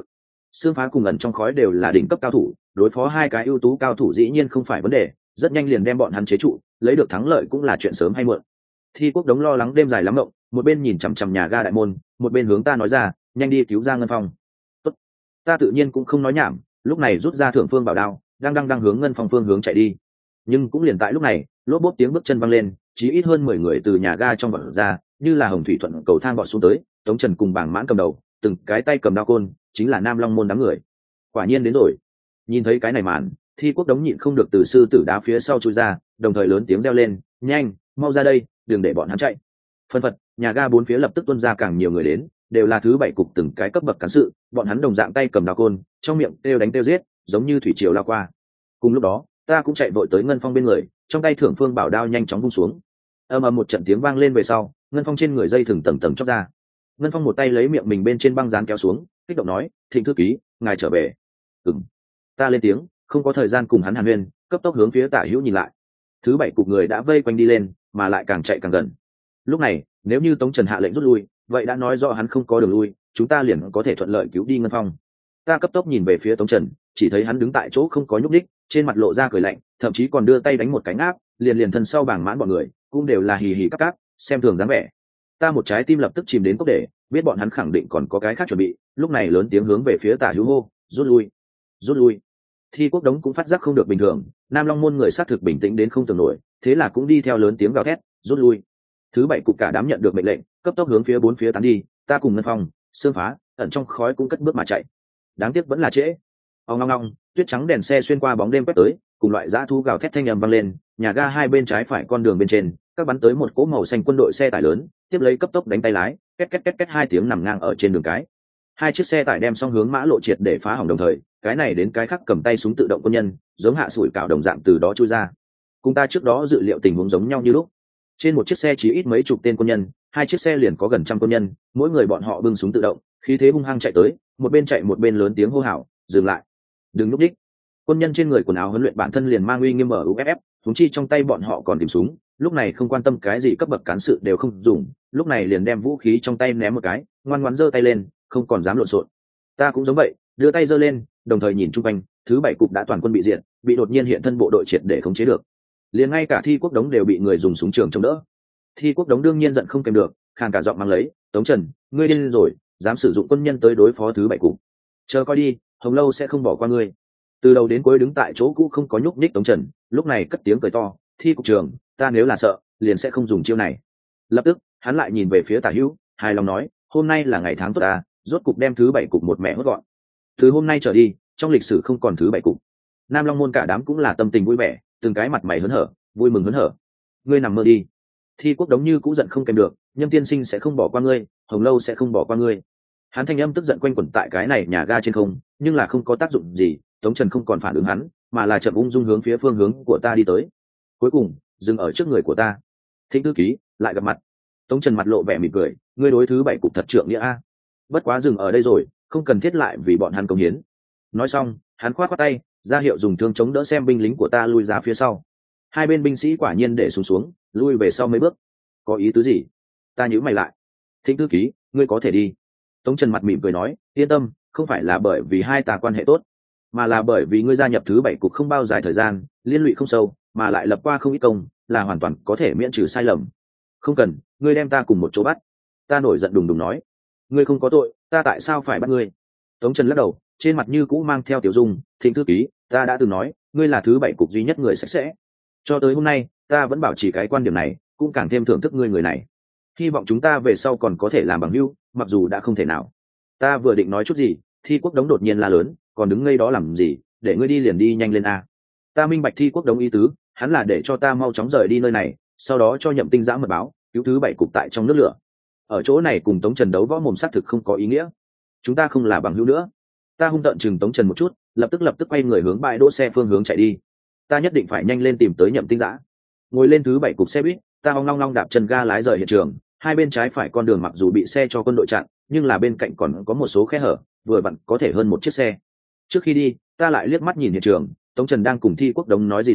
Sương Phá cùng ẩn trong khói đều là đỉnh cấp cao thủ, đối phó hai cái ưu tú cao thủ dĩ nhiên không phải vấn đề, rất nhanh liền đem bọn hắn chế trụ, lấy được thắng lợi cũng là chuyện sớm hay muộn. Thi Quốc Đống lo lắng đêm dài lắm mộng, một bên nhìn chằm chằm nhà ga đại môn, một bên hướng ta nói ra, nhanh đi cứu ra Ngân Phong. Tốt. Ta tự nhiên cũng không nói nhảm, lúc này rút ra Thượng Phương Bảo Đao, đang hướng Ngân Phong phương hướng chạy đi. Nhưng cũng liền tại lúc này, lốp bốp tiếng bước chân vang lên, chỉ ít hơn 10 người từ nhà ga trong vọt ra, như là hồng thủy thuận cầu thang vọt xuống tới, Tống Trần cùng Bàng Mãn cầm đầu, từng cái tay cầm đao côn, chính là Nam Long môn đám người. Quả nhiên đến rồi. Nhìn thấy cái này màn, Thi Quốc Đống nhịn không được từ sư tử đá phía sau chui ra, đồng thời lớn tiếng reo lên, nhanh, mau ra đây, đừng để bọn hắn chạy. Phân phật, nhà ga bốn phía lập tức tuôn ra càng nhiều người đến, đều là thứ bảy cục từng cái cấp bậc cán sự, bọn hắn đồng dạng tay cầm đao côn, trong miệng kêu đánh kêu giết, giống như thủy triều lao qua. Cùng lúc đó, ta cũng chạy vội tới Ngân Phong bên người, trong tay Thượng Phương Bảo Đao nhanh chóng vung xuống. Ầm ầm một trận tiếng vang lên về sau, Ngân Phong trên người dây thừng tầng tầng chóc ra. Ngân Phong một tay lấy miệng mình bên trên băng dán kéo xuống, kích động nói, Thịnh thư ký, ngài trở về. Ừm. Ta lên tiếng, không có thời gian cùng hắn hàn huyên, cấp tốc hướng phía Tả Hữu nhìn lại. Thứ bảy cục người đã vây quanh đi lên, mà lại càng chạy càng gần. Lúc này, nếu như Tống Trần hạ lệnh rút lui, vậy đã nói rõ hắn không có đường lui, chúng ta liền có thể thuận lợi cứu đi Ngân Phong. Ta cấp tốc nhìn về phía Tống Trần, chỉ thấy hắn đứng tại chỗ không có nhúc nhích, trên mặt lộ ra cười lạnh, thậm chí còn đưa tay đánh một cái áp, liền thân sau Bàng Mãn bọn người, cũng đều là hì hì cắp, xem thường dáng vẻ. Ta một trái tim lập tức chìm đến cốc để, biết bọn hắn khẳng định còn có cái khác chuẩn bị, lúc này lớn tiếng hướng về phía Tả Hữu hô, rút lui, rút lui. Thi Quốc Đống cũng phát giác không được bình thường, Nam Long môn người sát thực bình tĩnh đến không tưởng nổi, thế là cũng đi theo lớn tiếng gào thét, rút lui. Thứ bảy cục cả đám nhận được mệnh lệnh, cấp tốc hướng phía bốn phía tán đi, ta cùng Ngân Phong, Sương Phá, ẩn trong khói cũng cất bước mà chạy. Đáng tiếc vẫn là trễ. Ong ong ong, tuyết trắng đèn xe xuyên qua bóng đêm quét tới, cùng loại dã thú gào thét thanh âm vang lên, nhà ga hai bên trái phải con đường bên trên, các bắn tới một cỗ màu xanh quân đội xe tải lớn, tiếp lấy cấp tốc đánh tay lái, két két két két hai tiếng nằm ngang ở trên đường cái. Hai chiếc xe tải đem song hướng mã lộ triệt để phá hỏng đồng thời, cái này đến cái khác cầm tay súng tự động quân nhân, giống hạ sủi cảo đồng dạng từ đó chui ra. Cùng ta trước đó dự liệu tình huống giống nhau như lúc. Trên một chiếc xe chỉ ít mấy chục tên quân nhân, hai chiếc xe liền có gần trăm quân nhân, mỗi người bọn họ bưng súng tự động, khí thế hung hăng chạy tới, một bên chạy một bên lớn tiếng hô hào, dừng lại, đừng núp đích. Quân nhân trên người quần áo huấn luyện bản thân liền mang uy nghiêm MUFF, thúng chi trong tay bọn họ còn tìm súng, lúc này không quan tâm cái gì cấp bậc cán sự đều không dùng, lúc này liền đem vũ khí trong tay ném một cái, ngoan ngoãn giơ tay lên, không còn dám lộn xộn. Ta cũng giống vậy, đưa tay giơ lên, đồng thời nhìn chung quanh, thứ bảy cục đã toàn quân bị diệt, bị đột nhiên hiện thân bộ đội triệt để khống chế được. Liền ngay cả Thi Quốc Đống đều bị người dùng súng trường chống đỡ. Thi Quốc Đống đương nhiên giận không kèm được, khàn cả giọng mang lấy, Tống Trần, ngươi điên rồi, dám sử dụng quân nhân tới đối phó thứ bảy cục, chờ coi đi, Hồng Lâu sẽ không bỏ qua ngươi. Từ đầu đến cuối đứng tại chỗ cũ không có nhúc nhích Tống Trần, lúc này cất tiếng cười to, Thi cục trưởng, ta nếu là sợ, liền sẽ không dùng chiêu này. Lập tức, hắn lại nhìn về phía Tả Hữu, hài lòng nói, hôm nay là ngày tháng tốt ta, rốt cục đem thứ bảy cục một mẹ hốt gọn. Từ hôm nay trở đi, trong lịch sử không còn thứ bảy cục. Nam Long môn cả đám cũng là tâm tình vui vẻ, từng cái mặt mày hớn hở, vui mừng hớn hở. Ngươi nằm mơ đi. Thi Quốc Đống như cũng giận không kèm được, Nhâm tiên sinh sẽ không bỏ qua ngươi, Hồng Lâu sẽ không bỏ qua ngươi. Hắn thanh âm tức giận quanh quẩn tại cái này nhà ga trên không, nhưng là không có tác dụng gì, Tống Trần không còn phản ứng hắn, mà là chậm ung dung hướng phía phương hướng của ta đi tới. Cuối cùng, dừng ở trước người của ta. Thịnh thư ký, lại gặp mặt. Tống Trần mặt lộ vẻ mỉm cười, ngươi đối thứ bảy cục thật trượng nghĩa a. Bất quá dừng ở đây rồi, không cần thiết lại vì bọn hắn công hiến. Nói xong, hắn khoát khoát tay, ra hiệu dùng thương chống đỡ xem binh lính của ta lui ra phía sau. Hai bên binh sĩ quả nhiên để xuống, lui về sau mấy bước. Có ý tứ gì? Ta nhíu mày lại. Thịnh thư ký, ngươi có thể đi. Tống Trần mặt mỉm cười nói, yên tâm, không phải là bởi vì hai ta quan hệ tốt, mà là bởi vì ngươi gia nhập thứ bảy cục không bao dài thời gian, liên lụy không sâu, mà lại lập qua không ít công, là hoàn toàn có thể miễn trừ sai lầm. Không cần, ngươi đem ta cùng một chỗ bắt. Ta nổi giận đùng đùng nói, ngươi không có tội, ta tại sao phải bắt ngươi? Tống Trần lắc đầu, trên mặt như cũ mang theo tiểu dung, Thịnh thư ký, ta đã từng nói, ngươi là thứ bảy cục duy nhất người sạch sẽ. Cho tới hôm nay, ta vẫn bảo trì cái quan điểm này, cũng càng thêm thưởng thức ngươi người này. Hy vọng chúng ta về sau còn có thể làm bằng hữu, mặc dù đã không thể nào. Ta vừa định nói chút gì, Thi Quốc Đống đột nhiên la lớn, còn đứng ngây đó làm gì, để ngươi đi liền đi nhanh lên a. Ta minh bạch Thi Quốc Đống ý tứ, hắn là để cho ta mau chóng rời đi nơi này, sau đó cho Nhậm Tinh Giã mật báo, cứu thứ bảy cục tại trong nước lửa. Ở chỗ này cùng Tống Trần đấu võ mồm xác thực không có ý nghĩa. Chúng ta không là bằng hữu nữa. Ta hung tợn chừng Tống Trần một chút, lập tức quay người hướng bãi đỗ xe phương hướng chạy đi. Ta nhất định phải nhanh lên tìm tới Nhậm Tinh Giã. Ngồi lên thứ bảy cục xe buýt, ta hoang long long đạp chân ga lái rời hiện trường. Hai bên trái phải con đường mặc dù bị xe cho quân đội chặn, nhưng là bên cạnh còn có một số khe hở, vừa vặn có thể hơn một chiếc xe. Trước khi đi, ta lại liếc mắt nhìn hiện trường, Tống Trần đang cùng Thi Quốc Đống nói gì đó,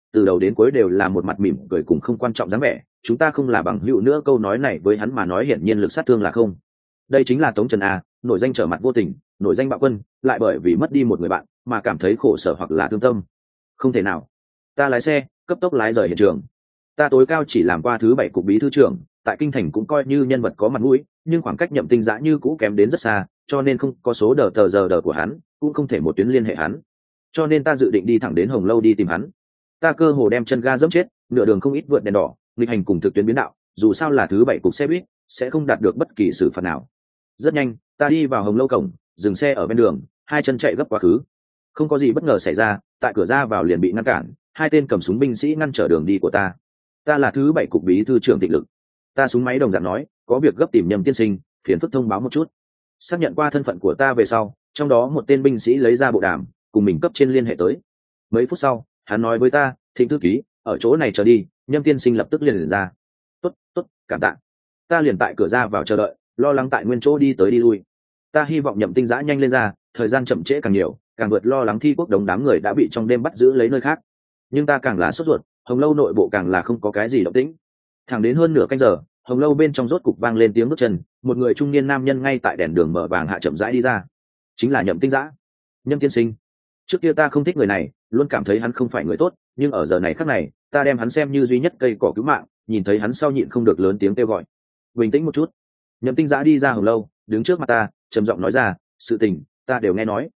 từ đầu đến cuối đều là một mặt mỉm cười cùng không quan trọng dáng vẻ, chúng ta không là bằng hữu nữa. Câu nói này với hắn mà nói hiển nhiên lực sát thương là không. Đây chính là Tống Trần a, nổi danh trở mặt vô tình, nổi danh bạo quân, lại bởi vì mất đi một người bạn mà cảm thấy khổ sở hoặc là thương tâm. Không thể nào. Ta lái xe cấp tốc lái rời hiện trường. Ta tối cao chỉ làm qua thứ 7 cục bí thư trưởng, tại kinh thành cũng coi như nhân vật có mặt mũi, nhưng khoảng cách Nhậm Tinh Dã như cũ kém đến rất xa, cho nên không có số đờ của hắn, cũng không thể một tuyến liên hệ hắn. Cho nên ta dự định đi thẳng đến Hồng Lâu đi tìm hắn. Ta cơ hồ đem chân ga dẫm chết, nửa đường không ít vượt đèn đỏ, nghịch hành cùng thực tuyến biến đạo, dù sao là thứ 7 cục xe buýt, sẽ không đạt được bất kỳ xử phạt nào. Rất nhanh, ta đi vào Hồng Lâu cổng, dừng xe ở bên đường, hai chân chạy gấp quá khứ. Không có gì bất ngờ xảy ra, tại cửa ra vào liền bị ngăn cản, hai tên cầm súng binh sĩ ngăn trở đường đi của ta. Ta là thứ 7 cục bí thư trưởng Tịnh Lực. Ta súng máy đồng dạng nói, có việc gấp tìm Nhậm tiên sinh, phiền phức thông báo một chút. Xác nhận qua thân phận của ta về sau, trong đó một tên binh sĩ lấy ra bộ đàm, cùng mình cấp trên liên hệ tới. Mấy phút sau, hắn nói với ta, Thịnh thư ký, ở chỗ này chờ đi. Nhậm tiên sinh lập tức liền ra. Tốt, cảm tạ. Ta liền tại cửa ra vào chờ đợi, lo lắng tại nguyên chỗ đi tới đi lui. Ta hy vọng Nhậm Tinh Dã nhanh lên ra, thời gian chậm trễ càng nhiều, càng vượt lo lắng Thi Quốc Đống đám người đã bị trong đêm bắt giữ lấy nơi khác. Nhưng ta càng là sốt ruột, Hồng Lâu nội bộ càng là không có cái gì động tĩnh. Thẳng đến hơn nửa canh giờ, Hồng Lâu bên trong rốt cục vang lên tiếng bước chân, một người trung niên nam nhân ngay tại đèn đường mở vàng hạ chậm rãi đi ra. Chính là Nhậm Tinh Dã. Nhậm tiên sinh. Trước kia ta không thích người này, luôn cảm thấy hắn không phải người tốt, nhưng ở giờ này khắc này, ta đem hắn xem như duy nhất cây cỏ cứu mạng, nhìn thấy hắn sau nhịn không được lớn tiếng kêu gọi. Bình tĩnh một chút. Nhậm Tinh Dã đi ra Hồng Lâu, đứng trước mặt ta, trầm giọng nói ra, sự tình ta đều nghe nói.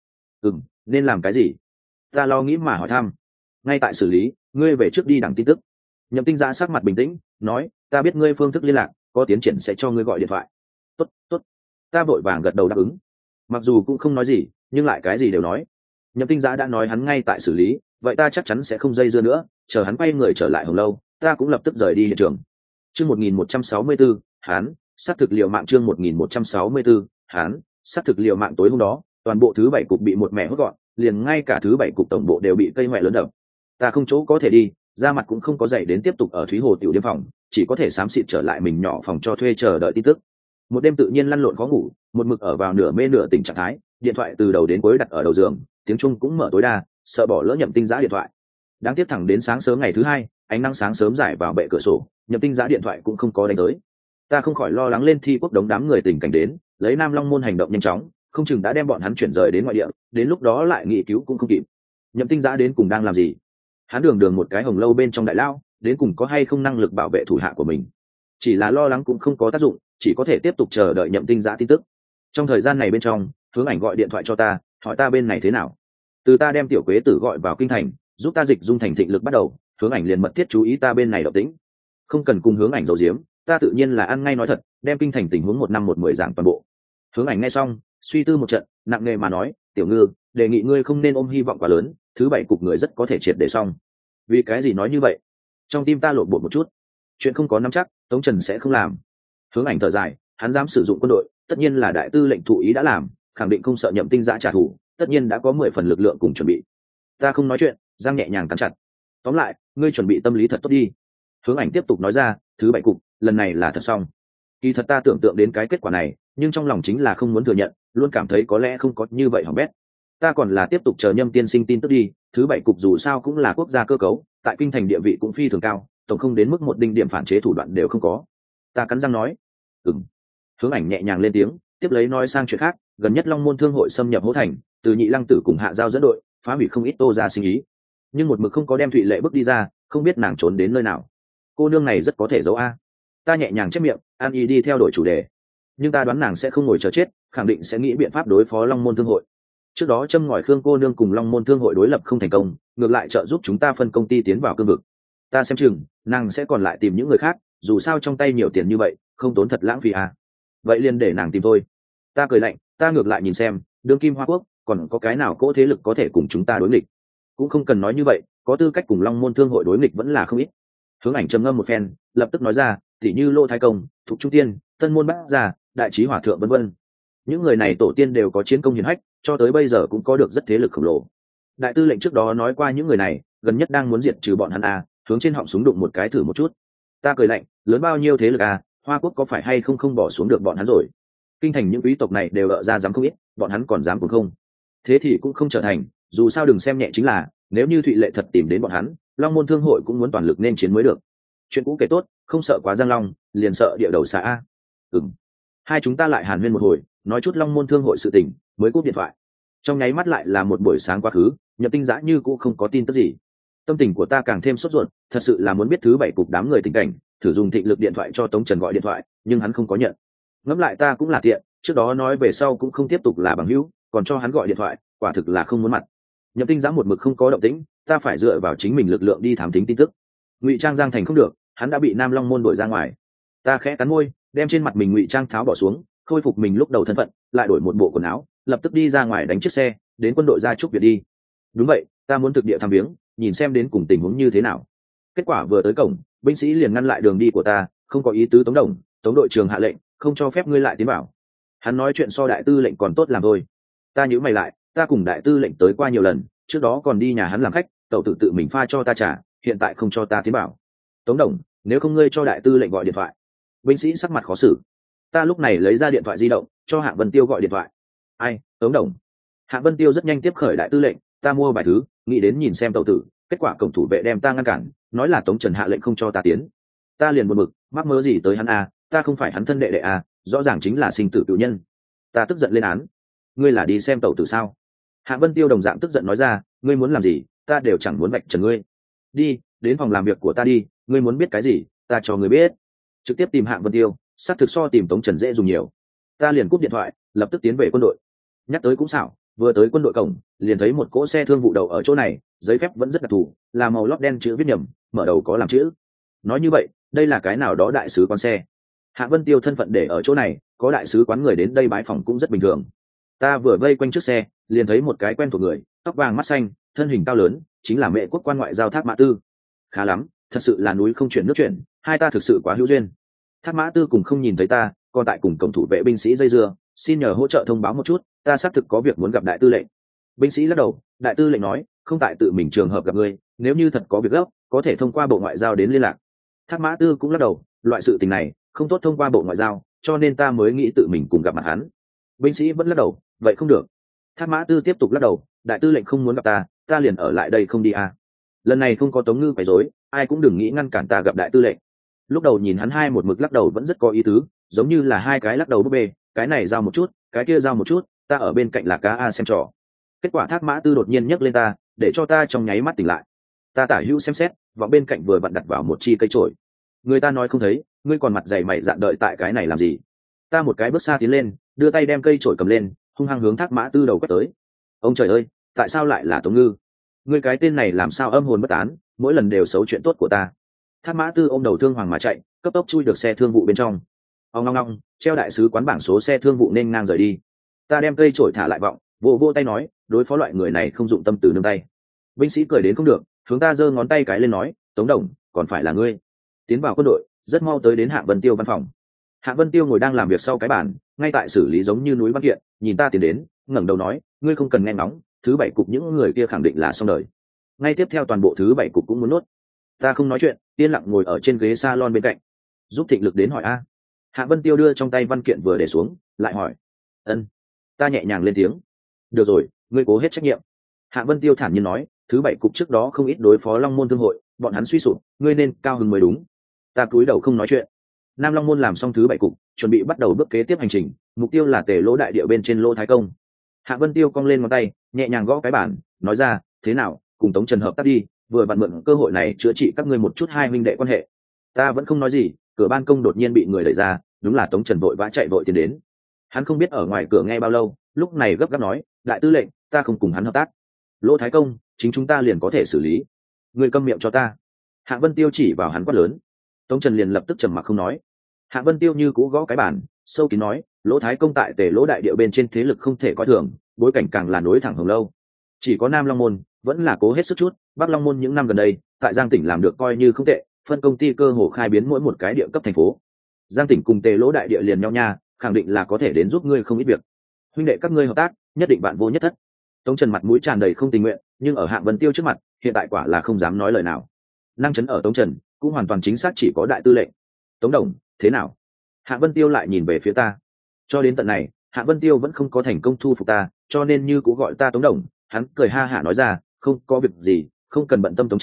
Nên làm cái gì? Ta lo nghĩ mà hỏi thăm. Ngay tại xử lý, ngươi về trước đi đằng tin tức. Nhậm Tinh Dã sắc mặt bình tĩnh, nói, ta biết ngươi phương thức liên lạc, có tiến triển sẽ cho ngươi gọi điện thoại. Tốt. Ta vội vàng gật đầu đáp ứng. Mặc dù cũng không nói gì, nhưng lại cái gì đều nói. Nhậm Tinh Dã đã nói hắn ngay tại xử lý, vậy ta chắc chắn sẽ không dây dưa nữa, chờ hắn quay người trở lại Hồng Lâu, ta cũng lập tức rời đi hiện trường. Chương 1164, hắn sát thực liệu mạng. Chương 1164, hắn sát thực liệu mạng. Tối hôm đó, toàn bộ thứ 7 cục bị một mẹ hốt gọn, liền ngay cả thứ 7 cục tổng bộ đều bị cây hoè lớn đập. Ta không chỗ có thể đi, ra mặt cũng không có dậy đến tiếp tục ở Thúy Hồ tiểu điếm phòng, chỉ có thể xám xịt trở lại mình nhỏ phòng cho thuê chờ đợi tin tức. Một đêm tự nhiên lăn lộn khó ngủ, một mực ở vào nửa mê nửa tỉnh trạng thái, điện thoại từ đầu đến cuối đặt ở đầu giường, tiếng chuông cũng mở tối đa, sợ bỏ lỡ Nhậm Tinh Dã điện thoại. Đáng tiếc thẳng đến sáng sớm ngày thứ hai, ánh nắng sáng sớm rải vào bệ cửa sổ, Nhậm Tinh Dã điện thoại cũng không có đánh tới. Ta không khỏi lo lắng lên Thi Quốc Đống đám người tình cảnh đến, lấy Nam Long môn hành động nhanh chóng, không chừng đã đem bọn hắn chuyển rời đến ngoại địa, đến lúc đó lại nghị cứu cũng không kịp. Nhậm Tinh Dã đến cùng đang làm gì? Hắn đường một cái Hồng Lâu bên trong đại lao, đến cùng có hay không năng lực bảo vệ thủ hạ của mình? Chỉ là lo lắng cũng không có tác dụng, chỉ có thể tiếp tục chờ đợi Nhậm Tinh Dã tin tức. Trong thời gian này bên trong, Hướng Ảnh gọi điện thoại cho ta, hỏi ta bên này thế nào. Từ ta đem Tiểu Quế Tử gọi vào kinh thành, giúp ta dịch dung thành thịnh lực bắt đầu, Hướng Ảnh liền mật thiết chú ý ta bên này động tĩnh. Không cần cùng Hướng Ảnh giấu giếm, ta tự nhiên là ăn ngay nói thật, đem kinh thành tình huống 1 năm 10 giảng toàn bộ. Hướng Ảnh nghe xong, suy tư một trận, nặng nề mà nói, Tiểu Ngư, đề nghị ngươi không nên ôm hy vọng quá lớn, thứ 7 cục người rất có thể triệt để xong. Vì cái gì nói như vậy? Trong tim ta lộn bột một chút. Chuyện không có nắm chắc, Tống Trần sẽ không làm. Hướng Ảnh thở dài, hắn dám sử dụng quân đội, tất nhiên là đại tư lệnh thụ ý đã làm, khẳng định không sợ Nhậm Tinh Dã trả thù, tất nhiên đã có 10 phần lực lượng cùng chuẩn bị. Ta không nói chuyện, giang nhẹ nhàng cắn chặt. Tóm lại, ngươi chuẩn bị tâm lý thật tốt đi. Hướng Ảnh tiếp tục nói ra, thứ 7 cục, lần này là thật xong. Kỳ thật ta tưởng tượng đến cái kết quả này, nhưng trong lòng chính là không muốn thừa nhận, luôn cảm thấy có lẽ không có như vậy hỏng bét. Ta còn là tiếp tục chờ Nhâm tiên sinh tin tức đi, thứ 7 cục dù sao cũng là quốc gia cơ cấu, tại kinh thành địa vị cũng phi thường cao, tổng không đến mức một đinh điểm phản chế thủ đoạn đều không có. Ta cắn răng nói, Hướng Ảnh nhẹ nhàng lên tiếng, tiếp lấy nói sang chuyện khác, gần nhất Long Môn Thương hội xâm nhập Hỗ Thành, từ Nhị Lăng Tử cùng Hạ Giao dẫn đội, phá hủy không ít Tô gia sinh ý, nhưng một mực không có đem Thụy Lệ bước đi ra, không biết nàng trốn đến nơi nào. Cô nương này rất có thể giấu a. Ta nhẹ nhàng chép miệng, an y đi theo đổi chủ đề, nhưng ta đoán nàng sẽ không ngồi chờ chết, khẳng định sẽ nghĩ biện pháp đối phó Long Môn Thương hội. Trước đó châm ngòi Khương cô nương cùng Long Môn Thương hội đối lập không thành công, ngược lại trợ giúp chúng ta phân công ty tiến vào cương vực. Ta xem chừng nàng sẽ còn lại tìm những người khác, dù sao trong tay nhiều tiền như vậy, không tốn thật lãng phí à. Vậy liền để nàng tìm thôi. Ta cười lạnh, ta ngược lại nhìn xem, đương kim Hoa Quốc còn có cái nào cỗ thế lực có thể cùng chúng ta đối nghịch. Cũng không cần nói như vậy, có tư cách cùng Long Môn Thương hội đối nghịch vẫn là không ít. Hướng Ảnh trầm ngâm một phen, lập tức nói ra, tỷ như Lô Thái Công, Thục Trung Tiên, Tân Môn Bát Gia, Đại Trí Hòa Thượng vân vân. Những người này tổ tiên đều có chiến công hiển hách, cho tới bây giờ cũng có được rất thế lực khổng lồ. Đại tư lệnh trước đó nói qua những người này gần nhất đang muốn diệt trừ bọn hắn à, hướng trên họng súng đụng một cái thử một chút. Ta cười lạnh, lớn bao nhiêu thế lực à, Hoa Quốc có phải hay không không bỏ xuống được bọn hắn rồi. Kinh thành những quý tộc này đều ở ra dám không ít, bọn hắn còn dám cũng không. Thế thì cũng không trở thành, dù sao đừng xem nhẹ chính là, nếu như Thụy Lệ thật tìm đến bọn hắn, Long môn thương hội cũng muốn toàn lực nên chiến mới được. Chuyện cũ kể tốt, không sợ quá giang long, liền sợ địa đầu xà a. Hai chúng ta lại hàn huyên một hồi, nói chút Long môn thương hội sự tình, mới cúp điện thoại. Trong nháy mắt lại là một buổi sáng quá khứ, Nhập Tinh Giã như cũng không có tin tức gì. Tâm tình của ta càng thêm sốt ruột, thật sự là muốn biết thứ bảy cục đám người tình cảnh, thử dùng thịnh lực điện thoại cho Tống Trần gọi điện thoại, nhưng hắn không có nhận. Ngẫm lại ta cũng là tiện, trước đó nói về sau cũng không tiếp tục là bằng hữu, còn cho hắn gọi điện thoại, quả thực là không muốn mặt. Nhập Tinh Giã một mực không có động tĩnh, ta phải dựa vào chính mình lực lượng đi thám thính tin tức. Ngụy trang Giang Thành không được, hắn đã bị Nam Long môn đuổi ra ngoài. Ta khẽ cắn môi, đem trên mặt mình ngụy trang tháo bỏ xuống, khôi phục mình lúc đầu thân phận, lại đổi một bộ quần áo, lập tức đi ra ngoài đánh chiếc xe, đến quân đội gia trúc Việt đi. Đúng vậy, ta muốn thực địa thăm viếng, nhìn xem đến cùng tình huống như thế nào. Kết quả vừa tới cổng, binh sĩ liền ngăn lại đường đi của ta, không có ý tứ. Tống Đồng, Tống đội trưởng hạ lệnh, không cho phép ngươi lại tiến vào. Hắn nói chuyện so đại tư lệnh còn tốt làm thôi. Ta nhíu mày lại, ta cùng đại tư lệnh tới qua nhiều lần, trước đó còn đi nhà hắn làm khách, tẩu tự mình pha cho ta trả, hiện tại không cho ta tiến vào. Tống Đồng, nếu không ngươi cho đại tư lệnh gọi điện thoại. Binh sĩ sắc mặt khó xử. Ta lúc này lấy ra điện thoại di động, cho Hạ Vân Tiêu gọi điện thoại. Ai, Tống Đồng. Hạ Vân Tiêu rất nhanh tiếp khởi đại tư lệnh, ta mua vài thứ, nghĩ đến nhìn xem tàu tử, kết quả cổng thủ vệ đem ta ngăn cản, nói là Tống Trần hạ lệnh không cho ta tiến. Ta liền buồn bực, mắc mớ gì tới hắn a, ta không phải hắn thân đệ đệ a, rõ ràng chính là sinh tử cựu nhân. Ta tức giận lên án. Ngươi là đi xem tàu tử sao? Hạ Vân Tiêu đồng dạng tức giận nói ra, ngươi muốn làm gì, ta đều chẳng muốn vạch trần ngươi. Đi, đến phòng làm việc của ta đi, ngươi muốn biết cái gì, ta cho ngươi biết. Trực tiếp tìm Hạ Vân Tiêu, xác thực so tìm Tống Trần dễ dùng nhiều. Ta liền cúp điện thoại, lập tức tiến về quân đội. Nhắc tới cũng xảo, vừa tới quân đội cổng, liền thấy một cỗ xe thương vụ đầu ở chỗ này, giấy phép vẫn rất đặc thù, là màu lót đen chữ viết nhầm, mở đầu có làm chữ. Nói như vậy, đây là cái nào đó đại sứ quán xe. Hạ Vân Tiêu thân phận để ở chỗ này, có đại sứ quán người đến đây bái phỏng cũng rất bình thường. Ta vừa vây quanh trước xe, liền thấy một cái quen thuộc người, tóc vàng mắt xanh, thân hình cao lớn, chính là Mẹ quốc quan ngoại giao Thác Mã Tư. Khá lắm, thật sự là núi không chuyển nước chuyển, hai ta thực sự quá hữu duyên. Thác Mã Tư cùng không nhìn thấy ta, còn tại cùng cổng thủ vệ binh sĩ dây dưa, xin nhờ hỗ trợ thông báo một chút, ta xác thực có việc muốn gặp đại tư lệnh. Binh sĩ lắc đầu, đại tư lệnh nói, không tại tự mình trường hợp gặp ngươi, nếu như thật có việc gấp, có thể thông qua bộ ngoại giao đến liên lạc. Thác Mã Tư cũng lắc đầu, loại sự tình này không tốt thông qua bộ ngoại giao, cho nên ta mới nghĩ tự mình cùng gặp mặt hắn. Binh sĩ vẫn lắc đầu, vậy không được. Thác Mã Tư tiếp tục lắc đầu, đại tư lệnh không muốn gặp ta, ta liền ở lại đây không đi à. Lần này không có Tống Ngư quấy rối, ai cũng đừng nghĩ ngăn cản ta gặp đại tư lệnh. Lúc đầu nhìn hắn hai một mực lắc đầu vẫn rất có ý tứ, giống như là hai cái lắc đầu búp bê, cái này giao một chút, cái kia giao một chút, ta ở bên cạnh là cá a xem trò. Kết quả Thác Mã Tư đột nhiên nhấc lên ta, để cho ta trong nháy mắt tỉnh lại. Ta tả hữu xem xét, vào bên cạnh vừa vặn đặt vào một chi cây chổi. Người ta nói không thấy, ngươi còn mặt dày mày dạn đợi tại cái này làm gì? Ta một cái bước xa tiến lên, đưa tay đem cây chổi cầm lên, hung hăng hướng Thác Mã Tư đầu quét tới. Ông trời ơi, tại sao lại là Tống Ngư? Ngươi cái tên này làm sao âm hồn bất tán, mỗi lần đều xấu chuyện tốt của ta. Thác Mã Tư ôm đầu thương hoàng mà chạy, cấp tốc chui được xe thương vụ bên trong. Ông ngong ngong, treo đại sứ quán bảng số xe thương vụ nên ngang rời đi. Ta đem cây chổi thả lại vọng, vô vô tay nói, đối phó loại người này không dụng tâm từ nương tay. Binh sĩ cười đến không được, hướng ta giơ ngón tay cái lên nói, Tống Đồng, còn phải là ngươi. Tiến vào quân đội, rất mau tới đến Hạ Vân Tiêu văn phòng. Hạ Vân Tiêu ngồi đang làm việc sau cái bàn, ngay tại xử lý giống như núi văn kiện, nhìn ta tiến đến, ngẩng đầu nói, ngươi không cần nghe ngóng, thứ bảy cục những người kia khẳng định là xong đời. Ngay tiếp theo toàn bộ thứ bảy cục cũng muốn nốt. Ta không nói chuyện, yên lặng ngồi ở trên ghế salon bên cạnh. Giúp Thịnh Lực đến hỏi a. Hạ Vân Tiêu đưa trong tay văn kiện vừa để xuống, lại hỏi. Ân. Ta nhẹ nhàng lên tiếng. Được rồi, ngươi cố hết trách nhiệm. Hạ Vân Tiêu thản nhiên nói, thứ bảy cục trước đó không ít đối phó Long Môn thương hội, bọn hắn suy sụp, ngươi nên cao hứng mới đúng. Ta cúi đầu không nói chuyện. Nam Long Môn làm xong thứ bảy cục, chuẩn bị bắt đầu bước kế tiếp hành trình, mục tiêu là Tề Lỗ đại địa bên trên Lỗ Thái Công. Hạ Vân Tiêu cong lên ngón tay, nhẹ nhàng gõ cái bàn, nói ra, thế nào, cùng Tống Trần hợp tác đi, vừa vặn mượn cơ hội này chữa trị các ngươi một chút hai huynh đệ quan hệ. Ta vẫn không nói gì, cửa ban công đột nhiên bị người đẩy ra, đúng là Tống Trần vội vã chạy vội tiến đến. Hắn không biết ở ngoài cửa nghe bao lâu, lúc này gấp gáp nói, đại tư lệnh, ta không cùng hắn hợp tác. Lỗ Thái Công, chính chúng ta liền có thể xử lý. Ngươi câm miệng cho ta. Hạ Vân Tiêu chỉ vào hắn quát lớn. Tống Trần liền lập tức trầm mặc không nói. Hạ Vân Tiêu như cũ gõ cái bàn, sâu kín nói, Lỗ Thái Công tại Tề Lỗ đại địa bên trên thế lực không thể coi thường, bối cảnh càng là nối thẳng Hồng Lâu. Chỉ có Nam Long Môn vẫn là cố hết sức chút, Bắc Long Môn những năm gần đây tại Giang tỉnh làm được coi như không tệ, phân công ty cơ hồ khai biến mỗi một cái địa cấp thành phố. Giang tỉnh cùng Tề Lỗ đại địa liền nhau nha, khẳng định là có thể đến giúp ngươi không ít việc. Huynh đệ các ngươi hợp tác, nhất định bạn vô nhất thất. Tống Trần mặt mũi tràn đầy không tình nguyện, nhưng ở Hạ Vân Tiêu trước mặt, hiện tại quả là không dám nói lời nào. Năng chấn ở Tống Trần cũng hoàn toàn chính xác chỉ có đại tư lệnh. Tống Đồng, thế nào? Hạ Vân Tiêu lại nhìn về phía ta. Cho đến tận này, Hạ Vân Tiêu vẫn không có thành công thu phục ta, cho nên như cũng gọi ta Tống Đồng. Hắn cười ha hả nói ra, không có việc gì, không cần bận tâm Tống Trần,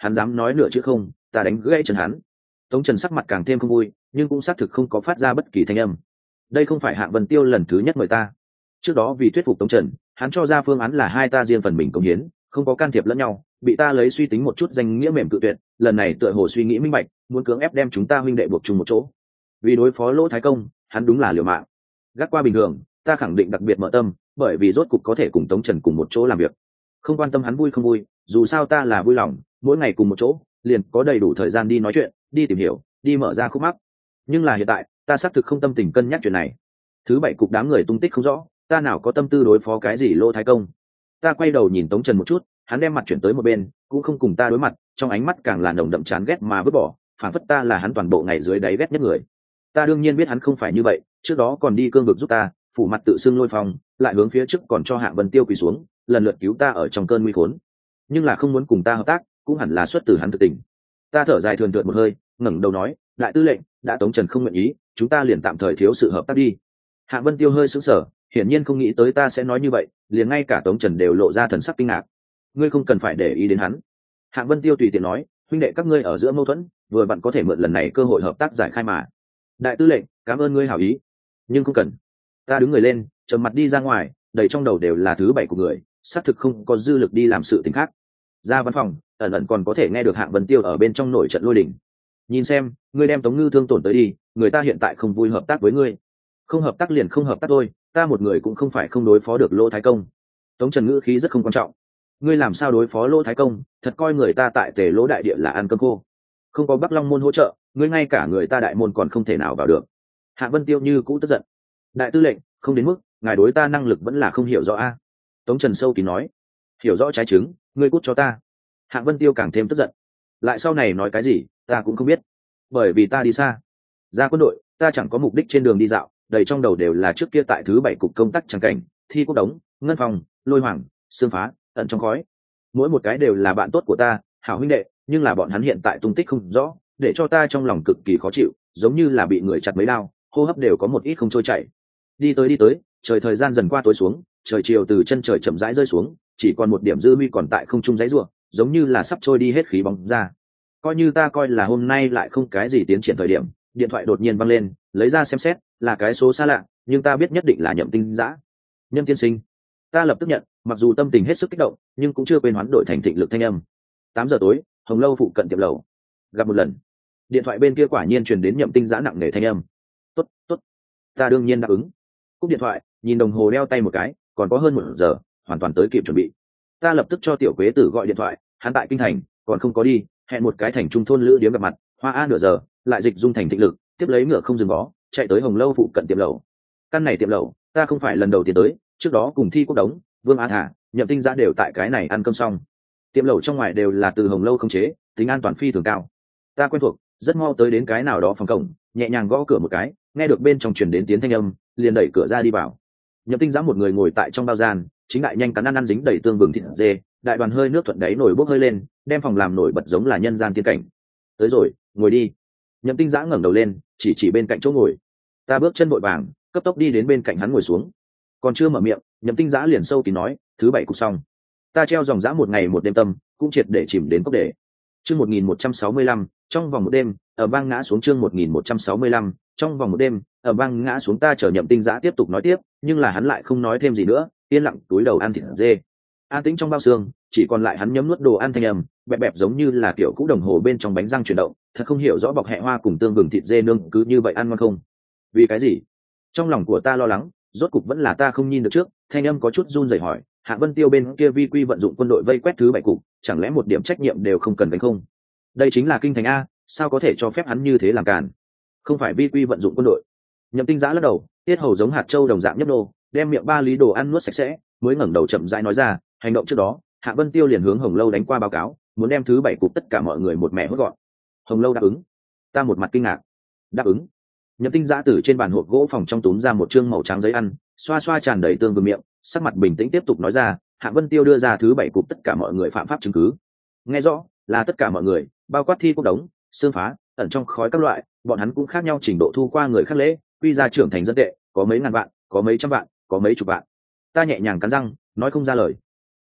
hắn dám nói nửa chữ không, ta đánh gãy chân hắn. Tống Trần sắc mặt càng thêm không vui, nhưng cũng xác thực không có phát ra bất kỳ thanh âm. Đây không phải Hạng Vân Tiêu lần thứ nhất mời ta. Trước đó vì thuyết phục Tống Trần, hắn cho ra phương án là hai ta riêng phần mình cống hiến, không có can thiệp lẫn nhau, bị ta lấy suy tính một chút danh nghĩa mềm cự tuyệt. Lần này tựa hồ suy nghĩ minh bạch, muốn cưỡng ép đem chúng ta huynh đệ buộc chung một chỗ. Vì đối phó Lỗ Thái Công, hắn đúng là liều mạng. Gác qua bình thường, ta khẳng định đặc biệt mở tâm, bởi vì rốt cục có thể cùng Tống Trần cùng một chỗ làm việc. Không quan tâm hắn vui không vui, dù sao ta là vui lòng, mỗi ngày cùng một chỗ, liền có đầy đủ thời gian đi nói chuyện, đi tìm hiểu, đi mở ra khúc mắc. Nhưng là hiện tại, ta xác thực không tâm tình cân nhắc chuyện này. Thứ bảy cục đám người tung tích không rõ, ta nào có tâm tư đối phó cái gì Lỗ Thái Công. Ta quay đầu nhìn Tống Trần một chút, hắn đem mặt chuyển tới một bên, cũng không cùng ta đối mặt, trong ánh mắt càng là nồng đậm chán ghét mà vứt bỏ, phản phất ta là hắn toàn bộ ngày dưới đáy ghét nhất người. Ta đương nhiên biết hắn không phải như vậy, trước đó còn đi cương vực giúp ta, phủ mặt tự xưng Lôi Phong, lại hướng phía trước còn cho Hạng Vân Tiêu quỳ xuống, lần lượt cứu ta ở trong cơn nguy khốn. Nhưng là không muốn cùng ta hợp tác, cũng hẳn là xuất từ hắn thực tình. Ta thở dài thườn thượt một hơi, ngẩng đầu nói, đại tư lệnh, đã Tống Trần không nguyện ý, chúng ta liền tạm thời thiếu sự hợp tác đi. Hạng Vân Tiêu hơi sững sờ, hiển nhiên không nghĩ tới ta sẽ nói như vậy, liền ngay cả Tống Trần đều lộ ra thần sắc kinh ngạc. Ngươi không cần phải để ý đến hắn. Hạng Vân Tiêu tùy tiện nói, huynh đệ các ngươi ở giữa mâu thuẫn, vừa vặn có thể mượn lần này cơ hội hợp tác giải khai mà. Đại tư lệnh, cảm ơn ngươi hảo ý, nhưng không cần. Ta đứng người lên, trầm mặt đi ra ngoài, đầy trong đầu đều là thứ bảy của người, xác thực không có dư lực đi làm sự tình khác. Ra văn phòng, ẩn ẩn còn có thể nghe được Hạng Vân Tiêu ở bên trong nổi trận lôi đình. Nhìn xem, ngươi đem Tống Ngư thương tổn tới đi, người ta hiện tại không vui hợp tác với ngươi. Không hợp tác liền không hợp tác thôi, ta một người cũng không phải không đối phó được Lỗ Thái Công. Tống Trần ngữ khí rất không quan trọng. Ngươi làm sao đối phó Lỗ Thái Công, thật coi người ta tại Tề Lỗ đại địa là ăn cơm khô. Không có Bắc Long môn hỗ trợ, ngươi ngay cả người ta đại môn còn không thể nào vào được. Hạng Vân Tiêu như cũ tức giận. Đại tư lệnh, không đến mức, ngài đối ta năng lực vẫn là không hiểu rõ a. Tống Trần sâu kín nói. Hiểu rõ trái trứng, ngươi cút cho ta. Hạng Vân Tiêu càng thêm tức giận. Lại sau này nói cái gì, ta cũng không biết. Bởi vì ta đi xa. Ra quân đội, ta chẳng có mục đích trên đường đi dạo, đầy trong đầu đều là trước kia tại thứ bảy cục công tác tràng cảnh, Thi Quốc Đống, Ngân Phòng, Lôi Hoàng, Sương Phá, ẩn trong khói. Mỗi một cái đều là bạn tốt của ta, hảo huynh đệ, nhưng là bọn hắn hiện tại tung tích không rõ, để cho ta trong lòng cực kỳ khó chịu, giống như là bị người chặt mấy đao, hô hấp đều có một ít không trôi chảy. Đi tới, trời thời gian dần qua tối xuống, trời chiều từ chân trời chậm rãi rơi xuống, chỉ còn một điểm dư huy còn tại không trung giấy rùa, giống như là sắp trôi đi hết khí bóng ra. Coi như ta coi là hôm nay lại không cái gì tiến triển thời điểm, điện thoại đột nhiên văng lên, lấy ra xem xét, là cái số xa lạ, nhưng ta biết nhất định là Nhậm Tinh Dã. Nhậm tiên sinh. Ta lập tức nhận, mặc dù tâm tình hết sức kích động, nhưng cũng chưa quên hoán đổi thành thịnh lực thanh âm. 8 giờ tối, Hồng Lâu phụ cận tiệm lầu. Gặp một lần. Điện thoại bên kia quả nhiên truyền đến Nhậm Tinh Dã nặng nề thanh âm. Tốt. Ta đương nhiên đáp ứng. Cúp điện thoại, nhìn đồng hồ đeo tay một cái, còn có hơn 1 giờ, hoàn toàn tới kịp chuẩn bị. Ta lập tức cho Tiểu Quế Tử gọi điện thoại, hắn tại kinh thành, còn không có đi, hẹn một cái thành trung thôn lữ điếm gặp mặt, hoa a nửa giờ, lại dịch dung thành thịnh lực, tiếp lấy ngựa không dừng bó, chạy tới Hồng Lâu phụ cận tiệm lầu. Căn này tiệm lầu, ta không phải lần đầu tiên tới, trước đó cùng Thi Quốc Đống, Vương Á Thả, Nhậm Tinh Dã đều tại cái này ăn cơm xong. Tiệm lầu trong ngoài đều là từ Hồng Lâu khống chế, tính an toàn phi thường cao. Ta quen thuộc, rất mau tới đến cái nào đó phòng cổng, nhẹ nhàng gõ cửa một cái, nghe được bên trong truyền đến tiếng thanh âm, liền đẩy cửa ra đi vào. Nhậm Tinh Dã một người ngồi tại trong bao gian, chính đại nhanh cắn ăn dính đầy tương vừng thịt dê, đại đoàn hơi nước thuận đáy nổi bốc hơi lên, đem phòng làm nổi bật giống là nhân gian tiên cảnh. Tới rồi, ngồi đi. Nhậm Tinh Dã ngẩng đầu lên, chỉ bên cạnh chỗ ngồi. Ta bước chân vội vàng, cấp tốc đi đến bên cạnh hắn ngồi xuống. Còn chưa mở miệng, Nhậm Tinh Dã liền sâu kín nói, thứ bảy cục xong. Ta treo dòng dã một ngày một đêm tâm, cũng triệt để chìm đến cốc để. Chương 1165, trong vòng một đêm, ở bang ngã xuống chương 1165, trong vòng một đêm, ở bang ngã xuống. Ta chờ Nhậm Tinh Dã tiếp tục nói tiếp, nhưng là hắn lại không nói thêm gì nữa, yên lặng túi đầu ăn thịt dê. An tĩnh trong bao xương, chỉ còn lại hắn nhấm nuốt đồ ăn thanh âm, bẹp bẹp giống như là kiểu cũ đồng hồ bên trong bánh răng chuyển động, thật không hiểu rõ bọc hẹ hoa cùng tương vừng thịt dê nương cứ như vậy ăn ngon không? Vì cái gì? Trong lòng của ta lo lắng, rốt cục vẫn là ta không nhìn được trước, thanh âm có chút run rẩy hỏi, Hạ Vân Tiêu bên kia vi quy vận dụng quân đội vây quét thứ bảy cục, chẳng lẽ một điểm trách nhiệm đều không cần gánh không? Đây chính là kinh thành a, sao có thể cho phép hắn như thế làm càn? Không phải vi quy vận dụng quân đội. Nhậm Tinh Dã lắc đầu, tiết hầu giống hạt châu đồng dạng nhấp nô, đem miệng ba lý đồ ăn nuốt sạch sẽ, mới ngẩng đầu chậm rãi nói ra, hành động trước đó, Hạ Vân Tiêu liền hướng Hồng Lâu đánh qua báo cáo, muốn đem thứ bảy cục tất cả mọi người một mẹ hốt gọn. Hồng Lâu đáp ứng. Ta một mặt kinh ngạc. Đáp ứng. Nhậm Tinh Dã từ trên bàn hộp gỗ phòng trong túm ra một trương màu trắng giấy ăn, xoa xoa tràn đầy tương vương miệng, sắc mặt bình tĩnh tiếp tục nói ra, Hạ Vân Tiêu đưa ra thứ bảy cục tất cả mọi người phạm pháp chứng cứ. Nghe rõ, là tất cả mọi người, bao quát Thi Quốc Đống, Sương Phá, ẩn trong khói các loại, bọn hắn cũng khác nhau trình độ thu qua người khác lễ, quy ra trưởng thành dân tệ, có mấy ngàn vạn, có mấy trăm vạn, có mấy chục vạn. Ta nhẹ nhàng cắn răng, nói không ra lời.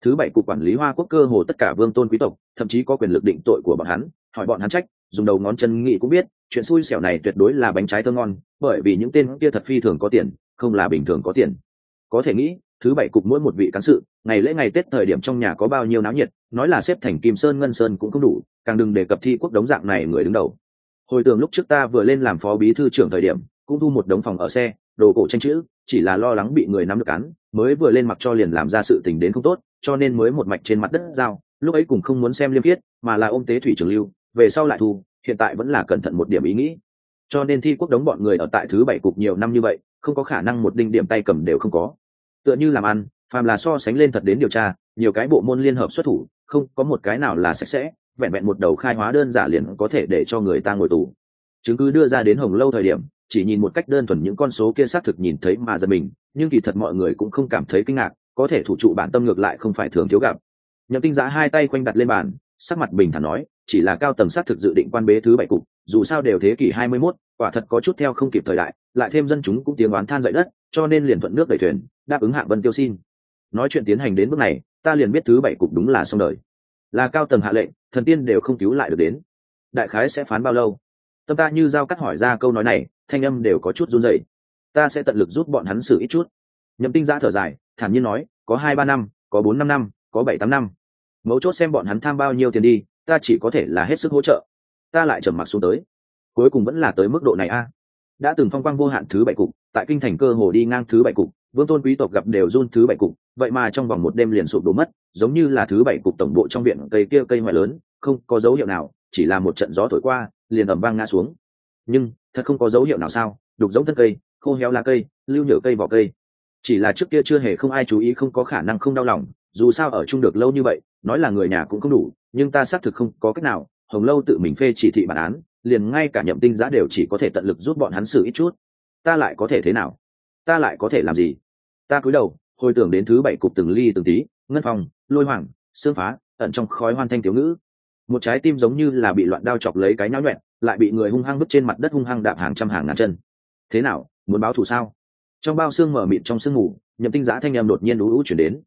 Thứ bảy cục quản lý Hoa Quốc cơ hồ tất cả vương tôn quý tộc, thậm chí có quyền lực định tội của bọn hắn, hỏi bọn hắn trách, dùng đầu ngón chân nghĩ cũng biết, chuyện xui xẻo này tuyệt đối là bánh trái thơm ngon, bởi vì những tên kia thật phi thường có tiền, không là bình thường có tiền. Có thể nghĩ, thứ bảy cục mỗi một vị cán sự, ngày lễ ngày Tết thời điểm trong nhà có bao nhiêu náo nhiệt, nói là xếp thành Kim Sơn Ngân Sơn cũng không đủ, càng đừng đề cập Thi Quốc đống dạng này người đứng đầu. Hồi tưởng lúc trước ta vừa lên làm phó bí thư trưởng thời điểm, cũng thu một đống phòng ở xe, đồ cổ tranh chữ, chỉ là lo lắng bị người nắm được cán, mới vừa lên mặc cho liền làm ra sự tình đến không tốt, cho nên mới một mạch trên mặt đất giao, lúc ấy cũng không muốn xem liêm khiết, mà là ôm tế thủy trường lưu, về sau lại thu, hiện tại vẫn là cẩn thận một điểm ý nghĩ. Cho nên Thi Quốc đống bọn người ở tại thứ bảy cục nhiều năm như vậy, không có khả năng một đinh điểm tay cầm đều không có. Tựa như làm ăn, phàm là so sánh lên thật đến điều tra, nhiều cái bộ môn liên hợp xuất thủ, không có một cái nào là sạch sẽ, vẹn vẹn một đầu khai hóa đơn giả liền có thể để cho người ta ngồi tù. Chứng cứ đưa ra đến Hồng Lâu thời điểm, chỉ nhìn một cách đơn thuần những con số kia xác thực nhìn thấy mà giật mình, nhưng kỳ thật mọi người cũng không cảm thấy kinh ngạc, có thể thủ trụ bản tâm ngược lại không phải thường thiếu gặp. Nhậm Tinh Giá hai tay quanh đặt lên bàn, sắc mặt bình thản nói, chỉ là cao tầng xác thực dự định quan bế thứ bảy cục, dù sao đều thế kỷ 21, quả thật có chút theo không kịp thời đại, lại thêm dân chúng cũng tiếng oán than dậy đất, cho nên liền thuận nước đẩy thuyền, đáp ứng Hạ Vân Tiêu xin. Nói chuyện tiến hành đến bước này, ta liền biết thứ bảy cục đúng là xong đời. Là cao tầng hạ lệnh, thần tiên đều không cứu lại được đến. Đại khái sẽ phán bao lâu? Tâm ta như dao cắt hỏi ra câu nói này, thanh âm đều có chút run rẩy. Ta sẽ tận lực giúp bọn hắn xử ít chút. Nhậm Tinh Giá thở dài, thản nhiên nói, có 2-3 năm, có 4-5 năm, có 7-8 năm. Mấu chốt xem bọn hắn tham bao nhiêu tiền đi, ta chỉ có thể là hết sức hỗ trợ. Ta lại trầm mặc xuống tới. Cuối cùng vẫn là tới mức độ này a. Đã từng phong quang vô hạn thứ bảy cục, tại kinh thành cơ hồ đi ngang thứ bảy cục, vương tôn quý tộc gặp đều run thứ bảy cục, vậy mà trong vòng một đêm liền sụp đổ mất, giống như là thứ bảy cục tổng bộ trong viện cây kia cây ngoại lớn, không có dấu hiệu nào, chỉ là một trận gió thổi qua, liền ầm vang ngã xuống. Nhưng thật không có dấu hiệu nào sao? Đục giống thân cây, khô héo lá cây, lưu nhựa cây vỏ cây. Chỉ là trước kia chưa hề không ai chú ý, không có khả năng không đau lòng, dù sao ở chung được lâu như vậy, nói là người nhà cũng không đủ, nhưng ta xác thực không có cách nào. Hồng Lâu tự mình phê chỉ thị bản án, liền ngay cả Nhậm Tinh Giá đều chỉ có thể tận lực giúp bọn hắn xử ít chút. Ta lại có thể thế nào? Ta lại có thể làm gì? Ta cúi đầu, hồi tưởng đến thứ bảy cục từng ly từng tí, ngân phòng, lôi hoàng, xương phá, ẩn trong khói hoan thanh thiếu ngữ. Một trái tim giống như là bị loạn đao chọc lấy cái nhão nhoẹn, lại bị người hung hăng vứt trên mặt đất, hung hăng đạp hàng trăm hàng ngàn chân. Thế nào, muốn báo thù sao? Trong bao xương mở mịt trong sương ngủ, Nhậm Tinh Giá thanh âm đột nhiên ú ú chuyển đến.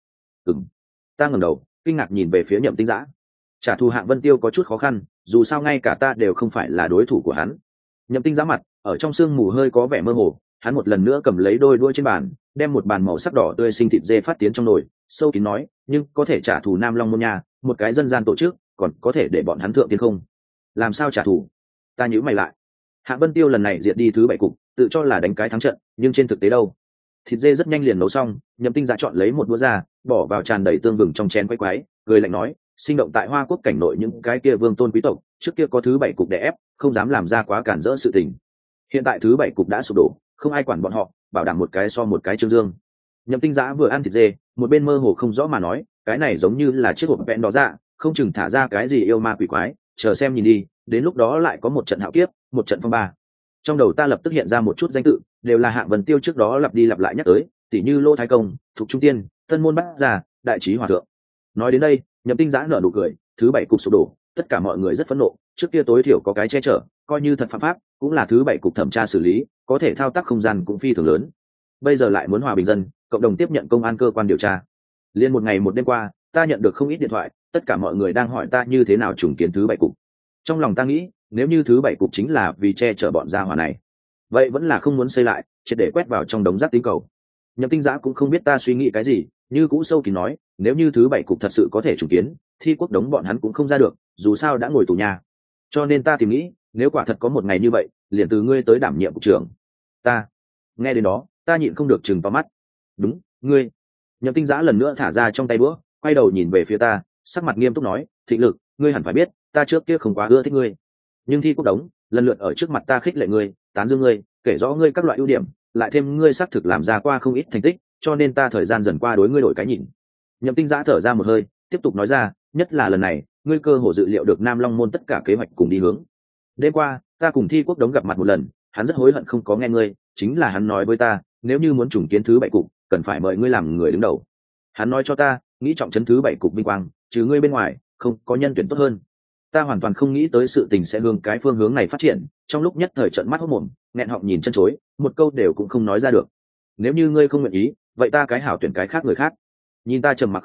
Ta ngẩng đầu, kinh ngạc nhìn về phía Nhậm Tinh Giá. Trả thù Hạng Vân Tiêu có chút khó khăn, dù sao ngay cả ta đều không phải là đối thủ của hắn. Nhậm Tinh Giá mặt ở trong sương mù hơi có vẻ mơ hồ, hắn một lần nữa cầm lấy đôi đuôi trên bàn, đem một bàn màu sắc đỏ tươi sinh thịt dê phát tiến trong nồi, sâu kín nói, nhưng có thể trả thù Nam Long môn nha, một cái dân gian tổ chức, còn có thể để bọn hắn thượng tiến không? Làm sao trả thù? Ta nhíu mày lại. Hạng Vân Tiêu lần này diệt đi thứ bảy cục, tự cho là đánh cái thắng trận, nhưng trên thực tế đâu? Thịt dê rất nhanh liền nấu xong, Nhậm Tinh Giá chọn lấy một đũa ra, bỏ vào tràn đầy tương vừng trong chén quay quái, cười lạnh nói, sinh động tại Hoa Quốc cảnh nội những cái kia vương tôn quý tộc, trước kia có thứ bảy cục đè ép, không dám làm ra quá cản rỡ sự tình. Hiện tại thứ bảy cục đã sụp đổ, không ai quản bọn họ, bảo đảm một cái so một cái trương dương. Nhậm Tinh Giá vừa ăn thịt dê, một bên mơ hồ không rõ mà nói, cái này giống như là chiếc hộp vẹn đó ra, không chừng thả ra cái gì yêu ma quỷ quái, chờ xem nhìn đi, đến lúc đó lại có một trận hạo kiếp, một trận phong ba. Trong đầu ta lập tức hiện ra một chút danh tự, đều là Hạng Vân Tiêu trước đó lặp đi lặp lại nhắc tới, tỷ như Lô Thái Công, Thục Trung Tiên, Tân Môn Bát Già, Đại Trí Hòa Thượng. Nói đến đây, Nhậm Tinh Giá nở nụ cười, thứ bảy cục sụp đổ, tất cả mọi người rất phẫn nộ, trước kia tối thiểu có cái che chở, coi như thật phạm pháp, cũng là thứ bảy cục thẩm tra xử lý, có thể thao tác không gian cũng phi thường lớn. Bây giờ lại muốn hòa bình dân, cộng đồng tiếp nhận công an cơ quan điều tra. Liên một ngày một đêm qua, ta nhận được không ít điện thoại, tất cả mọi người đang hỏi ta như thế nào trùng kiến thứ bảy cục. Trong lòng ta nghĩ, nếu như thứ bảy cục chính là vì che chở bọn gia hỏa này, vậy vẫn là không muốn xây lại, triệt để quét vào trong đống rác tinh cầu. Nhậm Tinh Giá cũng không biết ta suy nghĩ cái gì, như cũ sâu kín nói, nếu như thứ bảy cục thật sự có thể trùng kiến, Thi Quốc đống bọn hắn cũng không ra được, dù sao đã ngồi tù nhà. Cho nên ta tìm nghĩ, nếu quả thật có một ngày như vậy, liền từ ngươi tới đảm nhiệm cục trưởng. Ta nghe đến đó, ta nhịn không được chừng to mắt. Đúng, ngươi. Nhậm Tinh Giá lần nữa thả ra trong tay búa, quay đầu nhìn về phía ta, sắc mặt nghiêm túc nói, Thịnh Lực, ngươi hẳn phải biết, ta trước kia không quá ưa thích ngươi, nhưng Thi Quốc đống lần lượt ở trước mặt ta khích lệ ngươi, tán dương ngươi, kể rõ ngươi các loại ưu điểm, lại thêm ngươi xác thực làm ra qua không ít thành tích, cho nên ta thời gian dần qua đối ngươi đổi cái nhìn. Nhậm Tinh Giá thở ra một hơi, tiếp tục nói ra, nhất là lần này, ngươi cơ hồ dự liệu được Nam Long môn tất cả kế hoạch cùng đi hướng. Đêm qua, ta cùng Thi Quốc đống gặp mặt một lần, hắn rất hối hận không có nghe ngươi, chính là hắn nói với ta, nếu như muốn trùng kiến thứ bảy cục, cần phải mời ngươi làm người đứng đầu. Hắn nói cho ta, nghĩ trọng trấn thứ bảy cục vinh quang, trừ ngươi bên ngoài, không có nhân tuyển tốt hơn. Ta hoàn toàn không nghĩ tới sự tình sẽ hướng cái phương hướng này phát triển, trong lúc nhất thời trợn mắt hốt mồm, nghẹn họng nhìn chân chối, một câu đều cũng không nói ra được. Nếu như ngươi không nguyện ý, vậy ta cái hảo tuyển cái khác người khác. Nhìn ta trầm mặc không nói,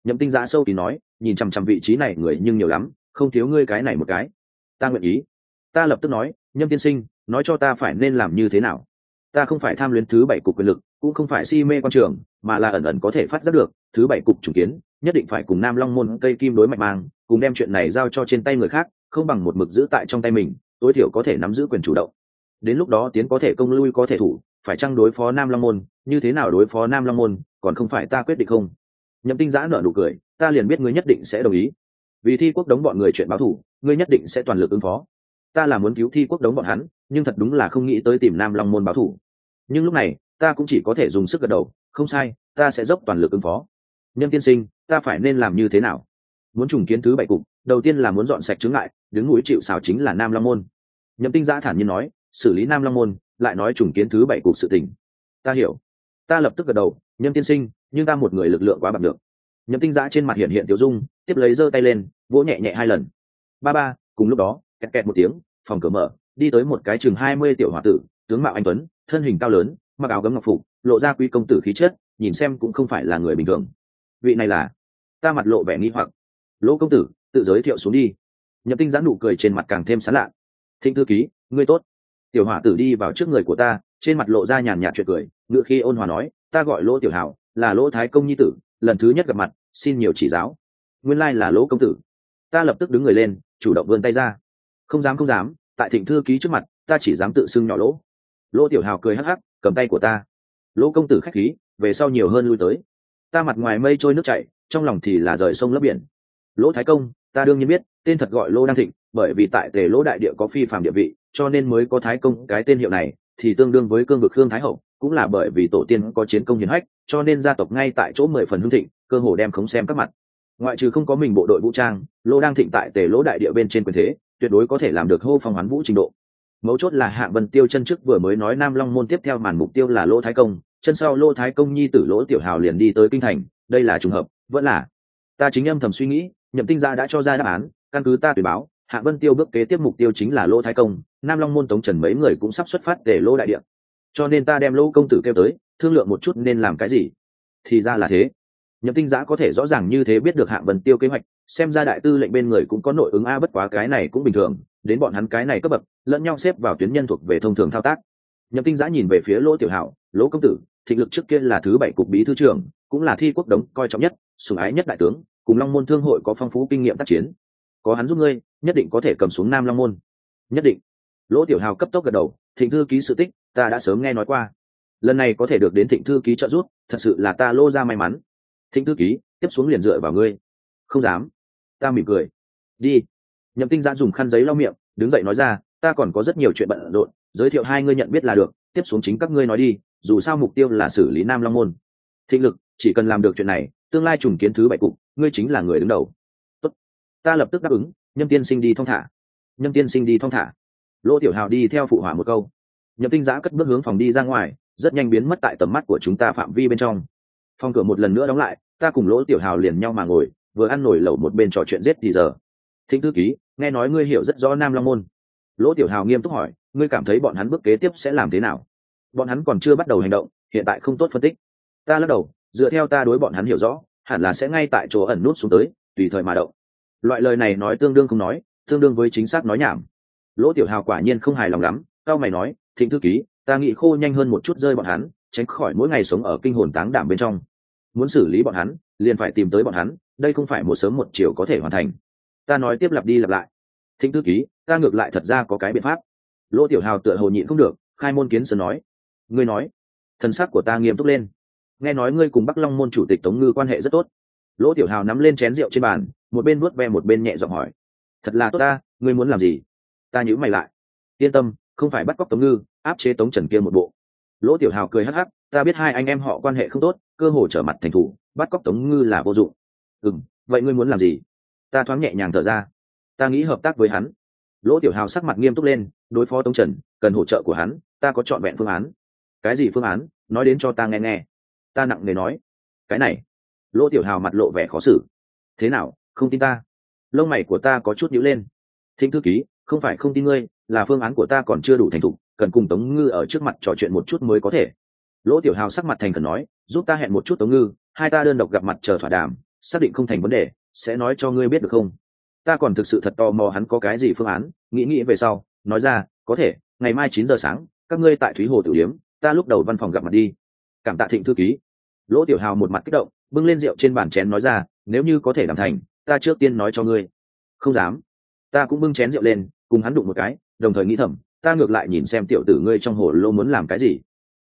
Nhậm Tinh Giã sâu thì nói, nhìn chằm chằm vị trí này người nhưng nhiều lắm, không thiếu ngươi cái này một cái. Ta nguyện ý. Ta lập tức nói, Nhâm tiên sinh, nói cho ta phải nên làm như thế nào. Ta không phải tham luyến thứ 7 cục quyền lực, cũng không phải si mê quan trường, mà là ẩn ẩn có thể phát giác được thứ 7 cục chủ kiến nhất định phải cùng Nam Long môn cây kim đối mạch mang, cùng đem chuyện này giao cho trên tay người khác, không bằng một mực giữ tại trong tay mình, tối thiểu có thể nắm giữ quyền chủ động. Đến lúc đó tiến có thể công, lui có thể thủ, phải chăng đối phó Nam Long môn, như thế nào đối phó Nam Long môn, còn không phải ta quyết định không. Nhậm Tinh Giã nở nụ cười, ta liền biết ngươi nhất định sẽ đồng ý. Vì Thi Quốc đống bọn người chuyện báo thù, ngươi nhất định sẽ toàn lực ứng phó. Ta là muốn cứu Thi Quốc đống bọn hắn, nhưng thật đúng là không nghĩ tới tìm Nam Long môn báo thù. Nhưng lúc này ta cũng chỉ có thể dùng sức gật đầu, không sai, ta sẽ dốc toàn lực ứng phó. Nhân tiên sinh, ta phải nên làm như thế nào? Muốn trùng kiến thứ 7 cục, đầu tiên là muốn dọn sạch chướng ngại, đứng núi chịu sào chính là Nam Long môn. Nhậm Tinh Giã thản nhiên nói, xử lý Nam Long môn, lại nói trùng kiến thứ 7 cục sự tình. Ta hiểu. Ta lập tức gật đầu, Nhân tiên sinh, nhưng ta một người lực lượng quá bằng được. Nhậm Tinh Giã trên mặt hiện hiện tiêu dung, tiếp lấy giơ tay lên, vỗ nhẹ nhẹ 2 lần. Ba ba, cùng lúc đó, kẹt kẹt một tiếng, phòng cửa mở, đi tới một cái chừng 20 tiểu hòa tử, tướng mạo anh tuấn, thân hình cao lớn, mặc áo gấm ngọc phục, lộ ra quý công tử khí chất, nhìn xem cũng không phải là người bình thường. Vị này là? Ta mặt lộ vẻ nghi hoặc. Lỗ công tử, tự giới thiệu xuống đi. Nhậm Tinh Giã nụ cười trên mặt càng thêm sán lạ. Thịnh thư ký, ngươi tốt. Tiểu hỏa tử đi vào trước người của ta, trên mặt lộ ra nhàn nhạt chuyện cười, ngựa khi ôn hòa nói, ta gọi Lỗ Tiểu Hảo, là Lỗ Thái công nhi tử, lần thứ nhất gặp mặt, xin nhiều chỉ giáo. Nguyên lai là Lỗ công tử. Ta lập tức đứng người lên, chủ động vươn tay ra. Không dám không dám, tại Thịnh thư ký trước mặt, ta chỉ dám tự xưng nhỏ Lỗ. Lỗ Tiểu Hào cười hắc hắc, cầm tay của ta. Lỗ công tử khách khí, về sau nhiều hơn lui tới. Ta mặt ngoài mây trôi nước chảy, trong lòng thì là rời sông lấp biển. Lỗ Thái công, ta đương nhiên biết, tên thật gọi Lỗ Đăng Thịnh, bởi vì tại Tề Lỗ đại địa có phi phàm địa vị, cho nên mới có Thái công cái tên hiệu này, thì tương đương với cương vực Khương Thái hậu, cũng là bởi vì tổ tiên có chiến công hiển hách, cho nên gia tộc ngay tại chỗ 10 phần hưng thịnh, cơ hồ đem khống xem các mặt. Ngoại trừ không có mình bộ đội vũ trang, Lỗ Đăng Thịnh tại Tề Lỗ đại địa bên trên quyền thế, tuyệt đối có thể làm được hô phong hoán vũ trình độ. Mấu chốt là Hạ Vân Tiêu chân trước vừa mới nói Nam Long môn tiếp theo màn mục tiêu là Lỗ Thái công, chân sau Lỗ Thái công nhi tử Lỗ Tiểu Hào liền đi tới kinh thành, đây là trùng hợp, vẫn là. Ta chính âm thầm suy nghĩ, Nhậm Tinh Giã đã cho ra đáp án, căn cứ ta tuyển báo, Hạ Vân Tiêu bước kế tiếp mục tiêu chính là Lỗ Thái công, Nam Long môn Tống Trần mấy người cũng sắp xuất phát để Lỗ đại địa. Cho nên ta đem Lỗ công tử kêu tới, thương lượng một chút nên làm cái gì. Thì ra là thế. Nhậm Tinh Giã có thể rõ ràng như thế biết được Hạ Vân Tiêu kế hoạch, xem ra đại tư lệnh bên người cũng có nội ứng a, bất quá cái này cũng bình thường, đến bọn hắn cái này cấp bậc, lẫn nhau xếp vào tuyến nhân thuộc về thông thường thao tác. Nhậm Tinh Giã nhìn về phía Lỗ Tiểu Hạo, Lỗ công tử, Thịnh lực trước kia là thứ 7 cục bí thư trưởng, cũng là Thi Quốc đống coi trọng nhất, sủng ái nhất đại tướng, cùng Long môn thương hội có phong phú kinh nghiệm tác chiến. Có hắn giúp ngươi, nhất định có thể cầm xuống Nam Long môn. Nhất định. Lỗ Tiểu Hào cấp tốc gật đầu, Thịnh thư ký sự tích, ta đã sớm nghe nói qua. Lần này có thể được đến Thịnh thư ký trợ giúp, thật sự là ta Lỗ ra may mắn. Thịnh thư ký, tiếp xuống liền dựa vào ngươi. Không dám. Ta mỉm cười. Đi. Nhậm Tinh Giã dùng khăn giấy lau miệng, đứng dậy nói ra, ta còn có rất nhiều chuyện bận rộn, giới thiệu hai ngươi nhận biết là được, tiếp xuống chính các ngươi nói đi, dù sao mục tiêu là xử lý Nam Long môn. Thịnh lực, chỉ cần làm được chuyện này, tương lai trùng kiến thứ 7 cục, ngươi chính là người đứng đầu. Tốt. Ta lập tức đáp ứng, Nhâm tiên sinh đi thong thả. Nhâm tiên sinh đi thong thả. Lỗ Tiểu Hào đi theo phụ họa một câu. Nhậm Tinh Giã cất bước hướng phòng đi ra ngoài, rất nhanh biến mất tại tầm mắt của chúng ta phạm vi bên trong. Phòng cửa một lần nữa đóng lại, ta cùng Lỗ Tiểu Hào liền nhau mà ngồi, vừa ăn nổi lẩu một bên trò chuyện giết thì giờ. Thịnh thư ký, nghe nói ngươi hiểu rất rõ Nam Long môn. Lỗ Tiểu Hào nghiêm túc hỏi, ngươi cảm thấy bọn hắn bước kế tiếp sẽ làm thế nào? Bọn hắn còn chưa bắt đầu hành động, hiện tại không tốt phân tích. Ta lắc đầu, dựa theo ta đối bọn hắn hiểu rõ, hẳn là sẽ ngay tại chỗ ẩn nút xuống tới, tùy thời mà động. Loại lời này nói tương đương không nói, tương đương với chính xác nói nhảm. Lỗ Tiểu Hào quả nhiên không hài lòng lắm, cao mày nói, Thịnh thư ký, ta nghĩ khô nhanh hơn một chút rơi bọn hắn, tránh khỏi mỗi ngày sống ở kinh hồn táng đảm bên trong. Muốn xử lý bọn hắn, liền phải tìm tới bọn hắn, đây không phải một sớm một chiều có thể hoàn thành. Ta nói tiếp lặp đi lặp lại. Thịnh thư ký, ta ngược lại thật ra có cái biện pháp. Lỗ Tiểu Hào tựa hồ nhịn không được, khai môn kiến sơn nói. Ngươi nói. Thần sắc của ta nghiêm túc lên. Nghe nói ngươi cùng Bắc Long môn chủ tịch Tống Ngư quan hệ rất tốt. Lỗ Tiểu Hào nắm lên chén rượu trên bàn, một bên nuốt ve một bên nhẹ giọng hỏi. Thật là tốt ta, ngươi muốn làm gì? Ta nhíu mày lại. Yên tâm, không phải bắt cóc Tống Ngư, áp chế Tống Trần kia một bộ. Lỗ Tiểu Hào cười hắc hắc, ta biết hai anh em họ quan hệ không tốt, cơ hồ trở mặt thành thủ, bắt cóc Tống Ngư là vô dụng. Vậy ngươi muốn làm gì? Ta thoáng nhẹ nhàng thở ra. Ta nghĩ hợp tác với hắn. Lỗ Tiểu Hào sắc mặt nghiêm túc lên, đối phó Tống Trần, cần hỗ trợ của hắn, ta có trọn vẹn phương án. Cái gì phương án? Nói đến cho ta nghe nghe. Ta nặng nề nói. Cái này. Lỗ Tiểu Hào mặt lộ vẻ khó xử. Thế nào, không tin ta? Lông mày của ta có chút nhíu lên. Thịnh thư ký, không phải không tin ngươi, là phương án của ta còn chưa đủ thành thục, cần cùng Tống Ngư ở trước mặt trò chuyện một chút mới có thể. Lỗ Tiểu Hào sắc mặt thành khẩn nói, giúp ta hẹn một chút Tống Ngư, hai ta đơn độc gặp mặt chờ thỏa đàm, xác định không thành vấn đề sẽ nói cho ngươi biết được không? Ta còn thực sự thật tò mò hắn có cái gì phương án, nghĩ về sau nói ra có thể, ngày mai 9 giờ sáng các ngươi tại Thúy Hồ Tử Điếm, ta lúc đầu văn phòng gặp mặt đi. Cảm tạ Thịnh thư ký. Lỗ Tiểu Hào một mặt kích động, bưng lên rượu trên bàn chén nói ra, nếu như có thể làm thành, ta trước tiên nói cho ngươi. Không dám. Ta cũng bưng chén rượu lên cùng hắn đụng một cái, đồng thời nghĩ thầm, ta ngược lại nhìn xem tiểu tử ngươi trong hồ lô muốn làm cái gì.